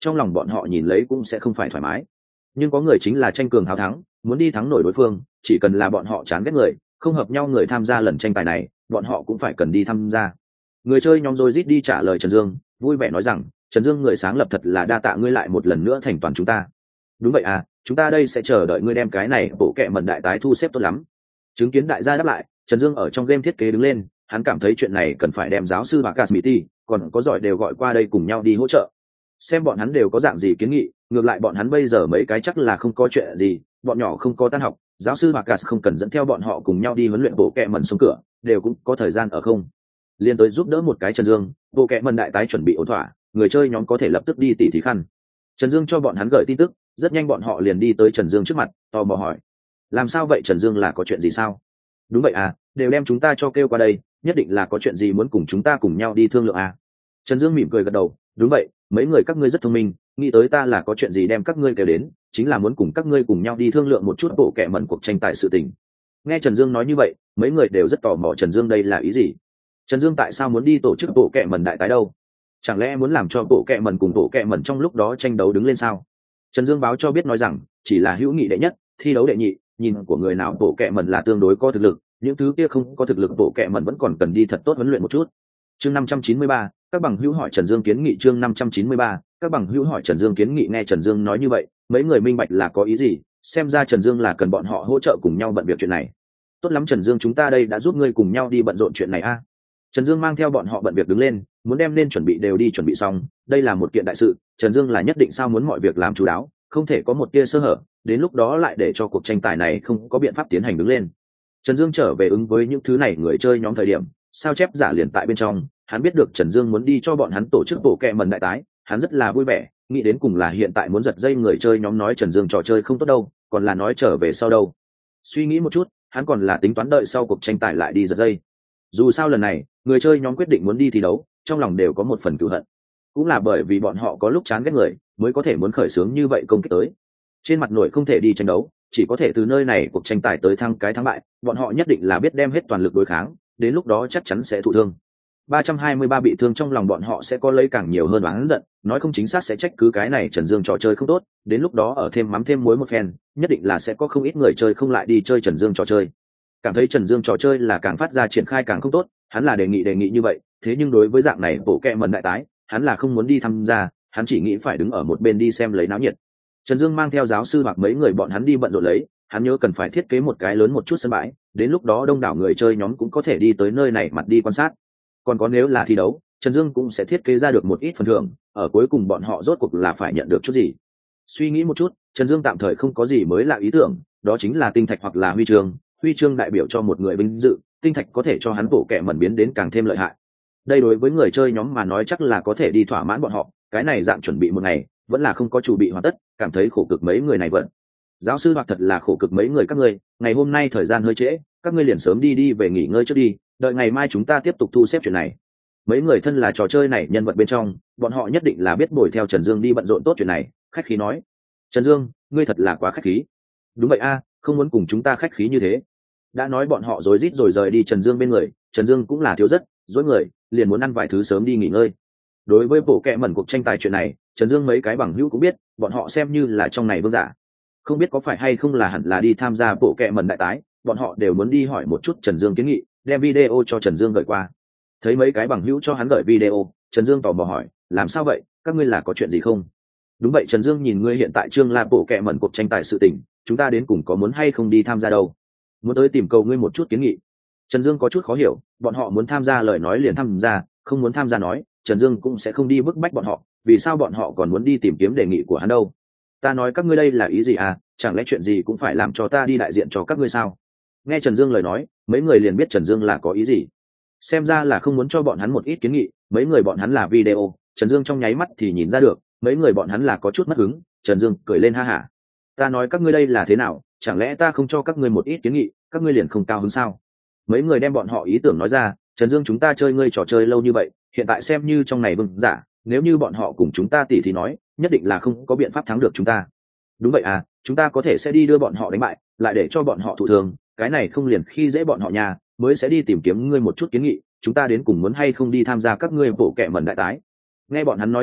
A: trong lòng bọn họ nhìn lấy cũng sẽ không phải thoải mái. Nhưng có người chính là tranh cường hào thắng, muốn đi thắng nổi đối phương, chỉ cần là bọn họ chán ghét người, không hợp nhau người tham gia lần tranh tài này, bọn họ cũng phải cần đi tham gia. Người chơi nhóm rồi rít đi trả lời Trần Dương, vui vẻ nói rằng, Trần Dương người sáng lập thật là đa tạ ngươi lại một lần nữa thành toàn chúng ta. Đúng vậy à, chúng ta đây sẽ chờ đợi ngươi đem cái này bộ kệ mẩn đại tái thu xếp tốt lắm. Chứng kiến đại gia đáp lại, Trần Dương ở trong game thiết kế đứng lên, hắn cảm thấy chuyện này cần phải đem giáo sư và Casmiti, còn có giỏi đều gọi qua đây cùng nhau đi hỗ trợ. Xem bọn hắn đều có dạng gì kiến nghị, ngược lại bọn hắn bây giờ mấy cái chắc là không có chuyện gì, bọn nhỏ không có tan học, giáo sư Marcus không cần dẫn theo bọn họ cùng nhau đi huấn luyện bộ kệ mẩn xuống cửa, đều cũng có thời gian ở không. Liên tới giúp đỡ một cái Trần Dương, bộ kệ mẩn đại tái chuẩn bị ổn thỏa, người chơi nhóm có thể lập tức đi tỉ thí khăn. Trần Dương cho bọn hắn gửi tin tức, rất nhanh bọn họ liền đi tới Trần Dương trước mặt, tò mò hỏi: làm sao vậy Trần Dương, là có chuyện gì sao? Đúng vậy à, đều đem chúng ta cho kêu qua đây, nhất định là có chuyện gì muốn cùng chúng ta cùng nhau đi thương lượng à. Trần Dương mỉm cười gật đầu, đúng vậy, mấy người các ngươi rất thông minh, nghĩ tới ta là có chuyện gì đem các ngươi kêu đến, chính là muốn cùng các ngươi cùng nhau đi thương lượng một chút bộ kệ mẩn cuộc tranh tài sự tình. Nghe Trần Dương nói như vậy, mấy người đều rất tò mò Trần Dương đây là ý gì. Trần Dương tại sao muốn đi tổ chức bộ kệ mẩn đại tái đâu? Chẳng lẽ muốn làm cho bộ kệ mẩn cùng bộ kệ mẩn trong lúc đó tranh đấu đứng lên sao? Trần Dương báo cho biết nói rằng, chỉ là hữu nghị đệ nhất, thi đấu đệ nhị, nhìn của người nào bộ kệ mẩn là tương đối có thực lực, những thứ kia không có thực lực bộ kệ mẩn vẫn còn cần đi thật tốt huấn luyện một chút. Chương 593, các bằng hữu hỏi Trần Dương kiến nghị. Chương 593, các bằng hữu hỏi Trần Dương kiến nghị. Nghe Trần Dương nói như vậy, mấy người minh bạch là có ý gì, xem ra Trần Dương là cần bọn họ hỗ trợ cùng nhau bận việc chuyện này. Tốt lắm Trần Dương, chúng ta đây đã giúp ngươi cùng nhau đi bận rộn chuyện này a. Trần Dương mang theo bọn họ bận việc đứng lên, muốn đem nên chuẩn bị đều đi chuẩn bị xong, đây là một kiện đại sự, Trần Dương là nhất định sao muốn mọi việc làm chú đáo, không thể có một tia sơ hở, đến lúc đó lại để cho cuộc tranh tài này không có biện pháp tiến hành đứng lên. Trần Dương trở về ứng với những thứ này người chơi nhóm thời điểm, sao chép giả liền tại bên trong, hắn biết được Trần Dương muốn đi cho bọn hắn tổ chức bộ kệ mẩn đại tái, hắn rất là vui vẻ, nghĩ đến cùng là hiện tại muốn giật dây người chơi nhóm nói Trần Dương trò chơi không tốt đâu, còn là nói trở về sau đâu. Suy nghĩ một chút, hắn còn là tính toán đợi sau cuộc tranh tài lại đi giật dây. Dù sao lần này, người chơi nhóm quyết định muốn đi thi đấu, trong lòng đều có một phần cửu hận. Cũng là bởi vì bọn họ có lúc chán ghét người, mới có thể muốn khởi xướng như vậy công kích tới. Trên mặt nội không thể đi tranh đấu, chỉ có thể từ nơi này cuộc tranh tài tới thăng cái thắng bại, bọn họ nhất định là biết đem hết toàn lực đối kháng, đến lúc đó chắc chắn sẽ thụ thương. 323 bị thương trong lòng bọn họ sẽ có lấy càng nhiều hơn oán giận, nói không chính xác sẽ trách cứ cái này Trần Dương trò chơi không tốt, đến lúc đó ở thêm mắm thêm muối một phen, nhất định là sẽ có không ít người chơi không lại đi chơi Trần Dương trò chơi. Cảm thấy Trần Dương trò chơi là càng phát ra triển khai càng không tốt, hắn là đề nghị như vậy, thế nhưng đối với dạng này bộ kệ mẩn đại tái, hắn là không muốn đi tham gia, hắn chỉ nghĩ phải đứng ở một bên đi xem lấy náo nhiệt. Trần Dương mang theo giáo sư hoặc mấy người bọn hắn đi bận rộn lấy, hắn nhớ cần phải thiết kế một cái lớn một chút sân bãi, đến lúc đó đông đảo người chơi nhóm cũng có thể đi tới nơi này mặt đi quan sát. Còn có nếu là thi đấu, Trần Dương cũng sẽ thiết kế ra được một ít phần thưởng, ở cuối cùng bọn họ rốt cuộc là phải nhận được chút gì. Suy nghĩ một chút, Trần Dương tạm thời không có gì mới lạ ý tưởng, đó chính là tinh thạch hoặc là huy chương đại biểu cho một người vinh dự, tinh thạch có thể cho hắn bộ kệ mẩn biến đến càng thêm lợi hại. Đây đối với người chơi nhóm mà nói chắc là có thể đi thỏa mãn bọn họ, cái này dạng chuẩn bị một ngày, vẫn là không có chủ bị hoàn tất, cảm thấy khổ cực mấy người này vẫn. Giáo sư hoặc thật là khổ cực mấy người các ngươi, ngày hôm nay thời gian hơi trễ, các ngươi liền sớm đi về nghỉ ngơi trước đi, đợi ngày mai chúng ta tiếp tục thu xếp chuyện này. Mấy người thân là trò chơi này nhân vật bên trong, bọn họ nhất định là biết bồi theo Trần Dương đi bận rộn tốt chuyện này, khách khí nói. Trần Dương, ngươi thật là quá khách khí. Đúng vậy a, không muốn cùng chúng ta khách khí như thế. Đã nói bọn họ rối rít rồi rời đi Trần Dương bên người, Trần Dương cũng là thiếu rất, dối người, liền muốn ăn vài thứ sớm đi nghỉ ngơi. Đối với bộ kệ mẩn cuộc tranh tài chuyện này, Trần Dương mấy cái bằng hữu cũng biết, bọn họ xem như là trong này vương giả. Không biết có phải hay không là hẳn là đi tham gia bộ kệ mẩn đại tái, bọn họ đều muốn đi hỏi một chút Trần Dương kiến nghị, đem video cho Trần Dương gửi qua. Thấy mấy cái bằng hữu cho hắn gửi video, Trần Dương tò mò hỏi, làm sao vậy, các ngươi là có chuyện gì không? Đúng vậy Trần Dương, nhìn ngươi hiện tại Trương là bộ kệ mẩn cuộc tranh tài sự tình, chúng ta đến cùng có muốn hay không đi tham gia đâu? Muốn tới tìm cầu ngươi một chút kiến nghị. Trần Dương có chút khó hiểu, bọn họ muốn tham gia lời nói liền tham gia, không muốn tham gia nói, Trần Dương cũng sẽ không đi bức bách bọn họ, vì sao bọn họ còn muốn đi tìm kiếm đề nghị của hắn đâu? Ta nói các ngươi đây là ý gì à, chẳng lẽ chuyện gì cũng phải làm cho ta đi đại diện cho các ngươi sao? Nghe Trần Dương lời nói, mấy người liền biết Trần Dương là có ý gì. Xem ra là không muốn cho bọn hắn một ít kiến nghị, mấy người bọn hắn là video, Trần Dương trong nháy mắt thì nhìn ra được, mấy người bọn hắn là có chút mất hứng, Trần Dương cười lên ha hả. Ta nói các ngươi đây là thế nào, chẳng lẽ ta không cho các ngươi một ít kiến nghị, các ngươi liền không cao hứng sao? Mấy người đem bọn họ ý tưởng nói ra, Trần Dương chúng ta chơi ngươi trò chơi lâu như vậy, hiện tại xem như trong này vương giả, nếu như bọn họ cùng chúng ta tỉ thì nói, nhất định là không có biện pháp thắng được chúng ta. Đúng vậy à, chúng ta có thể sẽ đi đưa bọn họ đánh bại, lại để cho bọn họ thụ thương, cái này không liền khi dễ bọn họ nhà, mới sẽ đi tìm kiếm ngươi một chút kiến nghị, chúng ta đến cùng muốn hay không đi tham gia các ngươi bộ kệ mẩn đại tái. Nghe bọn hắn nói như vậy,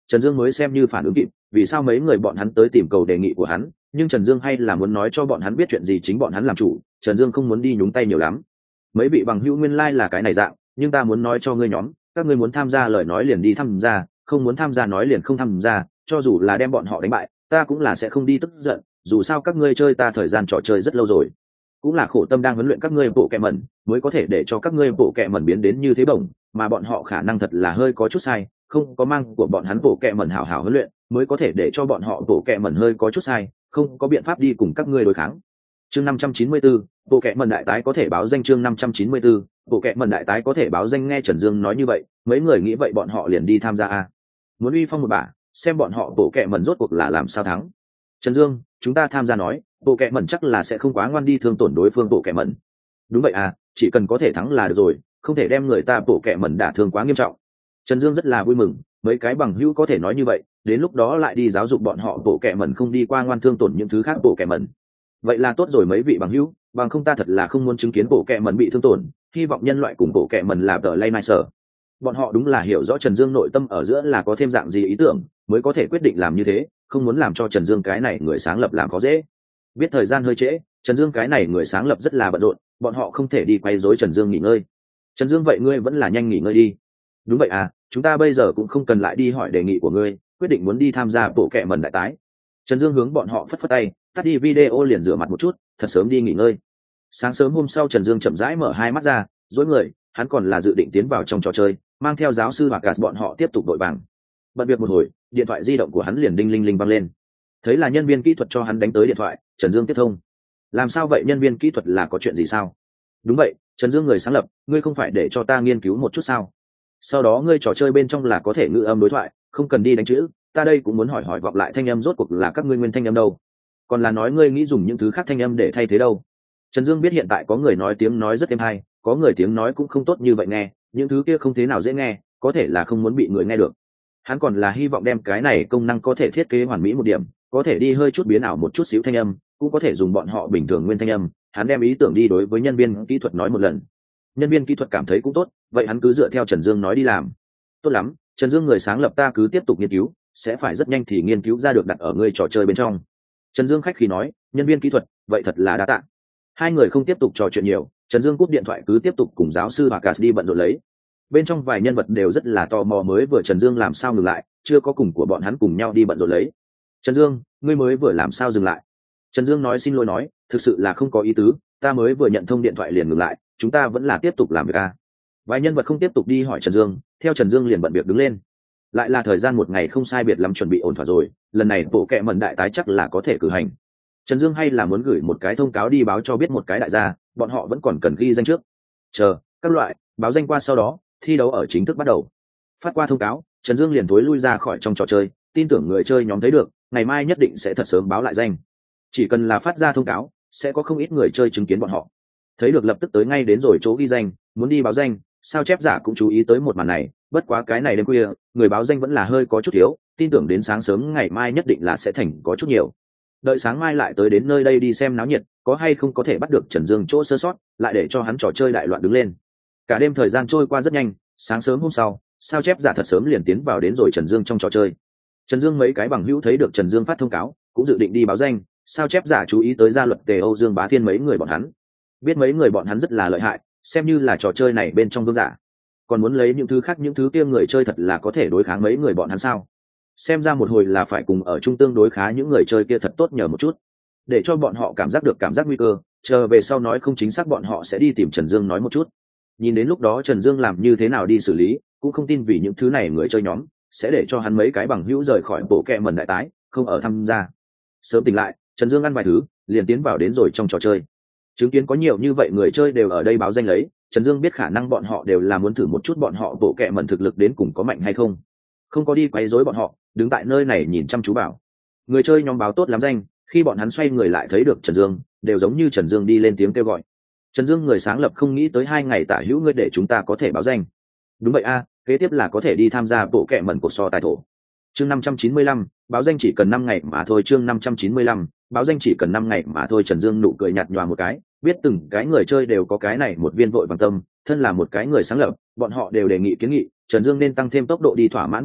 A: Trần Dương mới xem như phản ứng kịp vì sao mấy người bọn hắn tới tìm cầu đề nghị của hắn, nhưng Trần Dương hay là muốn nói cho bọn hắn biết chuyện gì chính bọn hắn làm chủ. Trần Dương không muốn đi nhúng tay nhiều lắm. Mấy vị bằng hữu nguyên lai、like、là cái này dạng, nhưng ta muốn nói cho ngươi nhóm, các ngươi muốn tham gia lời nói liền đi tham gia, không muốn tham gia nói liền không tham gia, cho dù là đem bọn họ đánh bại ta cũng là sẽ không đi tức giận, dù sao các ngươi chơi ta thời gian trò chơi rất lâu rồi, cũng là khổ tâm đang huấn luyện các ngươi bộ kẹ mẩn mới có thể để cho các ngươi bộ kẹ mẩn biến đến như thế bổng, mà bọn họ khả năng thật là hơi có chút sai, không có mang của bọn hắn bộ kẹ mẩn hảo hảo huấn luyện mới có thể để cho bọn họ bộ kẹ mẩn hơi có chút sai, không có biện pháp đi cùng các ngươi đối kháng. Chương 594, bộ kẹ mẩn đại tái có thể báo danh. Chương 594, bộ kẹ mẩn đại tái có thể báo danh. Nghe Trần Dương nói như vậy, mấy người nghĩ vậy bọn họ liền đi tham gia a, muốn uy phong một bả, xem bọn họ bộ kẹ mẩn rốt cuộc là làm sao thắng. Trần Dương, chúng ta tham gia nói, bộ kẹ mẩn chắc là sẽ không quá ngoan đi thương tổn đối phương bộ kẹ mẩn. Đúng vậy à, chỉ cần có thể thắng là được rồi, không thể đem người ta bộ kẹ mẩn đả thương quá nghiêm trọng. Trần Dương rất là vui mừng, mấy cái bằng hữu có thể nói như vậy, đến lúc đó lại đi giáo dục bọn họ bộ kẹ mẩn không đi qua ngoan thương tổn những thứ khác bộ kẹ mẩn. Vậy là tốt rồi mấy vị bằng hữu, bằng không ta thật là không muốn chứng kiến bộ kẹ mẩn bị thương tổn, hy vọng nhân loại cùng bộ kẹ mẩn là tờ lay mai sở. Bọn họ đúng là hiểu rõ Trần Dương nội tâm ở giữa là có thêm dạng gì ý tưởng mới có thể quyết định làm như thế, không muốn làm cho Trần Dương cái này người sáng lập làm khó dễ. Biết thời gian hơi trễ, Trần Dương cái này người sáng lập rất là bận rộn, bọn họ không thể đi quay rối Trần Dương nghỉ ngơi. Trần Dương, vậy ngươi vẫn là nhanh nghỉ ngơi đi. Đúng vậy à, chúng ta bây giờ cũng không cần lại đi hỏi đề nghị của ngươi, quyết định muốn đi tham gia bộ kẹ mẩn đại tái. Trần Dương hướng bọn họ phất phất tay, tắt đi video liền rửa mặt một chút, thật sớm đi nghỉ ngơi. Sáng sớm hôm sau Trần Dương chậm rãi mở hai mắt ra, duỗi người, hắn còn là dự định tiến vào trong trò chơi, mang theo giáo sư và cả bọn họ tiếp tục đội vàng. Bận việc một hồi, điện thoại di động của hắn liền đinh linh linh vang lên. Thấy là nhân viên kỹ thuật cho hắn đánh tới điện thoại, Trần Dương tiếp thông. Làm sao vậy, nhân viên kỹ thuật, là có chuyện gì sao? Đúng vậy, Trần Dương người sáng lập, ngươi không phải để cho ta nghiên cứu một chút sao? Sau đó ngươi trò chơi bên trong là có thể ngữ âm đối thoại, không cần đi đánh chữ, ta đây cũng muốn hỏi hỏi vọng lại thanh âm rốt cuộc là các ngươi nguyên thanh âm đâu? Còn là nói ngươi nghĩ dùng những thứ khác thanh âm để thay thế đâu? Trần Dương biết hiện tại có người nói tiếng nói rất êm hay, có người tiếng nói cũng không tốt như vậy nghe, những thứ kia không thế nào dễ nghe, có thể là không muốn bị người nghe được. Hắn còn là hy vọng đem cái này công năng có thể thiết kế hoàn mỹ một điểm, có thể đi hơi chút biến ảo một chút xíu thanh âm, cũng có thể dùng bọn họ bình thường nguyên thanh âm. Hắn đem ý tưởng đi đối với nhân viên kỹ thuật nói một lần. Nhân viên kỹ thuật cảm thấy cũng tốt, vậy hắn cứ dựa theo Trần Dương nói đi làm. Tốt lắm, Trần Dương người sáng lập, ta cứ tiếp tục nghiên cứu, sẽ phải rất nhanh thì nghiên cứu ra được đặt ở ngươi trò chơi bên trong. Trần Dương khách khí nói, nhân viên kỹ thuật, vậy thật là đa tạ. Hai người không tiếp tục trò chuyện nhiều, Trần Dương cúp điện thoại cứ tiếp tục cùng giáo sư Bacchus đi bận rộn lấy. Bên trong vài nhân vật đều rất là tò mò mới vừa Trần Dương làm sao ngừng lại, chưa có cùng của bọn hắn cùng nhau đi bận rộn lấy. Trần Dương, ngươi mới vừa làm sao dừng lại? Trần Dương nói xin lỗi nói, thực sự là không có ý tứ, ta mới vừa nhận thông điện thoại liền ngừng lại, chúng ta vẫn là tiếp tục làm việc a. Vài nhân vật không tiếp tục đi hỏi Trần Dương, theo Trần Dương liền bận việc đứng lên. Lại là thời gian một ngày không sai biệt lắm chuẩn bị ổn thỏa rồi, lần này bộ kệ mẩn đại tái chắc là có thể cử hành. Trần Dương hay là muốn gửi một cái thông cáo đi báo cho biết một cái đại gia, bọn họ vẫn còn cần ghi danh trước. Chờ các loại báo danh qua sau đó, thi đấu ở chính thức bắt đầu. Phát qua thông cáo, Trần Dương liền thối lui ra khỏi trong trò chơi, tin tưởng người chơi nhóm thấy được, ngày mai nhất định sẽ thật sớm báo lại danh. Chỉ cần là phát ra thông cáo, sẽ có không ít người chơi chứng kiến bọn họ. Thấy được lập tức tới ngay đến rồi chỗ ghi danh, muốn đi báo danh, sao chép giả cũng chú ý tới một màn này, bất quá cái này đêm khuya, người báo danh vẫn là hơi có chút thiếu, tin tưởng đến sáng sớm ngày mai nhất định là sẽ thành có chút nhiều. Đợi sáng mai lại tới đến nơi đây đi xem náo nhiệt, có hay không có thể bắt được Trần Dương chỗ sơ sót, lại để cho hắn trò chơi đại loạn đứng lên. Cả đêm thời gian trôi qua rất nhanh, sáng sớm hôm sau, sao chép giả thật sớm liền tiến vào đến rồi Trần Dương trong trò chơi. Trần Dương mấy cái bằng hữu thấy được Trần Dương phát thông cáo, cũng dự định đi báo danh, sao chép giả chú ý tới gia luật Tề Âu Dương Bá Thiên mấy người bọn hắn. Biết mấy người bọn hắn rất là lợi hại, xem như là trò chơi này bên trong vương giả. Còn muốn lấy những thứ khác, những thứ kia người chơi thật là có thể đối kháng mấy người bọn hắn sao? Xem ra một hồi là phải cùng ở trung tương đối khá những người chơi kia thật tốt nhờ một chút, để cho bọn họ cảm giác được cảm giác nguy cơ, chờ về sau nói không chính xác bọn họ sẽ đi tìm Trần Dương nói một chút. Nhìn đến lúc đó Trần Dương làm như thế nào đi xử lý, cũng không tin vì những thứ này người chơi nhóm sẽ để cho hắn mấy cái bằng hữu rời khỏi bộ kẹ mẩn đại tái, không ở tham gia. Sớm tỉnh lại, Trần Dương ăn vài thứ, liền tiến vào đến rồi trong trò chơi. Chứng kiến có nhiều như vậy người chơi đều ở đây báo danh lấy, Trần Dương biết khả năng bọn họ đều là muốn thử một chút bọn họ bộ kẹ mẩn thực lực đến cùng có mạnh hay không. Không có đi quấy rối bọn họ, đứng tại nơi này nhìn chăm chú bảo. Người chơi nhóm báo tốt lắm danh, khi bọn hắn xoay người lại thấy được Trần Dương, đều giống như Trần Dương đi lên tiếng kêu gọi. Trần Dương người sáng lập không nghĩ tới 2 ngày tả hữu ngươi để chúng ta có thể báo danh. Đúng vậy a, kế tiếp là có thể đi tham gia bộ kệ mẩn của so tài thổ. Chương 595, báo danh chỉ cần 5 ngày mà thôi. Chương 595, báo danh chỉ cần 5 ngày mà thôi. Trần Dương nụ cười nhạt nhòa một cái, biết từng cái người chơi đều có cái này một viên vội vàng tâm, thân là một cái người sáng lập, bọn họ đều đề nghị kiến nghị Trần Dương nên tăng thêm tốc độ đi thỏa mãn bọn họ,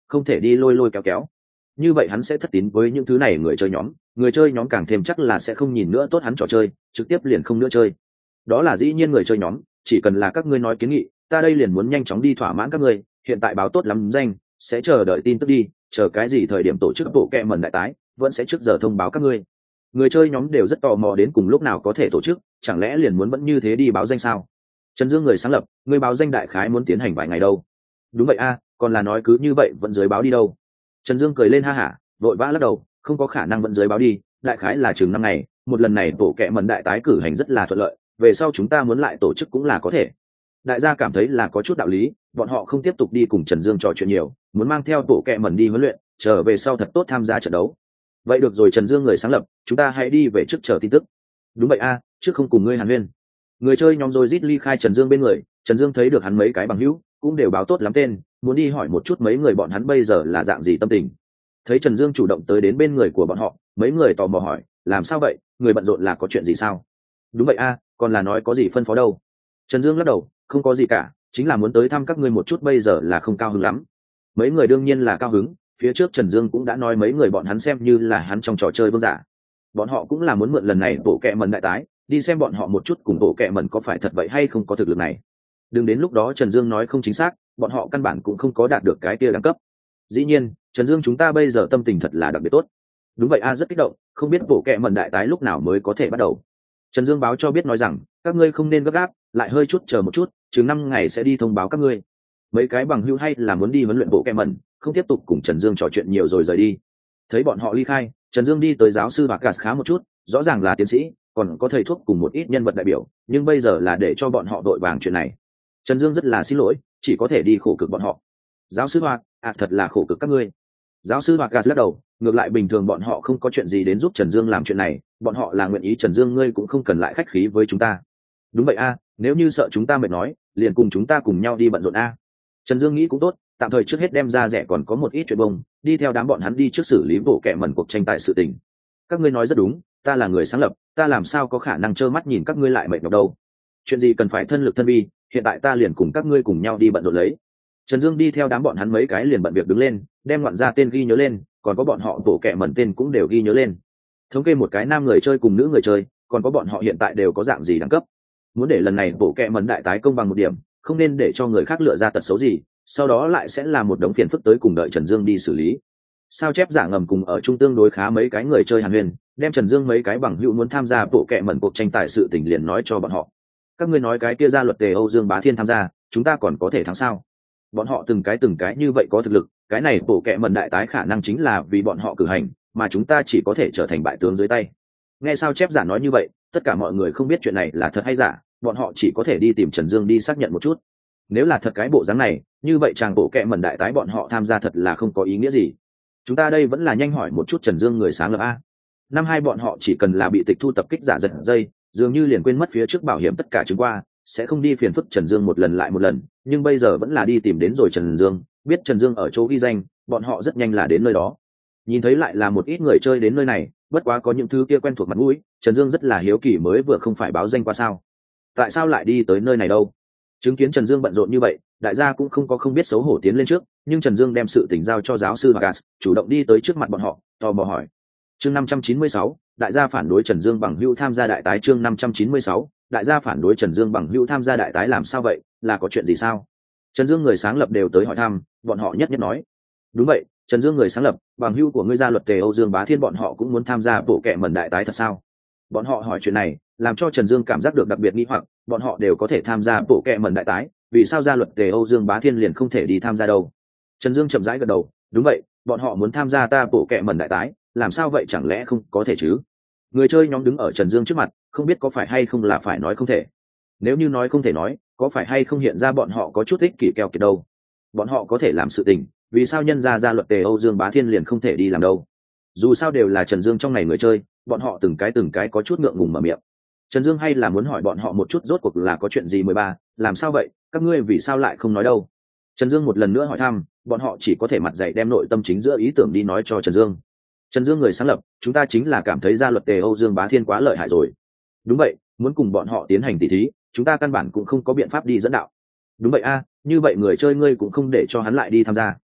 A: không thể đi lôi lôi kéo kéo. Như vậy hắn sẽ thất tín với những thứ này người chơi nhóm càng thêm chắc là sẽ không nhìn nữa tốt hắn trò chơi, trực tiếp liền không nữa chơi. Đó là dĩ nhiên người chơi nhóm, chỉ cần là các ngươi nói kiến nghị, ta đây liền muốn nhanh chóng đi thỏa mãn các ngươi, hiện tại báo tốt lắm danh, sẽ chờ đợi tin tức đi, chờ cái gì thời điểm tổ chức bộ kẹ mẩn đại tái, vẫn sẽ trước giờ thông báo các ngươi. Người chơi nhóm đều rất tò mò đến cùng lúc nào có thể tổ chức, chẳng lẽ liền muốn vẫn như thế đi báo danh sao? Trần Dương người sáng lập, người báo danh đại khái muốn tiến hành vài ngày đâu? Đúng vậy a, còn là nói cứ như vậy vẫn dưới báo đi đâu? Trần Dương cười lên ha hả, vội vã lắc đầu, không có khả năng vẫn dưới báo đi, đại khái là chừng 5 ngày, một lần này bộ kẹ mẩn đại tái cử hành rất là thuận lợi, về sau chúng ta muốn lại tổ chức cũng là có thể. Đại gia cảm thấy là có chút đạo lý, bọn họ không tiếp tục đi cùng Trần Dương trò chuyện nhiều, muốn mang theo bộ kẹ mẩn đi huấn luyện, trở về sau thật tốt tham gia trận đấu. Vậy được rồi Trần Dương người sáng lập, chúng ta hãy đi về trước chờ tin tức. Đúng vậy a, trước không cùng ngươi hàn huyên. Người chơi nhóm rồi rít ly khai Trần Dương bên người, Trần Dương thấy được hắn mấy cái bằng hữu, cũng đều báo tốt lắm tên, muốn đi hỏi một chút mấy người bọn hắn bây giờ là dạng gì tâm tình. Thấy Trần Dương chủ động tới đến bên người của bọn họ, mấy người tò mò hỏi, làm sao vậy, người bận rộn là có chuyện gì sao? Đúng vậy a, còn là nói có gì phân phó đâu. Trần Dương lắc đầu, không có gì cả, chính là muốn tới thăm các ngươi một chút, bây giờ là không cao hứng lắm. Mấy người đương nhiên là cao hứng, phía trước Trần Dương cũng đã nói mấy người bọn hắn xem như là hắn trong trò chơi vương giả. Bọn họ cũng là muốn mượn lần này bộ kẹ mẩn đại tái, đi xem bọn họ một chút cùng bộ kẹ mẩn có phải thật vậy hay không có thực lực này. Đừng đến lúc đó Trần Dương nói không chính xác, bọn họ căn bản cũng không có đạt được cái kia đẳng cấp. Dĩ nhiên, Trần Dương chúng ta bây giờ tâm tình thật là đặc biệt tốt. Đúng vậy a, rất kích động, không biết bộ kẹ mẩn đại tái lúc nào mới có thể bắt đầu. Trần Dương báo cho biết nói rằng, các ngươi không nên gấp gáp, lại hơi chút chờ một chút, chừng 5 ngày sẽ đi thông báo các ngươi. Mấy cái bằng hữu hay là muốn đi huấn luyện bộ kẹ mẩn, không tiếp tục cùng Trần Dương trò chuyện nhiều rồi rời đi. Thấy bọn họ ly khai, Trần Dương đi tới giáo sư Bạc Gạt khá một chút, rõ ràng là tiến sĩ, còn có thầy thuốc cùng một ít nhân vật đại biểu, nhưng bây giờ là để cho bọn họ đội vàng chuyện này. Trần Dương rất là xin lỗi, chỉ có thể đi khổ cực bọn họ. Giáo sư Bạc, thật là khổ cực các ngươi. Giáo sư Bạc Gạt lắc đầu, ngược lại bình thường bọn họ không có chuyện gì đến giúp Trần Dương làm chuyện này, bọn họ là nguyện ý Trần Dương ngươi cũng không cần lại khách khí với chúng ta. Đúng vậy a, nếu như sợ chúng ta mệt nói, liền cùng chúng ta cùng nhau đi bận rộn a. Trần Dương nghĩ cũng tốt, tạm thời trước hết đem ra rẻ còn có một ít chuyện bông, đi theo đám bọn hắn đi trước xử lý bộ kệ mẩn cuộc tranh tài sự tình. Các ngươi nói rất đúng, ta là người sáng lập, ta làm sao có khả năng trơ mắt nhìn các ngươi lại mệt nhọc đâu. Chuyện gì cần phải thân lực thân vi, hiện tại ta liền cùng các ngươi cùng nhau đi bận rộn lấy. Trần Dương đi theo đám bọn hắn mấy cái liền bận việc đứng lên, đem ngoạn gia tên ghi nhớ lên, còn có bọn họ bộ kệ mẩn tên cũng đều ghi nhớ lên. Thống kê một cái nam người chơi cùng nữ người chơi, còn có bọn họ hiện tại đều có dạng gì đẳng cấp. Muốn để lần này bộ kệ mẩn đại tái công bằng một điểm, không nên để cho người khác lựa ra tật xấu gì, sau đó lại sẽ là một đống phiền phức tới cùng đợi Trần Dương đi xử lý. Sao chép giả ngầm cùng ở trung tương đối khá mấy cái người chơi hàn huyền, đem Trần Dương mấy cái bằng hữu muốn tham gia bộ kệ mẩn cuộc tranh tài sự tình liền nói cho bọn họ. Các ngươi nói cái kia ra luật tề Âu Dương Bá Thiên tham gia, chúng ta còn có thể thắng sao? Bọn họ từng cái như vậy có thực lực, cái này bộ kệ mẩn đại tái khả năng chính là vì bọn họ cử hành, mà chúng ta chỉ có thể trở thành bại tướng dưới tay. Nghe sao chép giả nói như vậy, tất cả mọi người không biết chuyện này là thật hay giả, bọn họ chỉ có thể đi tìm Trần Dương đi xác nhận một chút. Nếu là thật cái bộ dáng này, như vậy chàng bộ kệ mẩn đại tái bọn họ tham gia thật là không có ý nghĩa gì. Chúng ta đây vẫn là nhanh hỏi một chút Trần Dương người sáng lập a. Năm hai bọn họ chỉ cần là bị tịch thu tập kích giả giật dây, dường như liền quên mất phía trước bảo hiểm tất cả chứng qua, sẽ không đi phiền phức Trần Dương một lần lại một lần, nhưng bây giờ vẫn là đi tìm đến rồi Trần Dương, biết Trần Dương ở chỗ ghi danh, bọn họ rất nhanh là đến nơi đó. Nhìn thấy lại là một ít người chơi đến nơi này, bất quá có những thứ kia quen thuộc mặt mũi, Trần Dương rất là hiếu kỳ mới vừa không phải báo danh qua sao? Tại sao lại đi tới nơi này đâu? Chứng kiến Trần Dương bận rộn như vậy, đại gia cũng không biết xấu hổ tiến lên trước, nhưng Trần Dương đem sự tình giao cho giáo sư Vargas, chủ động đi tới trước mặt bọn họ, tò mò hỏi. Chương 596, đại gia phản đối Trần Dương bằng hữu tham gia đại tái. Chương 596, đại gia phản đối Trần Dương bằng hữu tham gia đại tái làm sao vậy, là có chuyện gì sao? Trần Dương người sáng lập đều tới hỏi thăm, bọn họ nhất nhất nói. Đúng vậy, Trần Dương người sáng lập, bằng hữu của ngươi gia luật tề Âu Dương Bá Thiên bọn họ cũng muốn tham gia bộ kệ mẩn đại tái thật sao? Bọn họ hỏi chuyện này, làm cho Trần Dương cảm giác được đặc biệt nghi hoặc, bọn họ đều có thể tham gia bộ kệ mẩn đại tái, vì sao gia luật tề Âu Dương Bá Thiên liền không thể đi tham gia đâu? Trần Dương chậm rãi gật đầu, đúng vậy, bọn họ muốn tham gia ta bộ kệ mẩn đại tái, làm sao vậy chẳng lẽ không có thể chứ? Người chơi nhóm đứng ở Trần Dương trước mặt, không biết có phải hay không là phải nói không thể. Nếu như nói không thể nói, có phải hay không hiện ra bọn họ có chút ích kỷ keo kiệt đâu? Bọn họ có thể làm sự tình, vì sao nhân ra gia luật tề Âu Dương Bá Thiên liền không thể đi làm đâu? Dù sao đều là Trần Dương trong này người chơi, bọn họ từng cái có chút ngượng ngùng mở miệng. Trần Dương hay là muốn hỏi bọn họ một chút rốt cuộc là có chuyện gì 13, làm sao vậy, các ngươi vì sao lại không nói đâu? Trần Dương một lần nữa hỏi thăm, bọn họ chỉ có thể mặt dày đem nội tâm chính giữa ý tưởng đi nói cho Trần Dương. Trần Dương người sáng lập, chúng ta chính là cảm thấy gia luật tề Âu Dương Bá Thiên quá lợi hại rồi. Đúng vậy, muốn cùng bọn họ tiến hành tỷ thí, chúng ta căn bản cũng không có biện pháp đi dẫn đạo. Đúng vậy a, như vậy người chơi ngươi cũng không để cho hắn lại đi tham gia.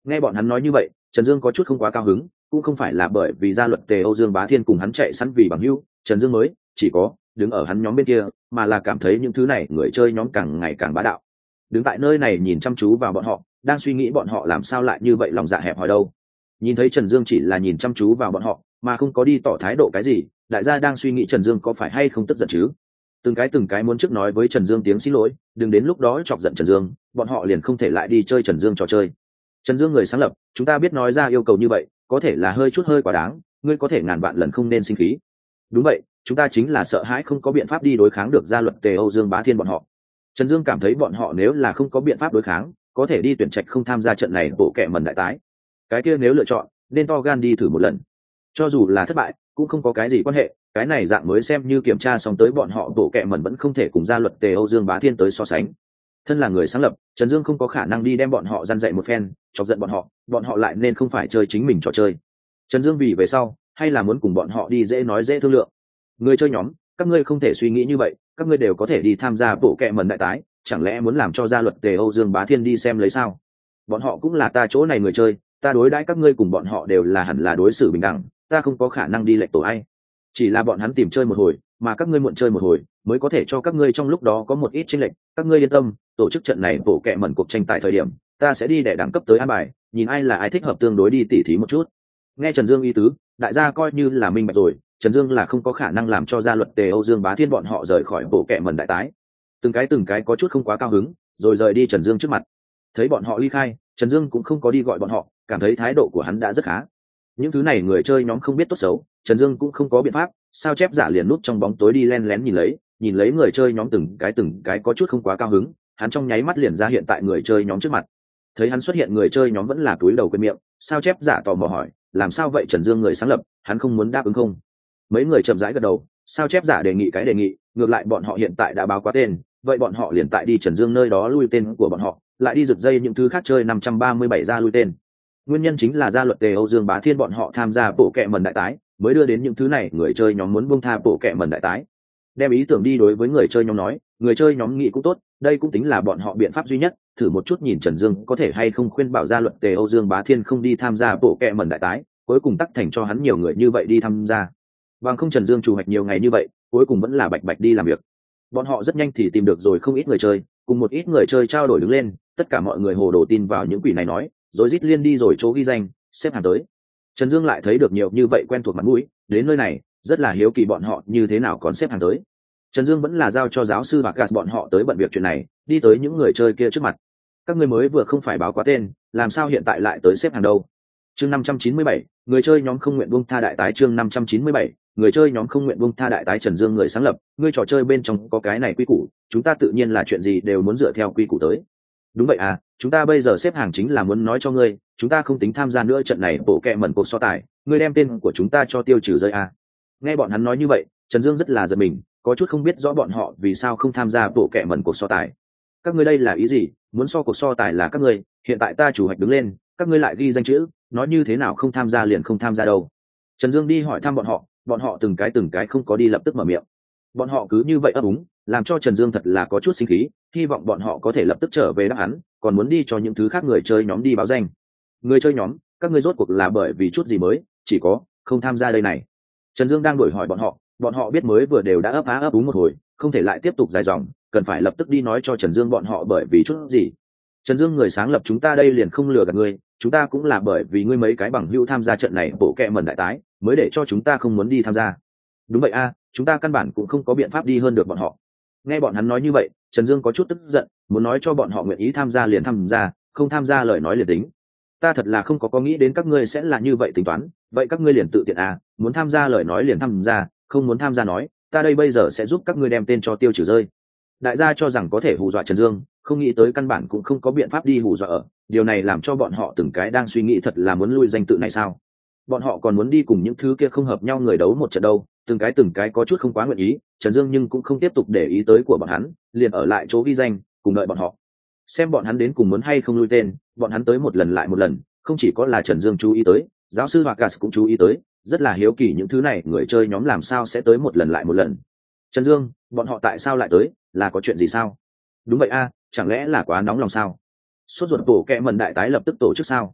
A: Nghe bọn hắn nói như vậy, Trần Dương có chút không quá cao hứng, cũng không phải là bởi vì gia luật Tề Âu Dương Bá Thiên cùng hắn chạy sẵn vì bằng hữu, Trần Dương mới chỉ có đứng ở hắn nhóm bên kia, mà là cảm thấy những thứ này người chơi nhóm càng ngày càng bá đạo. Đứng tại nơi này nhìn chăm chú vào bọn họ, đang suy nghĩ bọn họ làm sao lại như vậy lòng dạ hẹp hòi đâu. Nhìn thấy Trần Dương chỉ là nhìn chăm chú vào bọn họ, mà không có đi tỏ thái độ cái gì, đại gia đang suy nghĩ Trần Dương có phải hay không tức giận chứ. Từng cái muốn trước nói với Trần Dương tiếng xin lỗi, đừng đến lúc đó chọc giận Trần Dương, bọn họ liền không thể lại đi chơi Trần Dương trò chơi. Trần Dương người sáng lập, chúng ta biết nói ra yêu cầu như vậy, có thể là hơi quá đáng, ngươi có thể ngàn vạn lần không nên sinh khí. Đúng vậy, chúng ta chính là sợ hãi không có biện pháp đi đối kháng được gia luật Tề Âu Dương Bá Thiên bọn họ. Trần Dương cảm thấy bọn họ nếu là không có biện pháp đối kháng, có thể đi tuyển trạch không tham gia trận này bộ kệ mẩn đại tái. Cái kia nếu lựa chọn, nên to gan đi thử một lần. Cho dù là thất bại, cũng không có cái gì quan hệ, cái này dạng mới xem như kiểm tra xong tới bọn họ bộ kệ mẩn vẫn không thể cùng gia luật Tề Âu Dương Bá Thiên tới so sánh. Thân là người sáng lập, Trần Dương không có khả năng đi đem bọn họ răn dạy một phen, chọc giận bọn họ lại nên không phải chơi chính mình trò chơi. Trần Dương vì về sau, hay là muốn cùng bọn họ đi dễ nói dễ thương lượng. Người chơi nhóm, các ngươi không thể suy nghĩ như vậy, các ngươi đều có thể đi tham gia bộ kệ mẩn đại tái, chẳng lẽ muốn làm cho gia luật Tề Âu Dương Bá Thiên đi xem lấy sao? Bọn họ cũng là ta chỗ này người chơi, ta đối đãi các ngươi cùng bọn họ đều là hẳn là đối xử bình đẳng, ta không có khả năng đi lệch tổ ai. Chỉ là bọn hắn tìm chơi một hồi, mà các ngươi muộn chơi một hồi, mới có thể cho các ngươi trong lúc đó có một ít chênh lệch, các ngươi yên tâm, tổ chức trận này bộ kệ mẩn cuộc tranh tài thời điểm, ta sẽ đi để đẳng cấp tới an bài, nhìn ai là ai thích hợp tương đối đi tỉ thí một chút. Nghe Trần Dương ý tứ, đại gia coi như là minh bạch rồi, Trần Dương là không có khả năng làm cho gia luật Tề Âu Dương Bá Thiên bọn họ rời khỏi bộ kệ mẩn đại tái. Từng cái có chút không quá cao hứng, rồi rời đi Trần Dương trước mặt. Thấy bọn họ ly khai, Trần Dương cũng không có đi gọi bọn họ, cảm thấy thái độ của hắn đã rất khá. Những thứ này người chơi nhóm không biết tốt xấu, Trần Dương cũng không có biện pháp, sao chép giả liền núp trong bóng tối đi len lén nhìn lấy người chơi nhóm từng cái có chút không quá cao hứng, hắn trong nháy mắt liền ra hiện tại người chơi nhóm trước mặt. Thấy hắn xuất hiện, người chơi nhóm vẫn là túi đầu quên miệng, sao chép giả tò mò hỏi, làm sao vậy Trần Dương người sáng lập, hắn không muốn đáp ứng không? Mấy người chậm rãi gật đầu, sao chép giả đề nghị, ngược lại bọn họ hiện tại đã báo quá tên, vậy bọn họ liền tại đi Trần Dương nơi đó lui tên của bọn họ, lại đi giật dây những thứ khác chơi 537 ra lui tên. Nguyên nhân chính là gia luật Tề Âu Dương Bá Thiên bọn họ tham gia bộ kệ mẩn đại tái, mới đưa đến những thứ này người chơi nhóm muốn buông tha bộ kệ mẩn đại tái. Đem ý tưởng đi đối với người chơi nhóm nói, người chơi nhóm nghĩ cũng tốt, đây cũng tính là bọn họ biện pháp duy nhất, thử một chút nhìn Trần Dương có thể hay không khuyên bảo gia luật Tề Âu Dương Bá Thiên không đi tham gia bộ kệ mẩn đại tái, cuối cùng tắc thành cho hắn nhiều người như vậy đi tham gia. Bằng không Trần Dương chủ hoạch nhiều ngày như vậy, cuối cùng vẫn là bạch bạch đi làm việc. Bọn họ rất nhanh thì tìm được rồi không ít người chơi, cùng một ít người chơi trao đổi đứng lên, tất cả mọi người hồ đồ tin vào những quỷ này nói, rồi rít liên đi rồi chỗ ghi danh, xếp hàng tới. Trần Dương lại thấy được nhiều như vậy quen thuộc mặt mũi, đến nơi này, rất là hiếu kỳ bọn họ như thế nào còn xếp hàng tới. Trần Dương vẫn là giao cho giáo sư Bạc Gạt bọn họ tới bận việc chuyện này, đi tới những người chơi kia trước mặt. Các ngươi mới vừa không phải báo quá tên, làm sao hiện tại lại tới xếp hàng đâu? Chương 597, người chơi nhóm không nguyện buông tha đại tái. Chương 597, người chơi nhóm không nguyện buông tha đại tái. Trần Dương người sáng lập, ngươi trò chơi bên trong có cái này quy củ, chúng ta tự nhiên là chuyện gì đều muốn dựa theo quy củ tới. Đúng vậy à, chúng ta bây giờ xếp hàng chính là muốn nói cho ngươi, chúng ta không tính tham gia nữa trận này bộ kệ mẩn cuộc so tài, ngươi đem tên của chúng ta cho tiêu trừ rơi à. Nghe bọn hắn nói như vậy, Trần Dương rất là giật mình, có chút không biết rõ bọn họ vì sao không tham gia bộ kệ mẩn cuộc so tài. Các ngươi đây là ý gì? Muốn so cuộc so tài là các ngươi, hiện tại ta chủ hoạch đứng lên, các ngươi lại ghi danh chữ, nói như thế nào không tham gia liền không tham gia đâu. Trần Dương đi hỏi thăm bọn họ từng cái không có đi lập tức mở miệng. Bọn họ cứ như vậy ấp úng, làm cho Trần Dương thật là có chút sinh khí, hy vọng bọn họ có thể lập tức trở về đáp án, còn muốn đi cho những thứ khác người chơi nhóm đi báo danh. Người chơi nhóm, các ngươi rốt cuộc là bởi vì chút gì mới, chỉ có không tham gia đây này. Trần Dương đang đổi hỏi bọn họ biết mới vừa đều đã ấp úng một hồi, không thể lại tiếp tục dài dòng, cần phải lập tức đi nói cho Trần Dương bọn họ bởi vì chút gì. Trần Dương người sáng lập, chúng ta đây liền không lừa gạt ngươi, chúng ta cũng là bởi vì ngươi mấy cái bằng hữu tham gia trận này bộ kệ mẩn đại tái, mới để cho chúng ta không muốn đi tham gia. Đúng vậy a, chúng ta căn bản cũng không có biện pháp đi hơn được bọn họ. Nghe bọn hắn nói như vậy, Trần Dương có chút tức giận, muốn nói cho bọn họ nguyện ý tham gia liền tham gia, không tham gia lời nói liền tính. Ta thật là không có nghĩ đến các ngươi sẽ là như vậy tính toán, vậy các ngươi liền tự tiện à, muốn tham gia lời nói liền tham gia, không muốn tham gia nói, ta đây bây giờ sẽ giúp các ngươi đem tên cho tiêu trừ rơi. Đại gia cho rằng có thể hù dọa Trần Dương, không nghĩ tới căn bản cũng không có biện pháp đi hù dọa ở, điều này làm cho bọn họ từng cái đang suy nghĩ thật là muốn lui danh tự này sao? Bọn họ còn muốn đi cùng những thứ kia không hợp nhau người đấu một trận đâu, từng cái có chút không quá nguyện ý. Trần Dương nhưng cũng không tiếp tục để ý tới của bọn hắn, liền ở lại chỗ ghi danh, cùng đợi bọn họ. Xem bọn hắn đến cùng muốn hay không lui tên, bọn hắn tới một lần lại một lần, không chỉ có là Trần Dương chú ý tới, giáo sư Vargas cũng chú ý tới, rất là hiếu kỳ những thứ này người chơi nhóm làm sao sẽ tới một lần lại một lần. Trần Dương, bọn họ tại sao lại tới, là có chuyện gì sao? Đúng vậy a, chẳng lẽ là quá nóng lòng sao? Sốt ruột bộ kệ mẩn đại tái lập tức tổ chức sao?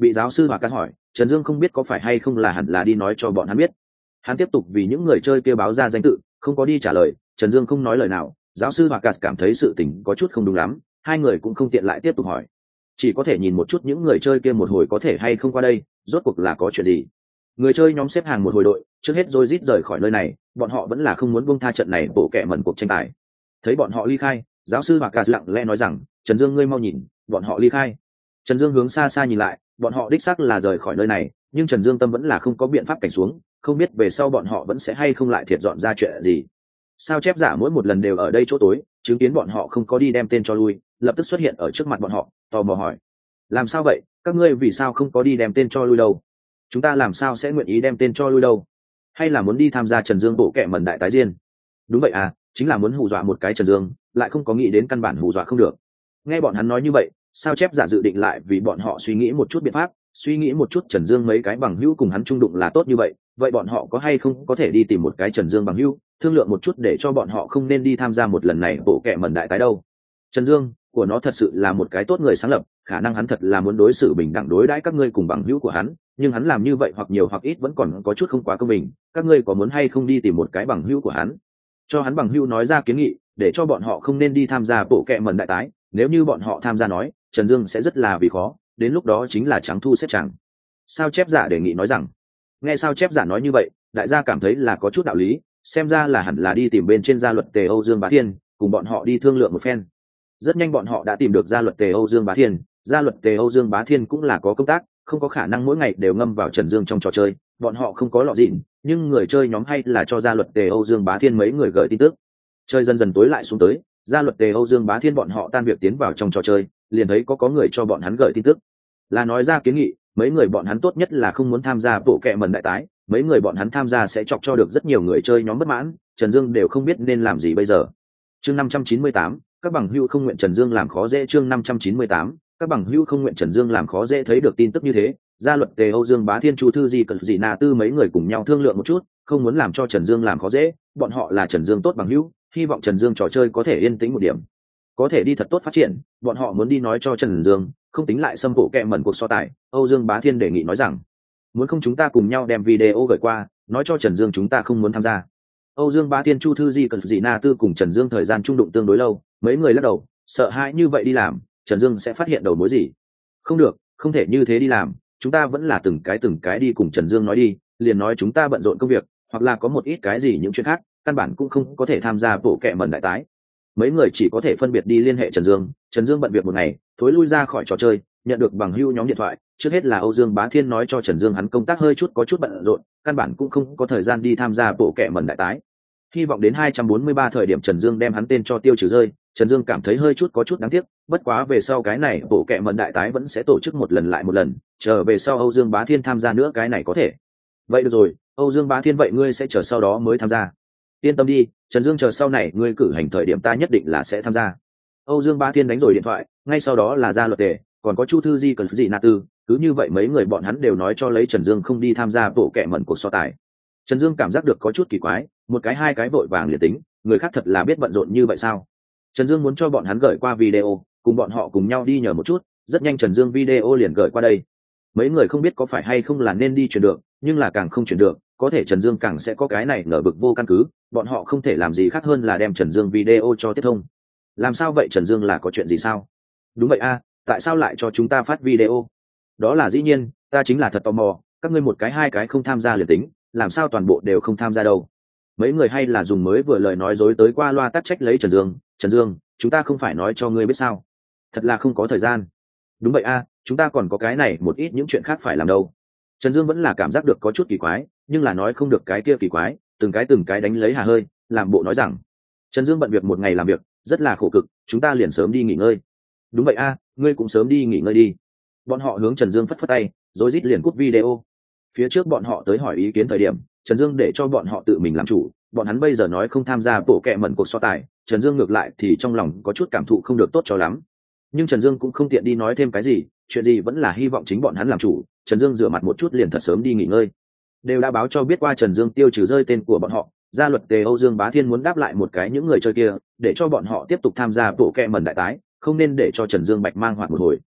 A: bị giáo sư Hoạt Cát hỏi, Trần Dương không biết có phải hay không là hẳn là đi nói cho bọn hắn biết. Hắn tiếp tục vì những người chơi kia báo ra danh tự, không có đi trả lời. Trần Dương không nói lời nào. Giáo sư Hoạt Cát cảm thấy sự tình có chút không đúng lắm, hai người cũng không tiện lại tiếp tục hỏi, chỉ có thể nhìn một chút những người chơi kia một hồi có thể hay không qua đây, rốt cuộc là có chuyện gì. Người chơi nhóm xếp hàng một hồi đội, trước hết rồi rít rời khỏi nơi này, bọn họ vẫn là không muốn buông tha trận này bộ kệ mẩn cuộc tranh tài. Thấy bọn họ ly khai, giáo sư Hoạt Cát lặng lẽ nói rằng, Trần Dương ngươi mau nhìn, bọn họ ly khai. Trần Dương hướng xa xa nhìn lại, bọn họ đích xác là rời khỏi nơi này, nhưng Trần Dương tâm vẫn là không có biện pháp cảnh xuống, không biết về sau bọn họ vẫn sẽ hay không lại thiệt dọn ra chuyện gì. Sao chép giả mỗi một lần đều ở đây chỗ tối, chứng kiến bọn họ không có đi đem tên cho lui, lập tức xuất hiện ở trước mặt bọn họ, tò mò hỏi, làm sao vậy, các ngươi vì sao không có đi đem tên cho lui đâu? Chúng ta làm sao sẽ nguyện ý đem tên cho lui đâu? Hay là muốn đi tham gia Trần Dương bộ kệ mẩn đại tái diên? Đúng vậy à, chính là muốn hù dọa một cái Trần Dương, lại không có nghĩ đến căn bản hù dọa không được. Nghe bọn hắn nói như vậy, sao chép giả dự định lại vì bọn họ suy nghĩ một chút biện pháp, suy nghĩ một chút Trần Dương mấy cái bằng hữu cùng hắn chung đụng là tốt như vậy, vậy bọn họ có hay không có thể đi tìm một cái Trần Dương bằng hữu, thương lượng một chút để cho bọn họ không nên đi tham gia một lần này bộ kệ mẩn đại tái đâu. Trần Dương của nó thật sự là một cái tốt người sáng lập, khả năng hắn thật là muốn đối xử bình đẳng đối đãi các ngươi cùng bằng hữu của hắn, nhưng hắn làm như vậy hoặc nhiều hoặc ít vẫn còn có chút không quá công bình. Các ngươi có muốn hay không đi tìm một cái bằng hữu của hắn, cho hắn bằng hữu nói ra kiến nghị, để cho bọn họ không nên đi tham gia bộ kệ mẩn đại tái. Nếu như bọn họ tham gia nói, Trần Dương sẽ rất là vì khó, đến lúc đó chính là trắng thu xếp chẳng. Sao chép giả đề nghị nói rằng, nghe sao chép giả nói như vậy, đại gia cảm thấy là có chút đạo lý, xem ra là hẳn là đi tìm bên trên gia luật Tề Âu Dương Bá Thiên, cùng bọn họ đi thương lượng một phen. Rất nhanh bọn họ đã tìm được gia luật Tề Âu Dương Bá Thiên. Gia luật Tề Âu Dương Bá Thiên cũng là có công tác, không có khả năng mỗi ngày đều ngâm vào Trần Dương trong trò chơi, bọn họ không có lọ dịn, nhưng người chơi nhóm hay là cho gia luật Tề Âu Dương Bá Thiên mấy người gửi tin tức. Chơi dần dần tối lại xuống tới, gia luật Tề Âu Dương Bá Thiên bọn họ tan việc tiến vào trong trò chơi, liền thấy có người cho bọn hắn gửi tin tức, là nói ra kiến nghị, mấy người bọn hắn tốt nhất là không muốn tham gia bộ kệ mẩn đại tái, mấy người bọn hắn tham gia sẽ chọc cho được rất nhiều người chơi nhóm bất mãn, Trần Dương đều không biết nên làm gì bây giờ. Chương 598, các bằng hữu không nguyện Trần Dương làm khó dễ. Chương 598, các bằng hữu không nguyện Trần Dương làm khó dễ. Thấy được tin tức như thế, gia luật Tề Âu Dương Bá Thiên, Chu Thư Di, Cẩn Dị Na Tư mấy người cùng nhau thương lượng một chút, không muốn làm cho Trần Dương làm khó dễ, bọn họ là Trần Dương tốt bằng hữu, hy vọng Trần Dương trò chơi có thể yên tĩnh một điểm, có thể đi thật tốt phát triển, bọn họ muốn đi nói cho Trần Dương, không tính lại xâm bộ kệ mẩn cuộc so tài. Âu Dương Bá Thiên đề nghị nói rằng, muốn không chúng ta cùng nhau đem video gửi qua, nói cho Trần Dương chúng ta không muốn tham gia. Âu Dương Bá Thiên, Chu Thư Di, Cẩn Dị Na Tư cùng Trần Dương thời gian chung đụng tương đối lâu, mấy người lắc đầu, sợ hãi như vậy đi làm, Trần Dương sẽ phát hiện đầu mối gì. Không được, không thể như thế đi làm, chúng ta vẫn là từng cái đi cùng Trần Dương nói đi, liền nói chúng ta bận rộn công việc, hoặc là có một ít cái gì những chuyện khác, căn bản cũng không có thể tham gia bộ kệ mẩn đại tái. Mấy người chỉ có thể phân biệt đi liên hệ Trần Dương. Trần Dương bận việc một ngày, thối lui ra khỏi trò chơi, nhận được bằng hữu nhóm điện thoại, trước hết là Âu Dương Bá Thiên nói cho Trần Dương hắn công tác hơi có chút bận rộn, căn bản cũng không có thời gian đi tham gia bộ kệ mẩn đại tái. Hy vọng đến 243 thời điểm Trần Dương đem hắn tên cho tiêu trừ rơi. Trần Dương cảm thấy hơi có chút đáng tiếc, bất quá về sau cái này bộ kệ mẩn đại tái vẫn sẽ tổ chức một lần lại một lần, chờ về sau Âu Dương Bá Thiên tham gia nữa cái này có thể. Vậy được rồi, Âu Dương Bá Thiên, vậy ngươi sẽ chờ sau đó mới tham gia. Yên tâm đi, Trần Dương, chờ sau này ngươi cử hành thời điểm ta nhất định là sẽ tham gia. Âu Dương Bá Thiên đánh rồi điện thoại, ngay sau đó là gia luật Tề, còn có Chu Thư Di, Cẩn Dị Na Tư, cứ như vậy mấy người bọn hắn đều nói cho lấy Trần Dương không đi tham gia bộ kệ mẩn cuộc so tài. Trần Dương cảm giác được có chút kỳ quái, một cái hai cái vội vàng liền tính, người khác thật là biết bận rộn như vậy sao? Trần Dương muốn cho bọn hắn gửi qua video, cùng bọn họ cùng nhau đi nhờ một chút, rất nhanh Trần Dương video liền gửi qua đây. Mấy người không biết có phải hay không là nên đi chuyển được, nhưng là càng không chuyển được, có thể Trần Dương càng sẽ có cái này nở bực vô căn cứ, bọn họ không thể làm gì khác hơn là đem Trần Dương video cho tiếp thông. Làm sao vậy Trần Dương, là có chuyện gì sao? Đúng vậy a, tại sao lại cho chúng ta phát video? Đó là dĩ nhiên, ta chính là thật tò mò, các ngươi một cái hai cái không tham gia liền tính, làm sao toàn bộ đều không tham gia đâu? Mấy người hay là dùng mới vừa lời nói dối tới qua loa tắc trách lấy Trần Dương. Trần Dương, chúng ta không phải nói cho ngươi biết sao? Thật là không có thời gian. Đúng vậy a, chúng ta còn có cái này một ít những chuyện khác phải làm đâu. Trần Dương vẫn là cảm giác được có chút kỳ quái, nhưng là nói không được cái kia kỳ quái, từng cái đánh lấy hà hơi, làm bộ nói rằng Trần Dương bận việc một ngày làm việc, rất là khổ cực, chúng ta liền sớm đi nghỉ ngơi. Đúng vậy a, ngươi cũng sớm đi nghỉ ngơi đi. Bọn họ hướng Trần Dương phất phất tay, rồi rít liền cúp video. Phía trước bọn họ tới hỏi ý kiến thời điểm, Trần Dương để cho bọn họ tự mình làm chủ, bọn hắn bây giờ nói không tham gia bộ kệ mẩn cuộc so tài, Trần Dương ngược lại thì trong lòng có chút cảm thụ không được tốt cho lắm. Nhưng Trần Dương cũng không tiện đi nói thêm cái gì, chuyện gì vẫn là hy vọng chính bọn hắn làm chủ. Trần Dương rửa mặt một chút liền thật sớm đi nghỉ ngơi. Đều đã báo cho biết qua Trần Dương tiêu trừ rơi tên của bọn họ, gia luật Tề Âu Dương Bá Thiên muốn đáp lại một cái những người chơi kia, để cho bọn họ tiếp tục tham gia bộ kệ mẩn đại tái, không nên để cho Trần Dương bạch mang hoạt một hồi.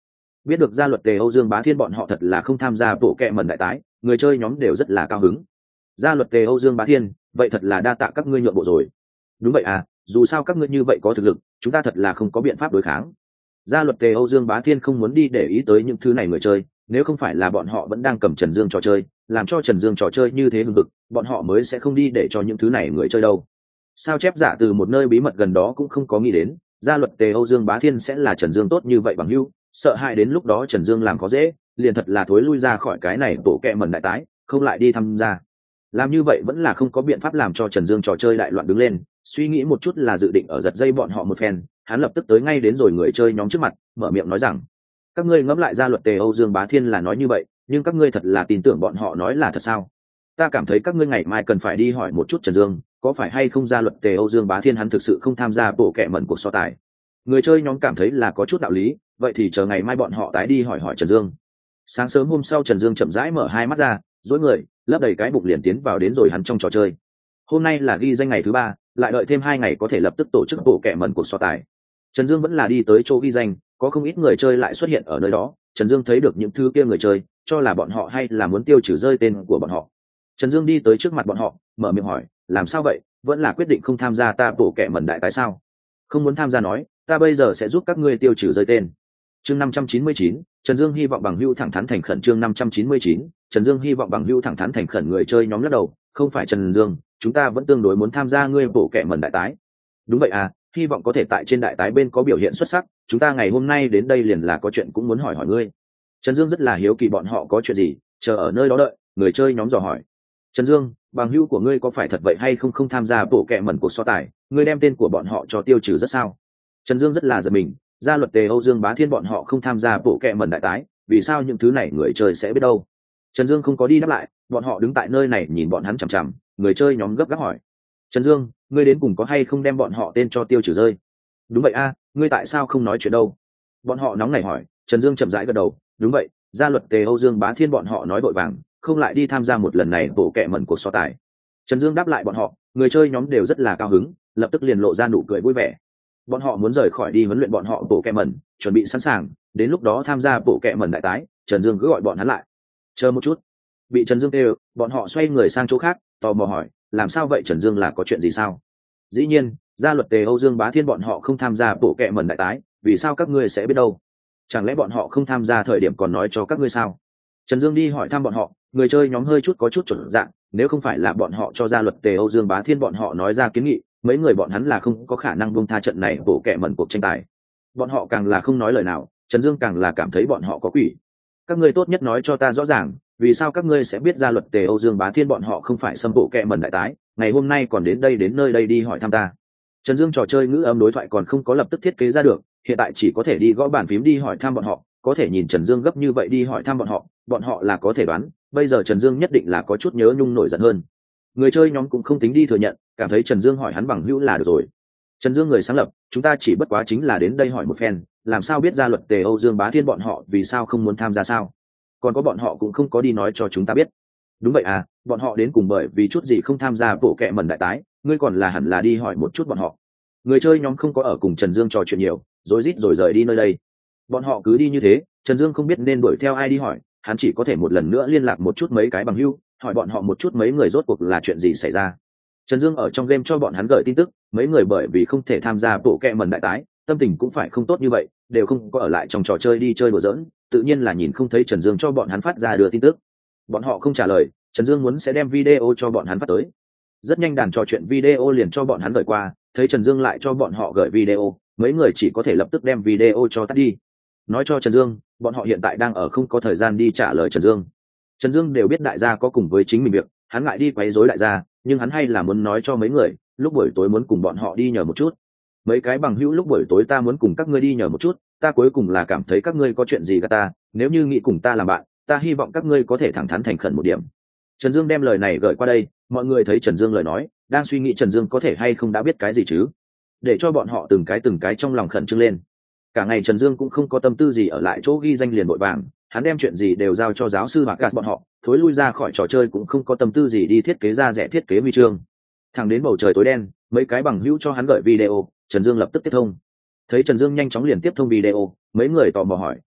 A: Biết được gia luật Tề Âu Dương Bá Thiên bọn họ thật là không tham gia bộ kệ mẩn đại tái, người chơi nhóm đều rất là cao hứng. Gia luật Tề Âu Dương Bá Thiên, vậy thật là đa tạ các ngươi nhượng bộ rồi. Đúng vậy à, dù sao các ngươi như vậy có thực lực, chúng ta thật là không có biện pháp đối kháng. Gia luật Tề Âu Dương Bá Thiên không muốn đi để ý tới những thứ này người chơi, nếu không phải là bọn họ vẫn đang cầm Trần Dương trò chơi, làm cho Trần Dương trò chơi như thế hưng hực, bọn họ mới sẽ không đi để cho những thứ này người chơi đâu. Sao chép giả từ một nơi bí mật gần đó cũng không có nghĩ đến, gia luật Tề Âu Dương Bá Thiên sẽ là Trần Dương tốt như vậy bằng hữu, sợ hãi đến lúc đó Trần Dương làm khó dễ, liền thật là thối lui ra khỏi cái này bộ kệ mẩn đại tái, không lại đi tham gia. Làm như vậy vẫn là không có biện pháp làm cho Trần Dương trò chơi đại loạn đứng lên, suy nghĩ một chút là dự định ở giật dây bọn họ một phen, hắn lập tức tới ngay đến rồi người chơi nhóm trước mặt, mở miệng nói rằng: các ngươi ngẫm lại gia luật Tề Âu Dương Bá Thiên là nói như vậy, nhưng các ngươi thật là tin tưởng bọn họ nói là thật sao? Ta cảm thấy các ngươi ngày mai cần phải đi hỏi một chút Trần Dương, có phải hay không gia luật Tề Âu Dương Bá Thiên hắn thực sự không tham gia bộ kệ mẩn cuộc so tài. Người chơi nhóm cảm thấy là có chút đạo lý, vậy thì chờ ngày mai bọn họ tái đi hỏi hỏi Trần Dương. Sáng sớm hôm sau Trần Dương chậm rãi mở hai mắt ra, dối người lấp đầy cái bụng liền tiến vào đến rồi hắn trong trò chơi. Hôm nay là ghi danh ngày thứ 3, lại đợi thêm 2 ngày có thể lập tức tổ chức bộ kệ mẩn cuộc so tài. Trần Dương vẫn là đi tới chỗ ghi danh, có không ít người chơi lại xuất hiện ở nơi đó. Trần Dương thấy được những thứ kia người chơi, cho là bọn họ hay là muốn tiêu trừ rơi tên của bọn họ. Trần Dương đi tới trước mặt bọn họ, mở miệng hỏi: làm sao vậy, vẫn là quyết định không tham gia ta bộ kệ mẩn đại tái sao? Không muốn tham gia nói, ta bây giờ sẽ giúp các ngươi tiêu trừ rơi tên. Chương 599, Trần Dương hy vọng bằng hữu thẳng thắn thành khẩn. Chương 599, Trần Dương hy vọng bằng hữu thẳng thắn thành khẩn. Người chơi nhóm lắc đầu: không phải Trần Dương, chúng ta vẫn tương đối muốn tham gia ngươi bộ kệ mẩn đại tái. Đúng vậy à, hy vọng có thể tại trên đại tái bên có biểu hiện xuất sắc, chúng ta ngày hôm nay đến đây liền là có chuyện cũng muốn hỏi hỏi ngươi. Trần Dương rất là hiếu kỳ bọn họ có chuyện gì, chờ ở nơi đó đợi. Người chơi nhóm dò hỏi: Trần Dương, bằng hữu của ngươi có phải thật vậy hay không không tham gia bộ kệ mẩn cuộc so tài, ngươi đem tên của bọn họ cho tiêu trừ rất sao? Trần Dương rất là giật mình, gia luật Tề Âu Dương Bá Thiên bọn họ không tham gia bộ kệ mẩn đại tái, vì sao những thứ này người chơi sẽ biết đâu? Trần Dương không có đi đáp lại, bọn họ đứng tại nơi này nhìn bọn hắn chằm chằm. Người chơi nhóm gấp gáp hỏi: Trần Dương, ngươi đến cùng có hay không đem bọn họ tên cho tiêu trừ rơi? Đúng vậy a, ngươi tại sao không nói chuyện đâu? Bọn họ nóng nảy hỏi. Trần Dương chậm rãi gật đầu: đúng vậy, gia luật Tề Âu Dương Bá Thiên bọn họ nói vội vàng, không lại đi tham gia một lần này bộ kệ mẩn cuộc so tài. Trần Dương đáp lại bọn họ, người chơi nhóm đều rất là cao hứng, lập tức liền lộ ra nụ cười vui vẻ. Bọn họ muốn rời khỏi đi huấn luyện bọn họ bộ kệ mẩn, chuẩn bị sẵn sàng, đến lúc đó tham gia bộ kệ mẩn đại tái. Trần Dương cứ gọi bọn hắn lại. Chờ một chút. Bị Trần Dương kêu, bọn họ xoay người sang chỗ khác, tò mò hỏi: làm sao vậy Trần Dương, là có chuyện gì sao? Dĩ nhiên, gia luật Tề Âu Dương Bá Thiên bọn họ không tham gia bộ kệ mẩn đại tái, vì sao các ngươi sẽ biết đâu? Chẳng lẽ bọn họ không tham gia thời điểm còn nói cho các ngươi sao? Trần Dương đi hỏi thăm bọn họ. Người chơi nhóm hơi chút có chút chuẩn dạng, nếu không phải là bọn họ cho gia luật Tề Âu Dương Bá Thiên bọn họ nói ra kiến nghị, mấy người bọn hắn là không có khả năng buông tha trận này bộ kệ mẩn cuộc tranh tài. Bọn họ càng là không nói lời nào, Trần Dương càng là cảm thấy bọn họ có quỷ. Các ngươi tốt nhất nói cho ta rõ ràng, vì sao các ngươi sẽ biết gia luật Tề Âu Dương Bá Thiên bọn họ không phải xâm bộ kệ mẩn đại tái, ngày hôm nay còn đến đây đến nơi đây đi hỏi thăm ta? Trần Dương trò chơi ngữ âm đối thoại còn không có lập tức thiết kế ra được, hiện tại chỉ có thể đi gõ bàn phím đi hỏi thăm bọn họ. Có thể nhìn Trần Dương gấp như vậy đi hỏi thăm bọn họ là có thể đoán, bây giờ Trần Dương nhất định là có chút nhớ nhung nổi giận hơn. Người chơi nhóm cũng không tính đi thừa nhận, cảm thấy Trần Dương hỏi hắn bằng hữu là được rồi. Trần Dương người sáng lập, chúng ta chỉ bất quá chính là đến đây hỏi một phen, làm sao biết gia luật Tề Âu Dương Bá Thiên bọn họ vì sao không muốn tham gia sao? Còn có bọn họ cũng không có đi nói cho chúng ta biết. Đúng vậy à, bọn họ đến cùng bởi vì chút gì không tham gia bộ kệ mẩn đại tái, ngươi còn là hẳn là đi hỏi một chút bọn họ. Người chơi nhóm không có ở cùng Trần Dương trò chuyện nhiều, rối rít rồi rời đi nơi đây. Bọn họ cứ đi như thế, Trần Dương không biết nên đuổi theo ai đi hỏi, hắn chỉ có thể một lần nữa liên lạc một chút mấy cái bằng hữu, hỏi bọn họ một chút mấy người rốt cuộc là chuyện gì xảy ra. Trần Dương ở trong game cho bọn hắn gửi tin tức, mấy người bởi vì không thể tham gia bộ kệ mẩn đại tái, tâm tình cũng phải không tốt như vậy, đều không có ở lại trong trò chơi đi chơi đùa giỡn, tự nhiên là nhìn không thấy Trần Dương cho bọn hắn phát ra đưa tin tức. Bọn họ không trả lời, Trần Dương muốn sẽ đem video cho bọn hắn phát tới. Rất nhanh đàn trò chuyện video liền cho bọn hắn gửi qua, thấy Trần Dương lại cho bọn họ gửi video, mấy người chỉ có thể lập tức đem video cho tắt đi. Nói cho Trần Dương, bọn họ hiện tại đang ở không có thời gian đi trả lời Trần Dương. Trần Dương đều biết đại gia có cùng với chính mình việc, hắn ngại đi quấy rối đại gia, nhưng hắn hay là muốn nói cho mấy người, lúc buổi tối muốn cùng bọn họ đi nhờ một chút. Mấy cái bằng hữu, lúc buổi tối ta muốn cùng các ngươi đi nhờ một chút, ta cuối cùng là cảm thấy các ngươi có chuyện gì gạt ta, nếu như nghĩ cùng ta làm bạn, ta hy vọng các ngươi có thể thẳng thắn thành khẩn một điểm. Trần Dương đem lời này gửi qua đây, mọi người thấy Trần Dương lời nói, đang suy nghĩ Trần Dương có thể hay không đã biết cái gì chứ, để cho bọn họ từng cái trong lòng khẩn trương lên. Cả ngày Trần Dương cũng không có tâm tư gì ở lại chỗ ghi danh liền vội vàng, hắn đem chuyện gì đều giao cho giáo sư Marcus bọn họ, thối lui ra khỏi trò chơi cũng không có tâm tư gì đi thiết kế ra rẻ thiết kế huy chương. Thẳng đến bầu trời tối đen, mấy cái bằng hữu cho hắn gửi video, Trần Dương lập tức tiếp thông. Thấy Trần Dương nhanh chóng liền tiếp thông video, mấy người tò mò hỏi,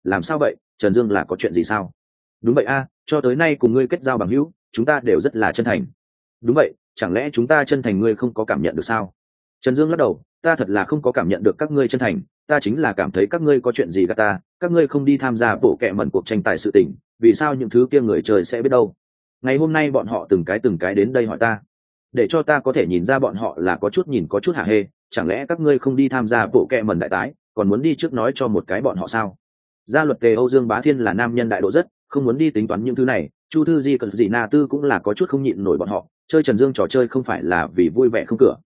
A: làm sao vậy, Trần Dương là có chuyện gì sao? Đúng vậy a, cho tới nay cùng ngươi kết giao bằng hữu, chúng ta đều rất là chân thành. Đúng vậy, chẳng lẽ chúng ta chân thành ngươi không có cảm nhận được sao? Trần Dương lắc đầu, ta thật là không có cảm nhận được các ngươi chân thành, ta chính là cảm thấy các ngươi có chuyện gì gạt ta, các ngươi không đi tham gia bộ kệ mẩn cuộc tranh tài sự tình, vì sao những thứ kia người trời sẽ biết đâu? Ngày hôm nay bọn họ từng cái đến đây hỏi ta, để cho ta có thể nhìn ra bọn họ là có chút nhìn có chút hả hê, chẳng lẽ các ngươi không đi tham gia bộ kệ mẩn đại tái, còn muốn đi trước nói cho một cái bọn họ sao? Gia luật Tề Âu Dương Bá Thiên là nam nhân đại độ rất, không muốn đi tính toán những thứ này. Chu Thư Di cần gì Na Tư cũng là có chút không nhịn nổi bọn họ, chơi Trần Dương trò chơi không phải là vì vui vẻ không cửa,